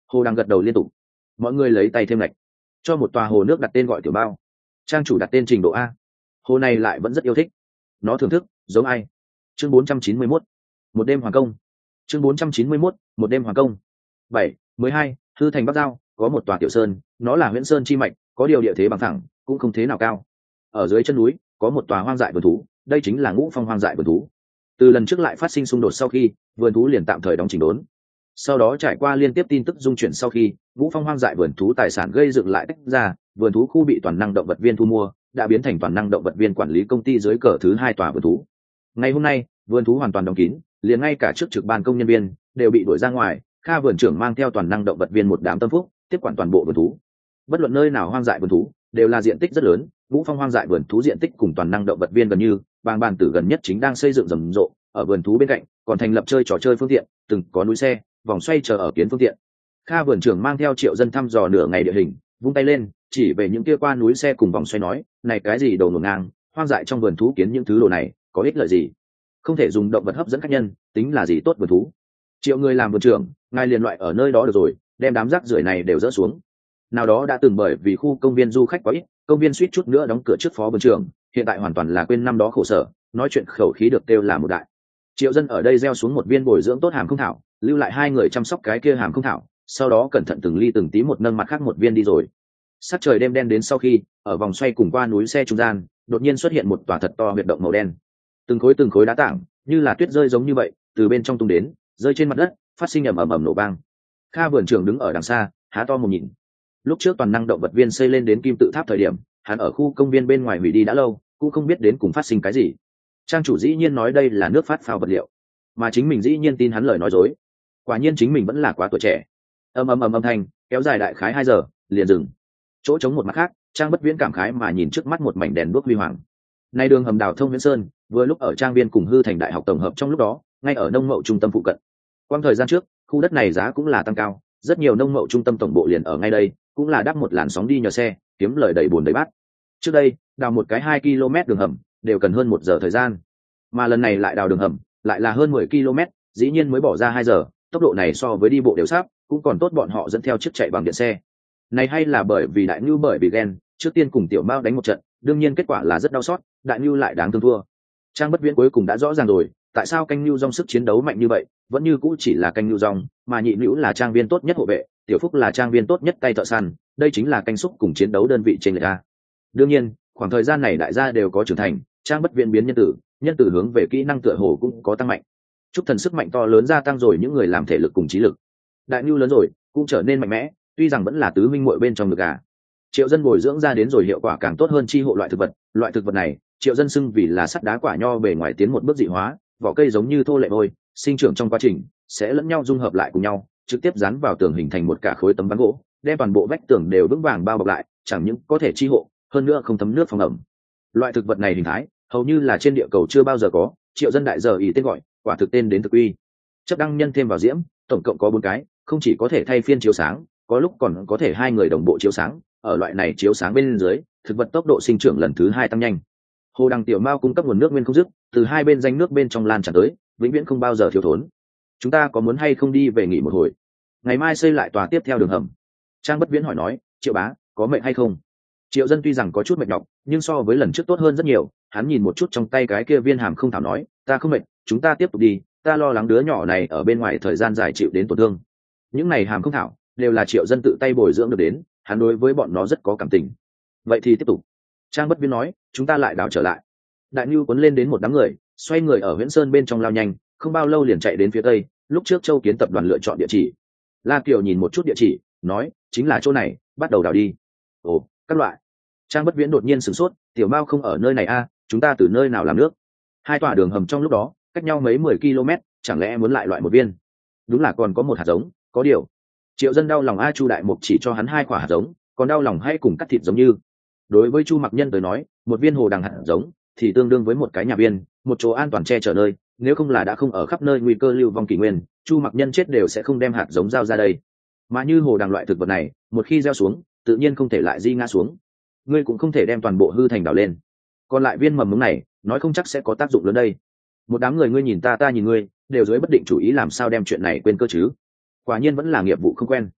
Hồ đang gật đầu liên tục. Mọi người lấy tay thêm lạch, cho một tòa hồ nước đặt tên gọi tiểu bao. Trang chủ đặt tên trình độ A. Hồ này lại vẫn rất yêu thích, nó thưởng thức giống ai. Chương bốn trăm chín mươi mốt, một đêm hoàng công. Chương bốn trăm chín mươi mốt, một đêm hoàng công. Bảy, mười hai, hư thành bắc giao có một tòa tiểu sơn, nó là huyễn sơn chi mạch, có điều địa thế bằng thẳng, cũng không thế nào cao. Ở dưới chân núi có một tòa hoang dại vườn thú, đây chính là Ngũ Phong hoang dại vườn thú. Từ lần trước lại phát sinh xung đột sau khi, vườn thú liền tạm thời đóng chỉnh đốn. Sau đó trải qua liên tiếp tin tức dung chuyển sau khi, Ngũ Phong hoang dại vườn thú tài sản gây dựng lại tách ra, vườn thú khu bị toàn năng động vật viên thu mua, đã biến thành toàn năng động vật viên quản lý công ty dưới cờ thứ hai tòa vườn thú. Ngày hôm nay, vườn thú hoàn toàn đóng kín, liền ngay cả trước trực ban công nhân viên đều bị đuổi ra ngoài. Kha vườn trưởng mang theo toàn năng động vật viên một đám tâm phúc tiếp quản toàn bộ vườn thú. Bất luận nơi nào hoang dại vườn thú đều là diện tích rất lớn, Ngũ Phong hoang dại vườn thú diện tích cùng toàn năng động vật viên gần như, bang bàn tử gần nhất chính đang xây dựng rầm rộ, ở vườn thú bên cạnh còn thành lập chơi trò chơi phương tiện, từng có núi xe, vòng xoay chờ ở kiến phương tiện. Kha vườn trưởng mang theo Triệu Dân thăm dò nửa ngày địa hình, vung tay lên chỉ về những kia qua núi xe cùng vòng xoay nói, này cái gì đồ ngổn ngang, hoang dại trong vườn thú kiến những thứ đồ này có ích lợi gì? Không thể dùng động vật hấp dẫn khách nhân, tính là gì tốt vườn thú? Triệu người làm vườn trưởng, ngài liền loại ở nơi đó được rồi, đem đám rác rưởi này đều dỡ xuống. Nào đó đã từng bởi vì khu công viên du khách quá ít, công viên suýt chút nữa đóng cửa trước phó vườn trưởng, hiện tại hoàn toàn là quên năm đó khổ sở, nói chuyện khẩu khí được kêu là một đại. Triệu Dân ở đây gieo xuống một viên bồi dưỡng tốt hàm không thảo, lưu lại hai người chăm sóc cái kia hàm không thảo, sau đó cẩn thận từng ly từng tí một nâng mặt khác một viên đi rồi. Sắc trời đêm đen đến sau khi, ở vòng xoay cùng qua núi xe trung gian, đột nhiên xuất hiện một tòa thật to huyệt động màu đen. Từng khối từng khối đá tảng, như là tuyết rơi giống như vậy, từ bên trong tung đến, rơi trên mặt đất, phát sinh ầm ầm ầm nổ vang. Kha vườn trưởng đứng ở đằng xa, há to mồm nhìn. Lúc trước toàn năng động vật viên xây lên đến kim tự tháp thời điểm, hắn ở khu công viên bên ngoài hủy đi đã lâu, cũng không biết đến cùng phát sinh cái gì. Trang chủ dĩ nhiên nói đây là nước phát phao vật liệu, mà chính mình dĩ nhiên tin hắn lời nói dối. Quả nhiên chính mình vẫn là quá tuổi trẻ. Ầm ầm ầm âm thanh kéo dài đại khái hai giờ, liền dừng. Chỗ trống một mặt khác, Trang Bất Viễn cảm khái mà nhìn trước mắt một mảnh đèn đuốc huy hoàng. Nay đường hầm đào thông Viễn Sơn, vừa lúc ở trang viên cùng hư thành đại học tổng hợp trong lúc đó, ngay ở nông mậu trung tâm phụ cận. Quang thời gian trước, khu đất này giá cũng là tăng cao, rất nhiều nông mậu trung tâm tổng bộ liền ở ngay đây, cũng là đắp một làn sóng đi nhờ xe, kiếm lời đầy buồn đầy bát. Trước đây, đào một cái hai ki lô mét đường hầm đều cần hơn một giờ thời gian, mà lần này lại đào đường hầm, lại là hơn mười ki lô mét, dĩ nhiên mới bỏ ra hai giờ, tốc độ này so với đi bộ đều sắp, cũng còn tốt bọn họ dẫn theo chiếc chạy bằng điện xe. Này hay là bởi vì Đại Nưu bởi vì ghen, trước tiên cùng Tiểu Mao đánh một trận, đương nhiên kết quả là rất đau xót, Đại Nưu lại đáng thương thua. Trang Bất Viễn cuối cùng đã rõ ràng rồi, tại sao canh Nưu Dong sức chiến đấu mạnh như vậy, vẫn như cũ chỉ là canh Nưu Dong, mà Nhị Nữu là trang viên tốt nhất hộ vệ, Tiểu Phúc là trang viên tốt nhất tay thợ săn, đây chính là canh xúc cùng chiến đấu đơn vị trên người ta. Đương nhiên, khoảng thời gian này đại gia đều có trưởng thành, Trang Bất Viễn biến nhân tử, nhân tử hướng về kỹ năng tựa hồ cũng có tăng mạnh. Chúc thần sức mạnh to lớn gia tăng rồi những người làm thể lực cùng trí lực. Đại Nưu lớn rồi, cũng trở nên mạnh mẽ, tuy rằng vẫn là tứ minh muội bên trong được gà. Triệu Dân bồi dưỡng ra đến rồi hiệu quả càng tốt hơn chi hộ loại thực vật, loại thực vật này, Triệu Dân xưng vì là sắt đá quả nho bề ngoài tiến một bước dị hóa, vỏ cây giống như thô lệ vôi, sinh trưởng trong quá trình sẽ lẫn nhau dung hợp lại cùng nhau, trực tiếp dán vào tường hình thành một cả khối tấm ván gỗ, đem toàn bộ vách tường đều vững vàng bao bọc lại, chẳng những có thể chi hộ, hơn nữa không thấm nước phòng ẩm. Loại thực vật này hình thái, hầu như là trên địa cầu chưa bao giờ có, Triệu Dân đại giờ ý tên gọi, quả thực tên đến thực uy. Chấp đăng nhân thêm vào diễm, tổng cộng có bốn cái, không chỉ có thể thay phiên chiếu sáng, có lúc còn có thể hai người đồng bộ chiếu sáng, ở loại này chiếu sáng bên dưới, thực vật tốc độ sinh trưởng lần thứ hai tăng nhanh. Hồ Đằng Tiểu Mao cung cấp nguồn nước nguyên không dứt, từ hai bên danh nước bên trong lan tràn tới, vĩnh viễn không bao giờ thiếu thốn. Chúng ta có muốn hay không đi về nghỉ một hồi? Ngày mai xây lại tòa tiếp theo đường hầm. Trang Bất Viễn hỏi nói, Triệu bá, có mệt hay không? Triệu Dân tuy rằng có chút mệt nhọc, nhưng so với lần trước tốt hơn rất nhiều. Hắn nhìn một chút trong tay cái kia viên hàm không thảo nói, ta không mệt, chúng ta tiếp tục đi, ta lo lắng đứa nhỏ này ở bên ngoài thời gian dài chịu đến tổn thương. Những này hàm không thảo đều là Triệu Dân tự tay bồi dưỡng được đến, hắn đối với bọn nó rất có cảm tình. Vậy thì tiếp tục. Trang Bất Viễn nói, chúng ta lại đào trở lại. Đại Nưu cuốn lên đến một đám người, xoay người ở Huyễn Sơn bên trong lao nhanh, không bao lâu liền chạy đến phía tây. Lúc trước Châu Kiến tập đoàn lựa chọn địa chỉ, La Kiều nhìn một chút địa chỉ, nói, chính là chỗ này, bắt đầu đào đi. Ồ, các loại. Trang Bất Viễn đột nhiên sửng sốt, Tiểu Mao không ở nơi này a, à, chúng ta từ nơi nào làm nước? Hai tòa đường hầm trong lúc đó, cách nhau mấy mười ki lô mét, chẳng lẽ muốn lại loại một viên? Đúng là còn có một hạt giống, có điều. Triệu Dân đau lòng a, Chu Đại Mục chỉ cho hắn hai quả hạt giống, còn đau lòng hay cùng cắt thịt giống như. Đối với Chu Mặc Nhân tới nói, một viên hồ đằng hạt giống thì tương đương với một cái nhà viên, một chỗ an toàn che chở nơi, nếu không là đã không ở khắp nơi nguy cơ lưu vong kỷ nguyên, Chu Mặc Nhân chết đều sẽ không đem hạt giống giao ra đây. Mà như hồ đằng loại thực vật này, một khi gieo xuống, tự nhiên không thể lại di ngã xuống. Ngươi cũng không thể đem toàn bộ hư thành đào lên. Còn lại viên mầm mống này, nói không chắc sẽ có tác dụng lớn đây. Một đám người ngươi nhìn ta ta nhìn ngươi, đều dưới bất định chủ ý làm sao đem chuyện này quên cơ chứ. Quả nhiên vẫn là nghiệp vụ không quen.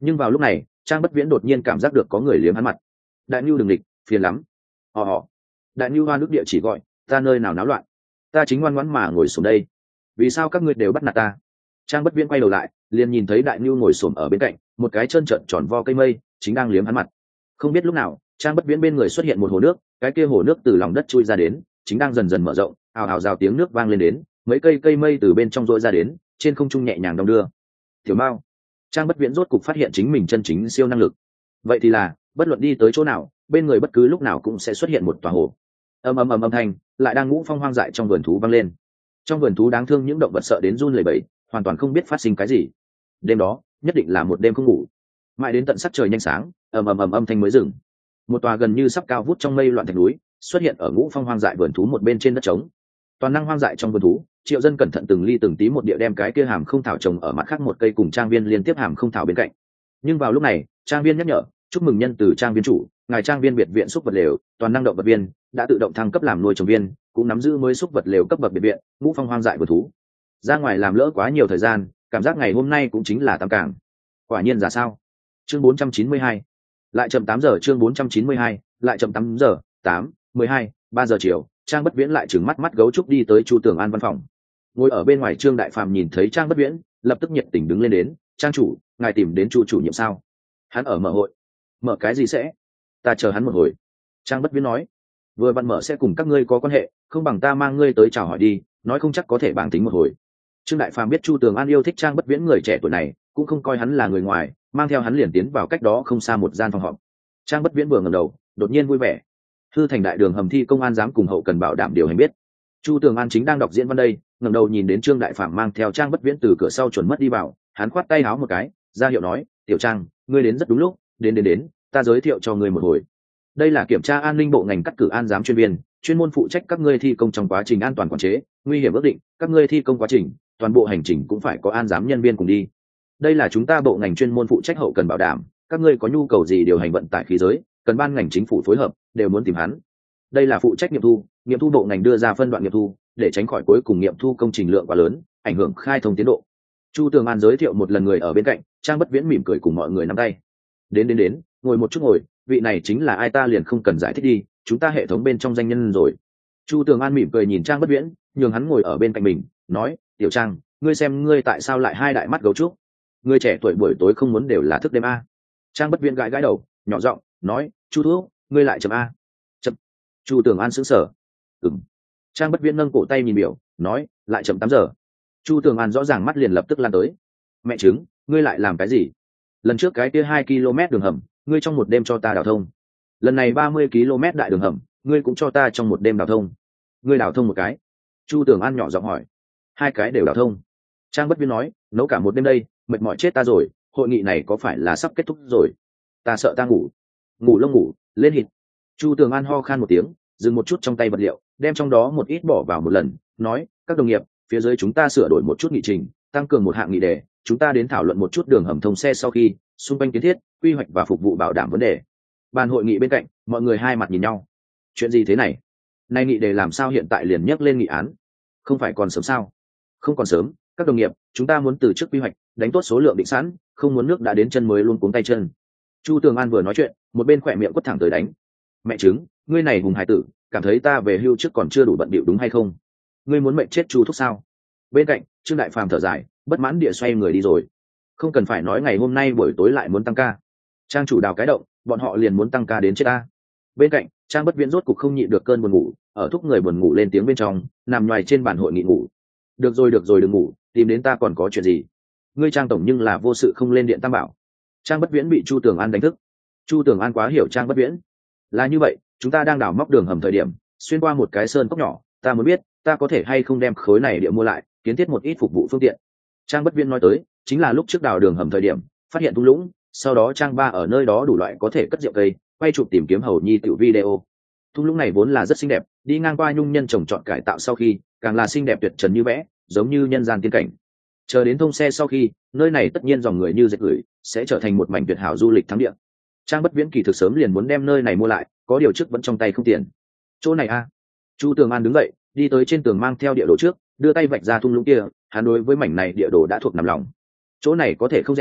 Nhưng vào lúc này Trang Bất Viễn đột nhiên cảm giác được có người liếm hắn mặt. Đại Nưu đừng địch, phiền lắm. Họ họ. Đại Nưu hoa nước địa chỉ gọi, ta nơi nào náo loạn, ta chính ngoan ngoãn mà ngồi xuống đây, vì sao các ngươi đều bắt nạt ta? Trang Bất Viễn quay đầu lại, liền nhìn thấy Đại Nưu ngồi xổm ở bên cạnh, một cái chân trợn tròn vo cây mây, chính đang liếm hắn mặt. Không biết lúc nào, Trang Bất Viễn bên người xuất hiện một hồ nước, cái kia hồ nước từ lòng đất chui ra đến, chính đang dần dần mở rộng, ào ào rào tiếng nước vang lên đến, mấy cây cây mây từ bên trong rỗi ra đến, trên không trung nhẹ nhàng đong đưa. Tiểu Mao, Trang Bất Viễn rốt cục phát hiện chính mình chân chính siêu năng lực. Vậy thì là, bất luận đi tới chỗ nào, bên người bất cứ lúc nào cũng sẽ xuất hiện một tòa hồ. Ầm ầm ầm âm thanh, lại đang ngũ phong hoang dại trong vườn thú vang lên. Trong vườn thú đáng thương những động vật sợ đến run lẩy bẩy, hoàn toàn không biết phát sinh cái gì. Đêm đó, nhất định là một đêm không ngủ. Mãi đến tận sắc trời nhanh sáng, ầm ầm ầm âm thanh mới dừng. Một tòa gần như sắp cao vút trong mây loạn thạch núi, xuất hiện ở ngũ phong hoang dại vườn thú một bên trên đất trống. Toàn năng hoang dại trong vườn thú, Triệu Dân cẩn thận từng ly từng tí một địa đem cái kia hàm không thảo trồng ở mặt khác một cây cùng trang viên liên tiếp hàm không thảo bên cạnh. Nhưng vào lúc này, trang viên nhắc nhở, chúc mừng nhân từ trang viên chủ, ngài trang viên biệt viện xúc vật lều, toàn năng động vật viên đã tự động thăng cấp làm nuôi trồng viên, cũng nắm giữ mới xúc vật lều cấp bậc biệt viện, ngũ phong hoang dại vườn thú. Ra ngoài làm lỡ quá nhiều thời gian, cảm giác ngày hôm nay cũng chính là tam cảng. Quả nhiên giả sao? Chương bốn trăm chín mươi hai, lại chậm tám giờ. Chương bốn trăm chín mươi hai, lại chậm tám giờ. Tám, mười hai, ba giờ chiều, Trang Bất Viễn lại trừng mắt mắt gấu trúc đi tới Chu Tường An văn phòng. Ngồi ở bên ngoài Trương Đại Phàm nhìn thấy Trang Bất Viễn, lập tức nhiệt tình đứng lên đến, "Trang chủ, ngài tìm đến Chu chủ nhiệm sao? Hắn ở mở hội." "Mở cái gì sẽ? Ta chờ hắn một hồi." Trang Bất Viễn nói, "Vừa vặn mở sẽ cùng các ngươi có quan hệ, không bằng ta mang ngươi tới chào hỏi đi, nói không chắc có thể bảng tính một hồi." Trương Đại Phàm biết Chu Tường An yêu thích Trang Bất Viễn người trẻ tuổi này, cũng không coi hắn là người ngoài, mang theo hắn liền tiến vào cách đó không xa một gian phòng họp. Trang Bất Viễn vừa ngẩng đầu, đột nhiên vui vẻ. Hư thành đại đường hầm thi công an giám cùng hậu cần bảo đảm điều hành biết. Chu Tường An chính đang đọc diễn văn đây, ngẩng đầu nhìn đến Trương Đại Phàm mang theo Trang Bất Viễn từ cửa sau chuẩn mất đi vào, hắn khoát tay áo một cái, ra hiệu nói, "Tiểu Trang, ngươi đến rất đúng lúc, đến đến đến, ta giới thiệu cho ngươi một hồi. Đây là kiểm tra an ninh bộ ngành cắt cử an giám chuyên viên, chuyên môn phụ trách các ngươi thi công trong quá trình an toàn quản chế, nguy hiểm ước định, các ngươi thi công quá trình, toàn bộ hành trình cũng phải có an giám nhân viên cùng đi. Đây là chúng ta bộ ngành chuyên môn phụ trách hậu cần bảo đảm, các ngươi có nhu cầu gì điều hành vận tải khí giới, cần ban ngành chính phủ phối hợp, đều muốn tìm hắn. Đây là phụ trách nghiệm thu, nghiệm thu bộ ngành đưa ra phân đoạn nghiệm thu, để tránh khỏi cuối cùng nghiệm thu công trình lượng quá lớn, ảnh hưởng khai thông tiến độ." Chu Tường An giới thiệu một lần người ở bên cạnh, Trang Bất Viễn mỉm cười cùng mọi người nắm tay. "Đến đến đến, ngồi một chút ngồi, vị này chính là ai ta liền không cần giải thích đi, chúng ta hệ thống bên trong danh nhân rồi." Chu Tường An mỉm cười nhìn Trang Bất Viễn, nhường hắn ngồi ở bên cạnh mình, nói, "Tiểu Trang, ngươi xem ngươi tại sao lại hai đại mắt gấu trúc? Ngươi trẻ tuổi buổi tối không muốn đều là thức đêm a?" Trang Bất Viễn gãi gãi đầu, nhỏ giọng nói, "Chu thuốc, ngươi lại chậm a?" "Chậm." Chu Tường An sững sờ. "Ừm." Trang Bất Viễn nâng cổ tay nhìn biểu, nói, "Lại chậm tám giờ." Chu Tường An rõ ràng mắt liền lập tức lan tới. "Mẹ chứng, ngươi lại làm cái gì? Lần trước cái kia hai ki lô mét đường hầm, ngươi trong một đêm cho ta đào thông. Lần này ba mươi ki lô mét đại đường hầm, ngươi cũng cho ta trong một đêm đào thông. Ngươi đào thông một cái?" Chu Tường An nhỏ giọng hỏi. "Hai cái đều đào thông." Trang Bất Viễn nói, "Nấu cả một đêm đây, mệt mỏi chết ta rồi, hội nghị này có phải là sắp kết thúc rồi? Ta sợ ta ngủ." "Ngủ lông ngủ, lên hít." Chu Tường An ho khan một tiếng, dừng một chút trong tay vật liệu, đem trong đó một ít bỏ vào một lần, nói, "Các đồng nghiệp, phía dưới chúng ta sửa đổi một chút nghị trình, tăng cường một hạng nghị đề, chúng ta đến thảo luận một chút đường hầm thông xe sau khi, xung quanh kiến thiết, quy hoạch và phục vụ bảo đảm vấn đề." Bàn hội nghị bên cạnh, mọi người hai mặt nhìn nhau. Chuyện gì thế này? Nay nghị đề làm sao hiện tại liền nhắc lên nghị án? Không phải còn sớm sao? Không còn sớm, các đồng nghiệp, chúng ta muốn từ trước quy hoạch, đánh tốt số lượng định sẵn, không muốn nước đã đến chân mới luôn cuống tay chân. Chu Tường An vừa nói chuyện, một bên khỏe miệng quất thẳng tới đánh. "Mẹ chứng, ngươi này hùng hải tử, cảm thấy ta về hưu trước còn chưa đủ bận bịu đúng hay không? Ngươi muốn mệnh chết Chu thúc sao?" Bên cạnh, Trương Đại Phàm thở dài, bất mãn địa xoay người đi rồi. Không cần phải nói ngày hôm nay buổi tối lại muốn tăng ca. Trang chủ đào cái động, bọn họ liền muốn tăng ca đến chết ta. Bên cạnh, Trang Bất Viễn rốt cục không nhịn được cơn buồn ngủ, ở thúc người buồn ngủ lên tiếng bên trong, nằm nhoài trên bàn hội nghị ngủ. "Được rồi được rồi đừng ngủ, tìm đến ta còn có chuyện gì? Ngươi Trang tổng nhưng là vô sự không lên điện tam bảo." Trang Bất Viễn bị Chu Tường An đánh thức. Chu Tường An quá hiểu Trang Bất Viễn. "Là như vậy, chúng ta đang đào móc đường hầm thời điểm, xuyên qua một cái sơn cốc nhỏ, ta muốn biết, ta có thể hay không đem khối này địa mua lại, kiến thiết một ít phục vụ phương tiện." Trang Bất Viễn nói tới, chính là lúc trước đào đường hầm thời điểm, phát hiện thung lũng, sau đó Trang ba ở nơi đó đủ loại có thể cất rượu cây, quay chụp tìm kiếm hầu nhi tiểu video. Thung lũng này vốn là rất xinh đẹp, đi ngang qua nhung nhân trồng trọt cải tạo sau khi, càng là xinh đẹp tuyệt trần như vẽ, giống như nhân gian tiên cảnh. Chờ đến thông xe sau khi, nơi này tất nhiên dòng người như dệt gửi, sẽ trở thành một mảnh tuyệt hảo du lịch thắng địa. Trang Bất Viễn kỳ thực sớm liền muốn đem nơi này mua lại, có điều trước vẫn trong tay không tiền. "Chỗ này a?" Chu Tường An đứng dậy, đi tới trên tường mang theo địa đồ trước, đưa tay vạch ra thung lũng kia, hắn đối với mảnh này địa đồ đã thuộc nằm lòng. "Chỗ này có thể không rẻ,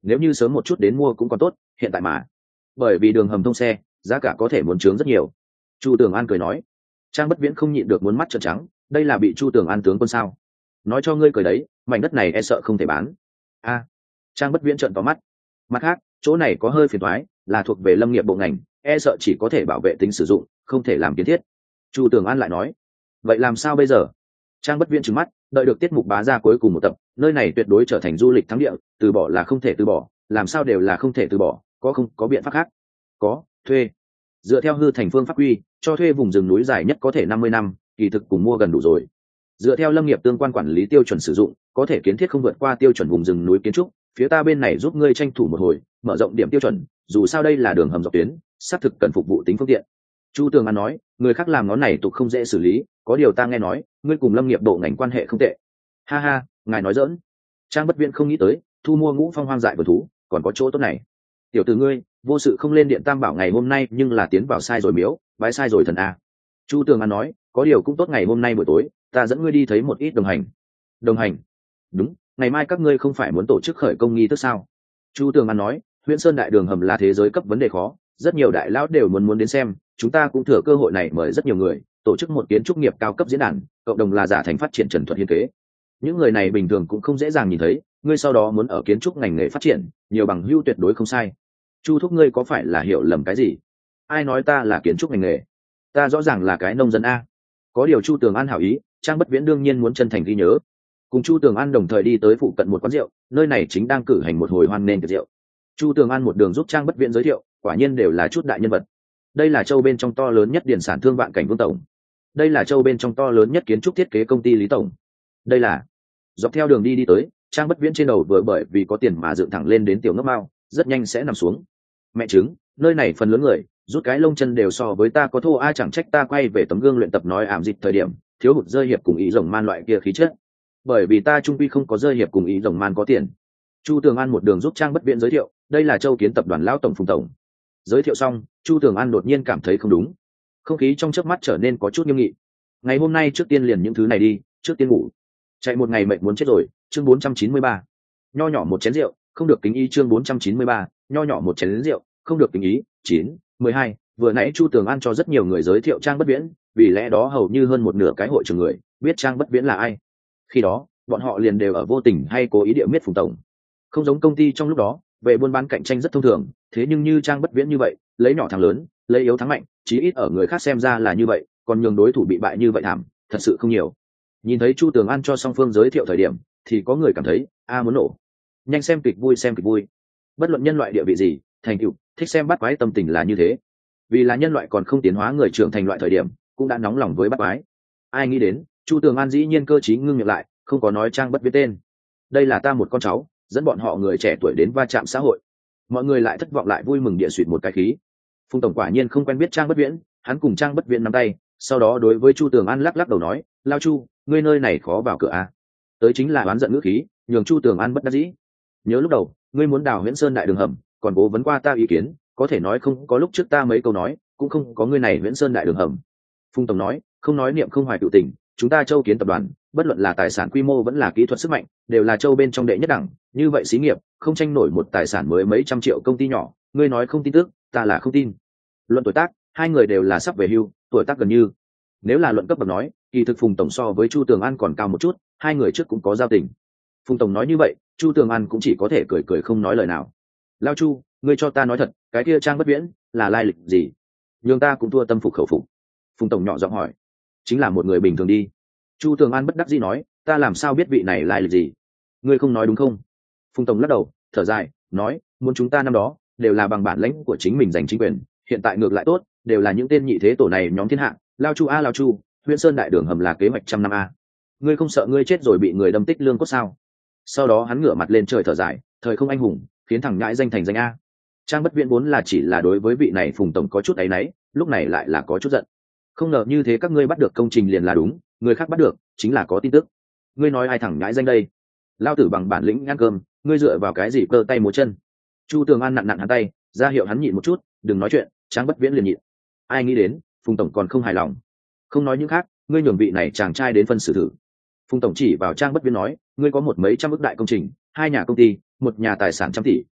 nếu như sớm một chút đến mua cũng còn tốt, hiện tại mà bởi vì đường hầm thông xe, giá cả có thể muốn trướng rất nhiều. Chu Tường An cười nói. Trang Bất Viễn không nhịn được muốn mắt trợn trắng, đây là bị Chu Tường An tướng quân sao? Nói cho ngươi cười đấy, mảnh đất này e sợ không thể bán. A. Trang Bất Viễn trợn to mắt. Mặt khác, chỗ này có hơi phiền toái, là thuộc về lâm nghiệp bộ ngành, e sợ chỉ có thể bảo vệ tính sử dụng, không thể làm kiến thiết. Chu Tường An lại nói. Vậy làm sao bây giờ? Trang Bất Viễn trừng mắt, đợi được tiết mục bá ra cuối cùng một tập, nơi này tuyệt đối trở thành du lịch thắng địa, từ bỏ là không thể từ bỏ, làm sao đều là không thể từ bỏ, có không có biện pháp khác? Có, thuê. Dựa theo hư thành phương pháp quy, cho thuê vùng rừng núi dài nhất có thể năm mươi năm, kỳ thực cùng mua gần đủ rồi. Dựa theo lâm nghiệp tương quan quản lý tiêu chuẩn sử dụng, có thể kiến thiết không vượt qua tiêu chuẩn vùng rừng núi kiến trúc, phía ta bên này giúp ngươi tranh thủ một hồi, mở rộng điểm tiêu chuẩn, dù sao đây là đường hầm dọc tuyến, xác thực cần phục vụ tính phương tiện. Chu Tường An nói, người khác làm ngón này tục không dễ xử lý, có điều ta nghe nói, ngươi cùng lâm nghiệp bộ ngành quan hệ không tệ. Ha ha, ngài nói giỡn. Trang Bất Viễn không nghĩ tới, thu mua ngũ phong hoang dại vườn thú, còn có chỗ tốt này. Tiểu tử ngươi, vô sự không lên điện tam bảo ngày hôm nay nhưng là tiến vào sai rồi miếu, bái sai rồi thần a. Chu Tường An nói, có điều cũng tốt, ngày hôm nay buổi tối ta dẫn ngươi đi thấy một ít đồng hành. Đồng hành? Đúng, ngày mai các ngươi không phải muốn tổ chức khởi công nghi thức sao? Chu Tường An nói, Huyễn Sơn đại đường hầm là thế giới cấp vấn đề khó, rất nhiều đại lão đều muốn muốn đến xem, chúng ta cũng thừa cơ hội này mời rất nhiều người, tổ chức một kiến trúc nghiệp cao cấp diễn đàn, cộng đồng là giả thành phát triển trần thuật hiên kế. Những người này bình thường cũng không dễ dàng nhìn thấy, ngươi sau đó muốn ở kiến trúc ngành nghề phát triển, nhiều bằng hữu tuyệt đối không sai. Chu thúc, ngươi có phải là hiểu lầm cái gì? Ai nói ta là kiến trúc ngành nghề? Ta rõ ràng là cái nông dân a. Có điều Chu Tường An hảo ý, Trang Bất Viễn đương nhiên muốn chân thành ghi nhớ. Cùng Chu Tường An đồng thời đi tới phụ cận một quán rượu, nơi này chính đang cử hành một hồi hoan nghênh tiệc rượu. Chu Tường An một đường giúp Trang Bất Viễn giới thiệu, quả nhiên đều là chút đại nhân vật. Đây là châu bên trong to lớn nhất điển sản thương Vạn Cảnh Vương tổng. Đây là châu bên trong to lớn nhất kiến trúc thiết kế công ty Lý tổng. Đây là. Dọc theo đường đi đi tới, Trang Bất Viễn trên đầu vừa bởi vì có tiền mà dựng thẳng lên đến tiểu ngốc mao, rất nhanh sẽ nằm xuống. Mẹ chứng, nơi này phần lớn người rút cái lông chân đều so với ta có thô, ai chẳng trách ta quay về tấm gương luyện tập nói ảm dịch thời điểm thiếu hụt rơi hiệp cùng ý rồng man loại kia khí chất, bởi vì ta trung quy không có rơi hiệp cùng ý rồng man có tiền. Chu Tường An một đường giúp Trang Bất Viễn giới thiệu, đây là châu kiến tập đoàn lão tổng Phùng tổng. Giới thiệu xong, Chu Tường An đột nhiên cảm thấy không đúng, không khí trong chớp mắt trở nên có chút nghiêm nghị. Ngày hôm nay trước tiên liền những thứ này đi, trước tiên ngủ. Chạy một ngày mệt muốn chết rồi. Chương bốn trăm chín mươi ba. Nho nhỏ một chén rượu, không được kính ý. Chương bốn trăm chín mươi ba. Nho nhỏ một chén rượu, không được kính ý. Chín, mười hai. Vừa nãy Chu Tường An cho rất nhiều người giới thiệu Trang Bất Viễn, vì lẽ đó hầu như hơn một nửa cái hội trường người biết Trang Bất Viễn là ai. Khi đó, bọn họ liền đều ở vô tình hay cố ý địa miết Phùng tổng. Không giống công ty trong lúc đó, về buôn bán cạnh tranh rất thông thường, thế nhưng như Trang Bất Viễn như vậy, lấy nhỏ thắng lớn, lấy yếu thắng mạnh, chí ít ở người khác xem ra là như vậy, còn nhường đối thủ bị bại như vậy thảm, thật sự không nhiều. Nhìn thấy Chu Tường An cho song phương giới thiệu thời điểm, thì có người cảm thấy a muốn nổ. Nhanh xem kịch vui, xem kịch vui. Bất luận nhân loại địa vị gì, thành tựu, thích xem bắt quái tâm tình là như thế. Vì là nhân loại còn không tiến hóa người trưởng thành loại thời điểm, cũng đã nóng lòng với bắt quái. Ai nghĩ đến, Chu Tường An dĩ nhiên cơ trí ngưng miệng lại, không có nói Trang Bất Viễn tên. Đây là ta một con cháu, dẫn bọn họ người trẻ tuổi đến va chạm xã hội. Mọi người lại thất vọng lại vui mừng địa suýt một cái khí. Phùng tổng quả nhiên không quen biết Trang Bất Viễn, hắn cùng Trang Bất Viễn nắm tay, sau đó đối với Chu Tường An lắc lắc đầu nói, lao Chu, ngươi nơi này khó vào cửa à? Tới chính là oán giận ngữ khí, nhường Chu Tường An bất đắc dĩ. Nhớ lúc đầu, ngươi muốn đào Huyễn Sơn đại đường hầm, còn cố vấn qua ta ý kiến, có thể nói không có lúc trước ta mấy câu nói, cũng không có ngươi này Huyễn Sơn đại đường hầm. Phùng tổng nói, không nói niệm không hoài cựu tình, chúng ta châu kiến tập đoàn, bất luận là tài sản quy mô vẫn là kỹ thuật sức mạnh, đều là châu bên trong đệ nhất đẳng, như vậy xí nghiệp không tranh nổi một tài sản mới mấy trăm triệu công ty nhỏ, ngươi nói không tin tức, ta là không tin. Luận tuổi tác, hai người đều là sắp về hưu, tuổi tác gần như. Nếu là luận cấp bậc nói, kỳ thực Phùng tổng so với Chu Tường An còn cao một chút, hai người trước cũng có giao tình. Phùng tổng nói như vậy, Chu Tường An cũng chỉ có thể cười cười không nói lời nào. Lao Chu, ngươi cho ta nói thật, cái kia Trang Bất Viễn là lai lịch gì? Nhưng ta cũng thua tâm phục khẩu phục. Phùng tổng nhỏ giọng hỏi. Chính là một người bình thường đi. Chu Tường An bất đắc dĩ nói, ta làm sao biết vị này lai lịch gì? Ngươi không nói đúng không? Phùng tổng lắc đầu, thở dài, nói, muốn chúng ta năm đó đều là bằng bản lãnh của chính mình giành chính quyền, hiện tại ngược lại tốt, đều là những tên nhị thế tổ này nhóm thiên hạ. Lao Chu a Lao Chu, Huyễn Sơn đại đường hầm là kế hoạch trăm năm a. Ngươi không sợ ngươi chết rồi bị người đâm tích lương cốt sao? Sau đó hắn ngửa mặt lên trời thở dài, thời không anh hùng, khiến thằng nhãi danh thành danh a. Trang Bất Viễn vốn là chỉ là đối với vị này Phùng tổng có chút áy náy, lúc này lại là có chút giận. Không ngờ như thế các ngươi bắt được công trình liền là đúng, người khác bắt được chính là có tin tức. Ngươi nói ai thẳng nhãi danh đây? Lao tử bằng bản lĩnh ăn cơm, ngươi dựa vào cái gì cơ tay múa chân? Chu Tường An nặn nặn hắn tay, ra hiệu hắn nhịn một chút, đừng nói chuyện. Trang Bất Viễn liền nhịn. Ai nghĩ đến, Phùng tổng còn không hài lòng. Không nói những khác, ngươi nhường vị này chàng trai đến phân xử thử. Phùng tổng chỉ vào Trang Bất Viễn nói, ngươi có một mấy trăm ức đại công trình, hai nhà công ty, một nhà tài sản trăm tỷ,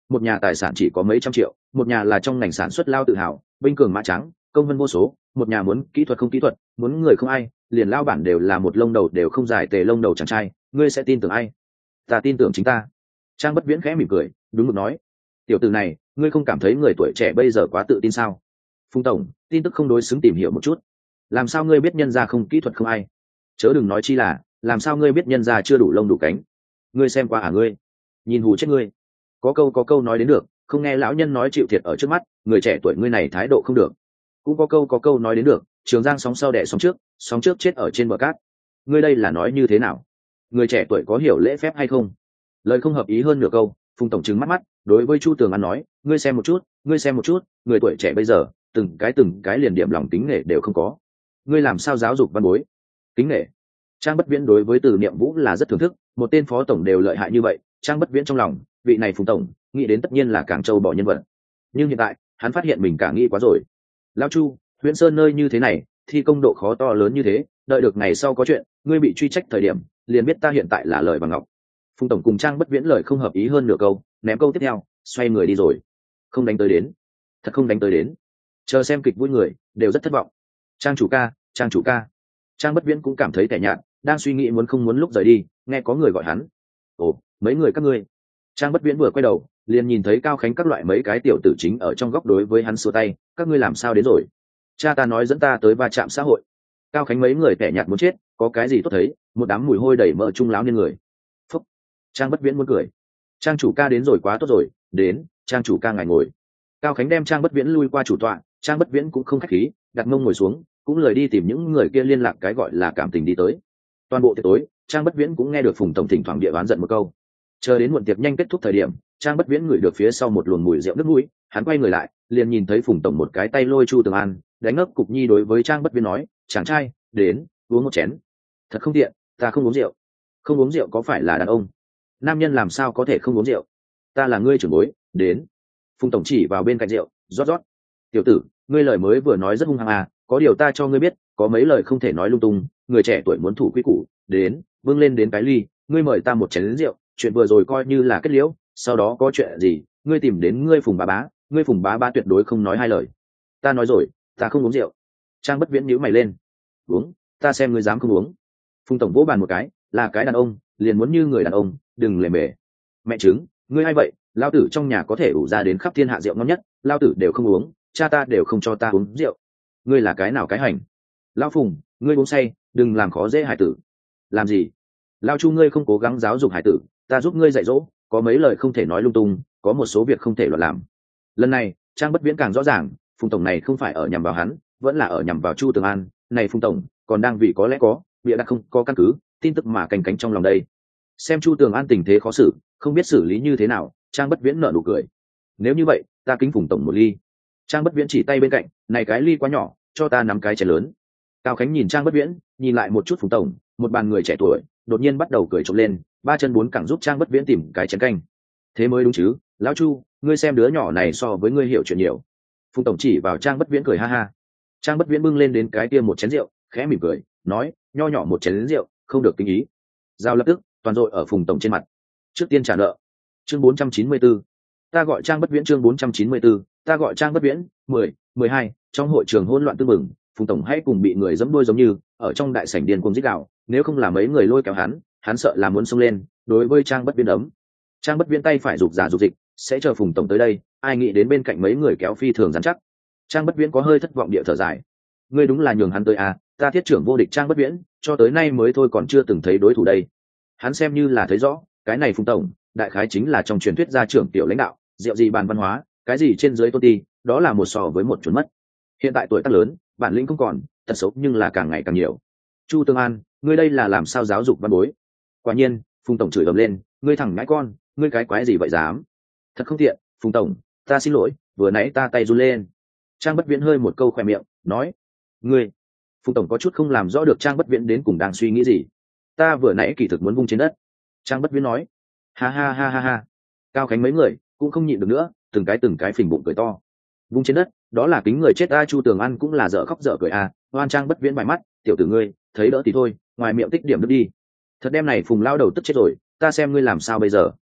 một nhà tài sản chỉ có mấy trăm triệu, một nhà là trong ngành sản xuất lao tự hào, binh cường mã trắng, công vân vô số, một nhà muốn kỹ thuật không kỹ thuật, muốn người không ai, liền lao bản đều là một lông đầu đều không dài tề lông đầu chàng trai, ngươi sẽ tin tưởng ai? Ta tin tưởng chính ta. Trang Bất Viễn khẽ mỉm cười, đúng mực nói, tiểu tử này, ngươi không cảm thấy người tuổi trẻ bây giờ quá tự tin sao? Phùng tổng, tin tức không đối xứng tìm hiểu một chút. Làm sao ngươi biết nhân gia không kỹ thuật không ai? Chớ đừng nói chi là, làm sao ngươi biết nhân gia chưa đủ lông đủ cánh? Ngươi xem qua à ngươi? Nhìn hù chết ngươi. Có câu có câu nói đến được, không nghe lão nhân nói chịu thiệt ở trước mắt, người trẻ tuổi ngươi này thái độ không được. Cũng có câu có câu nói đến được, Trường Giang sóng sau đẻ sóng trước, sóng trước chết ở trên bờ cát. Ngươi đây là nói như thế nào? Người trẻ tuổi có hiểu lễ phép hay không? Lời không hợp ý hơn nửa câu, Phùng tổng trừng mắt mắt, đối với Chu Tường An nói, ngươi xem một chút, ngươi xem một chút, người tuổi trẻ bây giờ, từng cái từng cái liền điểm lòng kính nể đều không có. Ngươi làm sao giáo dục văn bối? Kính nể? Trang Bất Viễn đối với Từ Niệm Vũ là rất thưởng thức, một tên phó tổng đều lợi hại như vậy, Trang Bất Viễn trong lòng, vị này Phùng tổng, nghĩ đến tất nhiên là càng châu bỏ nhân vật. Nhưng hiện tại, hắn phát hiện mình cả nghĩ quá rồi. Lão Chu, Huyễn Sơn nơi như thế này, thi công độ khó to lớn như thế, đợi được ngày sau có chuyện, ngươi bị truy trách thời điểm, liền biết ta hiện tại là lời bằng ngọc. Phùng tổng cùng Trang Bất Viễn lời không hợp ý hơn nửa câu, ném câu tiếp theo, xoay người đi rồi. Không đánh tới đến, thật không đánh tới đến. Chờ xem kịch vui người, đều rất thất vọng. Trang chủ ca, Trang chủ ca. Trang Bất Viễn cũng cảm thấy tẻ nhạt, đang suy nghĩ muốn không muốn lúc rời đi, nghe có người gọi hắn. Ồ, mấy người các ngươi. Trang Bất Viễn vừa quay đầu, liền nhìn thấy Cao Khánh các loại mấy cái tiểu tử chính ở trong góc đối với hắn xua tay, các ngươi làm sao đến rồi? Cha ta nói dẫn ta tới va chạm xã hội. Cao Khánh mấy người tẻ nhạt muốn chết, có cái gì tốt thấy, một đám mùi hôi đầy mỡ trung láo nên người. Phúc. Trang Bất Viễn muốn cười. Trang chủ ca đến rồi quá tốt rồi, đến, Trang chủ ca ngài ngồi. Cao Khánh đem Trang Bất Viễn lui qua chủ tọa, Trang Bất Viễn cũng không khách khí, đặt mông ngồi xuống, cũng lời đi tìm những người kia liên lạc cái gọi là cảm tình đi tới. Toàn bộ tiệc tối, Trang Bất Viễn cũng nghe được Phùng tổng thỉnh thoảng địa đoán giận một câu. Chờ đến muộn tiệc nhanh kết thúc thời điểm, Trang Bất Viễn ngửi được phía sau một luồng mùi rượu nước mũi, hắn quay người lại, liền nhìn thấy Phùng tổng một cái tay lôi Chu Tường An, đánh ngất cục nhi đối với Trang Bất Viễn nói, chàng trai, đến, uống một chén. Thật không tiện, ta không uống rượu. Không uống rượu có phải là đàn ông? Nam nhân làm sao có thể không uống rượu? Ta là ngươi trưởng bối, đến. Phùng tổng chỉ vào bên cạnh rượu, rót rót. Tiểu tử, ngươi lời mới vừa nói rất hung hăng à, có điều ta cho ngươi biết, có mấy lời không thể nói lung tung, người trẻ tuổi muốn thủ quy củ, đến, vâng lên đến cái ly, ngươi mời ta một chén lớn rượu, chuyện vừa rồi coi như là kết liễu, sau đó có chuyện gì, ngươi tìm đến ngươi Phùng bá bá, ngươi Phùng bá bá tuyệt đối không nói hai lời. Ta nói rồi, ta không uống rượu. Trang Bất Viễn nhíu mày lên. Uống, ta xem ngươi dám không uống. Phùng tổng vỗ bàn một cái, là cái đàn ông, liền muốn như người đàn ông, đừng lề mề. Mẹ chứng, ngươi hay vậy, lao tử trong nhà có thể ủ ra đến khắp thiên hạ rượu ngon nhất, lao tử đều không uống, cha ta đều không cho ta uống rượu. Ngươi là cái nào cái hành? Lao Phùng, ngươi uống say, đừng làm khó dễ hải tử. Làm gì? Lao Chu, ngươi không cố gắng giáo dục hải tử, ta giúp ngươi dạy dỗ, có mấy lời không thể nói lung tung, có một số việc không thể loạn làm. Lần này, Trang Bất Viễn càng rõ ràng, Phùng tổng này không phải ở nhằm vào hắn, vẫn là ở nhằm vào Chu Tường An. Này Phùng tổng, còn đang vì có lẽ có, bịa đặt không có căn cứ, tin tức mà canh cánh trong lòng đây. Xem Chu Tường An tình thế khó xử, không biết xử lý như thế nào, Trang Bất Viễn nở nụ cười. Nếu như vậy, ta kính Phùng tổng một ly. Trang Bất Viễn chỉ tay bên cạnh, này cái ly quá nhỏ, cho ta nắm cái chén lớn. Cao Khánh nhìn Trang Bất Viễn, nhìn lại một chút Phùng tổng, một bàn người trẻ tuổi, đột nhiên bắt đầu cười trộm lên, ba chân bốn cẳng giúp Trang Bất Viễn tìm cái chén canh. Thế mới đúng chứ, lão Chu, ngươi xem đứa nhỏ này so với ngươi hiểu chuyện nhiều. Phùng tổng chỉ vào Trang Bất Viễn cười ha ha. Trang Bất Viễn bưng lên đến cái kia một chén rượu, khẽ mỉm cười, nói, nho nhỏ một chén rượu, không được kinh ý. Giao lập tức, toàn dội ở Phùng tổng trên mặt. Trước tiên trả nợ. Chương bốn trăm chín mươi tư. Ta gọi Trang Bất Viễn chương bốn trăm chín mươi tư, ta gọi Trang Bất Viễn, mười, mười hai, trong hội trường hỗn loạn tương mừng, Phùng tổng hãy cùng bị người giẫm đuôi giống như, ở trong đại sảnh điên cuồng rít gào, nếu không là mấy người lôi kéo hắn, hắn sợ là muốn xông lên, đối với Trang Bất Viễn ấm. Trang Bất Viễn tay phải rục rà rục dịch, sẽ chờ Phùng tổng tới đây, ai nghĩ đến bên cạnh mấy người kéo phi thường rắn chắc. Trang Bất Viễn có hơi thất vọng địa thở dài. Ngươi đúng là nhường hắn tới à, ta thiết trưởng vô địch Trang Bất Viễn, cho tới nay mới thôi còn chưa từng thấy đối thủ đây. Hắn xem như là thấy rõ, cái này Phùng tổng, đại khái chính là trong truyền thuyết gia trưởng tiểu lãnh đạo, rượu gì bàn văn hóa, cái gì trên dưới tôn ti, đó là một sò với một chuẩn mất. Hiện tại tuổi tác lớn, bản lĩnh không còn, tật xấu nhưng là càng ngày càng nhiều. Chu Tương An, ngươi đây là làm sao giáo dục văn bối? Quả nhiên, Phùng tổng chửi ầm lên, ngươi thằng ngãi con, ngươi cái quái gì vậy dám? Thật không tiện, Phùng tổng, ta xin lỗi, vừa nãy ta tay run lên. Trang Bất Viễn hơi một câu khỏe miệng, nói, ngươi. Phùng tổng có chút không làm rõ được Trang Bất Viễn đến cùng đang suy nghĩ gì. Ta vừa nãy kỳ thực muốn vung trên đất. Trang Bất Viễn nói, ha ha ha ha ha. Cao Khánh mấy người cũng không nhịn được nữa, từng cái từng cái phình bụng cười to. Vung trên đất, đó là kính người chết a. Chu Tường An cũng là dở khóc dở cười a. Oan Trang Bất Viễn bài mắt, tiểu tử ngươi, thấy đỡ thì thôi, ngoài miệng tích điểm nước đi. Thật đem này Phùng lao đầu tức chết rồi, ta xem ngươi làm sao bây giờ.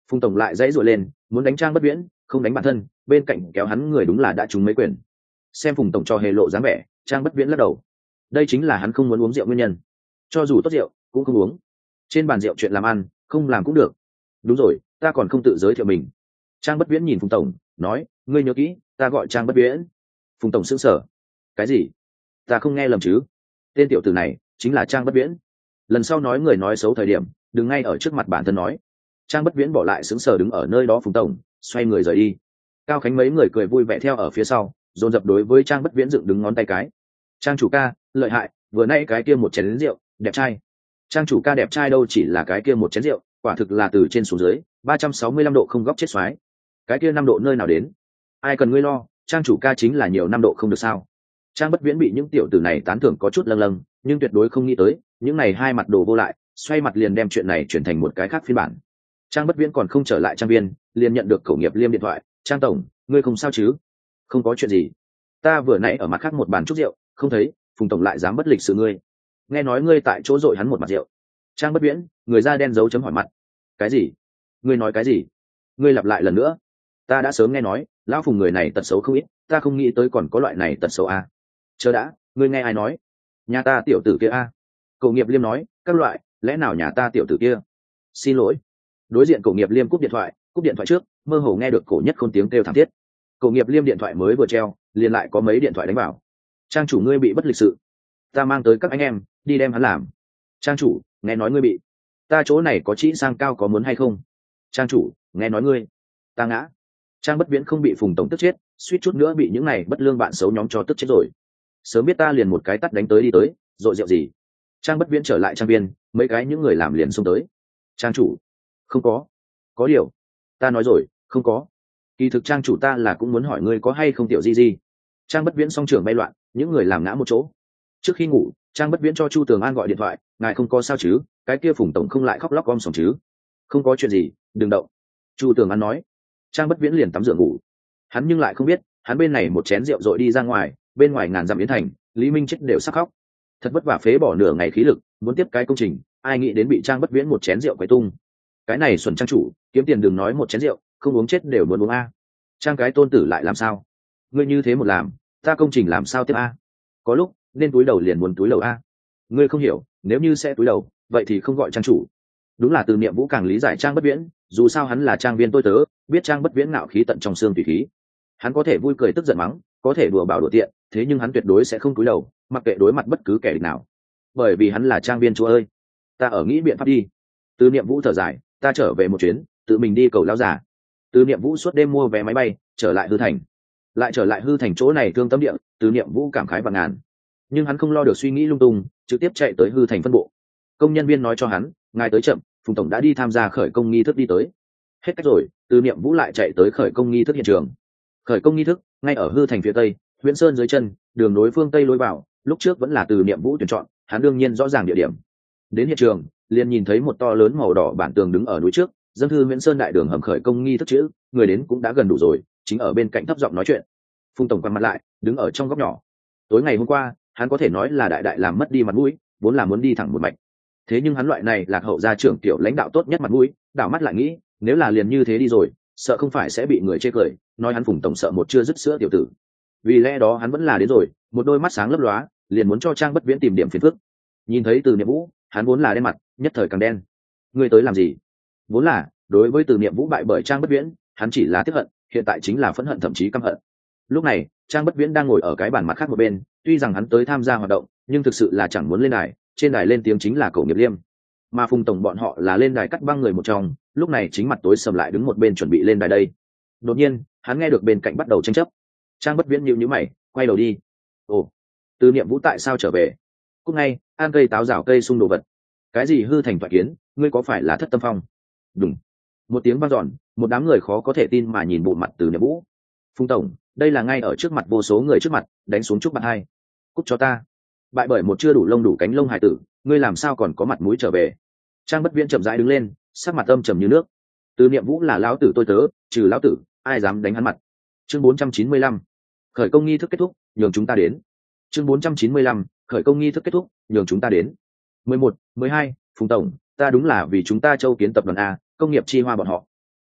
Phùng tổng lại dãy dội lên muốn đánh Trang Bất Viễn, không đánh bản thân, bên cạnh kéo hắn người đúng là đã trúng mấy quyền. Xem Phùng tổng cho hề lộ dáng vẻ, Trang Bất Viễn lắc đầu. Đây chính là hắn không muốn uống rượu nguyên nhân. Cho dù tốt rượu cũng không uống. Trên bàn rượu chuyện làm ăn không làm cũng được. Đúng rồi, ta còn không tự giới thiệu mình. Trang Bất Viễn nhìn Phùng tổng nói, ngươi nhớ kỹ, ta gọi Trang Bất Viễn. Phùng tổng sững sờ. Cái gì? Ta không nghe lầm chứ? Tên tiểu tử này chính là Trang Bất Viễn. Lần sau nói người nói xấu thời điểm đừng ngay ở trước mặt bản thân nói. Trang Bất Viễn bỏ lại sững sờ đứng ở nơi đó. Phùng tổng xoay người rời đi. Cao Khánh mấy người cười vui vẻ theo ở phía sau, dồn dập đối với Trang Bất Viễn dựng đứng ngón tay cái. Trang chủ ca lợi hại, vừa nay cái kia một chén lính rượu đẹp trai. Trang chủ ca đẹp trai đâu chỉ là cái kia một chén rượu, quả thực là từ trên xuống dưới ba trăm sáu mươi lăm độ không góc chết xoái. Cái kia năm độ nơi nào đến? Ai cần ngươi lo, Trang chủ ca chính là nhiều năm độ không được sao? Trang Bất Viễn bị những tiểu tử này tán thưởng có chút lâng lâng, nhưng tuyệt đối không nghĩ tới những này hai mặt đồ vô lại, xoay mặt liền đem chuyện này chuyển thành một cái khác phiên bản. Trang Bất Viễn còn không trở lại trang viên, liền nhận được Cổ Nghiệp Liêm điện thoại. Trang tổng, ngươi không sao chứ? Không có chuyện gì, ta vừa nãy ở mặt khác một bàn chút rượu không thấy, Phùng tổng lại dám bất lịch sự ngươi. Nghe nói ngươi tại chỗ dội hắn một mặt rượu. Trang Bất Viễn, người da đen dấu chấm hỏi mặt. Cái gì? Ngươi nói cái gì? Ngươi lặp lại lần nữa. Ta đã sớm nghe nói lão Phùng người này tật xấu không ít, ta không nghĩ tới còn có loại này tật xấu à. Chờ đã, ngươi nghe ai nói? Nhà ta tiểu tử kia à? Cổ Nghiệp Liêm nói, các loại, lẽ nào nhà ta tiểu tử kia? Xin lỗi. Đối diện Cổ Nghiệp Liêm cúp điện thoại, cúp điện thoại trước mơ hồ nghe được Cổ Nhất Khôn tiếng kêu thảm thiết. Cổ Nghiệp Liêm điện thoại mới vừa treo liền lại có mấy điện thoại đánh vào. Trang chủ ngươi bị bất lịch sự, ta mang tới các anh em đi đem hắn làm. Trang chủ, nghe nói ngươi bị, ta chỗ này có chỉ sang cao có muốn hay không? Trang chủ, nghe nói ngươi, ta ngã. Trang Bất Viễn không bị Phùng tổng tức chết, suýt chút nữa bị những này bất lương bạn xấu nhóm cho tức chết rồi. Sớm biết ta liền một cái tắt đánh tới đi tới, dội rượu gì. Trang Bất Viễn trở lại trang viên, mấy cái những người làm liền xông tới. Trang chủ, không có. Có điều, ta nói rồi, không có. Kỳ thực trang chủ ta là cũng muốn hỏi ngươi có hay không tiểu di di. Trang Bất Viễn song trường bay loạn, những người làm ngã một chỗ. Trước khi ngủ, Trang Bất Viễn cho Chu Tường An gọi điện thoại, ngài không có sao chứ? Cái kia Phùng tổng không lại khóc lóc om sòm chứ? Không có chuyện gì, đừng động. Chu Tường An nói. Trang Bất Viễn liền tắm rửa ngủ. Hắn nhưng lại không biết, hắn bên này một chén rượu dội đi ra ngoài, bên ngoài ngàn dặm yến thành, Lý Minh chết đều sắc khóc. Thật vất vả phế bỏ nửa ngày khí lực, muốn tiếp cái công trình, ai nghĩ đến bị Trang Bất Viễn một chén rượu quấy tung. Cái này xuẩn trang chủ, kiếm tiền đừng nói một chén rượu, không uống chết đều muốn uống a. Trang cái tôn tử lại làm sao? Ngươi như thế một làm, ta công trình làm sao tiếp a? Có lúc nên túi đầu liền muốn túi đầu a. Ngươi không hiểu, nếu như sẽ túi đầu, vậy thì không gọi trang chủ. Đúng là Từ Niệm Vũ càng lý giải Trang Bất Viễn, dù sao hắn là trang viên tôi tớ, biết Trang Bất Viễn ngạo khí tận trong xương tùy khí. Hắn có thể vui cười tức giận mắng, có thể đùa bảo đùa tiện, thế nhưng hắn tuyệt đối sẽ không túi đầu, mặc kệ đối mặt bất cứ kẻ địch nào. Bởi vì hắn là trang viên chúa ơi. Ta ở nghĩ biện pháp đi. Từ Niệm Vũ thở dài, ta trở về một chuyến, tự mình đi cầu lão giả. Từ Niệm Vũ suốt đêm mua vé máy bay, trở lại Hư Thành. Lại trở lại Hư Thành chỗ này thương tâm địa, Từ Niệm Vũ cảm khái vạn ngàn. Nhưng hắn không lo được suy nghĩ lung tung, trực tiếp chạy tới Hư Thành phân bộ. Công nhân viên nói cho hắn, ngài tới chậm, Phùng tổng đã đi tham gia khởi công nghi thức đi tới. Hết cách rồi, Từ Niệm Vũ lại chạy tới khởi công nghi thức hiện trường. Khởi công nghi thức ngay ở Hư Thành phía tây, Huyễn Sơn dưới chân, đường nối phương tây lối vào, lúc trước vẫn là Từ Niệm Vũ tuyển chọn, hắn đương nhiên rõ ràng địa điểm. Đến hiện trường, liền nhìn thấy một to lớn màu đỏ bản tường đứng ở núi trước, dâng thư Huyễn Sơn đại đường hầm khởi công nghi thức chữ, người đến cũng đã gần đủ rồi, chính ở bên cạnh thấp giọng nói chuyện. Phùng tổng quay mặt lại, đứng ở trong góc nhỏ. Tối ngày hôm qua, hắn có thể nói là đại đại làm mất đi mặt mũi, vốn là muốn đi thẳng một mạch. Thế nhưng hắn loại này lạc hậu gia trưởng tiểu lãnh đạo tốt nhất mặt mũi, đảo mắt lại nghĩ, nếu là liền như thế đi rồi, sợ không phải sẽ bị người chê cười, nói hắn Phùng tổng sợ một chưa dứt sữa tiểu tử. Vì lẽ đó hắn vẫn là đến rồi, một đôi mắt sáng lấp lóa, liền muốn cho Trang Bất Viễn tìm điểm phiền phức. Nhìn thấy Từ Niệm Vũ, hắn vốn là đen mặt, nhất thời càng đen. Ngươi tới làm gì? Vốn là, đối với Từ Niệm Vũ bại bởi Trang Bất Viễn, hắn chỉ là tiếc hận, hiện tại chính là phẫn hận thậm chí căm hận. Lúc này, Trang Bất Viễn đang ngồi ở cái bàn mặt khác một bên, tuy rằng hắn tới tham gia hoạt động, nhưng thực sự là chẳng muốn lên đài, trên đài lên tiếng chính là Cổ Nghiệp Liêm. Mà Phùng tổng bọn họ là lên đài cắt băng người một trong, lúc này chính mặt tối sầm lại đứng một bên chuẩn bị lên đài đây. Đột nhiên, hắn nghe được bên cạnh bắt đầu tranh chấp. Trang Bất Viễn nhíu nhíu mày, quay đầu đi. Ồ, Từ Niệm Vũ tại sao trở về? Cúc ngay, ăn cây táo rào cây sung đồ vật. Cái gì hư thành thoại kiến, ngươi có phải là Thất Tâm Phong? Đúng. Một tiếng vang dọn, một đám người khó có thể tin mà nhìn bộ mặt Từ Niệm Vũ. Phùng tổng, đây là ngay ở trước mặt vô số người trước mặt, đánh xuống chúc bạn hai. Cúc cho ta. Bại bởi một chưa đủ lông đủ cánh lông hải tử, ngươi làm sao còn có mặt mũi trở về? Trang Bất Viễn chậm rãi đứng lên, sắc mặt âm trầm như nước. Từ Niệm Vũ là lão tử tôi tớ, trừ lão tử, ai dám đánh hắn mặt? Chương bốn trăm chín mươi lăm, khởi công nghi thức kết thúc, nhường chúng ta đến. Chương bốn trăm chín mươi lăm, khởi công nghi thức kết thúc, nhường chúng ta đến. mười một, mười hai, Phùng tổng, ta đúng là vì chúng ta Châu Kiến tập đoàn a, công nghiệp chi hoa bọn họ.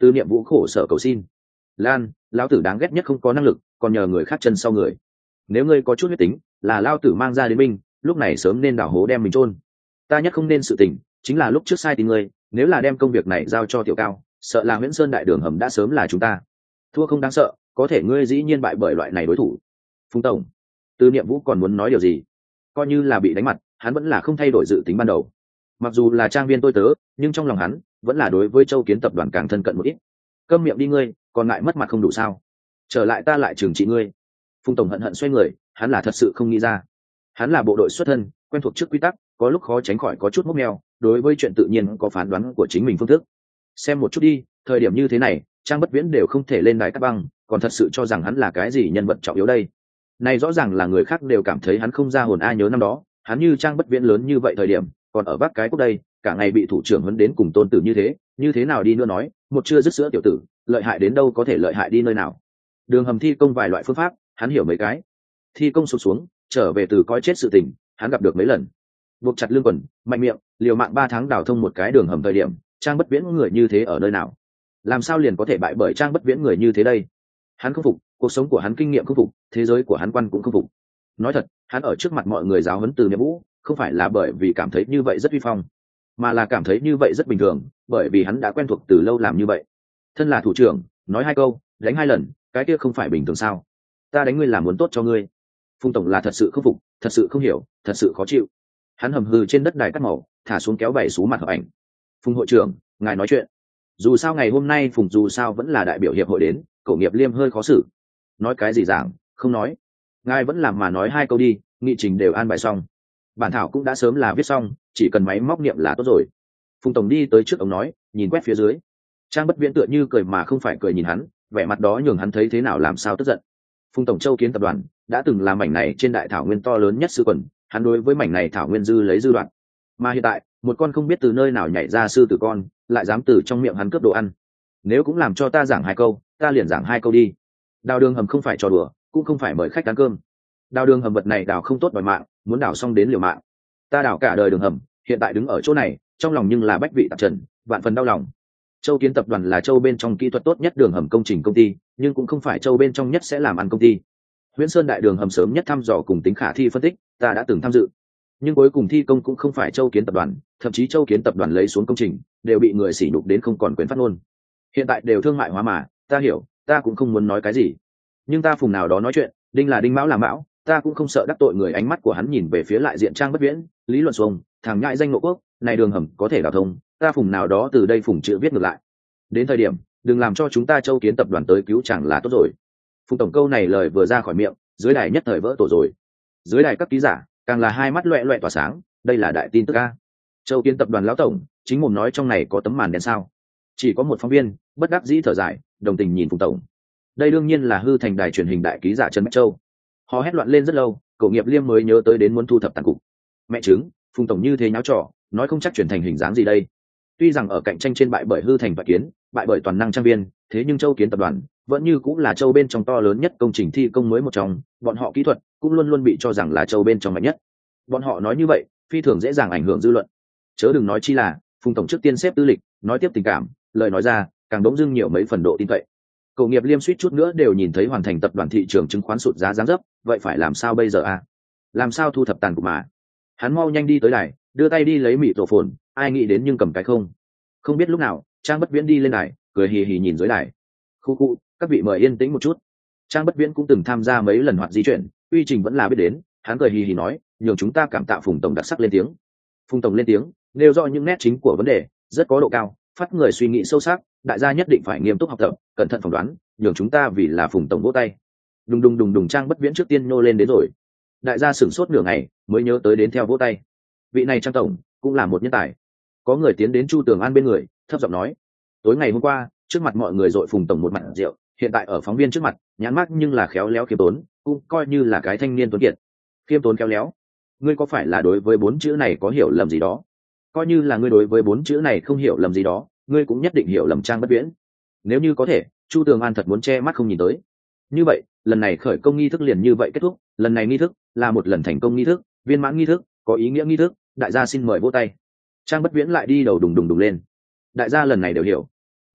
Từ Niệm Vũ khổ sở cầu xin. Lan, lão tử đáng ghét nhất không có năng lực, còn nhờ người khác chân sau người. Nếu ngươi có chút huyết tính, là lão tử mang ra đến binh, lúc này sớm nên đào hố đem mình chôn. Ta nhất không nên sự tình, chính là lúc trước sai tin ngươi, nếu là đem công việc này giao cho Tiểu Cao, sợ là Nguyễn Sơn đại đường hầm đã sớm là chúng ta. Thua không đáng sợ, có thể ngươi dĩ nhiên bại bởi loại này đối thủ. Phùng tổng, Từ Niệm Vũ còn muốn nói điều gì? Coi như là bị đánh mặt, hắn vẫn là không thay đổi dự tính ban đầu. Mặc dù là trang viên tôi tớ, nhưng trong lòng hắn vẫn là đối với Châu Kiến tập đoàn càng thân cận một ít. Câm miệng đi ngươi, còn ngại mất mặt không đủ sao? Trở lại ta lại trừng trị ngươi. Phùng tổng hận hận xoay người, hắn là thật sự không nghĩ ra. Hắn là bộ đội xuất thân, quen thuộc trước quy tắc, có lúc khó tránh khỏi có chút mốc mèo, đối với chuyện tự nhiên có phán đoán của chính mình phương thức. Xem một chút đi, thời điểm như thế này, Trang Bất Viễn đều không thể lên đài cắt băng, còn thật sự cho rằng hắn là cái gì nhân vật trọng yếu đây. Này rõ ràng là người khác đều cảm thấy hắn không ra hồn, ai nhớ năm đó, hắn như Trang Bất Viễn lớn như vậy thời điểm, còn ở Bắc cái quốc đây, cả ngày bị thủ trưởng huấn đến cùng tôn tử như thế, như thế nào đi nữa nói, một chưa dứt sữa tiểu tử, lợi hại đến đâu có thể lợi hại đi nơi nào. Đường hầm thi công vài loại phương pháp, hắn hiểu mấy cái. Thi công sụp xuống, trở về từ coi chết sự tình, hắn gặp được mấy lần. Buộc chặt lương quần, mạnh miệng, liều mạng ba tháng đào thông một cái đường hầm thời điểm, Trang Bất Viễn người như thế ở nơi nào? Làm sao liền có thể bại bởi Trang Bất Viễn người như thế đây? Hắn không phục, cuộc sống của hắn kinh nghiệm không phục, thế giới của hắn quan cũng không phục. Nói thật, hắn ở trước mặt mọi người giáo huấn Từ Niệm Vũ, không phải là bởi vì cảm thấy như vậy rất uy phong, mà là cảm thấy như vậy rất bình thường, bởi vì hắn đã quen thuộc từ lâu làm như vậy. Thân là thủ trưởng, nói hai câu, đánh hai lần, cái kia không phải bình thường sao? Ta đánh ngươi là muốn tốt cho ngươi. Phùng tổng là thật sự không phục, thật sự không hiểu, thật sự khó chịu. Hắn hầm hừ trên đất đài cắt màu, thả xuống kéo bảy số mặt hợp ảnh. Phùng hội trưởng, ngài nói chuyện. Dù sao ngày hôm nay Phùng dù sao vẫn là đại biểu hiệp hội đến, Cổ Nghiệp Liêm hơi khó xử. Nói cái gì giảng, không nói. Ngài vẫn làm mà nói hai câu đi, nghị trình đều an bài xong. Bản thảo cũng đã sớm là viết xong, chỉ cần máy móc niệm là tốt rồi. Phùng tổng đi tới trước ông nói, nhìn quét phía dưới. Trang Bất Viễn tựa như cười mà không phải cười nhìn hắn, vẻ mặt đó nhường hắn thấy thế nào làm sao tức giận. Phùng tổng Châu Kiến tập đoàn đã từng là mảnh này trên đại thảo nguyên to lớn nhất sư quần, hắn đối với mảnh này thảo nguyên dư lấy dư đoạn. Mà hiện tại, một con không biết từ nơi nào nhảy ra sư tử con, lại dám từ trong miệng hắn cướp đồ ăn. Nếu cũng làm cho ta giảng hai câu, ta liền giảng hai câu đi. Đào đường hầm không phải trò đùa, cũng không phải mời khách ăn cơm. Đào đường hầm vật này đào không tốt đòi mạng, muốn đào xong đến liều mạng. Ta đào cả đời đường hầm, hiện tại đứng ở chỗ này, trong lòng nhưng là bách vị tạp trần, vạn phần đau lòng. Châu Kiến tập đoàn là Châu bên trong kỹ thuật tốt nhất đường hầm công trình công ty, nhưng cũng không phải Châu bên trong nhất sẽ làm ăn công ty. Nguyễn Sơn đại đường hầm sớm nhất thăm dò cùng tính khả thi phân tích, ta đã từng tham dự. Nhưng cuối cùng thi công cũng không phải Châu Kiến tập đoàn, thậm chí Châu Kiến tập đoàn lấy xuống công trình, đều bị người sỉ nhục đến không còn quyền phát ngôn. Hiện tại đều thương mại hóa mà, ta hiểu, ta cũng không muốn nói cái gì. Nhưng ta Phùng nào đó nói chuyện, đinh là đinh, mão là mão, ta cũng không sợ đắc tội người. Ánh mắt của hắn nhìn về phía lại diện Trang Bất Viễn, lý luận xuông, thằng nhãi danh Ngộ Quốc, này đường hầm có thể đào thông, ta Phùng nào đó từ đây Phùng chữ viết ngược lại. Đến thời điểm, đừng làm cho chúng ta Châu Kiến tập đoàn tới cứu chẳng là tốt rồi. Phùng tổng câu này lời vừa ra khỏi miệng, dưới đài nhất thời vỡ tổ rồi. Dưới đài các ký giả càng là hai mắt loẹt loẹt tỏa sáng, đây là đại tin tức a. Châu Kiến tập đoàn lão tổng chính mồm nói trong này có tấm màn đen sao? Chỉ có một phóng viên bất đắc dĩ thở dài, đồng tình nhìn Phùng tổng. Đây đương nhiên là hư thành đài truyền hình đại ký giả Trần Bách Châu. Họ hét loạn lên rất lâu, Cổ Nghiệp Liêm mới nhớ tới đến muốn thu thập tàn cục. Mẹ chứng, Phùng tổng như thế nháo trò, nói không chắc chuyển thành hình dáng gì đây. Tuy rằng ở cạnh tranh trên bại bởi hư thành và kiến, bại bởi toàn năng trang viên, thế nhưng Châu Kiến tập đoàn vẫn như cũng là Châu bên trong to lớn nhất công trình thi công mới một trong, bọn họ kỹ thuật cũng luôn luôn bị cho rằng là Châu bên trong mạnh nhất. Bọn họ nói như vậy, phi thường dễ dàng ảnh hưởng dư luận. Chớ đừng nói chi là, Phùng tổng trước tiên xếp tư lịch, nói tiếp tình cảm, lời nói ra, càng đống dưng nhiều mấy phần độ tin cậy. Cổ Nghiệp Liêm suýt chút nữa đều nhìn thấy hoàn thành tập đoàn thị trường chứng khoán sụt giá giáng dấp, vậy phải làm sao bây giờ a? À? Làm sao thu thập tàn cục mà? Hắn mau nhanh đi tới đài, đưa tay đi lấy mịt rổ phồn, ai nghĩ đến nhưng cầm cái không. Không biết lúc nào, Trang Bất Viễn đi lên đài, cười hì hì nhìn dưới đài. Khu khu, các vị mời yên tĩnh một chút. Trang Bất Viễn cũng từng tham gia mấy lần hoạt di chuyển, quy trình vẫn là biết đến, hắn cười hì hì nói, nhường chúng ta cảm tạ Phùng tổng đặc sắc lên tiếng. Phùng tổng lên tiếng, nêu rõ những nét chính của vấn đề, rất có độ cao, phát người suy nghĩ sâu sắc, đại gia nhất định phải nghiêm túc học tập, cẩn thận phỏng đoán, nhường chúng ta vì là Phùng tổng vỗ tay. Đùng đùng đùng đùng. Trang Bất Viễn trước tiên nô lên đến rồi. Đại gia sửng sốt nửa ngày, mới nhớ tới đến theo vỗ tay. Vị này Trang tổng cũng là một nhân tài. Có người tiến đến Chu Tường An bên người, thấp giọng nói, tối ngày hôm qua, trước mặt mọi người dội Phùng tổng một mặt rượu, hiện tại ở phóng viên trước mặt, nhãn mắt nhưng là khéo léo khiêm tốn, cũng coi như là cái thanh niên tuấn kiệt. Khiêm tốn khéo léo, ngươi có phải là đối với bốn chữ này có hiểu lầm gì đó? Coi như là ngươi đối với bốn chữ này không hiểu lầm gì đó, ngươi cũng nhất định hiểu lầm Trang Bất Viễn. Nếu như có thể, Chu Tường An thật muốn che mắt không nhìn tới. Như vậy, lần này khởi công nghi thức liền như vậy kết thúc, lần này nghi thức là một lần thành công nghi thức, viên mãn nghi thức, có ý nghĩa nghi thức, đại gia xin mời vỗ tay. Trang Bất Viễn lại đi đầu đùng đùng đùng lên. Đại gia lần này đều hiểu. Nha,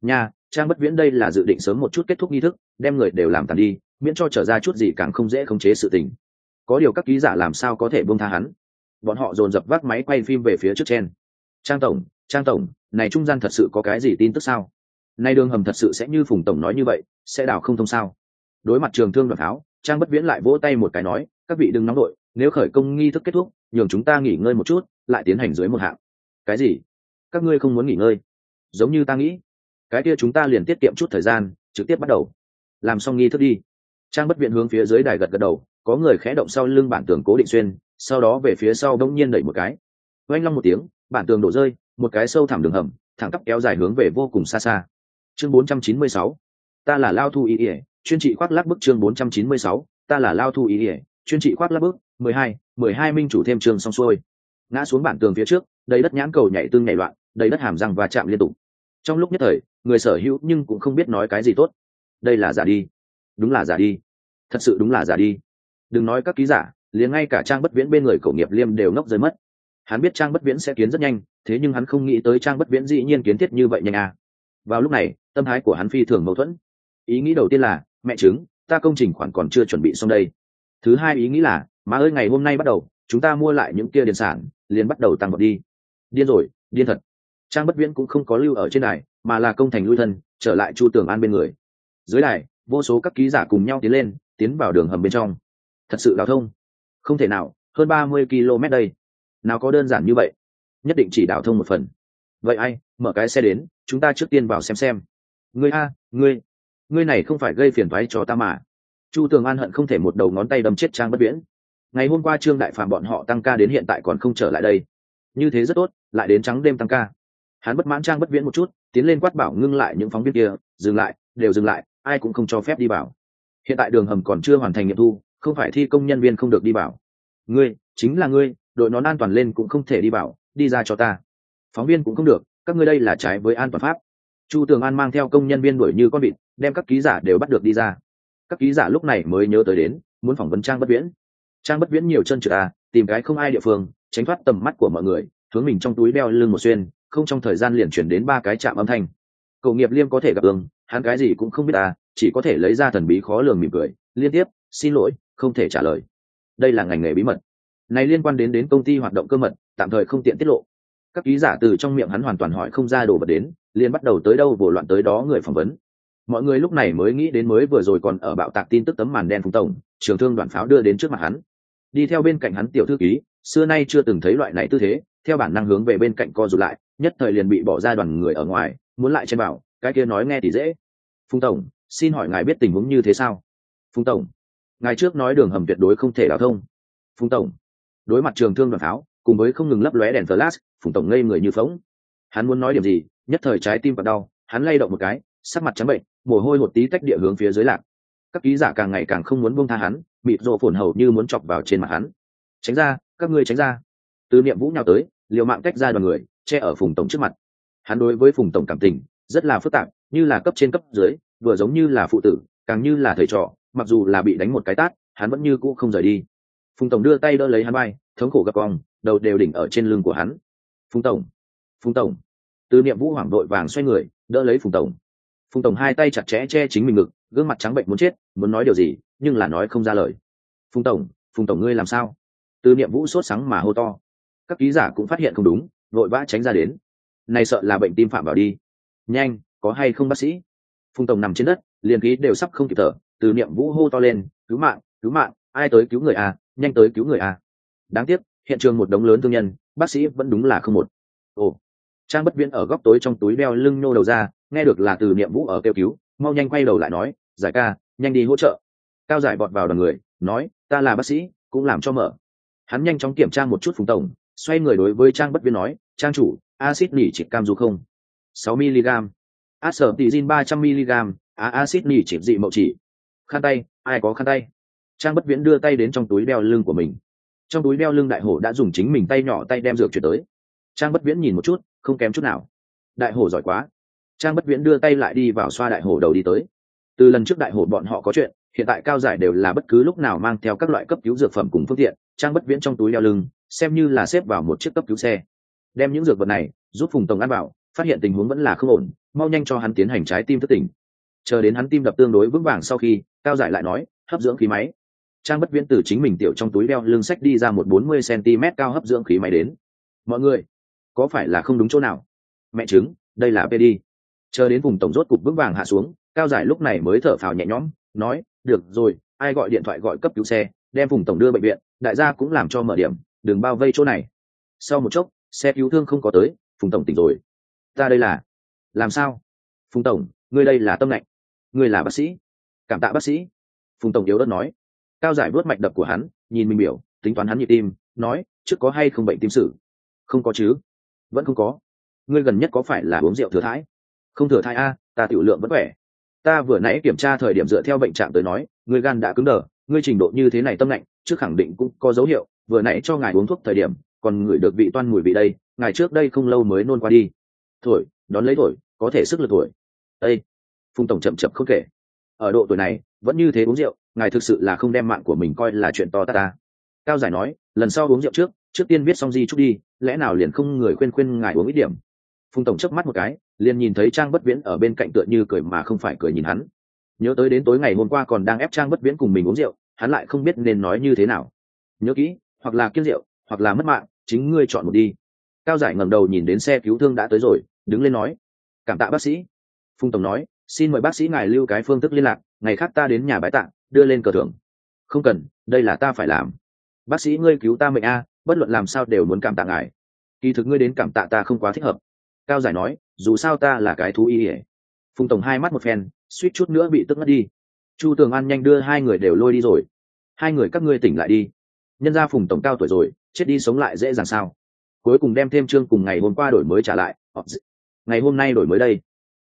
Trang Bất Viễn đây là dự định sớm một chút kết thúc nghi thức, đem người đều làm tàn đi, miễn cho trở ra chút gì càng không dễ khống chế sự tình. Có điều các ký giả làm sao có thể buông tha hắn? Bọn họ dồn dập vác máy quay phim về phía trước trên. Trang tổng, Trang tổng, này trung gian thật sự có cái gì tin tức sao? Này đường hầm thật sự sẽ như Phùng tổng nói như vậy, sẽ đào không thông sao? Đối mặt Trường Thương Đoàn Tháo, Trang Bất Viễn lại vỗ tay một cái nói, các vị đừng nóng đội, nếu khởi công nghi thức kết thúc, nhường chúng ta nghỉ ngơi một chút, lại tiến hành dưới một hạng. Cái gì? Các ngươi không muốn nghỉ ngơi? Giống như ta nghĩ, cái kia chúng ta liền tiết kiệm chút thời gian, trực tiếp bắt đầu. Làm xong nghi thức đi. Trang Bất Viễn hướng phía dưới đài gật gật đầu, có người khẽ động sau lưng bản tường cố định xuyên, sau đó về phía sau bỗng nhiên đẩy một cái. Oanh long một tiếng, bản tường đổ rơi, một cái sâu thẳm đường hầm, thẳng tắp kéo dài hướng về vô cùng xa xa. Chương bốn trăm chín mươi sáu, ta là Lao Thu Y Y, chuyên trị khoác lác bức. Chương bốn trăm chín mươi sáu, ta là Lao Thu Y Y, chuyên trị khoác lác bức. mười hai, mười hai minh chủ thêm trường xong xuôi. Ngã xuống bản tường phía trước, đầy đất nhãn cầu nhảy tương nhảy loạn, đầy đất hàm răng va chạm liên tục. Trong lúc nhất thời, người sở hữu nhưng cũng không biết nói cái gì tốt. Đây là giả đi, đúng là giả đi, thật sự đúng là giả đi. Đừng nói các ký giả, liền ngay cả Trang Bất Viễn bên người Cổ Nghiệp Liêm đều ngốc rơi mất. Hắn biết Trang Bất Viễn sẽ kiến rất nhanh, thế nhưng hắn không nghĩ tới Trang Bất Viễn dĩ nhiên kiến thiết như vậy nhanh à. Vào lúc này, tâm thái của hắn phi thường mâu thuẫn. Ý nghĩ đầu tiên là, mẹ chứng, ta công trình khoản còn chưa chuẩn bị xong đây. Thứ hai ý nghĩ là, má ơi ngày hôm nay bắt đầu, chúng ta mua lại những kia điền sản, liền bắt đầu tăng vật đi. Điên rồi, điên thật. Trang Bất Viễn cũng không có lưu ở trên đài, mà là công thành lui thân, trở lại Chu Tường An bên người. Dưới đài, vô số các ký giả cùng nhau tiến lên, tiến vào đường hầm bên trong. Thật sự đào thông? Không thể nào, hơn ba mươi ki lô mét đây. Nào có đơn giản như vậy? Nhất định chỉ đào thông một phần. Vậy ai, mở cái xe đến, chúng ta trước tiên vào xem xem. Ngươi a, ngươi, ngươi này không phải gây phiền toái cho ta mà. Chu Tường An hận không thể một đầu ngón tay đâm chết Trang Bất Viễn. Ngày hôm qua Trương Đại Phạm bọn họ tăng ca đến hiện tại còn không trở lại đây. Như thế rất tốt, lại đến trắng đêm tăng ca. Hắn bất mãn Trang Bất Viễn một chút, tiến lên quát bảo ngưng lại những phóng viên kia, dừng lại, đều dừng lại, ai cũng không cho phép đi vào. Hiện tại đường hầm còn chưa hoàn thành nghiệm thu, không phải thi công nhân viên không được đi vào. Ngươi, chính là ngươi, đội nón an toàn lên cũng không thể đi vào, đi ra cho ta. Phóng viên cũng không được, các ngươi đây là trái với an toàn pháp. Chu Tường An mang theo công nhân viên đuổi như con vịt, đem các ký giả đều bắt được đi ra. Các ký giả lúc này mới nhớ tới đến, muốn phỏng vấn Trang Bất Viễn. Trang Bất Viễn nhiều chân trượt à, tìm cái không ai địa phương, tránh thoát tầm mắt của mọi người, hướng mình trong túi đeo lưng một xuyên, không trong thời gian liền chuyển đến ba cái chạm âm thanh. Cổ Nghiệp Liêm có thể gặp ương, hắn cái gì cũng không biết à, chỉ có thể lấy ra thần bí khó lường mỉm cười, liên tiếp, xin lỗi, không thể trả lời. Đây là ngành nghề bí mật, này liên quan đến đến công ty hoạt động cơ mật, tạm thời không tiện tiết lộ. Các ký giả từ trong miệng hắn hoàn toàn hỏi không ra đồ vật đến, liền bắt đầu tới đâu vồ loạn tới đó người phỏng vấn. Mọi người lúc này mới nghĩ đến mới vừa rồi còn ở bạo tạc tin tức tấm màn đen Phùng tổng, Trường Thương Đoàn Pháo đưa đến trước mặt hắn. Đi theo bên cạnh hắn tiểu thư ký, xưa nay chưa từng thấy loại này tư thế, theo bản năng hướng về bên cạnh co rụt lại, nhất thời liền bị bỏ ra đoàn người ở ngoài, muốn lại chen vào, cái kia nói nghe thì dễ. Phùng tổng, xin hỏi ngài biết tình huống như thế sao? Phùng tổng, ngài trước nói đường hầm tuyệt đối không thể đào thông. Phùng tổng, đối mặt Trường Thương Đoàn Pháo, cùng với không ngừng lấp lóe đèn flash, Phùng tổng ngây người như phỗng. Hắn muốn nói điểm gì, nhất thời trái tim vào đau, hắn lay động một cái, sắc mặt trắng bệnh, mồ hôi hột tí tách địa hướng phía dưới lạc. Các ký giả càng ngày càng không muốn buông tha hắn, mịt rộ phồn hầu như muốn chọc vào trên mặt hắn. Tránh ra, các ngươi tránh ra. Từ Niệm Vũ nhào tới, liều mạng tách ra đoàn người, che ở Phùng tổng trước mặt. Hắn đối với Phùng tổng cảm tình rất là phức tạp, như là cấp trên cấp dưới, vừa giống như là phụ tử, càng như là thầy trò, mặc dù là bị đánh một cái tát, hắn vẫn như cũ không rời đi. Phùng tổng đưa tay đỡ lấy hắn vai, thống khổ gập cong, đầu đều đỉnh ở trên lưng của hắn. Phùng tổng, Phùng tổng. Từ Niệm Vũ hoảng đội vàng xoay người, đỡ lấy Phùng tổng. Phùng tổng hai tay chặt chẽ che chính mình ngực, gương mặt trắng bệnh muốn chết, muốn nói điều gì nhưng là nói không ra lời. Phùng tổng, Phùng tổng ngươi làm sao? Từ Niệm Vũ sốt sắng mà hô to. Các ký giả cũng phát hiện không đúng, vội vã tránh ra đến. Này sợ là bệnh tim phạm vào đi. Nhanh, có hay không bác sĩ? Phùng tổng nằm trên đất, liền khí đều sắp không kịp thở. Từ Niệm Vũ hô to lên, cứu mạng, cứu mạng, ai tới cứu người à, nhanh tới cứu người à. Đáng tiếc, hiện trường một đống lớn thương nhân, bác sĩ vẫn đúng là không một. Ồ, Trang Bất Viễn ở góc tối trong túi đeo lưng nhô đầu ra, nghe được là Từ Niệm Vũ ở kêu cứu, mau nhanh quay đầu lại nói, giải ca, nhanh đi hỗ trợ. Cao giải bọt vào đoàn người, nói, ta là bác sĩ, cũng làm cho mở. Hắn nhanh chóng kiểm tra một chút Phùng tổng, xoay người đối với Trang Bất Viễn nói, Trang chủ, axit nỉ trịch cam du không? sáu mi-li-gam. Aspartame ba trăm mi-li-gam, á axit nỉ trịch dị mậu chỉ. Khăn tay, ai có khăn tay? Trang Bất Viễn đưa tay đến trong túi đeo lưng của mình. Trong túi đeo lưng đại hổ đã dùng chính mình tay nhỏ tay đem dược chuyển tới. Trang Bất Viễn nhìn một chút, không kém chút nào. Đại hổ giỏi quá. Trang Bất Viễn đưa tay lại đi vào xoa đại hổ đầu đi tới. Từ lần trước đại hổ bọn họ có chuyện, hiện tại Cao giải đều là bất cứ lúc nào mang theo các loại cấp cứu dược phẩm cùng phương tiện. Trang Bất Viễn trong túi đeo lưng xem như là xếp vào một chiếc cấp cứu xe, đem những dược vật này giúp Phùng tổng ăn vào. phát hiện tình huống vẫn là không ổn, mau nhanh cho hắn tiến hành trái tim thức tỉnh. Chờ đến hắn tim đập tương đối vững vàng sau khi, Cao Giải lại nói, hấp dưỡng khí máy. Trang Bất Viễn từ chính mình tiểu trong túi đeo lưng sách đi ra một bốn mươi xăng-ti-mét cao hấp dưỡng khí máy đến. Mọi người, có phải là không đúng chỗ nào? Mẹ chứng, đây là pê đê. Chờ đến vùng tổng rốt cục vững vàng hạ xuống, Cao Giải lúc này mới thở phào nhẹ nhõm, nói, được rồi, ai gọi điện thoại gọi cấp cứu xe, đem vùng tổng đưa bệnh viện, đại gia cũng làm cho mở điểm, đừng bao vây chỗ này. Sau một chốc, xe cứu thương không có tới, Phùng tổng tỉnh rồi. Ta đây là làm sao? Phùng tổng, ngươi đây là tâm lạnh, ngươi là bác sĩ. Cảm tạ bác sĩ. Phùng tổng yếu ớt nói. Cao Giải vuốt mạch đập của hắn, nhìn mình biểu, tính toán hắn nhịp tim, nói, trước có hay không bệnh tim sử? Không có chứ? Vẫn không có. Ngươi gần nhất có phải là uống rượu thừa thãi? Không thừa thãi a, ta tiểu lượng vẫn khỏe. Ta vừa nãy kiểm tra thời điểm dựa theo bệnh trạng tới nói, ngươi gan đã cứng đờ, ngươi trình độ như thế này tâm lạnh, trước khẳng định cũng có dấu hiệu, vừa nãy cho ngài uống thuốc thời điểm, còn ngửi được vị toan mùi vị đây, ngài trước đây không lâu mới nôn qua đi. Thổi, đón lấy thổi, có thể sức lực thổi. Ê, Phùng tổng chậm chậm không kể. Ở độ tuổi này, vẫn như thế uống rượu, ngài thực sự là không đem mạng của mình coi là chuyện to tát ta. Cao Giải nói, lần sau uống rượu trước, trước tiên viết xong di chúc đi, lẽ nào liền không người khuyên khuyên ngài uống ít điểm. Phùng tổng chớp mắt một cái, liền nhìn thấy Trang Bất Viễn ở bên cạnh tựa như cười mà không phải cười nhìn hắn. Nhớ tới đến tối ngày hôm qua còn đang ép Trang Bất Viễn cùng mình uống rượu, hắn lại không biết nên nói như thế nào. Nhớ kỹ, hoặc là kiêng rượu, hoặc là mất mạng, chính ngươi chọn một đi. Cao Giải ngẩng đầu nhìn đến xe cứu thương đã tới rồi, đứng lên nói, cảm tạ bác sĩ. Phùng tổng nói, xin mời bác sĩ ngài lưu cái phương thức liên lạc, ngày khác ta đến nhà bái tạ, đưa lên cờ thưởng. Không cần, đây là ta phải làm. Bác sĩ ngươi cứu ta mệnh a, bất luận làm sao đều muốn cảm tạ ngài. Kỳ thực ngươi đến cảm tạ ta không quá thích hợp. Cao Giải nói, dù sao ta là cái thú y ỉa. Phùng tổng hai mắt một phen, suýt chút nữa bị tức ngất đi. Chu Tường An nhanh đưa hai người đều lôi đi rồi. Hai người các ngươi tỉnh lại đi. Nhân ra Phùng tổng cao tuổi rồi, chết đi sống lại dễ dàng sao? Cuối cùng đem thêm chương cùng ngày hôm qua đổi mới trả lại. Ngày hôm nay đổi mới đây.